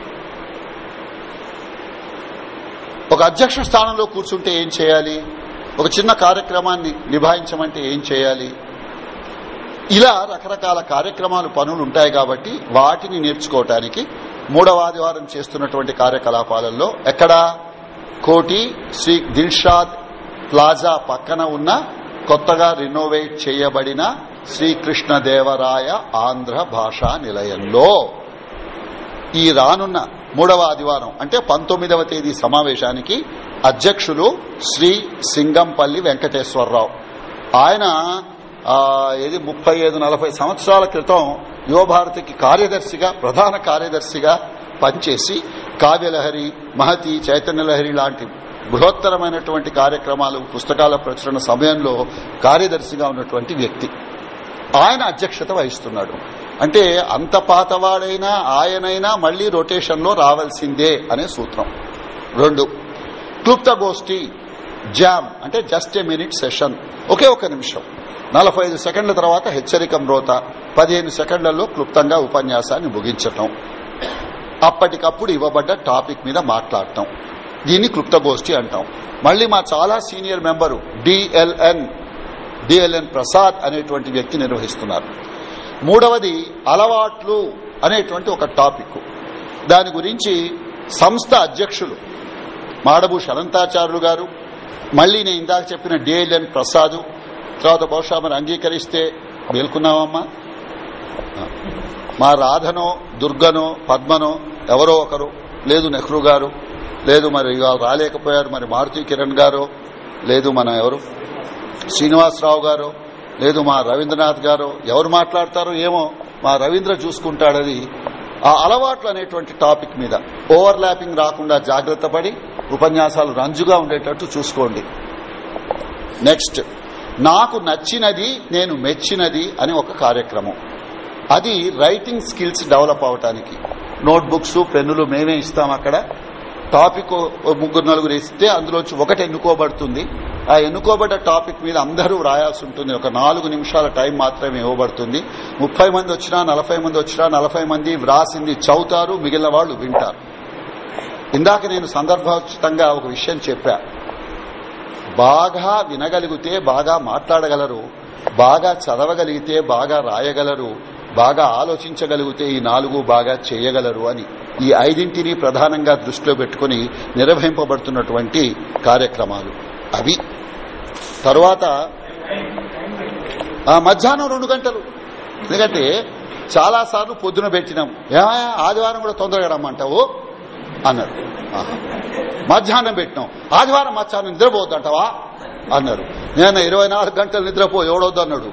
ఒక అధ్యక్ష స్థానంలో కూర్చుంటే ఏం చేయాలి, ఒక చిన్న కార్యక్రమాన్ని నిభాయించమంటే ఏం చేయాలి, ఇలా రకరకాల కార్యక్రమాలు పనులు ఉంటాయి. కాబట్టి వాటిని నేర్చుకోవటానికి మూడవ ఆదివారం చేస్తున్నటువంటి కార్యకలాపాలలో ఎక్కడ కోటి శ్రీ దిల్షాద్ ప్లాజా పక్కన ఉన్న కొత్తగా రినోవేట్ చేయబడిన శ్రీకృష్ణదేవరాయ ఆంధ్ర భాషా నిలయంలో ఈ రానున్న మూడవ ఆదివారం అంటే పంతొమ్మిదవ తేదీ సమావేశానికి అధ్యక్షులు శ్రీ సింగంపల్లి వెంకటేశ్వరరావు. ఆయన ఏది ముప్పై ఐదు నలభై సంవత్సరాల క్రితం యువభారతికి కార్యదర్శిగా, ప్రధాన కార్యదర్శిగా పనిచేసి కావ్యలహరి, మహతి, చైతన్యలహరి లాంటి బృహత్తరమైనటువంటి కార్యక్రమాలు, పుస్తకాల ప్రచురణ సమయంలో కార్యదర్శిగా ఉన్నటువంటి వ్యక్తి. ఆయన అధ్యక్షత వహిస్తున్నాడు. అంటే అంత పాతవాడైనా ఆయనైనా మళ్లీ రొటేషన్ లో రావాల్సిందే అనే సూత్రం. రెండు, క్లుప్త గోష్ఠి జామ్ అంటే జస్ట్ ఏ మినిట్ సెషన్, ఒకే ఒక నిమిషం, నలభై ఐదు సెకండ్ల తర్వాత హెచ్చరిక మ్రోత, పదిహేను సెకండ్లలో క్లుప్తంగా ఉపన్యాసాన్ని ముగించటం, అప్పటికప్పుడు ఇవ్వబడ్డ టాపిక్ మీద మాట్లాడటం. దీన్ని క్లుప్త గోష్ఠి అంటాం. మళ్లీ మా చాలా senior member DLN DLN Prasad అనేటువంటి వ్యక్తి నిర్వహిస్తున్నారు. మూడవది అలవాట్లు అనేటువంటి ఒక టాపిక్. దాని గురించి సంస్థ అధ్యక్షులు మాడభూష్ అనంతాచార్యులు గారు, మళ్లీ నేను ఇందాక చెప్పిన డిఎల్ఎన్ ప్రసాద్, తర్వాత బహుశా మరి అంగీకరిస్తే మేల్కున్నామమ్మా, మా రాధనో దుర్గనో పద్మనో ఎవరో ఒకరు, లేదు నెహ్రూ గారు, లేదు మరి ఇవాళ రాలేకపోయారు మరి మారుతి కిరణ్ గారు, లేదు మన ఎవరు శ్రీనివాసరావు గారు, లేదు మా రవీంద్రనాథ్ గారు, ఎవరు మాట్లాడతారో ఏమో, మా రవీంద్ర చూసుకుంటాడది. ఆ అలవాట్లు అనేటువంటి టాపిక్ మీద ఓవర్ ల్యాపింగ్ రాకుండా జాగ్రత్త పడి ఉపన్యాసాలు రంజుగా ఉండేటట్టు చూసుకోండి. నెక్స్ట్, నాకు నచ్చినది నేను మెచ్చినది అని ఒక కార్యక్రమం. అది రైటింగ్ స్కిల్స్ డెవలప్ అవటానికి. నోట్బుక్స్, పెన్నులు మేమే ఇస్తాం. అక్కడ టాపిక్ ముగ్గురు నలుగురు ఇస్తే అందులోంచి ఒకటి ఎన్నుకోబడుతుంది. ఆ ఎన్నుకోబడ్డ టాపిక్ మీద అందరూ రాయాల్సి ఉంటుంది. ఒక నాలుగు నిమిషాల టైం మాత్రమే ఇవ్వబడుతుంది. ముప్పై మంది వచ్చినా నలభై మంది వచ్చినా నలభై మంది వ్రాసింది చదువుతారు, మిగిలిన వాళ్ళు వింటారు. ఇందాక నేను సందర్భోచితంగా ఒక విషయం చెప్పా. బాగా వినగలిగితే బాగా మాట్లాడగలరు, బాగా చదవగలిగితే బాగా రాయగలరు, బాగా ఆలోచించగలిగితే ఈ నాలుగు బాగా చేయగలరు అని ఈ ఐదింటిని ప్రధానంగా దృష్టిలో పెట్టుకుని నిర్వహింపబడుతున్నటువంటి కార్యక్రమాలు అవి. తరువాత మధ్యాహ్నం రెండు గంటలు. ఎందుకంటే చాలా సార్లు పొద్దున పెట్టినాం, ఏమయ్యా ఆదివారం కూడా తొందరగా రమ్మంటావు అన్నారు. మధ్యాహ్నం పెట్టినాం, ఆదివారం మధ్యాహ్నం నిద్రపోవద్దంటావా అన్నారు. నేను ఇరవై నాలుగు గంటలు నిద్రపో ఎవడొద్దు అన్నాడు.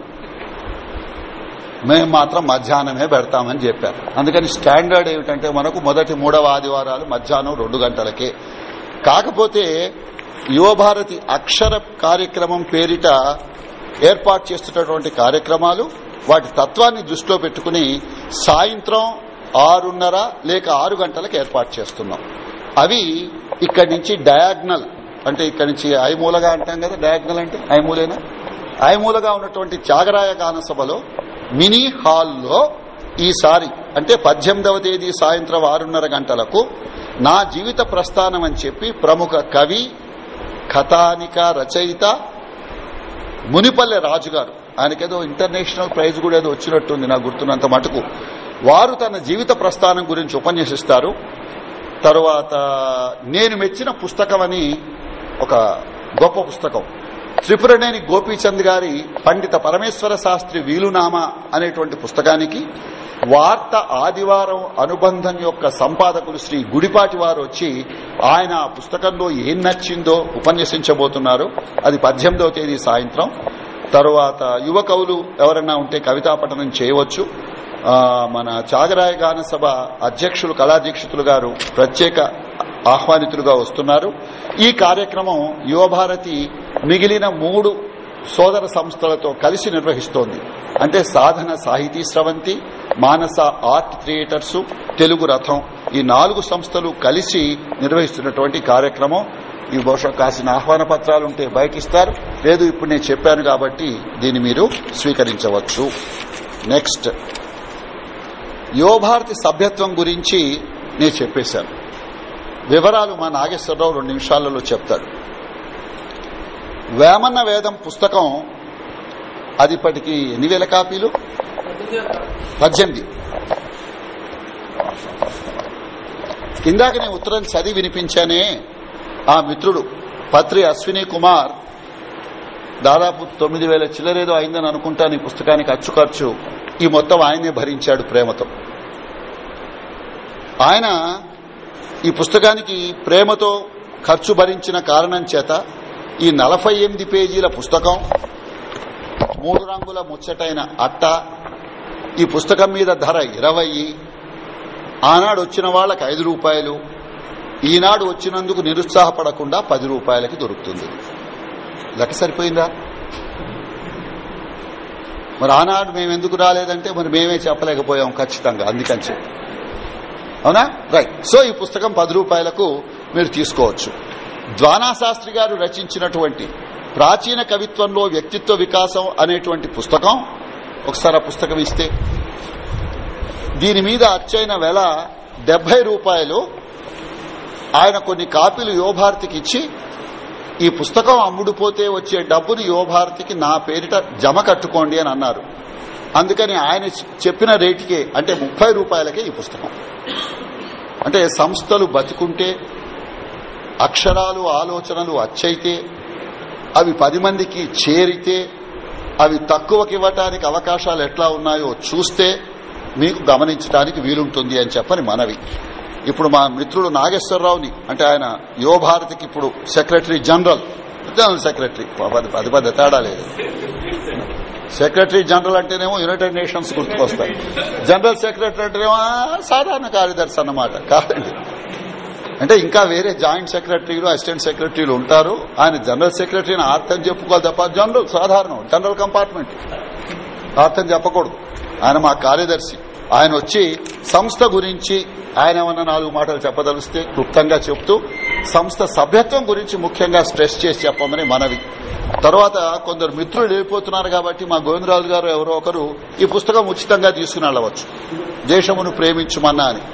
మేము మాత్రం మధ్యాహ్నమే పెడతామని చెప్పారు. అందుకని స్టాండర్డ్ ఏమిటంటే మనకు మొదటి మూడవ ఆదివారాలు మధ్యాహ్నం రెండు గంటలకే. కాకపోతే యువభారతి అక్షర కార్యక్రమం పేరిట ఏర్పాటు చేస్తున్నటువంటి కార్యక్రమాలు వాటి తత్వాన్ని దృష్టిలో పెట్టుకుని సాయంత్రం ఆరున్నర లేక ఆరు గంటలకు ఏర్పాటు చేస్తున్నాం. అవి ఇక్కడి నుంచి డయాగ్నల్ అంటే ఇక్కడి నుంచి ఐమూలగా అంటాం కదా, డయాగ్నల్ అంటే ఐమూలేనా, ఐమూలగా ఉన్నటువంటి త్యాగరాయ గాన సభలో మినీ హాల్లో ఈసారి అంటే పద్దెనిమిదవ తేదీ సాయంత్రం ఆరున్నర గంటలకు నా జీవిత ప్రస్థానం అని చెప్పి ప్రముఖ కవి, కథానిక, రచయిత మునిపల్లె రాజుగారు ఆయనకేదో ఇంటర్నేషనల్ ప్రైజ్ కూడా ఏదో వచ్చినట్టుంది నాకు గుర్తున్నంత మటుకు. వారు తన జీవిత ప్రస్థానం గురించి ఉపన్యసిస్తారు. తరువాత నేను మెచ్చిన పుస్తకం అని ఒక గొప్ప పుస్తకం, త్రిపురనేని గోపీచంద్ గారి పండిత పరమేశ్వర శాస్త్రి వీలునామా అనేటువంటి పుస్తకానికి వార్త ఆదివారం అనుబంధం యొక్క సంపాదకులు శ్రీ గుడిపాటి వారు వచ్చి ఆయన ఆ పుస్తకంలో ఏం నచ్చిందో ఉపన్యసించబోతున్నారు. అది పద్దెనిమిదవ తేదీ సాయంత్రం. తరువాత యువ కవులు ఎవరన్నా ఉంటే కవితా పఠనం చేయవచ్చు. మన చాగరాయ గాన సభ అధ్యక్షులు కళాదీక్షితులు గారు ప్రత్యేక ఆహ్వానితులుగా వస్తున్నారు. ఈ కార్యక్రమం యువభారతి మిగిలిన మూడు సోదర సంస్థలతో కలిసి నిర్వహిస్తోంది. అంటే సాధన సాహితీ స్రవంతి, మానస ఆర్ట్ థియేటర్స్, తెలుగు రథం, ఈ నాలుగు సంస్థలు కలిసి నిర్వహిస్తున్నటువంటి కార్యక్రమం. ఈ బహుశా కాసిన ఆహ్వాన పత్రాలుంటే బయటిస్తారు, లేదు ఇప్పుడు నేను చెప్పాను కాబట్టి దీన్ని మీరు స్వీకరించవచ్చు. నెక్స్ట్, యువభారతి సభ్యత్వం గురించి నేను చెప్పేశాను. వివరాలు మా నాగేశ్వరరావు రెండు నిమిషాలలో చెప్తాడు. వేమన్న వేదం పుస్తకం అది ఇప్పటికి ఎన్ని వేల కాపీలు? పద్దెనిమిది. ఇందాక నేను ఉత్తరం చదివి వినిపించానే, ఆ మిత్రుడు పత్రి అశ్విని కుమార్ దాదాపు తొమ్మిది వేల చిల్లరేదో అయిందని అనుకుంటాను ఈ పుస్తకానికి అచ్చు ఖర్చు. ఈ మొత్తం ఆయనే భరించాడు ప్రేమతో. ఆయన ఈ పుస్తకానికి ప్రేమతో ఖర్చు భరించిన కారణం చేత ఈ నలభై ఎనిమిది పేజీల పుస్తకం, మూడు రంగుల ముచ్చటైన అట్ట, ఈ పుస్తకం మీద ధర ఇరవై, ఆనాడు వచ్చిన వాళ్లకు ఐదు రూపాయలు, ఈనాడు వచ్చినందుకు నిరుత్సాహపడకుండా పది రూపాయలకి దొరుకుతుంది. లెక్క సరిపోయిందా? మరి ఆనాడు మేమెందుకు రాలేదంటే మరి మేమే చెప్పలేకపోయాం ఖచ్చితంగా, అందుకని చెప్పి. అవునా? రైట్. సో ఈ పుస్తకం పది రూపాయలకు మీరు తీసుకోవచ్చు. ద్వానా శాస్త్రి గారు రచించినటువంటి ప్రాచీన కవిత్వంలో వ్యక్తిత్వ వికాసం అనేటువంటి పుస్తకం, ఒకసారి ఆ పుస్తకం ఇస్తే, దీని మీద అచ్చైన వెల డెబ్బై రూపాయలు. ఆయన కొన్ని కాపీలు యువభారతికి ఇచ్చి ఈ పుస్తకం అమ్ముడుపోతే వచ్చే డబ్బుని యువభారతికి నా పేరిట జమ కట్టుకోండి అని అన్నారు. అందుకని ఆయన చెప్పిన రేటుకే, అంటే ముప్పై రూపాయలకే ఈ పుస్తకం. అంటే సంస్థలు బతికుంటే, అక్షరాలు ఆలోచనలు అచ్చైతే, అవి పది మందికి చేరితే, అవి తక్కువకి ఇవ్వటానికి అవకాశాలు ఎట్లా ఉన్నాయో చూస్తే మీకు గమనించడానికి వీలుంటుంది అని చెప్పని మనవి. ఇప్పుడు మా మిత్రుడు నాగేశ్వరరావుని, అంటే ఆయన యువభారతికి ఇప్పుడు సెక్రటరీ జనరల్, జనరల్ సెక్రటరీ, అది పెద్ద తేడా లేదు. సెక్రటరీ జనరల్ అంటేనేమో యునైటెడ్ నేషన్స్ గుర్తుకొస్తాయి, జనరల్ సెక్రటరీ అంటేనేమో సాధారణ కార్యదర్శి అన్నమాట. కాదండి, అంటే ఇంకా వేరే జాయింట్ సెక్రటరీలు, అసిస్టెంట్ సెక్రటరీలు ఉంటారు. ఆయన జనరల్ సెక్రటరీని అర్థం చెప్పుకోవాలి తప్ప జనరల్ సాధారణం జనరల్ కంపార్ట్మెంట్ అర్థం చెప్పకూడదు. ఆయన మా కార్యదర్శి. ఆయన వచ్చి సంస్థ గురించి ఆయన ఏమన్నా నాలుగు మాటలు చెప్పదలిస్తే క్లుప్తంగా చెప్తూ సంస్థ సభ్యత్వం గురించి ముఖ్యంగా స్ట్రెస్ చేసి చెప్పమని మనవి. తర్వాత కొందరు మిత్రులు వెళ్ళిపోతున్నారు కాబట్టి మా గోవిందరాజు గారు ఎవరో ఒకరు ఈ పుస్తకం ఉచితంగా తీసుకుని వెళ్ళవచ్చు, దేశమును ప్రేమించుమన్నా అని.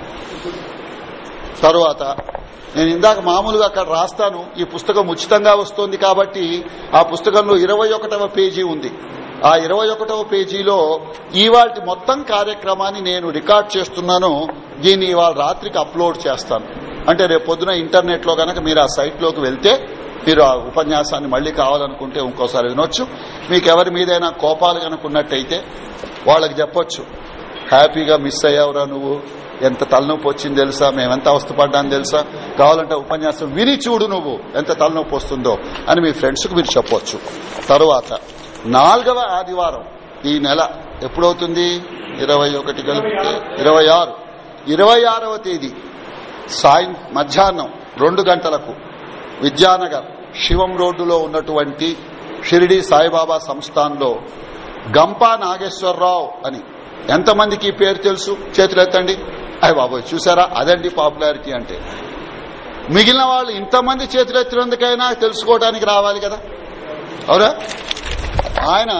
తరువాత నేను ఇందాక మామూలుగా అక్కడ రాస్తాను, ఈ పుస్తకం ఉచితంగా వస్తోంది కాబట్టి ఆ పుస్తకంలో ఇరవై ఒకటవ పేజీ ఉంది. ఆ ఇరవై ఒకటవ పేజీలో ఇవాల్టి మొత్తం కార్యక్రమాన్ని నేను రికార్డ్ చేస్తున్నాను. దీన్ని ఇవాళ రాత్రికి అప్లోడ్ చేస్తాను. అంటే రేపు పొద్దున ఇంటర్నెట్ లో కనుక మీరు ఆ సైట్ లోకి వెళ్తే మీరు ఆ ఉపన్యాసాన్ని మళ్లీ కావాలనుకుంటే ఇంకోసారి వినొచ్చు. మీకు ఎవరి మీదైనా కోపాలు కనుక ఉన్నట్టయితే వాళ్ళకి చెప్పొచ్చు, హ్యాపీగా మిస్ అయ్యావురా నువ్వు, ఎంత తలనొప్పి వచ్చింది తెలుసా, మేమెంత అవస్థపడ్డాను తెలుసా, కావాలంటే ఉపన్యాసం విని చూడు నువ్వు ఎంత తలనొప్పి వస్తుందో అని మీ ఫ్రెండ్స్ కు మీరు చెప్పొచ్చు. తరువాత నాలుగవ ఆదివారం ఈ నెల ఎప్పుడవుతుంది? ఇరవై ఒకటి కలిపితే ఇరవై ఆరు ఇరవై ఆరవ తేదీ సాయం మధ్యాహ్నం రెండు గంటలకు విద్యానగర్ శివం రోడ్డులో ఉన్నటువంటి షిరిడి సాయిబాబా సంస్థాన్లో గంపా నాగేశ్వరరావు అని, ఎంతమందికి పేరు తెలుసు చేతులెత్తండి. అయ్య బాబోయ్, చూసారా, అదండి పాపులారిటీ అంటే. మిగిలిన వాళ్ళు ఇంతమంది చేతులెత్తినందుకైనా తెలుసుకోవడానికి రావాలి కదా, అవునా? ఆయన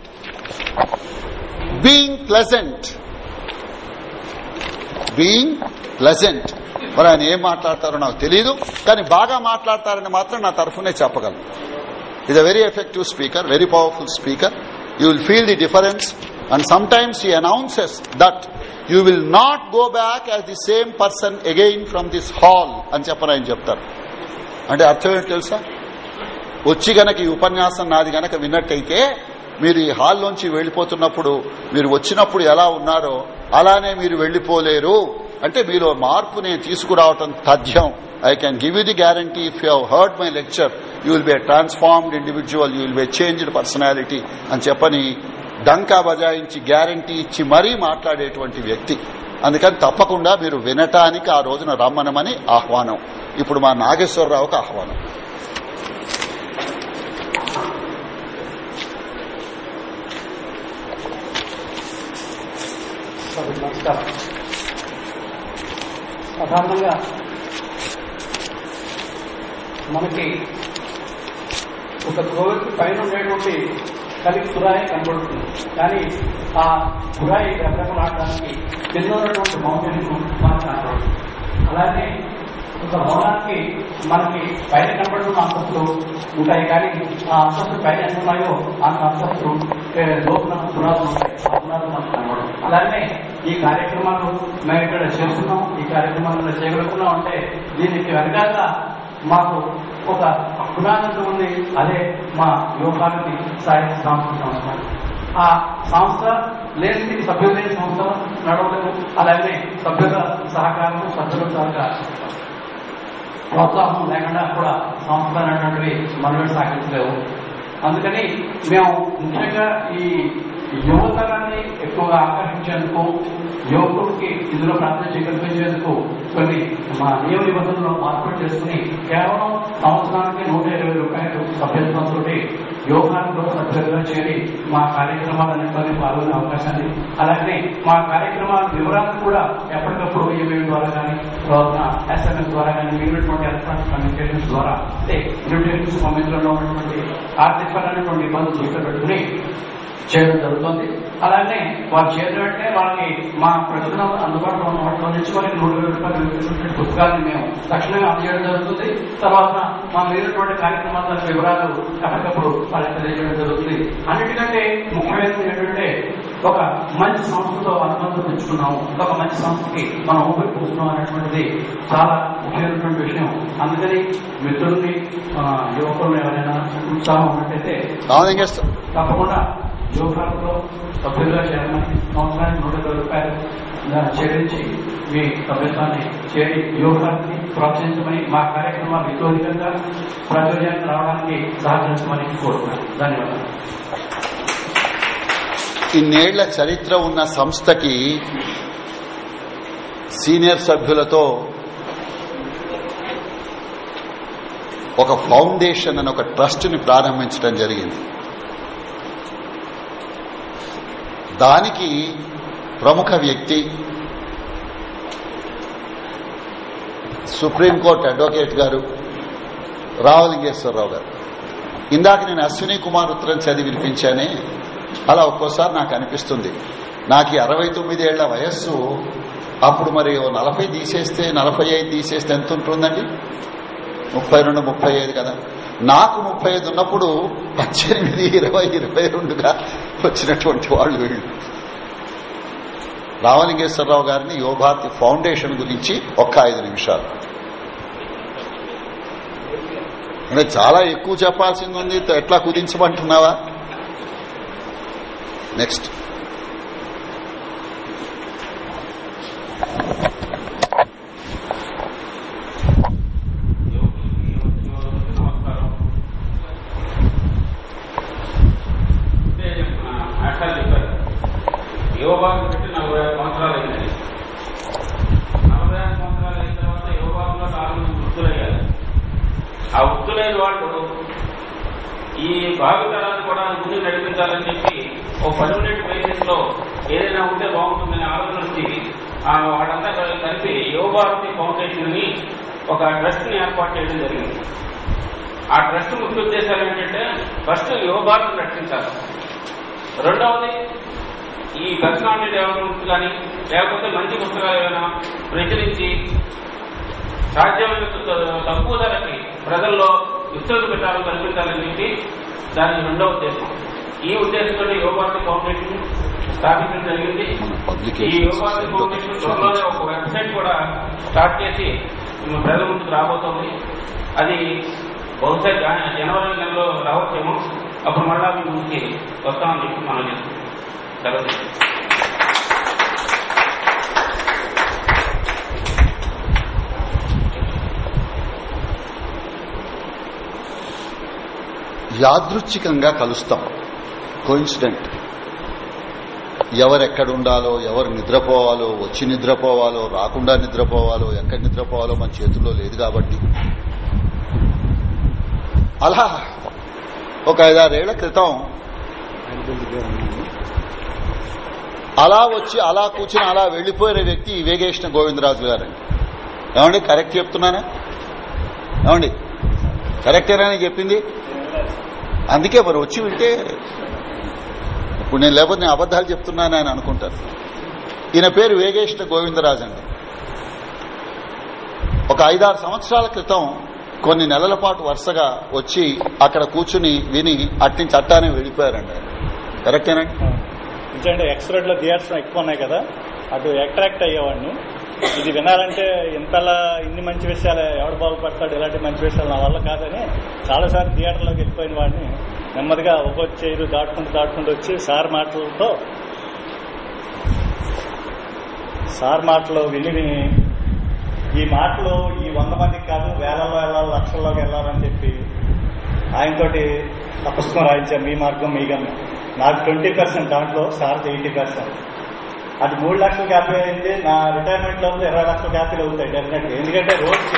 బీయింగ్ ప్లెజెంట్ బీయింగ్ ప్లెజెంట్ మరి ఆయన ఏం మాట్లాడతారో నాకు తెలియదు, కానీ బాగా మాట్లాడతారని మాత్రం నా తరఫునే చెప్పగలను. Is a very effective speaker, very powerful speaker. you will feel the difference. And sometimes he announces that you will not go back as the same person again from this hall అని చెప్పని ఆయన చెప్తారు. అంటే అర్థం ఏంటి తెలుసా? వచ్చి గనక ఈ ఉపన్యాసం నాది గనక విన్నట్టయితే మీరు ఈ హాల్లోంచి వెళ్లిపోతున్నప్పుడు మీరు వచ్చినప్పుడు ఎలా ఉన్నారో అలానే మీరు వెళ్లిపోలేరు. అంటే మీలో మార్పు నేను తీసుకురావటం తథ్యం. I can give you the guarantee, if you have heard my lecture, you will be a transformed individual, you will be a changed personality అని చెప్పని డంకా బజాయించి గ్యారంటీ ఇచ్చి మరీ మాట్లాడేటువంటి వ్యక్తి. అందుకని తప్పకుండా మీరు వినటానికి ఆ రోజున రమ్మనమని ఆహ్వానం. ఇప్పుడు మా నాగేశ్వరరావుకు ఆహ్వానం. సాధారణంగా మనకి ఒక కోవిడ్ పైన ఉండేటువంటి కలిగి కురాయి కనబడుతుంది. కానీ ఆ కురాయి రెపరెపలాడడానికి కింద ఉన్నటువంటి మౌంటైన్ మనకు కనబడుతుంది. అలాగే ఒక భవనానికి మనకి పైన కనబడుతున్న అంతస్తులు ఉంటాయి, కానీ ఆ అంతస్తులు పైన ఎంత ఉన్నాయో అంత అంతస్తులు లోపల పునాదులు ఉంటాయి. ఆ పునాదులు మనకు కనబడదు. అలాగే ఈ కార్యక్రమాలు మేము ఇక్కడ చేస్తున్నాం, ఈ కార్యక్రమాలను చేయగలుగుతున్నాం అంటే దీనికి వెనకాల మాకు ఒక పునాదంతో ఉంది. అదే మా యువకానికి సాయ సాంస్కృతిక సంస్థ. ఆ సంస్థ లేని సభ్యులు లేని సంస్థ నడవలేదు. అలాగే సభ్యుల సహకారం, సభ్యుల సహకారం ప్రోత్సాహం లేకుండా కూడా సంస్థ అనేటువంటివి మనలో సాగించలేవు. అందుకని మేము ముఖ్యంగా ఈ యువతరాన్ని ఎక్కువగా ఆకర్షించేందుకు, యువకుడికి ఇందులో ప్రాతినిధ్యం కల్పించేందుకు కొన్ని మా నియమ నిబంధనలు మార్పులు చేసుకుని కేవలం సంవత్సరానికి నూట ఇరవై రూపాయలు సభ్యత్వంతో యోగాలో సభ్యులుగా చేరి మా కార్యక్రమాలన్నింటినీ పాల్గొనే అవకాశాన్ని, అలాగే మా కార్యక్రమాల వివరాలను కూడా ఎప్పటికప్పుడు ఈమెయిల్ ద్వారా కానీ ఎస్ఎంఎస్ ద్వారా కానీ మిగిలినటువంటి ఎలక్ట్రానిక్ కమ్యూనికేషన్స్ ద్వారా అంటే ఇన్విటేషన్స్ పంపించడంలో ఉన్నటువంటి ఆర్థికపరమైనటువంటి ఇబ్బందులు దృష్టిలో పెట్టుకుని చేయడం జరుగుతుంది. అలాగే వారు చేరిన వెంటనే వాళ్ళకి మా ప్రజలు అందుబాటులో ఉన్న వాటిలో నుంచి వాళ్ళకి నూట ఇరవై రూపాయలు పుస్తకాలను మేము తక్షణమే అందజేయడం జరుగుతుంది. తర్వాత మా మిగిలినటువంటి కార్యక్రమాల వివరాలు ఎప్పటికప్పుడు వాళ్ళకి తెలియజేయడం జరుగుతుంది. అన్నిటికంటే ముఖ్యమైనది ఏంటంటే ఒక మంచి సంస్థతో అనుబంధం పెంచుకున్నాము, ఒక మంచి సంస్థకి మనం ఊపిరి పూస్తున్నాం అనేటువంటిది చాలా ముఖ్యమైనటువంటి విషయం. అందుకని మిత్రుల్ని యువకులను ఎవరైనా ఉత్సాహం ఉన్నట్టయితే తప్పకుండా యోగాలో సభ్యులుగా చేరమని సంవత్సరానికి నూట ఇరవై రూపాయలు చెల్లించి మీ సభ్యత్వాన్ని చేరి యోగాన్ని ప్రోత్సహించమని, మా కార్యక్రమాలు వితోధికంగా ప్రాచుర్యానికి రావడానికి సహకరించమని కోరుతున్నాను. ధన్యవాదాలు. ఇన్నేళ్ల చరిత్ర ఉన్న సంస్థకి సీనియర్ సభ్యులతో ఒక ఫౌండేషన్ అని ఒక ట్రస్ట్ ని ప్రారంభించడం జరిగింది. దానికి ప్రముఖ వ్యక్తి సుప్రీంకోర్టు అడ్వకేట్ గారు రావలింగేశ్వరరావు గారు. ఇందాక నేను అశ్విని కుమార్ ఉత్తరం చదివి వినిపించానే, అలా ఒక్కోసారి నాకు అనిపిస్తుంది, నాకు అరవై తొమ్మిదేళ్ల వయస్సు అప్పుడు మరి నలభై తీసేస్తే నలభై ఐదు తీసేస్తే ఎంత ఉంటుందండి? ముప్పై రెండు ముప్పై ఐదు కదా. నాకు ముప్పై ఐదు ఉన్నప్పుడు పద్దెనిమిది ఇరవై ఇరవై రెండుగా వచ్చినటువంటి వాళ్ళు వీళ్ళు. రామలింగేశ్వరరావు గారిని యువభారతి ఫౌండేషన్ గురించి ఒక్క ఐదు నిమిషాలు. అంటే చాలా ఎక్కువ చెప్పాల్సింది ఉంది, ఎట్లా కుదించమంటున్నావా? నెక్స్ట్. యోగాకు పెట్టి నలభై ఐదు సంవత్సరాలు అయింది. నలభై ఐదు సంవత్సరాలు అయిన తర్వాత యోగాలో నాలుగు మంది వృత్తులయ్యారు. ఆ వృత్తులైన వాళ్ళు ఈ భావితరాన్ని కూడా ముందుకు నడిపించాలని చెప్పి ఒక పర్మనెంట్ బేసిస్ లో ఏదైనా ఉంటే బాగుంటుందని ఆలోచన వచ్చి వాళ్ళంతా కలిపి యువభారతి ఫౌండేషన్ ని ఒక ట్రస్ట్ ని ఏర్పాటు చేయడం జరిగింది. ఆ ట్రస్ట్ ముఖ్య ఉద్దేశాలు ఏంటంటే ఫస్ట్ యువభారతిని రక్షించాలి, రెండవది ఈ పర్సనాలిటీ డెవలప్మెంట్ కానీ లేకపోతే మంచి పుస్తకాలు ఏమైనా ప్రచురించి సాధ్యమైన తక్కువ ధరకి ప్రజల్లో విస్తృత ప్రచారం కల్పించాలని చెప్పి దాని రెండవ ఉద్దేశం. ఈ ఉద్దేశంతో యువభారతి ఫౌండేషన్ స్థాపించడం జరిగింది. ఈ యువభారతి ఫౌండేషన్ త్వరలోనే ఒక వెబ్సైట్ కూడా స్టార్ట్ చేసి ప్రజల ముందుకు రాబోతోంది. అది బహుశా జనవరి నెలలో రావచ్చేమో. అప్పుడు మళ్ళా మీ ముందుకి వస్తామని చెప్పి మనం చేస్తాం. సెలవు. యాదృచ్ఛికంగా కలుస్తాం, కోయిన్సిడెంట్. ఎవరెక్కడ ఉండాలో, ఎవరు నిద్రపోవాలో, వచ్చి నిద్రపోవాలో, రాకుండా నిద్రపోవాలో, ఎక్కడ నిద్రపోవాలో మన చేతుల్లో లేదు. కాబట్టి అలా ఒక ఐదారేళ్ల క్రితం అలా వచ్చి అలా కూర్చుని అలా వెళ్లిపోయిన వ్యక్తి వేగేష్ణ గోవిందరాజు గారండి. ఏమండి, కరెక్ట్ చెప్తున్నానా? ఏమండి, కరెక్టేనా చెప్పింది? అందుకే మరి వచ్చి వింటే, ఇప్పుడు నేను లేకపోతే నేను అబద్దాలు చెప్తున్నాను అని అనుకుంటారు. ఈయన పేరు వేగేష్ణ గోవిందరాజు అండి. ఒక ఐదారు సంవత్సరాల క్రితం కొన్ని నెలల పాటు వరుసగా వచ్చి అక్కడ కూర్చుని విని అట్నుంచి అట్టానే వెళ్ళిపోయారండి. కరెక్టేనండి? ఎందుకంటే ఎక్స్రోడ్ లో థియేటర్స్ ఎక్కువ ఉన్నాయి కదా, అటు అట్రాక్ట్ అయ్యేవాడిని. ఇది వినాలంటే ఇంతలా ఇన్ని మంచి విషయాలు ఎవడు బాగుపడతాడు, ఇలాంటి మంచి విషయాలు నా వల్ల కాదని చాలాసార్లు థియేటర్లోకి వెళ్ళిపోయిన వాడిని నెమ్మదిగా ఒక్కొక్క చేరు దాటుకుంటూ దాటుకుంటూ వచ్చి సార్ మాటలతో సార్ మాటలు విని ఈ మాటలు ఈ వంద మందికి కాదు వేలల్లో వెళ్ళాలి, లక్షల్లోకి వెళ్ళాలని చెప్పి ఆయనతోటి ఆ పుస్తకం రాయించాను, మీ మార్గం మీ గమ్యం. నాకు ట్వంటీ పర్సెంట్, దాంట్లో సార్కి ఎయిటీ పర్సెంట్. అది మూడు లక్షల క్యాపీ అయింది. నా రిటైర్మెంట్ లో ఇరవై లక్షల క్యాపీలు అవుతాయి డెఫినెట్. ఎందుకంటే రోజుకి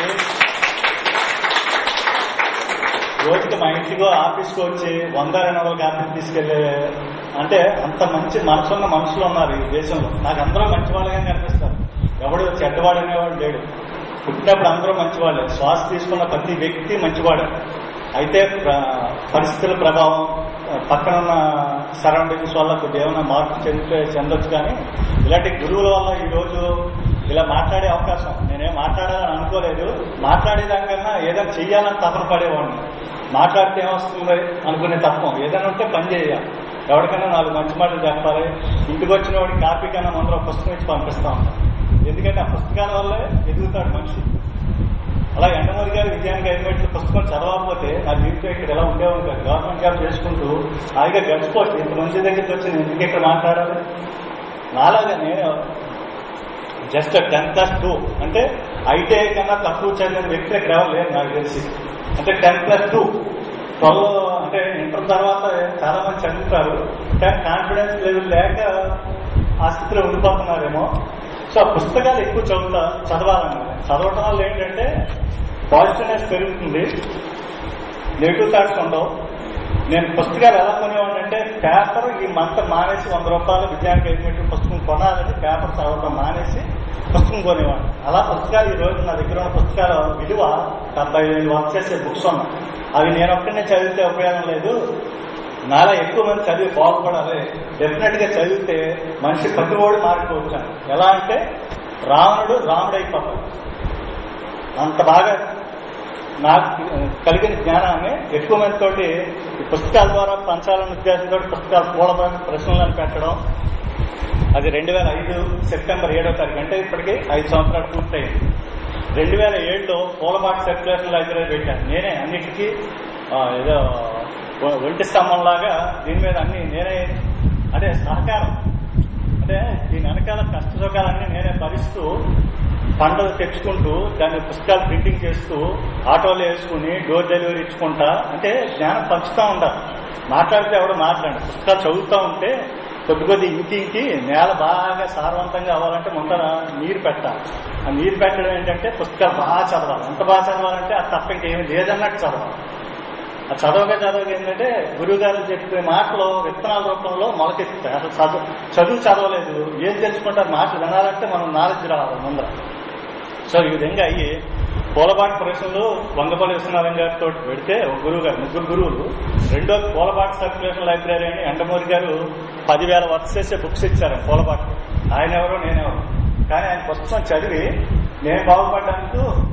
రోజుకి మా ఇంటికో ఆఫీస్కి వచ్చి వంద రెండు వందల క్యాపీలు తీసుకెళ్లే, అంటే అంత మంచి మనసున్న మనుషులు ఉన్నారు ఈ దేశంలో. నాకు అందరూ మంచి వాళ్ళగా కనిపిస్తారు, ఎవడు చెడ్డవాడు అనేవాడు లేడు. పుట్టినప్పుడు అందరూ మంచివాళ్ళే, శ్వాస తీసుకున్న ప్రతి వ్యక్తి మంచివాడే. అయితే పరిస్థితుల ప్రభావం, పక్కనున్న సరౌండింగ్స్ వల్ల కొద్ది ఏమైనా మార్పు చెందితే చెందొచ్చు. కానీ ఇలాంటి గురువుల వల్ల ఈ రోజు ఇలా మాట్లాడే అవకాశం, నేనేం మాట్లాడాలని అనుకోలేదు. మాట్లాడేదానికన్నా ఏదైనా చెయ్యాలని తపన పడేవాడిని. మాట్లాడితే ఏమొస్తుంది అనుకునే తత్వం. ఏదైనా ఉంటే పని చేయాలి, ఎవరికైనా నాలుగు మంచి మాటలు చెప్పాలి. ఇంటికి వచ్చిన వాడికి కాపీ కన్నా ముందర పుస్తకం ఇచ్చి పంపిస్తా ఉంటాం. ఎందుకంటే ఆ పుస్తకాల వల్లే ఎదుగుతాడు మనిషి. అలా ఎండమూరి గారి విజయానికి ఐదు మెట్ల పుస్తకం చదవకపోతే నా జీవితం ఇక్కడ ఎలా ఉండేవాడు కాదు. గవర్నమెంట్ జాబ్ చేసుకుంటూ హాయిగా గడిచిపోవచ్చు. ఇంతమంది దగ్గరికి వచ్చి నేను ఎందుకు ఇక్కడ మాట్లాడాలి? నాలాగా నేను జస్ట్ టెన్ ప్లస్ టూ అంటే ఐటీ కన్నా తక్కువ చదివిన వ్యక్తి ఇక్కడ లేదు నాకు తెలిసి. అంటే టెన్ ప్లస్ టూ ట్వెల్వ్ అంటే ఇంటర్ తర్వాత చాలా మంది చదువుతారు, కానీ కాన్ఫిడెన్స్ లెవెల్ లేక ఆ స్థితిలో ఉండిపోతున్నారేమో. సో ఆ పుస్తకాలు ఎక్కువ చదువుతా చదవాలన్నమాట. చదవటం వల్ల ఏంటంటే పాజిటివ్నెస్ పెరుగుతుంది, నెగిటివ్ థాట్స్ ఉండవు. నేను పుస్తకాలు ఎలా కొనేవాడిని అంటే పేపర్ ఈ మంత్ మానేసి వంద రూపాయలు విజయానికి ఐదు మీటర్ పుస్తకం కొనాలని పేపర్ చదవటం మానేసి పుస్తకం కొనేవాడిని. అలా పుస్తకాలు ఈ రోజు నా దగ్గర ఉన్న పుస్తకాల విలువ డెబ్బై వేలు వర్క్ చేసే బుక్స్ ఉన్నాయి. అవి నేను ఒక్కనే చదివితే ఉపయోగం లేదు, నాలా ఎక్కువ మంది చదివి బాగుపడాలి. డెఫినెట్ గా చదివితే మనిషి ప్రతి ఓడి మారిపోవచ్చాను. ఎలా అంటే రావణుడు రాముడైపోతాడు. అంత బాగా నాకు కలిగిన జ్ఞానాన్ని ఎక్కువ మందితోటి ఈ పుస్తకాల ద్వారా పంచాలన్న ఉద్దేశంతో పుస్తకాలు పూలబాటు ప్రశ్నలను పెట్టడం. అది రెండు వేల ఐదు సెప్టెంబర్ ఏడో తారీఖు, అంటే ఇప్పటికీ ఐదు సంవత్సరాలు పూర్తయింది. రెండు వేల ఏడులో పూలబాటు సర్క్యులేషన్ లైబ్రరీ పెట్టాను నేనే. అన్నిటికీ ఏదో ఒంటి స్తంభంలాగా దీని మీద అన్ని నేనే, అంటే సహకారం, అంటే దీని వెనకాల కష్ట సుఖాలన్నీ నేనే భరిస్తూ పంటలు తెచ్చుకుంటూ దాన్ని పుస్తకాలు ప్రింటింగ్ చేస్తూ ఆటోలు వేసుకుని డోర్ డెలివరీ ఇచ్చుకుంటా, అంటే జ్ఞానం పంచుతూ ఉండాలి. మాట్లాడితే ఎవడో మాట్లాడి పుస్తకాలు చదువుతూ ఉంటే కొద్ది కొద్ది ఇంటి ఇంటి నేల బాగా సారవంతంగా అవ్వాలంటే ముందర నీరు పెట్టాలి. ఆ నీరు పెట్టడం ఏంటంటే పుస్తకాలు బాగా చదవాలి. ఎంత బాగా చదవాలంటే అది తప్ప ఇంకేమీ లేదన్నట్టు చదవాలి. ఆ చదవగా చదవగా ఏంటంటే గురువు గారు చెప్పే మాటలు విత్తనాల రూపంలో మొలకెత్తుతాయి. అసలు చదువు చదువు చదవలేదు, ఏం తెలుసుకుంటారు? మాటలు వినాలంటే మనం నాలెడ్జ్ రావాలి ముందర. సో ఈ విధంగా అయ్యి పూలబాటు ప్రశ్నలు వంగపల్లి విశ్వనాథం గారితో పెడితే ఒక గురువు గారు, ముగ్గురు గురువులు. రెండో పూలబాటు సర్క్యులేషన్ లైబ్రరీ అని ఎండమూరి గారు పదివేల వర్క్ చేసే బుక్స్ ఇచ్చారు పూలబాటు. ఆయన ఎవరో నేనెవరు, కానీ ఆయన పుస్తకం చదివి నేను బాగుపడ్డానికి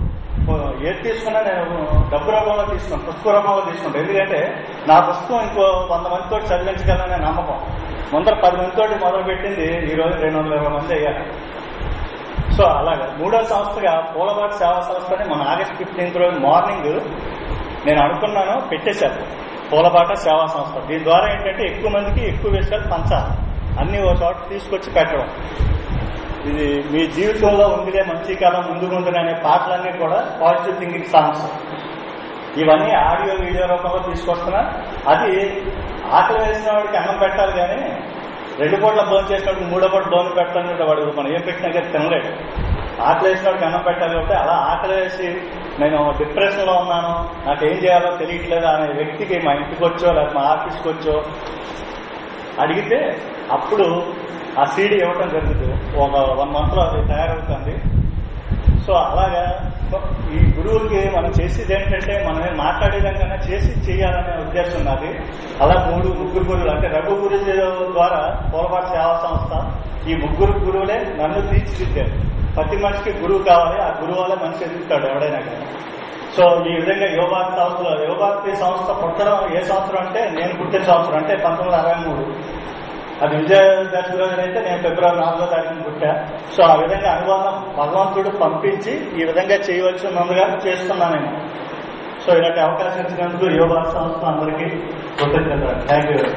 ఏది తీసుకున్నా నేను డబ్బు రూపంలో తీసుకున్నాను, పుస్తక రూపంలో తీసుకుంటాను. ఎందుకంటే నా పుస్తకం ఇంకో వంద మందితో చదివించగలనే నమ్మకం. ముందర పది మందితో మొదలు పెట్టింది ఈ రోజు రెండు వందల ఇరవై మంది అయ్యారు. సో అలాగా మూడో సంస్థగా పూలబాట సేవా సంస్థని మన ఆగస్ట్ ఫిఫ్టీన్త్ రోజు మార్నింగ్ నేను అనుకున్నాను, పెట్టేశాను పూలబాట సేవా సంస్థ. దీని ద్వారా ఏంటంటే ఎక్కువ మందికి ఎక్కువ విషయాలు పంచాలి, అన్ని ఓ చోట తీసుకొచ్చి పెట్టడం. ఇది మీ జీవితంలో ఉందిలే మంచి కాలం ముందుకుంటుంది అనే పాటలన్నీ కూడా పాజిటివ్ థింకింగ్ సాంగ్స్. ఇవన్నీ ఆడియో వీడియో రూపంలో తీసుకొస్తున్నా. అది ఆకలి వేసిన వాడికి అన్నం పెట్టాలి కానీ రెండు పూట్ల భోజనం చేసినప్పుడు మూడో పూట భోజనం పెట్టాలంటే వాడు మనం ఏం పెట్టినా కానీ తినలేడు. ఆకలి వేసిన వాడికి అన్నం పెట్టాలి కాబట్టి అలా ఆకలి వేసి నేను డిప్రెషన్ లో ఉన్నాను, నాకు ఏం చేయాలో తెలియట్లేదు అనే వ్యక్తికి మా ఇంటికి వచ్చో లేకపోతే మా ఆఫీస్కి వచ్చో అడిగితే అప్పుడు ఆ సీడీ ఇవ్వటం జరుగుతుంది. ఒక వన్ మంత్ లో అది తయారవుతుంది. సో అలాగా ఈ గురువులకి మనం చేసేది ఏంటంటే మనం మాట్లాడేదానికన్నా చేసి చేయాలనే ఉద్దేశం నాది. అలా మూడు ముగ్గురు గురువులు అంటే రఘు గురువు ద్వారా పూలబాట సేవా సంస్థ ఈ ముగ్గురు గురువులే నన్ను తీర్చిదిద్దారు. ప్రతి మనిషికి గురువు కావాలి, ఆ గురువు వల్ల మనిషి ఎదుగుతాడు ఎవడైనా కానీ. సో ఈ విధంగా యువభారతి సంస్థలో యువభారతి సంస్థ పుట్టడం ఏ సంవత్సరం అంటే నేను పుట్టిన సంవత్సరం అంటే పంతొమ్మిది వందల అరవై మూడు అది విజయదశమి రోజున అయితే నేను ఫిబ్రవరి నాలుగో తారీఖున పుట్టా. సో ఆ విధంగా అనుబంధం భగవంతుడు పంపించి ఈ విధంగా చేయవలసి ఉన్నందుగా చేస్తున్నాను నేను. సో ఇలాంటి అవకాశం ఇచ్చినందుకు యువభారతి సంస్థ అందరికీ కృతజ్ఞతలు. Thank you.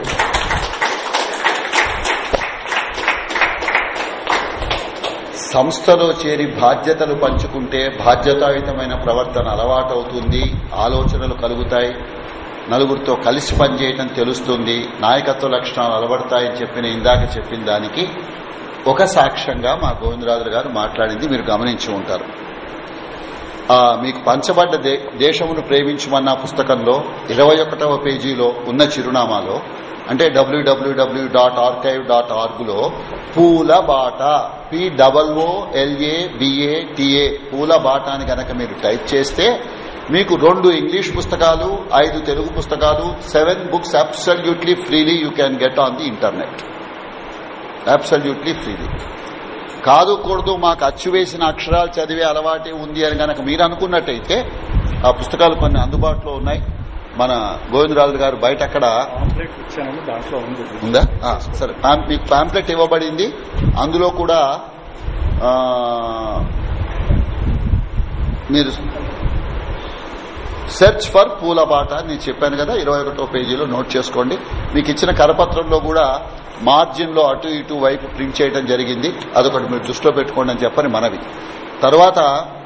సంస్థలో చేరి బాధ్యతలు పంచుకుంటే బాధ్యతాయుతమైన ప్రవర్తన అలవాటవుతుంది, ఆలోచనలు కలుగుతాయి, నలుగురితో కలిసి పనిచేయటం తెలుస్తుంది, నాయకత్వ లక్షణాలు అలవడతాయని చెప్పిన ఇందాక చెప్పిన దానికి ఒక సాక్ష్యంగా మా గోవిందరాజులు గారు మాట్లాడింది మీరు గమనించి ఉంటారు. మీకు పంచబడ్డ దేశమును ప్రేమించమన్న పుస్తకంలో ఇరవై ఒకటవ పేజీలో ఉన్న చిరునామాలో అంటే డబ్ల్యూడబ్ల్యూడబ్ల్యూ డాట్ ఆర్కైవ్ డాట్ ఆర్గ్ లో Poola Bata P double O L A B A T A Poola Bata అని గనక మీరు టైప్ చేస్తే మీకు రెండు ఇంగ్లీష్ పుస్తకాలు, ఐదు తెలుగు పుస్తకాలు, seven books absolutely freely you can get on the internet. Absolutely freely. కాదు కూడదు మాకు అచ్చు వేసిన అక్షరాలు చదివే అలవాటే ఉంది అని గనక మీరు అనుకున్నట్టయితే ఆ పుస్తకాలు కొన్ని అందుబాటులో ఉన్నాయి. మన గోవిందరాజు గారు బయట అక్కడ ఉందా? సరే, మీకు పాంప్లెట్ ఇవ్వబడింది. అందులో కూడా మీరు సెర్చ్ ఫర్ పూలబాట నేను చెప్పాను కదా, ఇరవై ఒకటో పేజీలో నోట్ చేసుకోండి. మీకు ఇచ్చిన కరపత్రంలో కూడా మార్జిన్ లో అటు ఇటు వైపు ప్రింట్ చేయడం జరిగింది. అదొకటి మీరు దృష్టిలో పెట్టుకోండి అని చెప్పని మనవి. తర్వాత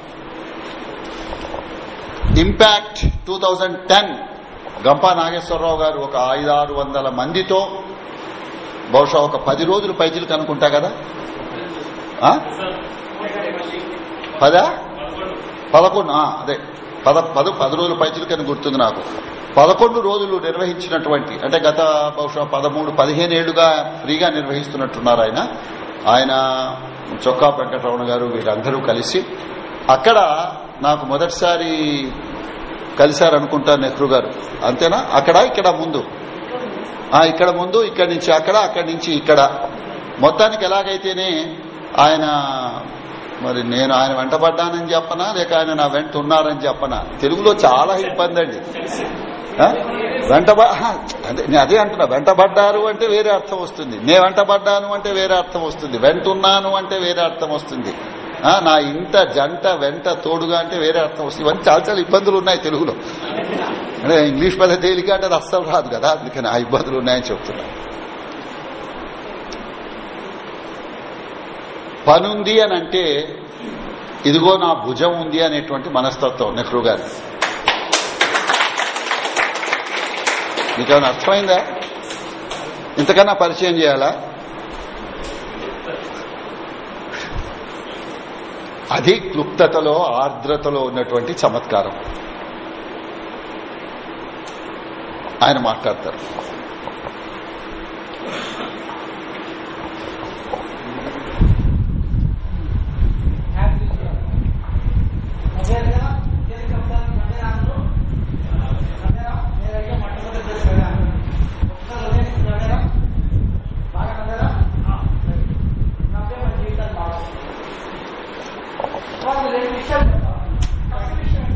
impact two thousand ten Gampa Nageswara Rao గారు ఒక ఐదు ఆరు వందల మందితో బహుశా ఒక పది రోజులు పైజీలు కనుకుంటా కదా, పదా పదకొండు అదే పద పద పది రోజుల పైచలకి అని గుర్తుంది నాకు. పదకొండు రోజులు నిర్వహించినటువంటి అంటే గత బహుశా పదమూడు పదిహేను ఏళ్లుగా ఫ్రీగా నిర్వహిస్తున్నట్టున్నారు ఆయన. ఆయన చొక్కా వెంకటరమణ గారు వీళ్ళందరూ కలిసి అక్కడ నాకు మొదటిసారి కలిశారనుకుంటా నెహ్రూ గారు, అంతేనా? అక్కడ ఇక్కడ ముందు ఇక్కడ ముందు ఇక్కడి నుంచి అక్కడ అక్కడి నుంచి ఇక్కడ మొత్తానికి ఎలాగైతేనే ఆయన మరి నేను ఆయన వెంటబడ్డానని చెప్పనా లేక ఆయన నా వెంట ఉన్నారని చెప్పనా, తెలుగులో చాలా ఇబ్బంది అండి. వెంటబ అదే నేను అదే అంటున్నా, వెంటబడ్డారు అంటే వేరే అర్థం వస్తుంది, నే వెంటబడ్డాను అంటే వేరే అర్థం వస్తుంది, వెంటున్నాను అంటే వేరే అర్థం వస్తుంది, నా ఇంట జంట వెంట తోడుగా అంటే వేరే అర్థం వస్తుంది. ఇవన్నీ చాలా చాలా ఇబ్బందులు ఉన్నాయి తెలుగులో. అంటే ఇంగ్లీష్ పెద్ద తేలిక అంటే అది అస్సలు రాదు కదా, అందుకని ఆ ఇబ్బందులు ఉన్నాయని చెప్తున్నా. పనుంది అని అంటే ఇదిగో నా భుజం ఉంది అనేటువంటి మనస్తత్వం నెహ్రూ గారు. మీకేమైనా అర్థమైందా? ఇంతకన్నా పరిచయం చేయాలా? అది క్లుప్తతలో ఆర్ద్రతలో ఉన్నటువంటి చమత్కారం. ఆయన మాట్లాడతారు. రెండు విషయాలు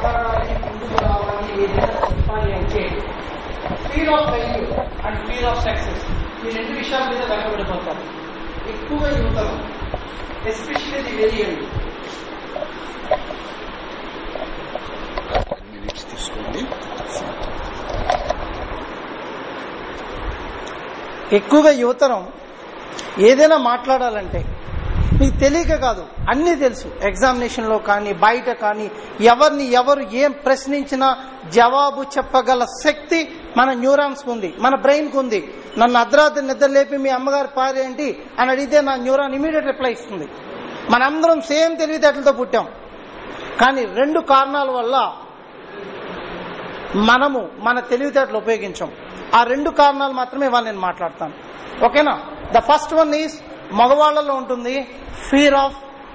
మాట్లాడాలి, ముందుకు రావాలి, ఏదైనా చెప్పాలి అంటే feel of failure and feel of success ఈ రెండు విషయాల మీద వెనకబడిపోతారు ఎక్కువ యువతలు, ఎస్పెషల్లీ ది వెరీ యంగ్. ఎక్కువగా యువతరం ఏదైనా మాట్లాడాలంటే మీకు తెలియక కాదు, అన్నీ తెలుసు. ఎగ్జామినేషన్ లో కానీ బయట కానీ ఎవరిని ఎవరు ఏం ప్రశ్నించినా జవాబు చెప్పగల శక్తి మన న్యూరాన్స్ కు ఉంది, మన బ్రెయిన్ కు ఉంది. నన్ను అర్ధరాత్రి నిద్ర లేపి మీ అమ్మగారి పేరేంటి అని అడిగితే నా న్యూరాన్ ఇమీడియట్ రిప్లై ఇస్తుంది. మనందరం సేమ్ తెలివితేటలతో పుట్టాం, కానీ రెండు కారణాల వల్ల మనము మన తెలివితేటలు ఉపయోగించాం. ఆ రెండు కారణాలు మాత్రమే ఇవాళ నేను మాట్లాడతాను. ఓకేనా? ద ఫస్ట్ వన్ ఈజ్ మగవాళ్లలో ఉంటుంది ఫియర్ ఆఫ్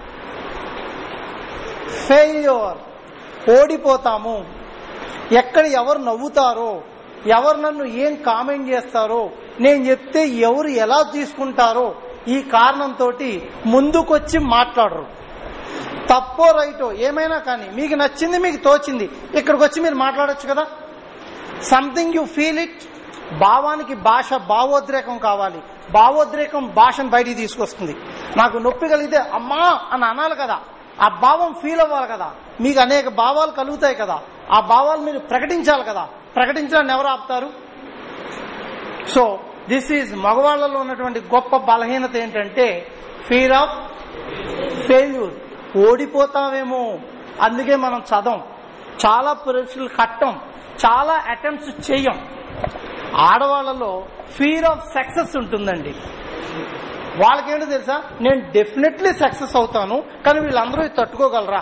ఫెయిల్యూర్. ఓడిపోతాము, ఎక్కడ ఎవరు నవ్వుతారో, ఎవరు నన్ను ఏం కామెంట్ చేస్తారో, నేను చెప్తే ఎవరు ఎలా తీసుకుంటారో ఈ కారణంతో ముందుకొచ్చి మాట్లాడరు. తప్పో రైటో ఏమైనా కానీ మీకు నచ్చింది, మీకు తోచింది ఇక్కడికి వచ్చి మీరు మాట్లాడొచ్చు కదా. Something you feel it. భావానికి భాష భావోద్రేకం కావాలి, భావోద్రేకం భాషను బయటికి తీసుకొస్తుంది. నాకు నొప్పి కలిగితే అమ్మా అని అనాలి కదా, ఆ భావం ఫీల్ అవ్వాలి కదా. మీకు అనేక భావాలు కలుగుతాయి కదా, ఆ భావాలు మీరు ప్రకటించాలి కదా. ప్రకటించడాన్ని ఎవరు ఆపుతారు? సో దిస్ ఈజ్ మగవాళ్లలో ఉన్నటువంటి గొప్ప బలహీనత ఏంటంటే ఫియర్ ఆఫ్ ఫెయిల్యూర్. ఓడిపోతామేమో, అందుకే మనం చదవం, చాలా పరీక్షలు కట్టం, చాలా అటెంప్ట్స్ చెయ్యం. ఆడవాళ్లలో ఫియర్ ఆఫ్ సక్సెస్ ఉంటుందండి. వాళ్ళకేంటో తెలుసా, నేను డెఫినెట్లీ సక్సెస్ అవుతాను, కానీ వీళ్ళందరూ తట్టుకోగలరా?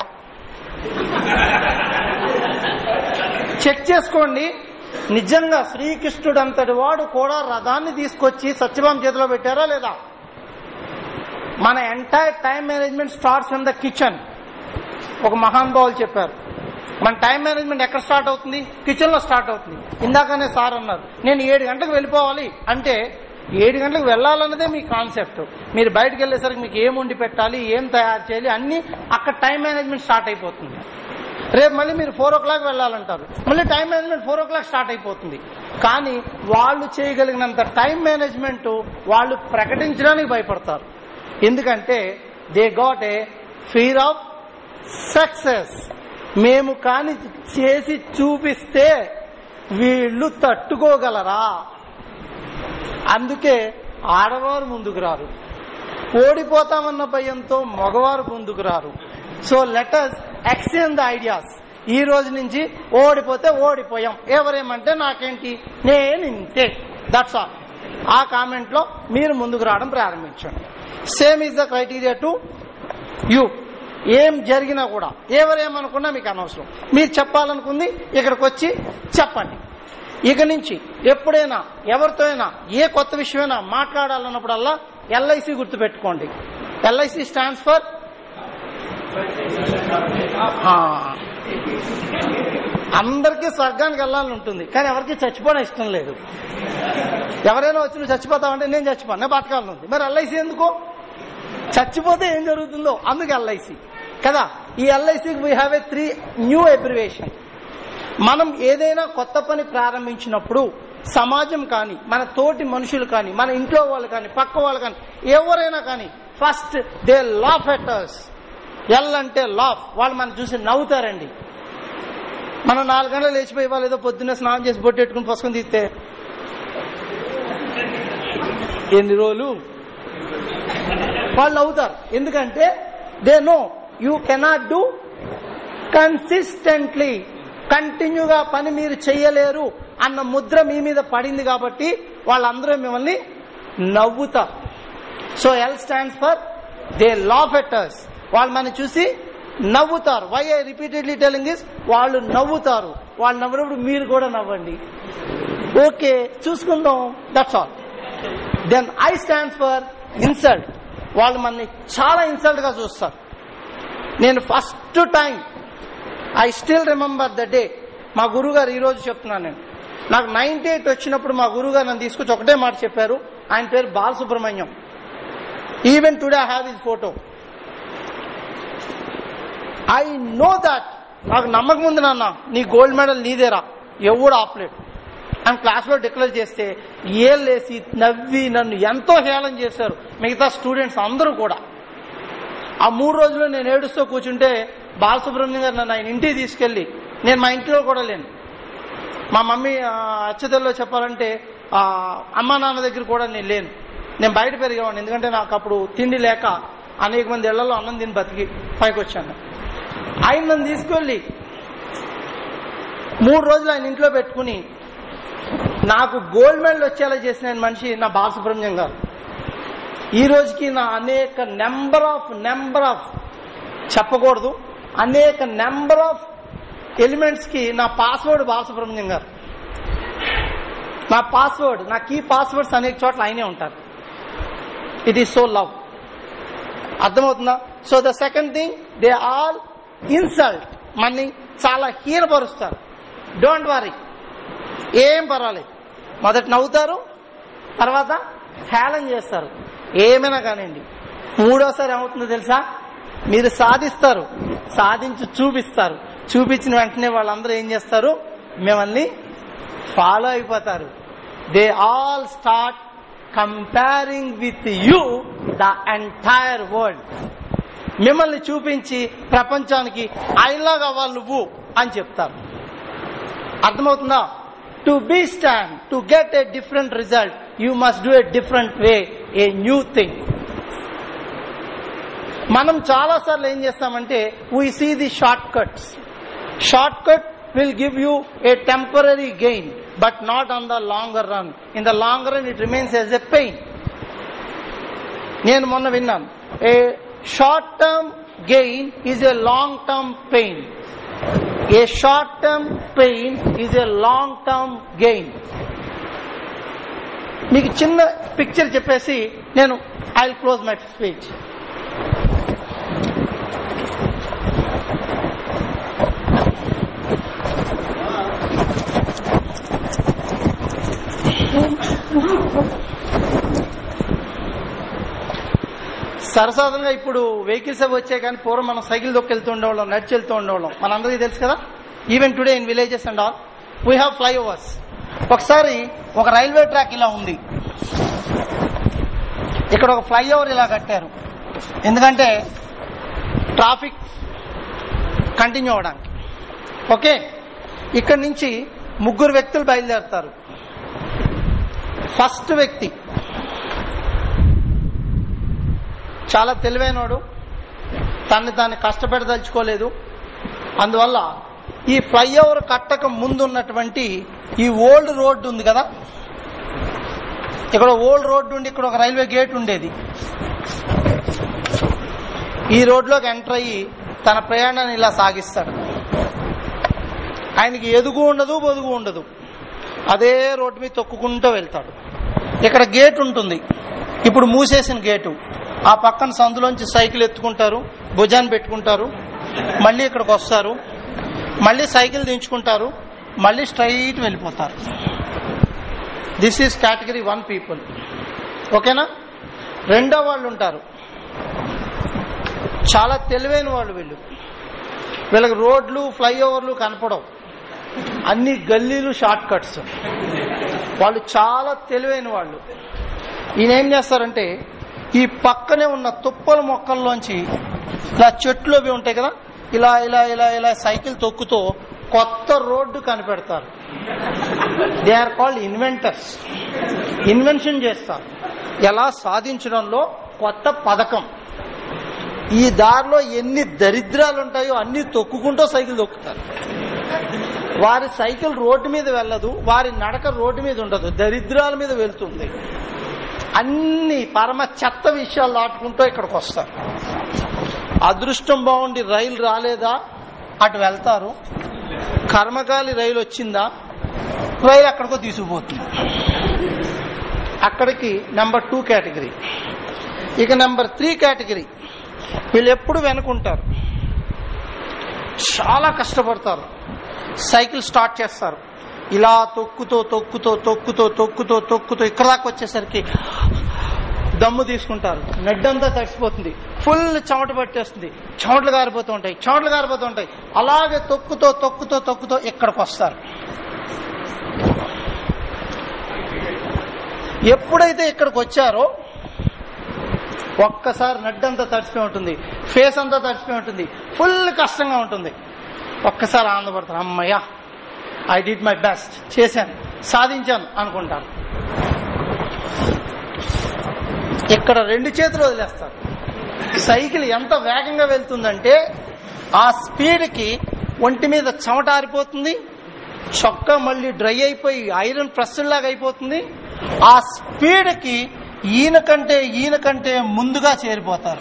చెక్ చేసుకోండి. నిజంగా శ్రీకృష్ణుడు అంతటి వాడు కూడా రథాన్ని తీసుకొచ్చి సత్యభామ చేతిలో పెట్టారా లేదా? మన entire time management starts in the kitchen. ఒక మహానుభావులు చెప్పారు, మన టైం మేనేజ్మెంట్ ఎక్కడ స్టార్ట్ అవుతుంది? కిచెన్ లో స్టార్ట్ అవుతుంది. ఇందాకనే సార్ అన్నారు నేను ఏడు గంటలకు వెళ్ళిపోవాలి అంటే, ఏడు గంటలకు వెళ్లాలన్నదే మీ కాన్సెప్ట్. మీరు బయటకు వెళ్లేసరికి మీకు ఏం వండి పెట్టాలి, ఏం తయారు చేయాలి, అన్ని అక్కడ టైం మేనేజ్మెంట్ స్టార్ట్ అయిపోతుంది. రేపు మళ్ళీ మీరు ఫోర్ ఓ క్లాక్ వెళ్లాలంటారు, మళ్ళీ time management four o'clock start అయిపోతుంది. కానీ వాళ్ళు చేయగలిగినంత టైం మేనేజ్మెంట్ వాళ్ళు ప్రకటించడానికి భయపడతారు. ఎందుకంటే they got a fear of success. మేము కాని చేసి చూపిస్తే వీళ్ళు తట్టుకోగలరా? అందుకే ఆడవారు ముందుకు రారు, ఓడిపోతామన్న భయంతో మగవారు ముందుకు రారు. So let us exchange the ideas. ఈ రోజు నుంచి ఓడిపోతే ఓడిపోయాం, ఎవరేమంటే నాకేంటి, నేను ఇంతే, దట్స్ ఆల్. ఆ కామెంట్ లో మీరు ముందుకు రావడం ప్రారంభించండి. Same is the criteria to you. ఏం జరిగినా కూడా ఎవరేమనుకున్నా మీకు అనవసరం. మీరు చెప్పాలనుకుంది ఇక్కడికి వచ్చి చెప్పండి. ఇక నుంచి ఎప్పుడైనా ఎవరితో అయినా ఏ కొత్త విషయమైనా మాట్లాడాలన్నప్పుడల్లా ఎల్ఐసి గుర్తుపెట్టుకోండి. ఎల్ఐసి స్టాండ్స్ ఫర్ అందరికీ స్వర్గానికి వెళ్ళాలని ఉంటుంది, కానీ ఎవరికి చచ్చిపోవడం ఇష్టం లేదు. ఎవరైనా వచ్చి నువ్వు చచ్చిపోతావంటే నేను చచ్చిపోను, నేను బతకాలని ఉంది. మరి ఎల్ఐసి ఎందుకో? చచ్చిపోతే ఏం జరుగుతుందో అందుకు ఎల్ఐసి కదా. ఈ ఎల్ఐసికి we have a three new abbreviation. మనం ఏదైనా కొత్త పని ప్రారంభించినప్పుడు సమాజం కానీ, మన తోటి మనుషులు కానీ, మన ఇంట్లో వాళ్ళు కానీ, పక్క వాళ్ళు కానీ, ఎవరైనా కానీ first they laugh at us. L అంటే లాఫ్. వాళ్ళు మనం చూసి నవ్వుతారండి. మనం నాలుగు గంటలు లేచిపోయి వాళ్ళు ఏదో పొద్దున్నే స్నానం చేసి బొట్టెట్టుకుని పుస్తకం తీస్తే ఎన్ని రోజులు వాళ్ళు నవ్వుతారు. ఎందుకంటే they know you cannot do consistently. కంటిన్యూగా పని మీరు చెయ్యలేరు అన్న ముద్ర మీ మీద పడింది కాబట్టి వాళ్ళందరూ మిమ్మల్ని నవ్వుతారు. So L stands for they laugh at us. వాళ్ళు మనం చూసి నవ్వుతారు. Why I repeatedly telling this, వాళ్ళు నవ్వుతారు. వాళ్ళు నవ్వినప్పుడు మీరు కూడా నవ్వండి. ఓకే, చూసుకుందాం, that's all. Then I stands for insult. వాళ్ళు మనని చాలా ఇన్సల్ట్ గా చూస్తారు. నేను first time I still remember the day, మా గురువు గారు ఈ రోజు చెప్తున్నాను నేను, నాకు నైన్టీ ఎయిట్ వచ్చినప్పుడు మా గురువు గారు నన్ను తీసుకొచ్చి ఒకటే మాట చెప్పారు. ఆయన పేరు Balasubrahmanyam. Even today I have his photo. I know that నాకు నమ్మకం ఉంది నాన్న, నీ గోల్డ్ మెడల్ నీదేరా, ఎవడు ఆపలేడు అని క్లాస్లో డిక్లేర్ చేస్తే ఏళ్ళేసి నవ్వి నన్ను ఎంతో హేళన చేశారు మిగతా స్టూడెంట్స్ అందరూ కూడా. ఆ మూడు రోజులు నేను ఏడుస్తూ కూర్చుంటే బాలసుబ్రహ్మణ్యం గారు నన్ను ఆయన ఇంటికి తీసుకెళ్లి, నేను మా ఇంట్లో కూడా లేను, మా మమ్మీ అచ్చతల్లో చెప్పాలంటే అమ్మా నాన్న దగ్గర కూడా నేను లేను, నేను బయట పెరిగేవాడిని. ఎందుకంటే నాకు అప్పుడు తిండి లేక అనేక మంది ఇళ్లలో అన్నం తిని బతికి పైకి వచ్చాను. ఆయన నన్ను తీసుకెళ్ళి మూడు రోజులు ఆయన ఇంట్లో పెట్టుకుని నాకు గోల్డ్ మెడల్ వచ్చేలా చేసిన మనిషి నా బాలసుబ్రహ్మణ్యం గారు. ఈ రోజుకి నా అనేక నెంబర్ ఆఫ్ నెంబర్ ఆఫ్ చెప్పకూడదు అనేక నెంబర్ ఆఫ్ ఎలిమెంట్స్ కి నా పాస్వర్డ్ బాలసుబ్రహ్మణ్యం గారు. నా పాస్వర్డ్, నా కీ పాస్వర్డ్స్ అనేక చోట్ల ఆయనే ఉంటారు. It is so love. అర్థమవుతుందా? So the second thing, they all insult, మనని చాలా హీనపరుస్తారు. డోంట్ వరీ, ఏం పర్వాలేదు. మొదట నవ్వుతారు, తర్వాత హేళన చేస్తారు, ఏమైనా కానివ్వండి. మూడోసారి ఏమవుతుందో తెలుసా? మీరు సాధిస్తారు, సాధించి చూపిస్తారు, చూపించిన వెంటనే వాళ్ళందరూ ఏం చేస్తారు? మిమ్మల్ని ఫాలో అయిపోతారు. They all start comparing with you the entire world. మిమ్మల్ని చూపించి ప్రపంచానికి ఐలాగా వాళ్ళు నువ్వు అని చెప్తారు. అర్థమవుతుందా? To be stand, to get a different result, you must do a different way, a new thing. మనం చాలా సార్లు ఏం చేస్తామంటే we see the short cuts. Short cut will give you a temporary gain, but not on the longer run. In the long run it remains as a pain. నేను మొన్న విన్నాను, a short term gain is a long term pain. A short term pain is a long term gain. మీకు చిన్న picture చెప్పేసి నేను I will close my speech. సరసాధంగా ఇప్పుడు vehicles అవి వచ్చాయి, కానీ పూర్వం మనం సైకిల్ దొక్కెళ్తూ ఉండేవాళ్ళం, నడిచి వెళ్తూ ఉండేవాళ్ళం. మనందరికీ తెలుసు కదా. Even today in villages and all we have flyovers. ఒకసారి ఒక రైల్వే ట్రాక్ ఇలా ఉంది, ఇక్కడ ఒక ఫ్లైఓవర్ ఇలా కట్టారు, ఎందుకంటే ట్రాఫిక్ కంటిన్యూ అవడానికి. ఓకే, ఇక్కడి నుంచి ముగ్గురు వ్యక్తులు బయలుదేరుతారు. ఫస్ట్ వ్యక్తి చాలా తెలివైనవాడు, తన్ని తాన్ని కష్టపెడదలుచుకోలేదు. అందువల్ల ఈ ఫ్లైఓవర్ కట్టక ముందున్నటువంటి ఈ ఓల్డ్ రోడ్డు ఉంది కదా, ఇక్కడ ఓల్డ్ రోడ్డు ఉండి ఇక్కడ ఒక రైల్వే గేట్ ఉండేది. ఈ రోడ్లోకి ఎంటర్ అయ్యి తన ప్రయాణాన్ని ఇలా సాగిస్తాడు. ఆయనకి ఎదుగు ఉండదు, బొదుగు ఉండదు, అదే రోడ్డు మీద తొక్కుకుంటూ వెళ్తాడు. ఇక్కడ గేట్ ఉంటుంది, ఇప్పుడు మూసేసిన గేటు. ఆ పక్కన సందులోంచి సైకిల్ ఎత్తుకుంటారు, భుజాన్ని పెట్టుకుంటారు, మళ్ళీ ఇక్కడికి వస్తారు, మళ్ళీ సైకిల్ దించుకుంటారు, మళ్ళీ స్ట్రైట్ వెళ్ళిపోతారు. This is category one people. ఓకేనా? రెండో వాళ్ళు ఉంటారు, చాలా తెలివైన వాళ్ళు. వీళ్ళు వీళ్ళకి రోడ్లు ఫ్లైఓవర్లు కనపడవు, అన్ని గల్లీలు షార్ట్ కట్స్. వాళ్ళు చాలా తెలివైన వాళ్ళు. ఈయన ఏం చేస్తారంటే ఈ పక్కనే ఉన్న తుప్పల మొక్కల్లోంచి ఇలా చెట్లు అవి ఉంటాయి కదా, ఇలా ఇలా ఇలా ఇలా సైకిల్ తొక్కుతూ కొత్త రోడ్డు కనిపెడతారు. They are called inventors. Invention చేస్తారు, ఎలా సాధించడంలో కొత్త పథకం. ఈ దారిలో ఎన్ని దరిద్రాలు ఉంటాయో అన్ని తొక్కుకుంటూ సైకిల్ తొక్కుతారు. వారి సైకిల్ రోడ్డు మీద వెళ్ళదు, వారి నడక రోడ్డు మీద ఉండదు, దరిద్రాల మీద వెళ్తుంది. అన్ని పరమ చెత్త విషయాలు దాటుకుంటూ ఇక్కడికి వస్తారు. అదృష్టం బాగుండి రైలు రాలేదా అటు వెళ్తారు, కర్మకాలి రైలు వచ్చిందా రైలు ఎక్కడికో తీసుకుపోతుంది. అక్కడికి నెంబర్ టూ కేటగిరీ. ఇక నెంబర్ త్రీ కేటగిరీ, వీళ్ళు ఎప్పుడు వెనుకుంటారు, చాలా కష్టపడతారు. సైకిల్ స్టార్ట్ చేస్తారు, ఇలా తొక్కుతో తొక్కుతో తొక్కుతో తొక్కుతో తొక్కుతో ఇక్కడ దాకా వచ్చేసరికి దమ్ము తీసుకుంటారు, నెడ్డంతా తడిసిపోతుంది, ఫుల్ చెమట పట్టేస్తుంది, చెమటలు గారిపోతూ ఉంటాయి, చెమటలు గారిపోతూ ఉంటాయి. అలాగే తొక్కుతో తొక్కుతో తొక్కుతో ఇక్కడికి వస్తారు. ఎప్పుడైతే ఇక్కడికి వచ్చారో ఒక్కసారి నడ్డంతా తడిసిపోయి ఉంటుంది, ఫేస్ అంతా తడిసిపోయి ఉంటుంది, ఫుల్ కష్టంగా ఉంటుంది. ఒక్కసారి ఆనందపడతారు, అమ్మయ్యా ఐ డిడ్ మై బెస్ట్, చేశాను, సాధించాను అనుకుంటాను. ఇక్కడ రెండు చేతులు వదిలేస్తారు. సైకిల్ ఎంత వేగంగా వెళ్తుందంటే ఆ స్పీడ్ కి ఒంటి మీద చెమట ఆరిపోతుంది, చొక్కా మళ్ళీ డ్రై అయిపోయి ఐరన్ ప్రెస్ లాగా అయిపోతుంది. ఆ స్పీడ్ కి ఈయన కంటే ఈయన కంటే ముందుగా చేరిపోతారు.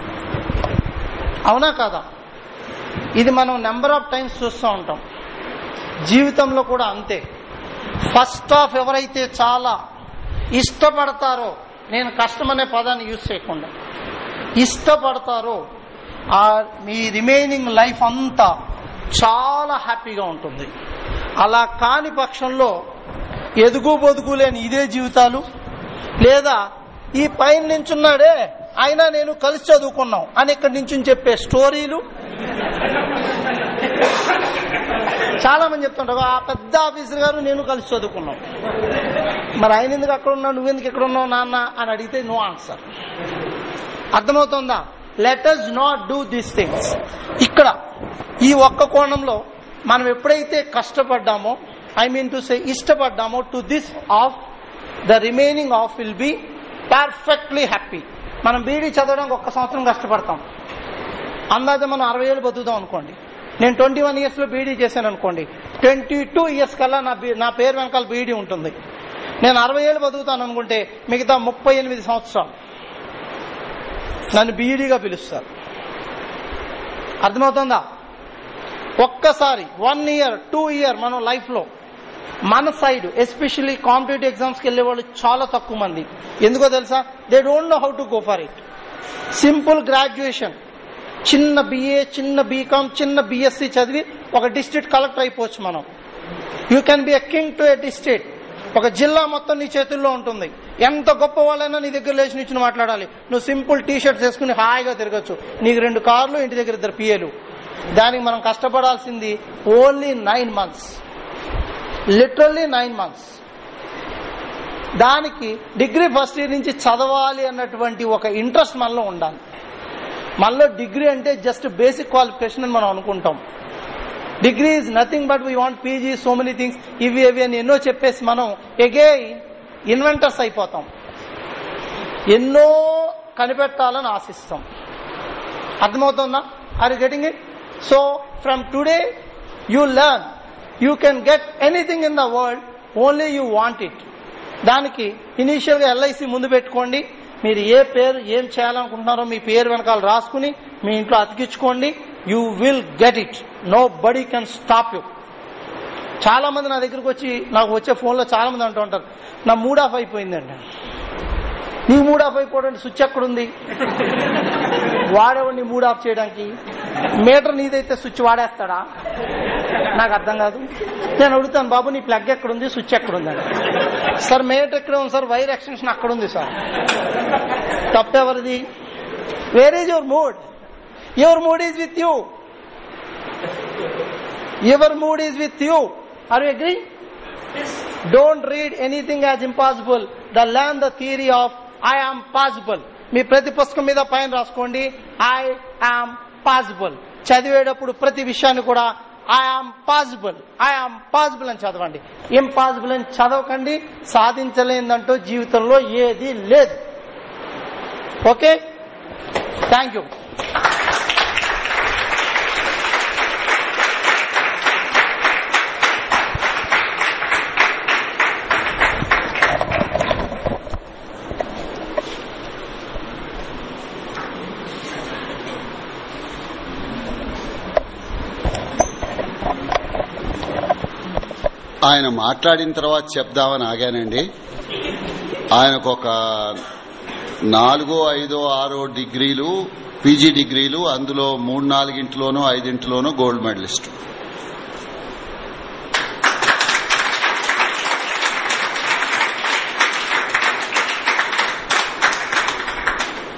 అవునా కాదా? ఇది మనం నెంబర్ ఆఫ్ టైమ్స్ చూస్తూ ఉంటాం. జీవితంలో కూడా అంతే. ఫస్ట్ ఆఫ్ ఎవరైతే చాలా ఇష్టపడతారో, నేను కష్టం అనే పదాన్ని యూజ్ చేయకుండా ఇష్టపడతారో, ఆ మీ రిమైనింగ్ లైఫ్ అంతా చాలా హ్యాపీగా ఉంటుంది. అలా కాని పక్షంలో ఎదుగు బొదుగు లేని ఇదే జీవితాలు, లేదా ఈ పైన నించున్నాడే అయినా నేను కలిసి చదువుకున్నాం అని ఇక్కడి నుంచి చెప్పే స్టోరీలు చాలా మంది చెప్తుంటారు. ఆ పెద్ద ఆఫీసర్ గారు నేను కలిసి చదువుకున్నాం, మరి ఆయన ఎందుకు అక్కడ ఉన్నావు, నువ్వెందుకు ఇక్కడ ఉన్నావు నాన్న అని అడిగితే నో ఆన్సర్. అర్థమవుతుందా? Let us not do these things. ఇక్కడ ఈ ఒక్క కోణంలో మనం ఎప్పుడైతే కష్టపడ్డామో, ఐ మీన్ టు సే ఇష్టపడ్డామో, to this of the remaining of will be perfectly happy. మనం బీడీ చదవడానికి ఒక్క సంవత్సరం కష్టపడతాం, అందాజ మనం అరవై ఏళ్ళు బతుకుతాం అనుకోండి. నేను ట్వంటీ వన్ ఇయర్స్ లో బీడీ చేశాను అనుకోండి, ట్వంటీ టూ ఇయర్స్ కల్లా నా నా పేరు వెనకాల బీడీ ఉంటుంది. నేను అరవై ఏళ్ళు బతుకుతాను అనుకుంటే మిగతా ముప్పై ఎనిమిది సంవత్సరాలు నన్ను బీఈడీగా పిలుస్తారు. అర్థమవుతుందా? ఒక్కసారి వన్ ఇయర్ టూ ఇయర్ మనం లైఫ్ లో మన సైడ్ ఎస్పెషల్లీ కాంపిటేటివ్ ఎగ్జామ్స్ కి వెళ్లే వాళ్ళు చాలా తక్కువ మంది. ఎందుకో తెలుసా? They don't know how to go for it. Simple graduation, చిన్న బిఏ, చిన్న బీకామ్, చిన్న బిఎస్సి చదివి ఒక డిస్ట్రిక్ట్ కలెక్టర్ అయిపోవచ్చు మనం. You can be a king to a district. ఒక జిల్లా మొత్తం నీ చేతుల్లో ఉంటుంది. ఎంత గొప్ప వాళ్ళైనా నీ దగ్గర లేచి నుంచి మాట్లాడాలి. నువ్వు సింపుల్ టీ షర్ట్స్ వేసుకుని హాయిగా తిరగచ్చు. నీకు రెండు కార్లు, ఇంటి దగ్గర ఇద్దరు పిఏలు. దానికి మనం కష్టపడాల్సింది only nine months, literally nine months. దానికి డిగ్రీ ఫస్ట్ ఇయర్ నుంచి చదవాలి అన్నటువంటి ఒక ఇంట్రెస్ట్ మనలో ఉండాలి. మనలో డిగ్రీ అంటే జస్ట్ బేసిక్ క్వాలిఫికేషన్ అని మనం అనుకుంటాం. Degree is nothing but we want PG, so many things, ఇవి ఇవి అని ఎన్నో చెప్పేసి మనం ఎగైన్ ఇన్వెంటర్స్ అయిపోతాం. ఎన్నో కనిపెట్టాలని ఆశిస్తాం. అర్థమవుతుందా? Are you getting it? So from today you learn you can get anything in the world, only you want it. దానికి ఇనీషియల్ గా ఎల్ఐసి ముందు పెట్టుకోండి. మీరు ఏ పేరు ఏం చేయాలనుకుంటున్నారో మీ పేరు వెనకాల రాసుకుని మీ ఇంట్లో అతికించుకోండి. You will get it. Nobody can stop you. చాలా మంది నా దగ్గరకు వచ్చి, నాకు వచ్చే ఫోన్లో చాలా మంది అంటూ ఉంటారు, నా మూడ్ ఆఫ్ అయిపోయిందండి. నీ మూడ్ ఆఫ్ అయిపోవడానికి స్విచ్ ఎక్కడుంది? వాడేవాడిని మూడ్ ఆఫ్ చేయడానికి? మీటర్ నీదైతే స్విచ్ వాడేస్తాడా? నాకు అర్థం కాదు. నేను అడుగుతాను, బాబు నీ ప్లగ్ ఎక్కడుంది, స్విచ్ ఎక్కడుందండి? సార్ మీటర్ ఎక్కడ ఉంది సార్, వైర్ ఎక్స్టెన్షన్ అక్కడుంది సార్. తప్పెవరిది? Where is your mood? Your mood is with you. Your mood is with you. Are you agree? Don't read anything as impossible. The learn the theory of I am possible. మీ ప్రతి పుస్తకం మీద పైన రాసుకోండి I am possible. చదివేటప్పుడు ప్రతి విషయాన్ని కూడా I am possible, I am possible అని చదవండి. ఇంపాసిబుల్ అని చదవకండి. సాధించలేదంటూ జీవితంలో ఏది లేదు. Okay, thank you. ఆయన మాట్లాడిన తర్వాత చెప్దామని ఆగానండి. ఆయనకు ఒక నాలుగో ఐదో ఆరో డిగ్రీలు, పీజీ డిగ్రీలు, అందులో మూడు నాలుగింటిలోనూ ఐదింటిలోనూ గోల్డ్ మెడలిస్ట్.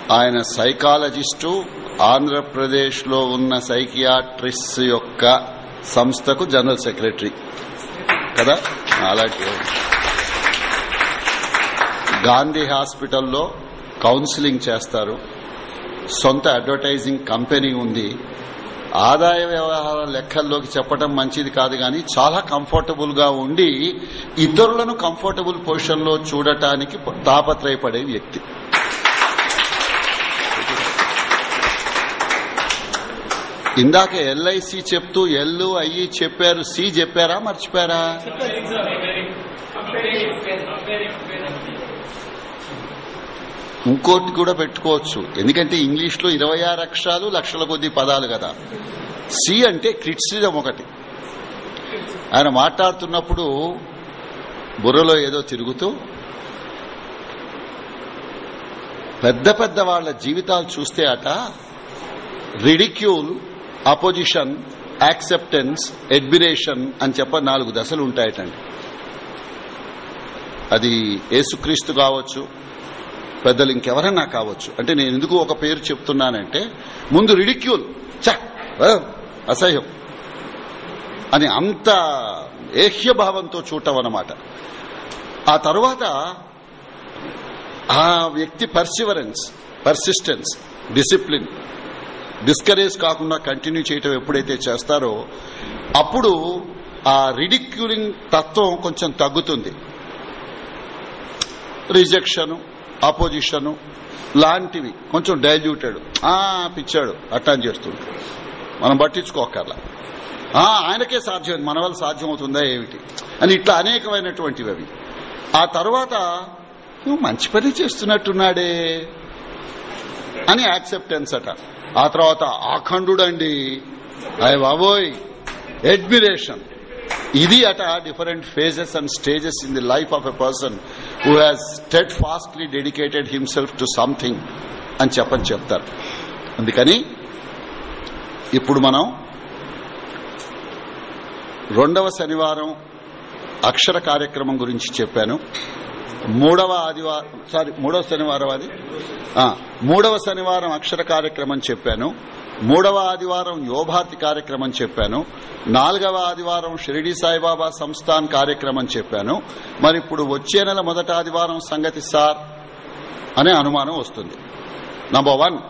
ఆయన సైకాలజిస్టు, ఆంధ్రప్రదేశ్ లో ఉన్న సైకియాట్రిస్ట్ యొక్క సంస్థకు జనరల్ సెక్రటరీ కదా. అలాంటి గాంధీ హాస్పిటల్లో కౌన్సిలింగ్ చేస్తారు, సొంత అడ్వర్టైజింగ్ కంపెనీ ఉంది. ఆదాయ వ్యవహార లెక్కల్లోకి చెప్పడం మంచిది కాదు, కానీ చాలా కంఫర్టబుల్ గా ఉండి ఇతరులను కంఫర్టబుల్ పొజిషన్ లో చూడటానికి తాపత్రయపడే వ్యక్తి. ఇందాక ఎల్ఐసి చెప్తూ ఎల్ అయ్యి చెప్పారు, సి చెప్పారా మర్చిపోయారా? ఇంకోటి కూడా పెట్టుకోవచ్చు, ఎందుకంటే ఇంగ్లీష్ లో ఇరవై ఆరు అక్షరాలు లక్షల కొద్ది పదాలు కదా. సి అంటే క్రిటిసిజం ఒకటి. ఆయన మాట్లాడుతున్నప్పుడు బుర్రలో ఏదో తిరుగుతూ పెద్ద పెద్ద వాళ్ల జీవితాలు చూస్తే అట రిడిక్యూల్, అపోజిషన్, యాక్సెప్టెన్స్, అడ్మిరేషన్ అని చెప్ప నాలుగు దశలు ఉంటాయటండి. అది యేసుక్రీస్తు కావచ్చు, పెద్దలు ఇంకెవరన్నా కావచ్చు. అంటే నేను ఎందుకు ఒక పేరు చెప్తున్నానంటే, ముందు రిడిక్యూల్, చ అసహ్యం అని అంత ఏహ్యభావంతో చూడటం అన్నమాట. ఆ తర్వాత ఆ వ్యక్తి పర్సివరెన్స్, పర్సిస్టెన్స్, డిసిప్లిన్, డిస్కరేజ్ కాకుండా కంటిన్యూ చేయటం ఎప్పుడైతే చేస్తారో అప్పుడు ఆ రిడిక్యూలింగ్ తత్వం కొంచెం తగ్గుతుంది. రిజెక్షన్, అపోజిషన్ లాంటివి కొంచెం డైల్యూటెడ్, ఆ పిచ్చాడు అట్టా చేస్తుంది, మనం పట్టించుకోకర్లా, ఆయనకే సాధ్యం, మన వల్ల సాధ్యమవుతుందా ఏమిటి అని ఇట్లా అనేకమైనటువంటివి అవి. ఆ తర్వాత నువ్వు మంచి పని చేస్తున్నట్టున్నాడే అని యాక్సెప్టెన్స్ అట. ఆ తర్వాత ఆఖండుడండి, అయ్య బాబోయ్ అడ్మిరేషన్. ఇది అట different phases and stages in the life of a person who has steadfastly dedicated himself to something అని చెప్పని చెప్తారు. అందుకని ఇప్పుడు మనం రెండవ శనివారం అక్షర కార్యక్రమం గురించి చెప్పాను. మూడవ ఆదివారం సారీ మూడవ శనివారం అది మూడవ శనివారం అక్షర కార్యక్రమం చెప్పాను. మూడవ ఆదివారం యువభారతి కార్యక్రమం చెప్పాను. నాలుగవ ఆదివారం షిరిడి సాయిబాబా సంస్థాన్ కార్యక్రమం చెప్పాను. మరి ఇప్పుడు వచ్చే నెల మొదటి ఆదివారం సంగతి సార్ అనే అనుమానం వస్తుంది. నంబర్ వన్,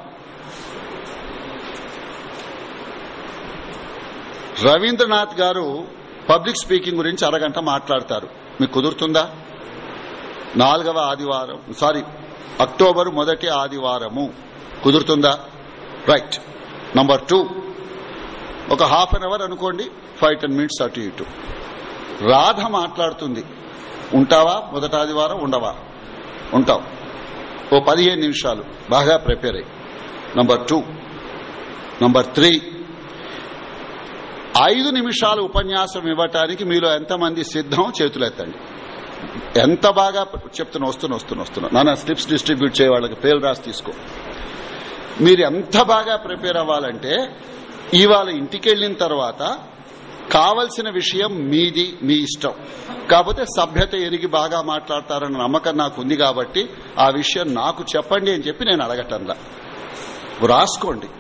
రవీంద్రనాథ్ గారు పబ్లిక్ స్పీకింగ్ గురించి అరగంట మాట్లాడతారు. మీకు కుదురుతుందా? నాలుగవ ఆదివారం సారీ అక్టోబర్ మొదటి ఆదివారము కుదురుతుందా? రైట్. నంబర్ టూ, ఒక హాఫ్ అన్ అవర్ అనుకోండి, ఫైవ్ టెన్ మినిట్స్ అటు ఇటు. రాధ మాట్లాడుతుంది, ఉంటావా మొదటి ఆదివారం? ఉండవా? ఉంటావు. ఓ పదిహేను నిమిషాలు బాగా ప్రిపేర్ అయ్యి. Number two. నంబర్ త్రీ, ఐదు నిమిషాలు ఉపన్యాసం ఇవ్వటానికి మీలో ఎంతమంది సిద్ధం? చేతులెత్తండి. ఎంత బాగా చెప్తున్నా వస్తున్నా వస్తున్నా వస్తున్నా నాన్న స్లిప్స్ డిస్ట్రిబ్యూట్ చేయ వాళ్ళకి పేరు రాసి తీసుకో. మీరు ఎంత బాగా ప్రిపేర్ అవ్వాలంటే ఇవాళ ఇంటికి వెళ్లిన తర్వాత కావలసిన విషయం మీది, మీ ఇష్టం. కాకపోతే సభ్యత ఎరిగి బాగా మాట్లాడతారన్న నమ్మకం నాకు ఉంది కాబట్టి ఆ విషయం నాకు చెప్పండి అని చెప్పి నేను అడగటంలా. రాసుకోండి.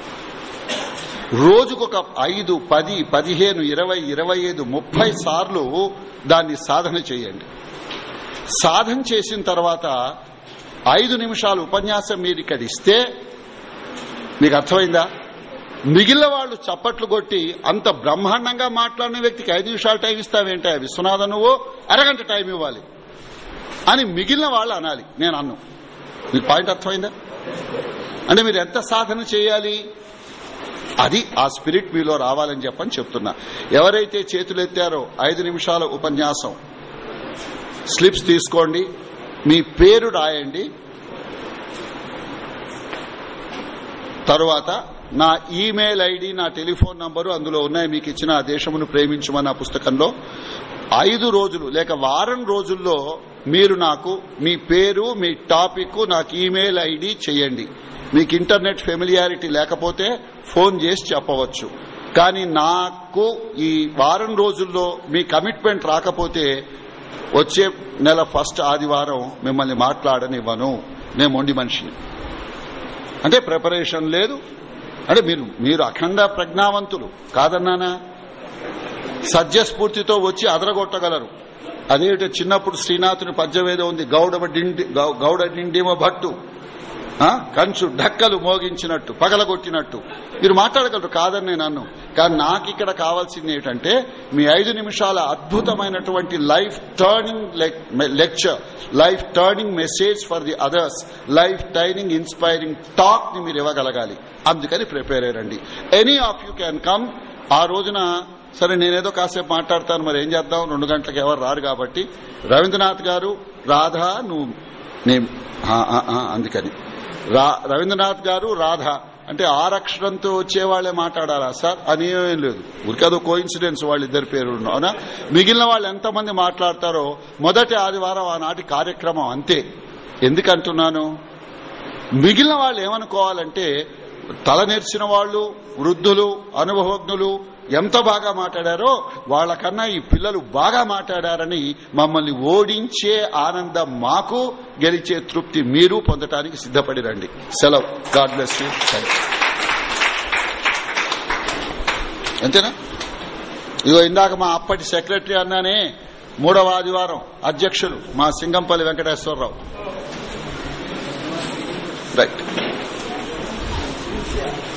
రోజుకొక ఐదు, పది, పదిహేను, ఇరవై, ఇరవై ఐదు, ముప్పై సార్లు దాన్ని సాధన చేయండి. సాధన చేసిన తర్వాత ఐదు నిమిషాలు ఉపన్యాసం మీరు ఇక్కడ ఇస్తే మీకు అర్థమైందా? మిగిలిన వాళ్ళు చప్పట్లు కొట్టి అంత బ్రహ్మాండంగా మాట్లాడిన వ్యక్తికి ఐదు నిమిషాలు టైం ఇస్తావేంటా విశ్వనాథ, నువ్వు అరగంట టైం ఇవ్వాలి అని మిగిలిన వాళ్ళు అనాలి. నేను అన్ను. మీకు పాయింట్ అర్థమైందా? అంటే మీరు ఎంత సాధన చేయాలి, అది ఆ స్పిరిట్ మీలో రావాలని చెప్పని చెప్తున్నా. ఎవరైతే చేతులెత్తారో ఐదు నిమిషాల ఉపన్యాసం స్లిప్స్ తీసుకోండి, మీ పేరు రాయండి. తరువాత నా ఈమెయిల్ ఐడి, నా టెలిఫోన్ నంబరు అందులో ఉన్నాయి. మీకు ఇచ్చిన ఆ దేశమును ప్రేమించమన్న పుస్తకంలో ఐదు రోజులు లేక వారం రోజుల్లో మీరు నాకు మీ పేరు, మీ టాపిక్, నాకు ఈమెయిల్ ఐడి చేయండి. మీకు ఇంటర్నెట్ ఫెమిలియారిటీ లేకపోతే ఫోన్ చేసి చెప్పవచ్చు. కానీ నాకు ఈ వారం రోజుల్లో మీ కమిట్మెంట్ రాకపోతే వచ్చే నెల ఫస్ట్ ఆదివారం మిమ్మల్ని మాట్లాడనివ్వను. నేను మొండి మనిషిని. అంటే ప్రిపరేషన్ లేదు. అంటే మీరు మీరు అఖండ ప్రజ్ఞావంతులు కాదన్నానా, సత్యస్ఫూర్తితో వచ్చి అదరగొట్టగలరు. అదేమిటో చిన్నప్పుడు శ్రీనాథుని పద్యవేదో ఉంది, గౌడ గౌడ డిండిమ భట్టు కంచు ఢక్కలు మోగించినట్టు పగలగొట్టినట్టు మీరు మాట్లాడగలరు కాదని నన్ను. కానీ నాకు ఇక్కడ కావాల్సింది ఏంటంటే మీ ఐదు నిమిషాల అద్భుతమైనటువంటి life turning lecture, life turning message for the others, life turning inspiring talk ని మీరు ఇవ్వగలగాలి. అందుకని ప్రిపేర్ అయ్యండి. Any of you can come. ఆ రోజున సరే నేనేదో కాసేపు మాట్లాడతాను, మరి ఏం చేద్దాం, రెండు గంటలకు ఎవరు రారు కాబట్టి రవీంద్రనాథ్ గారు, రాధా నువ్వు నేను అందుకని రవీంద్రనాథ్ గారు, రాధా అంటే ఆరక్షరంతో వచ్చేవాళ్లే మాట్లాడాలా సార్ అని ఏం లేదు. ఊరికేదో కోయిన్సిడెన్స్ వాళ్ళిద్దరి పేరు అవునా. మిగిలిన వాళ్ళు ఎంతమంది మాట్లాడతారో మొదటి ఆదివారం ఆనాటి కార్యక్రమం అంతే. ఎందుకంటున్నాను, మిగిలిన వాళ్ళు ఏమనుకోవాలంటే తల నెరిసిన వాళ్ళు, వృద్ధులు, అనుభవజ్ఞులు ఎంత బాగా మాట్లాడారో వాళ్లకన్నా ఈ పిల్లలు బాగా మాట్లాడారని మమ్మల్ని ఓడించే ఆనందం మాకు, గెలిచే తృప్తి మీరు పొందటానికి సిద్ధపడి రండి. సెలవు. God bless you. అంతేనా? ఇగో ఇందాక మా అప్పటి సెక్రటరీ అన్నానే, మూడవ ఆదివారం అధ్యక్షులు మా సింగంపల్లి వెంకటేశ్వరరావు. రైట్.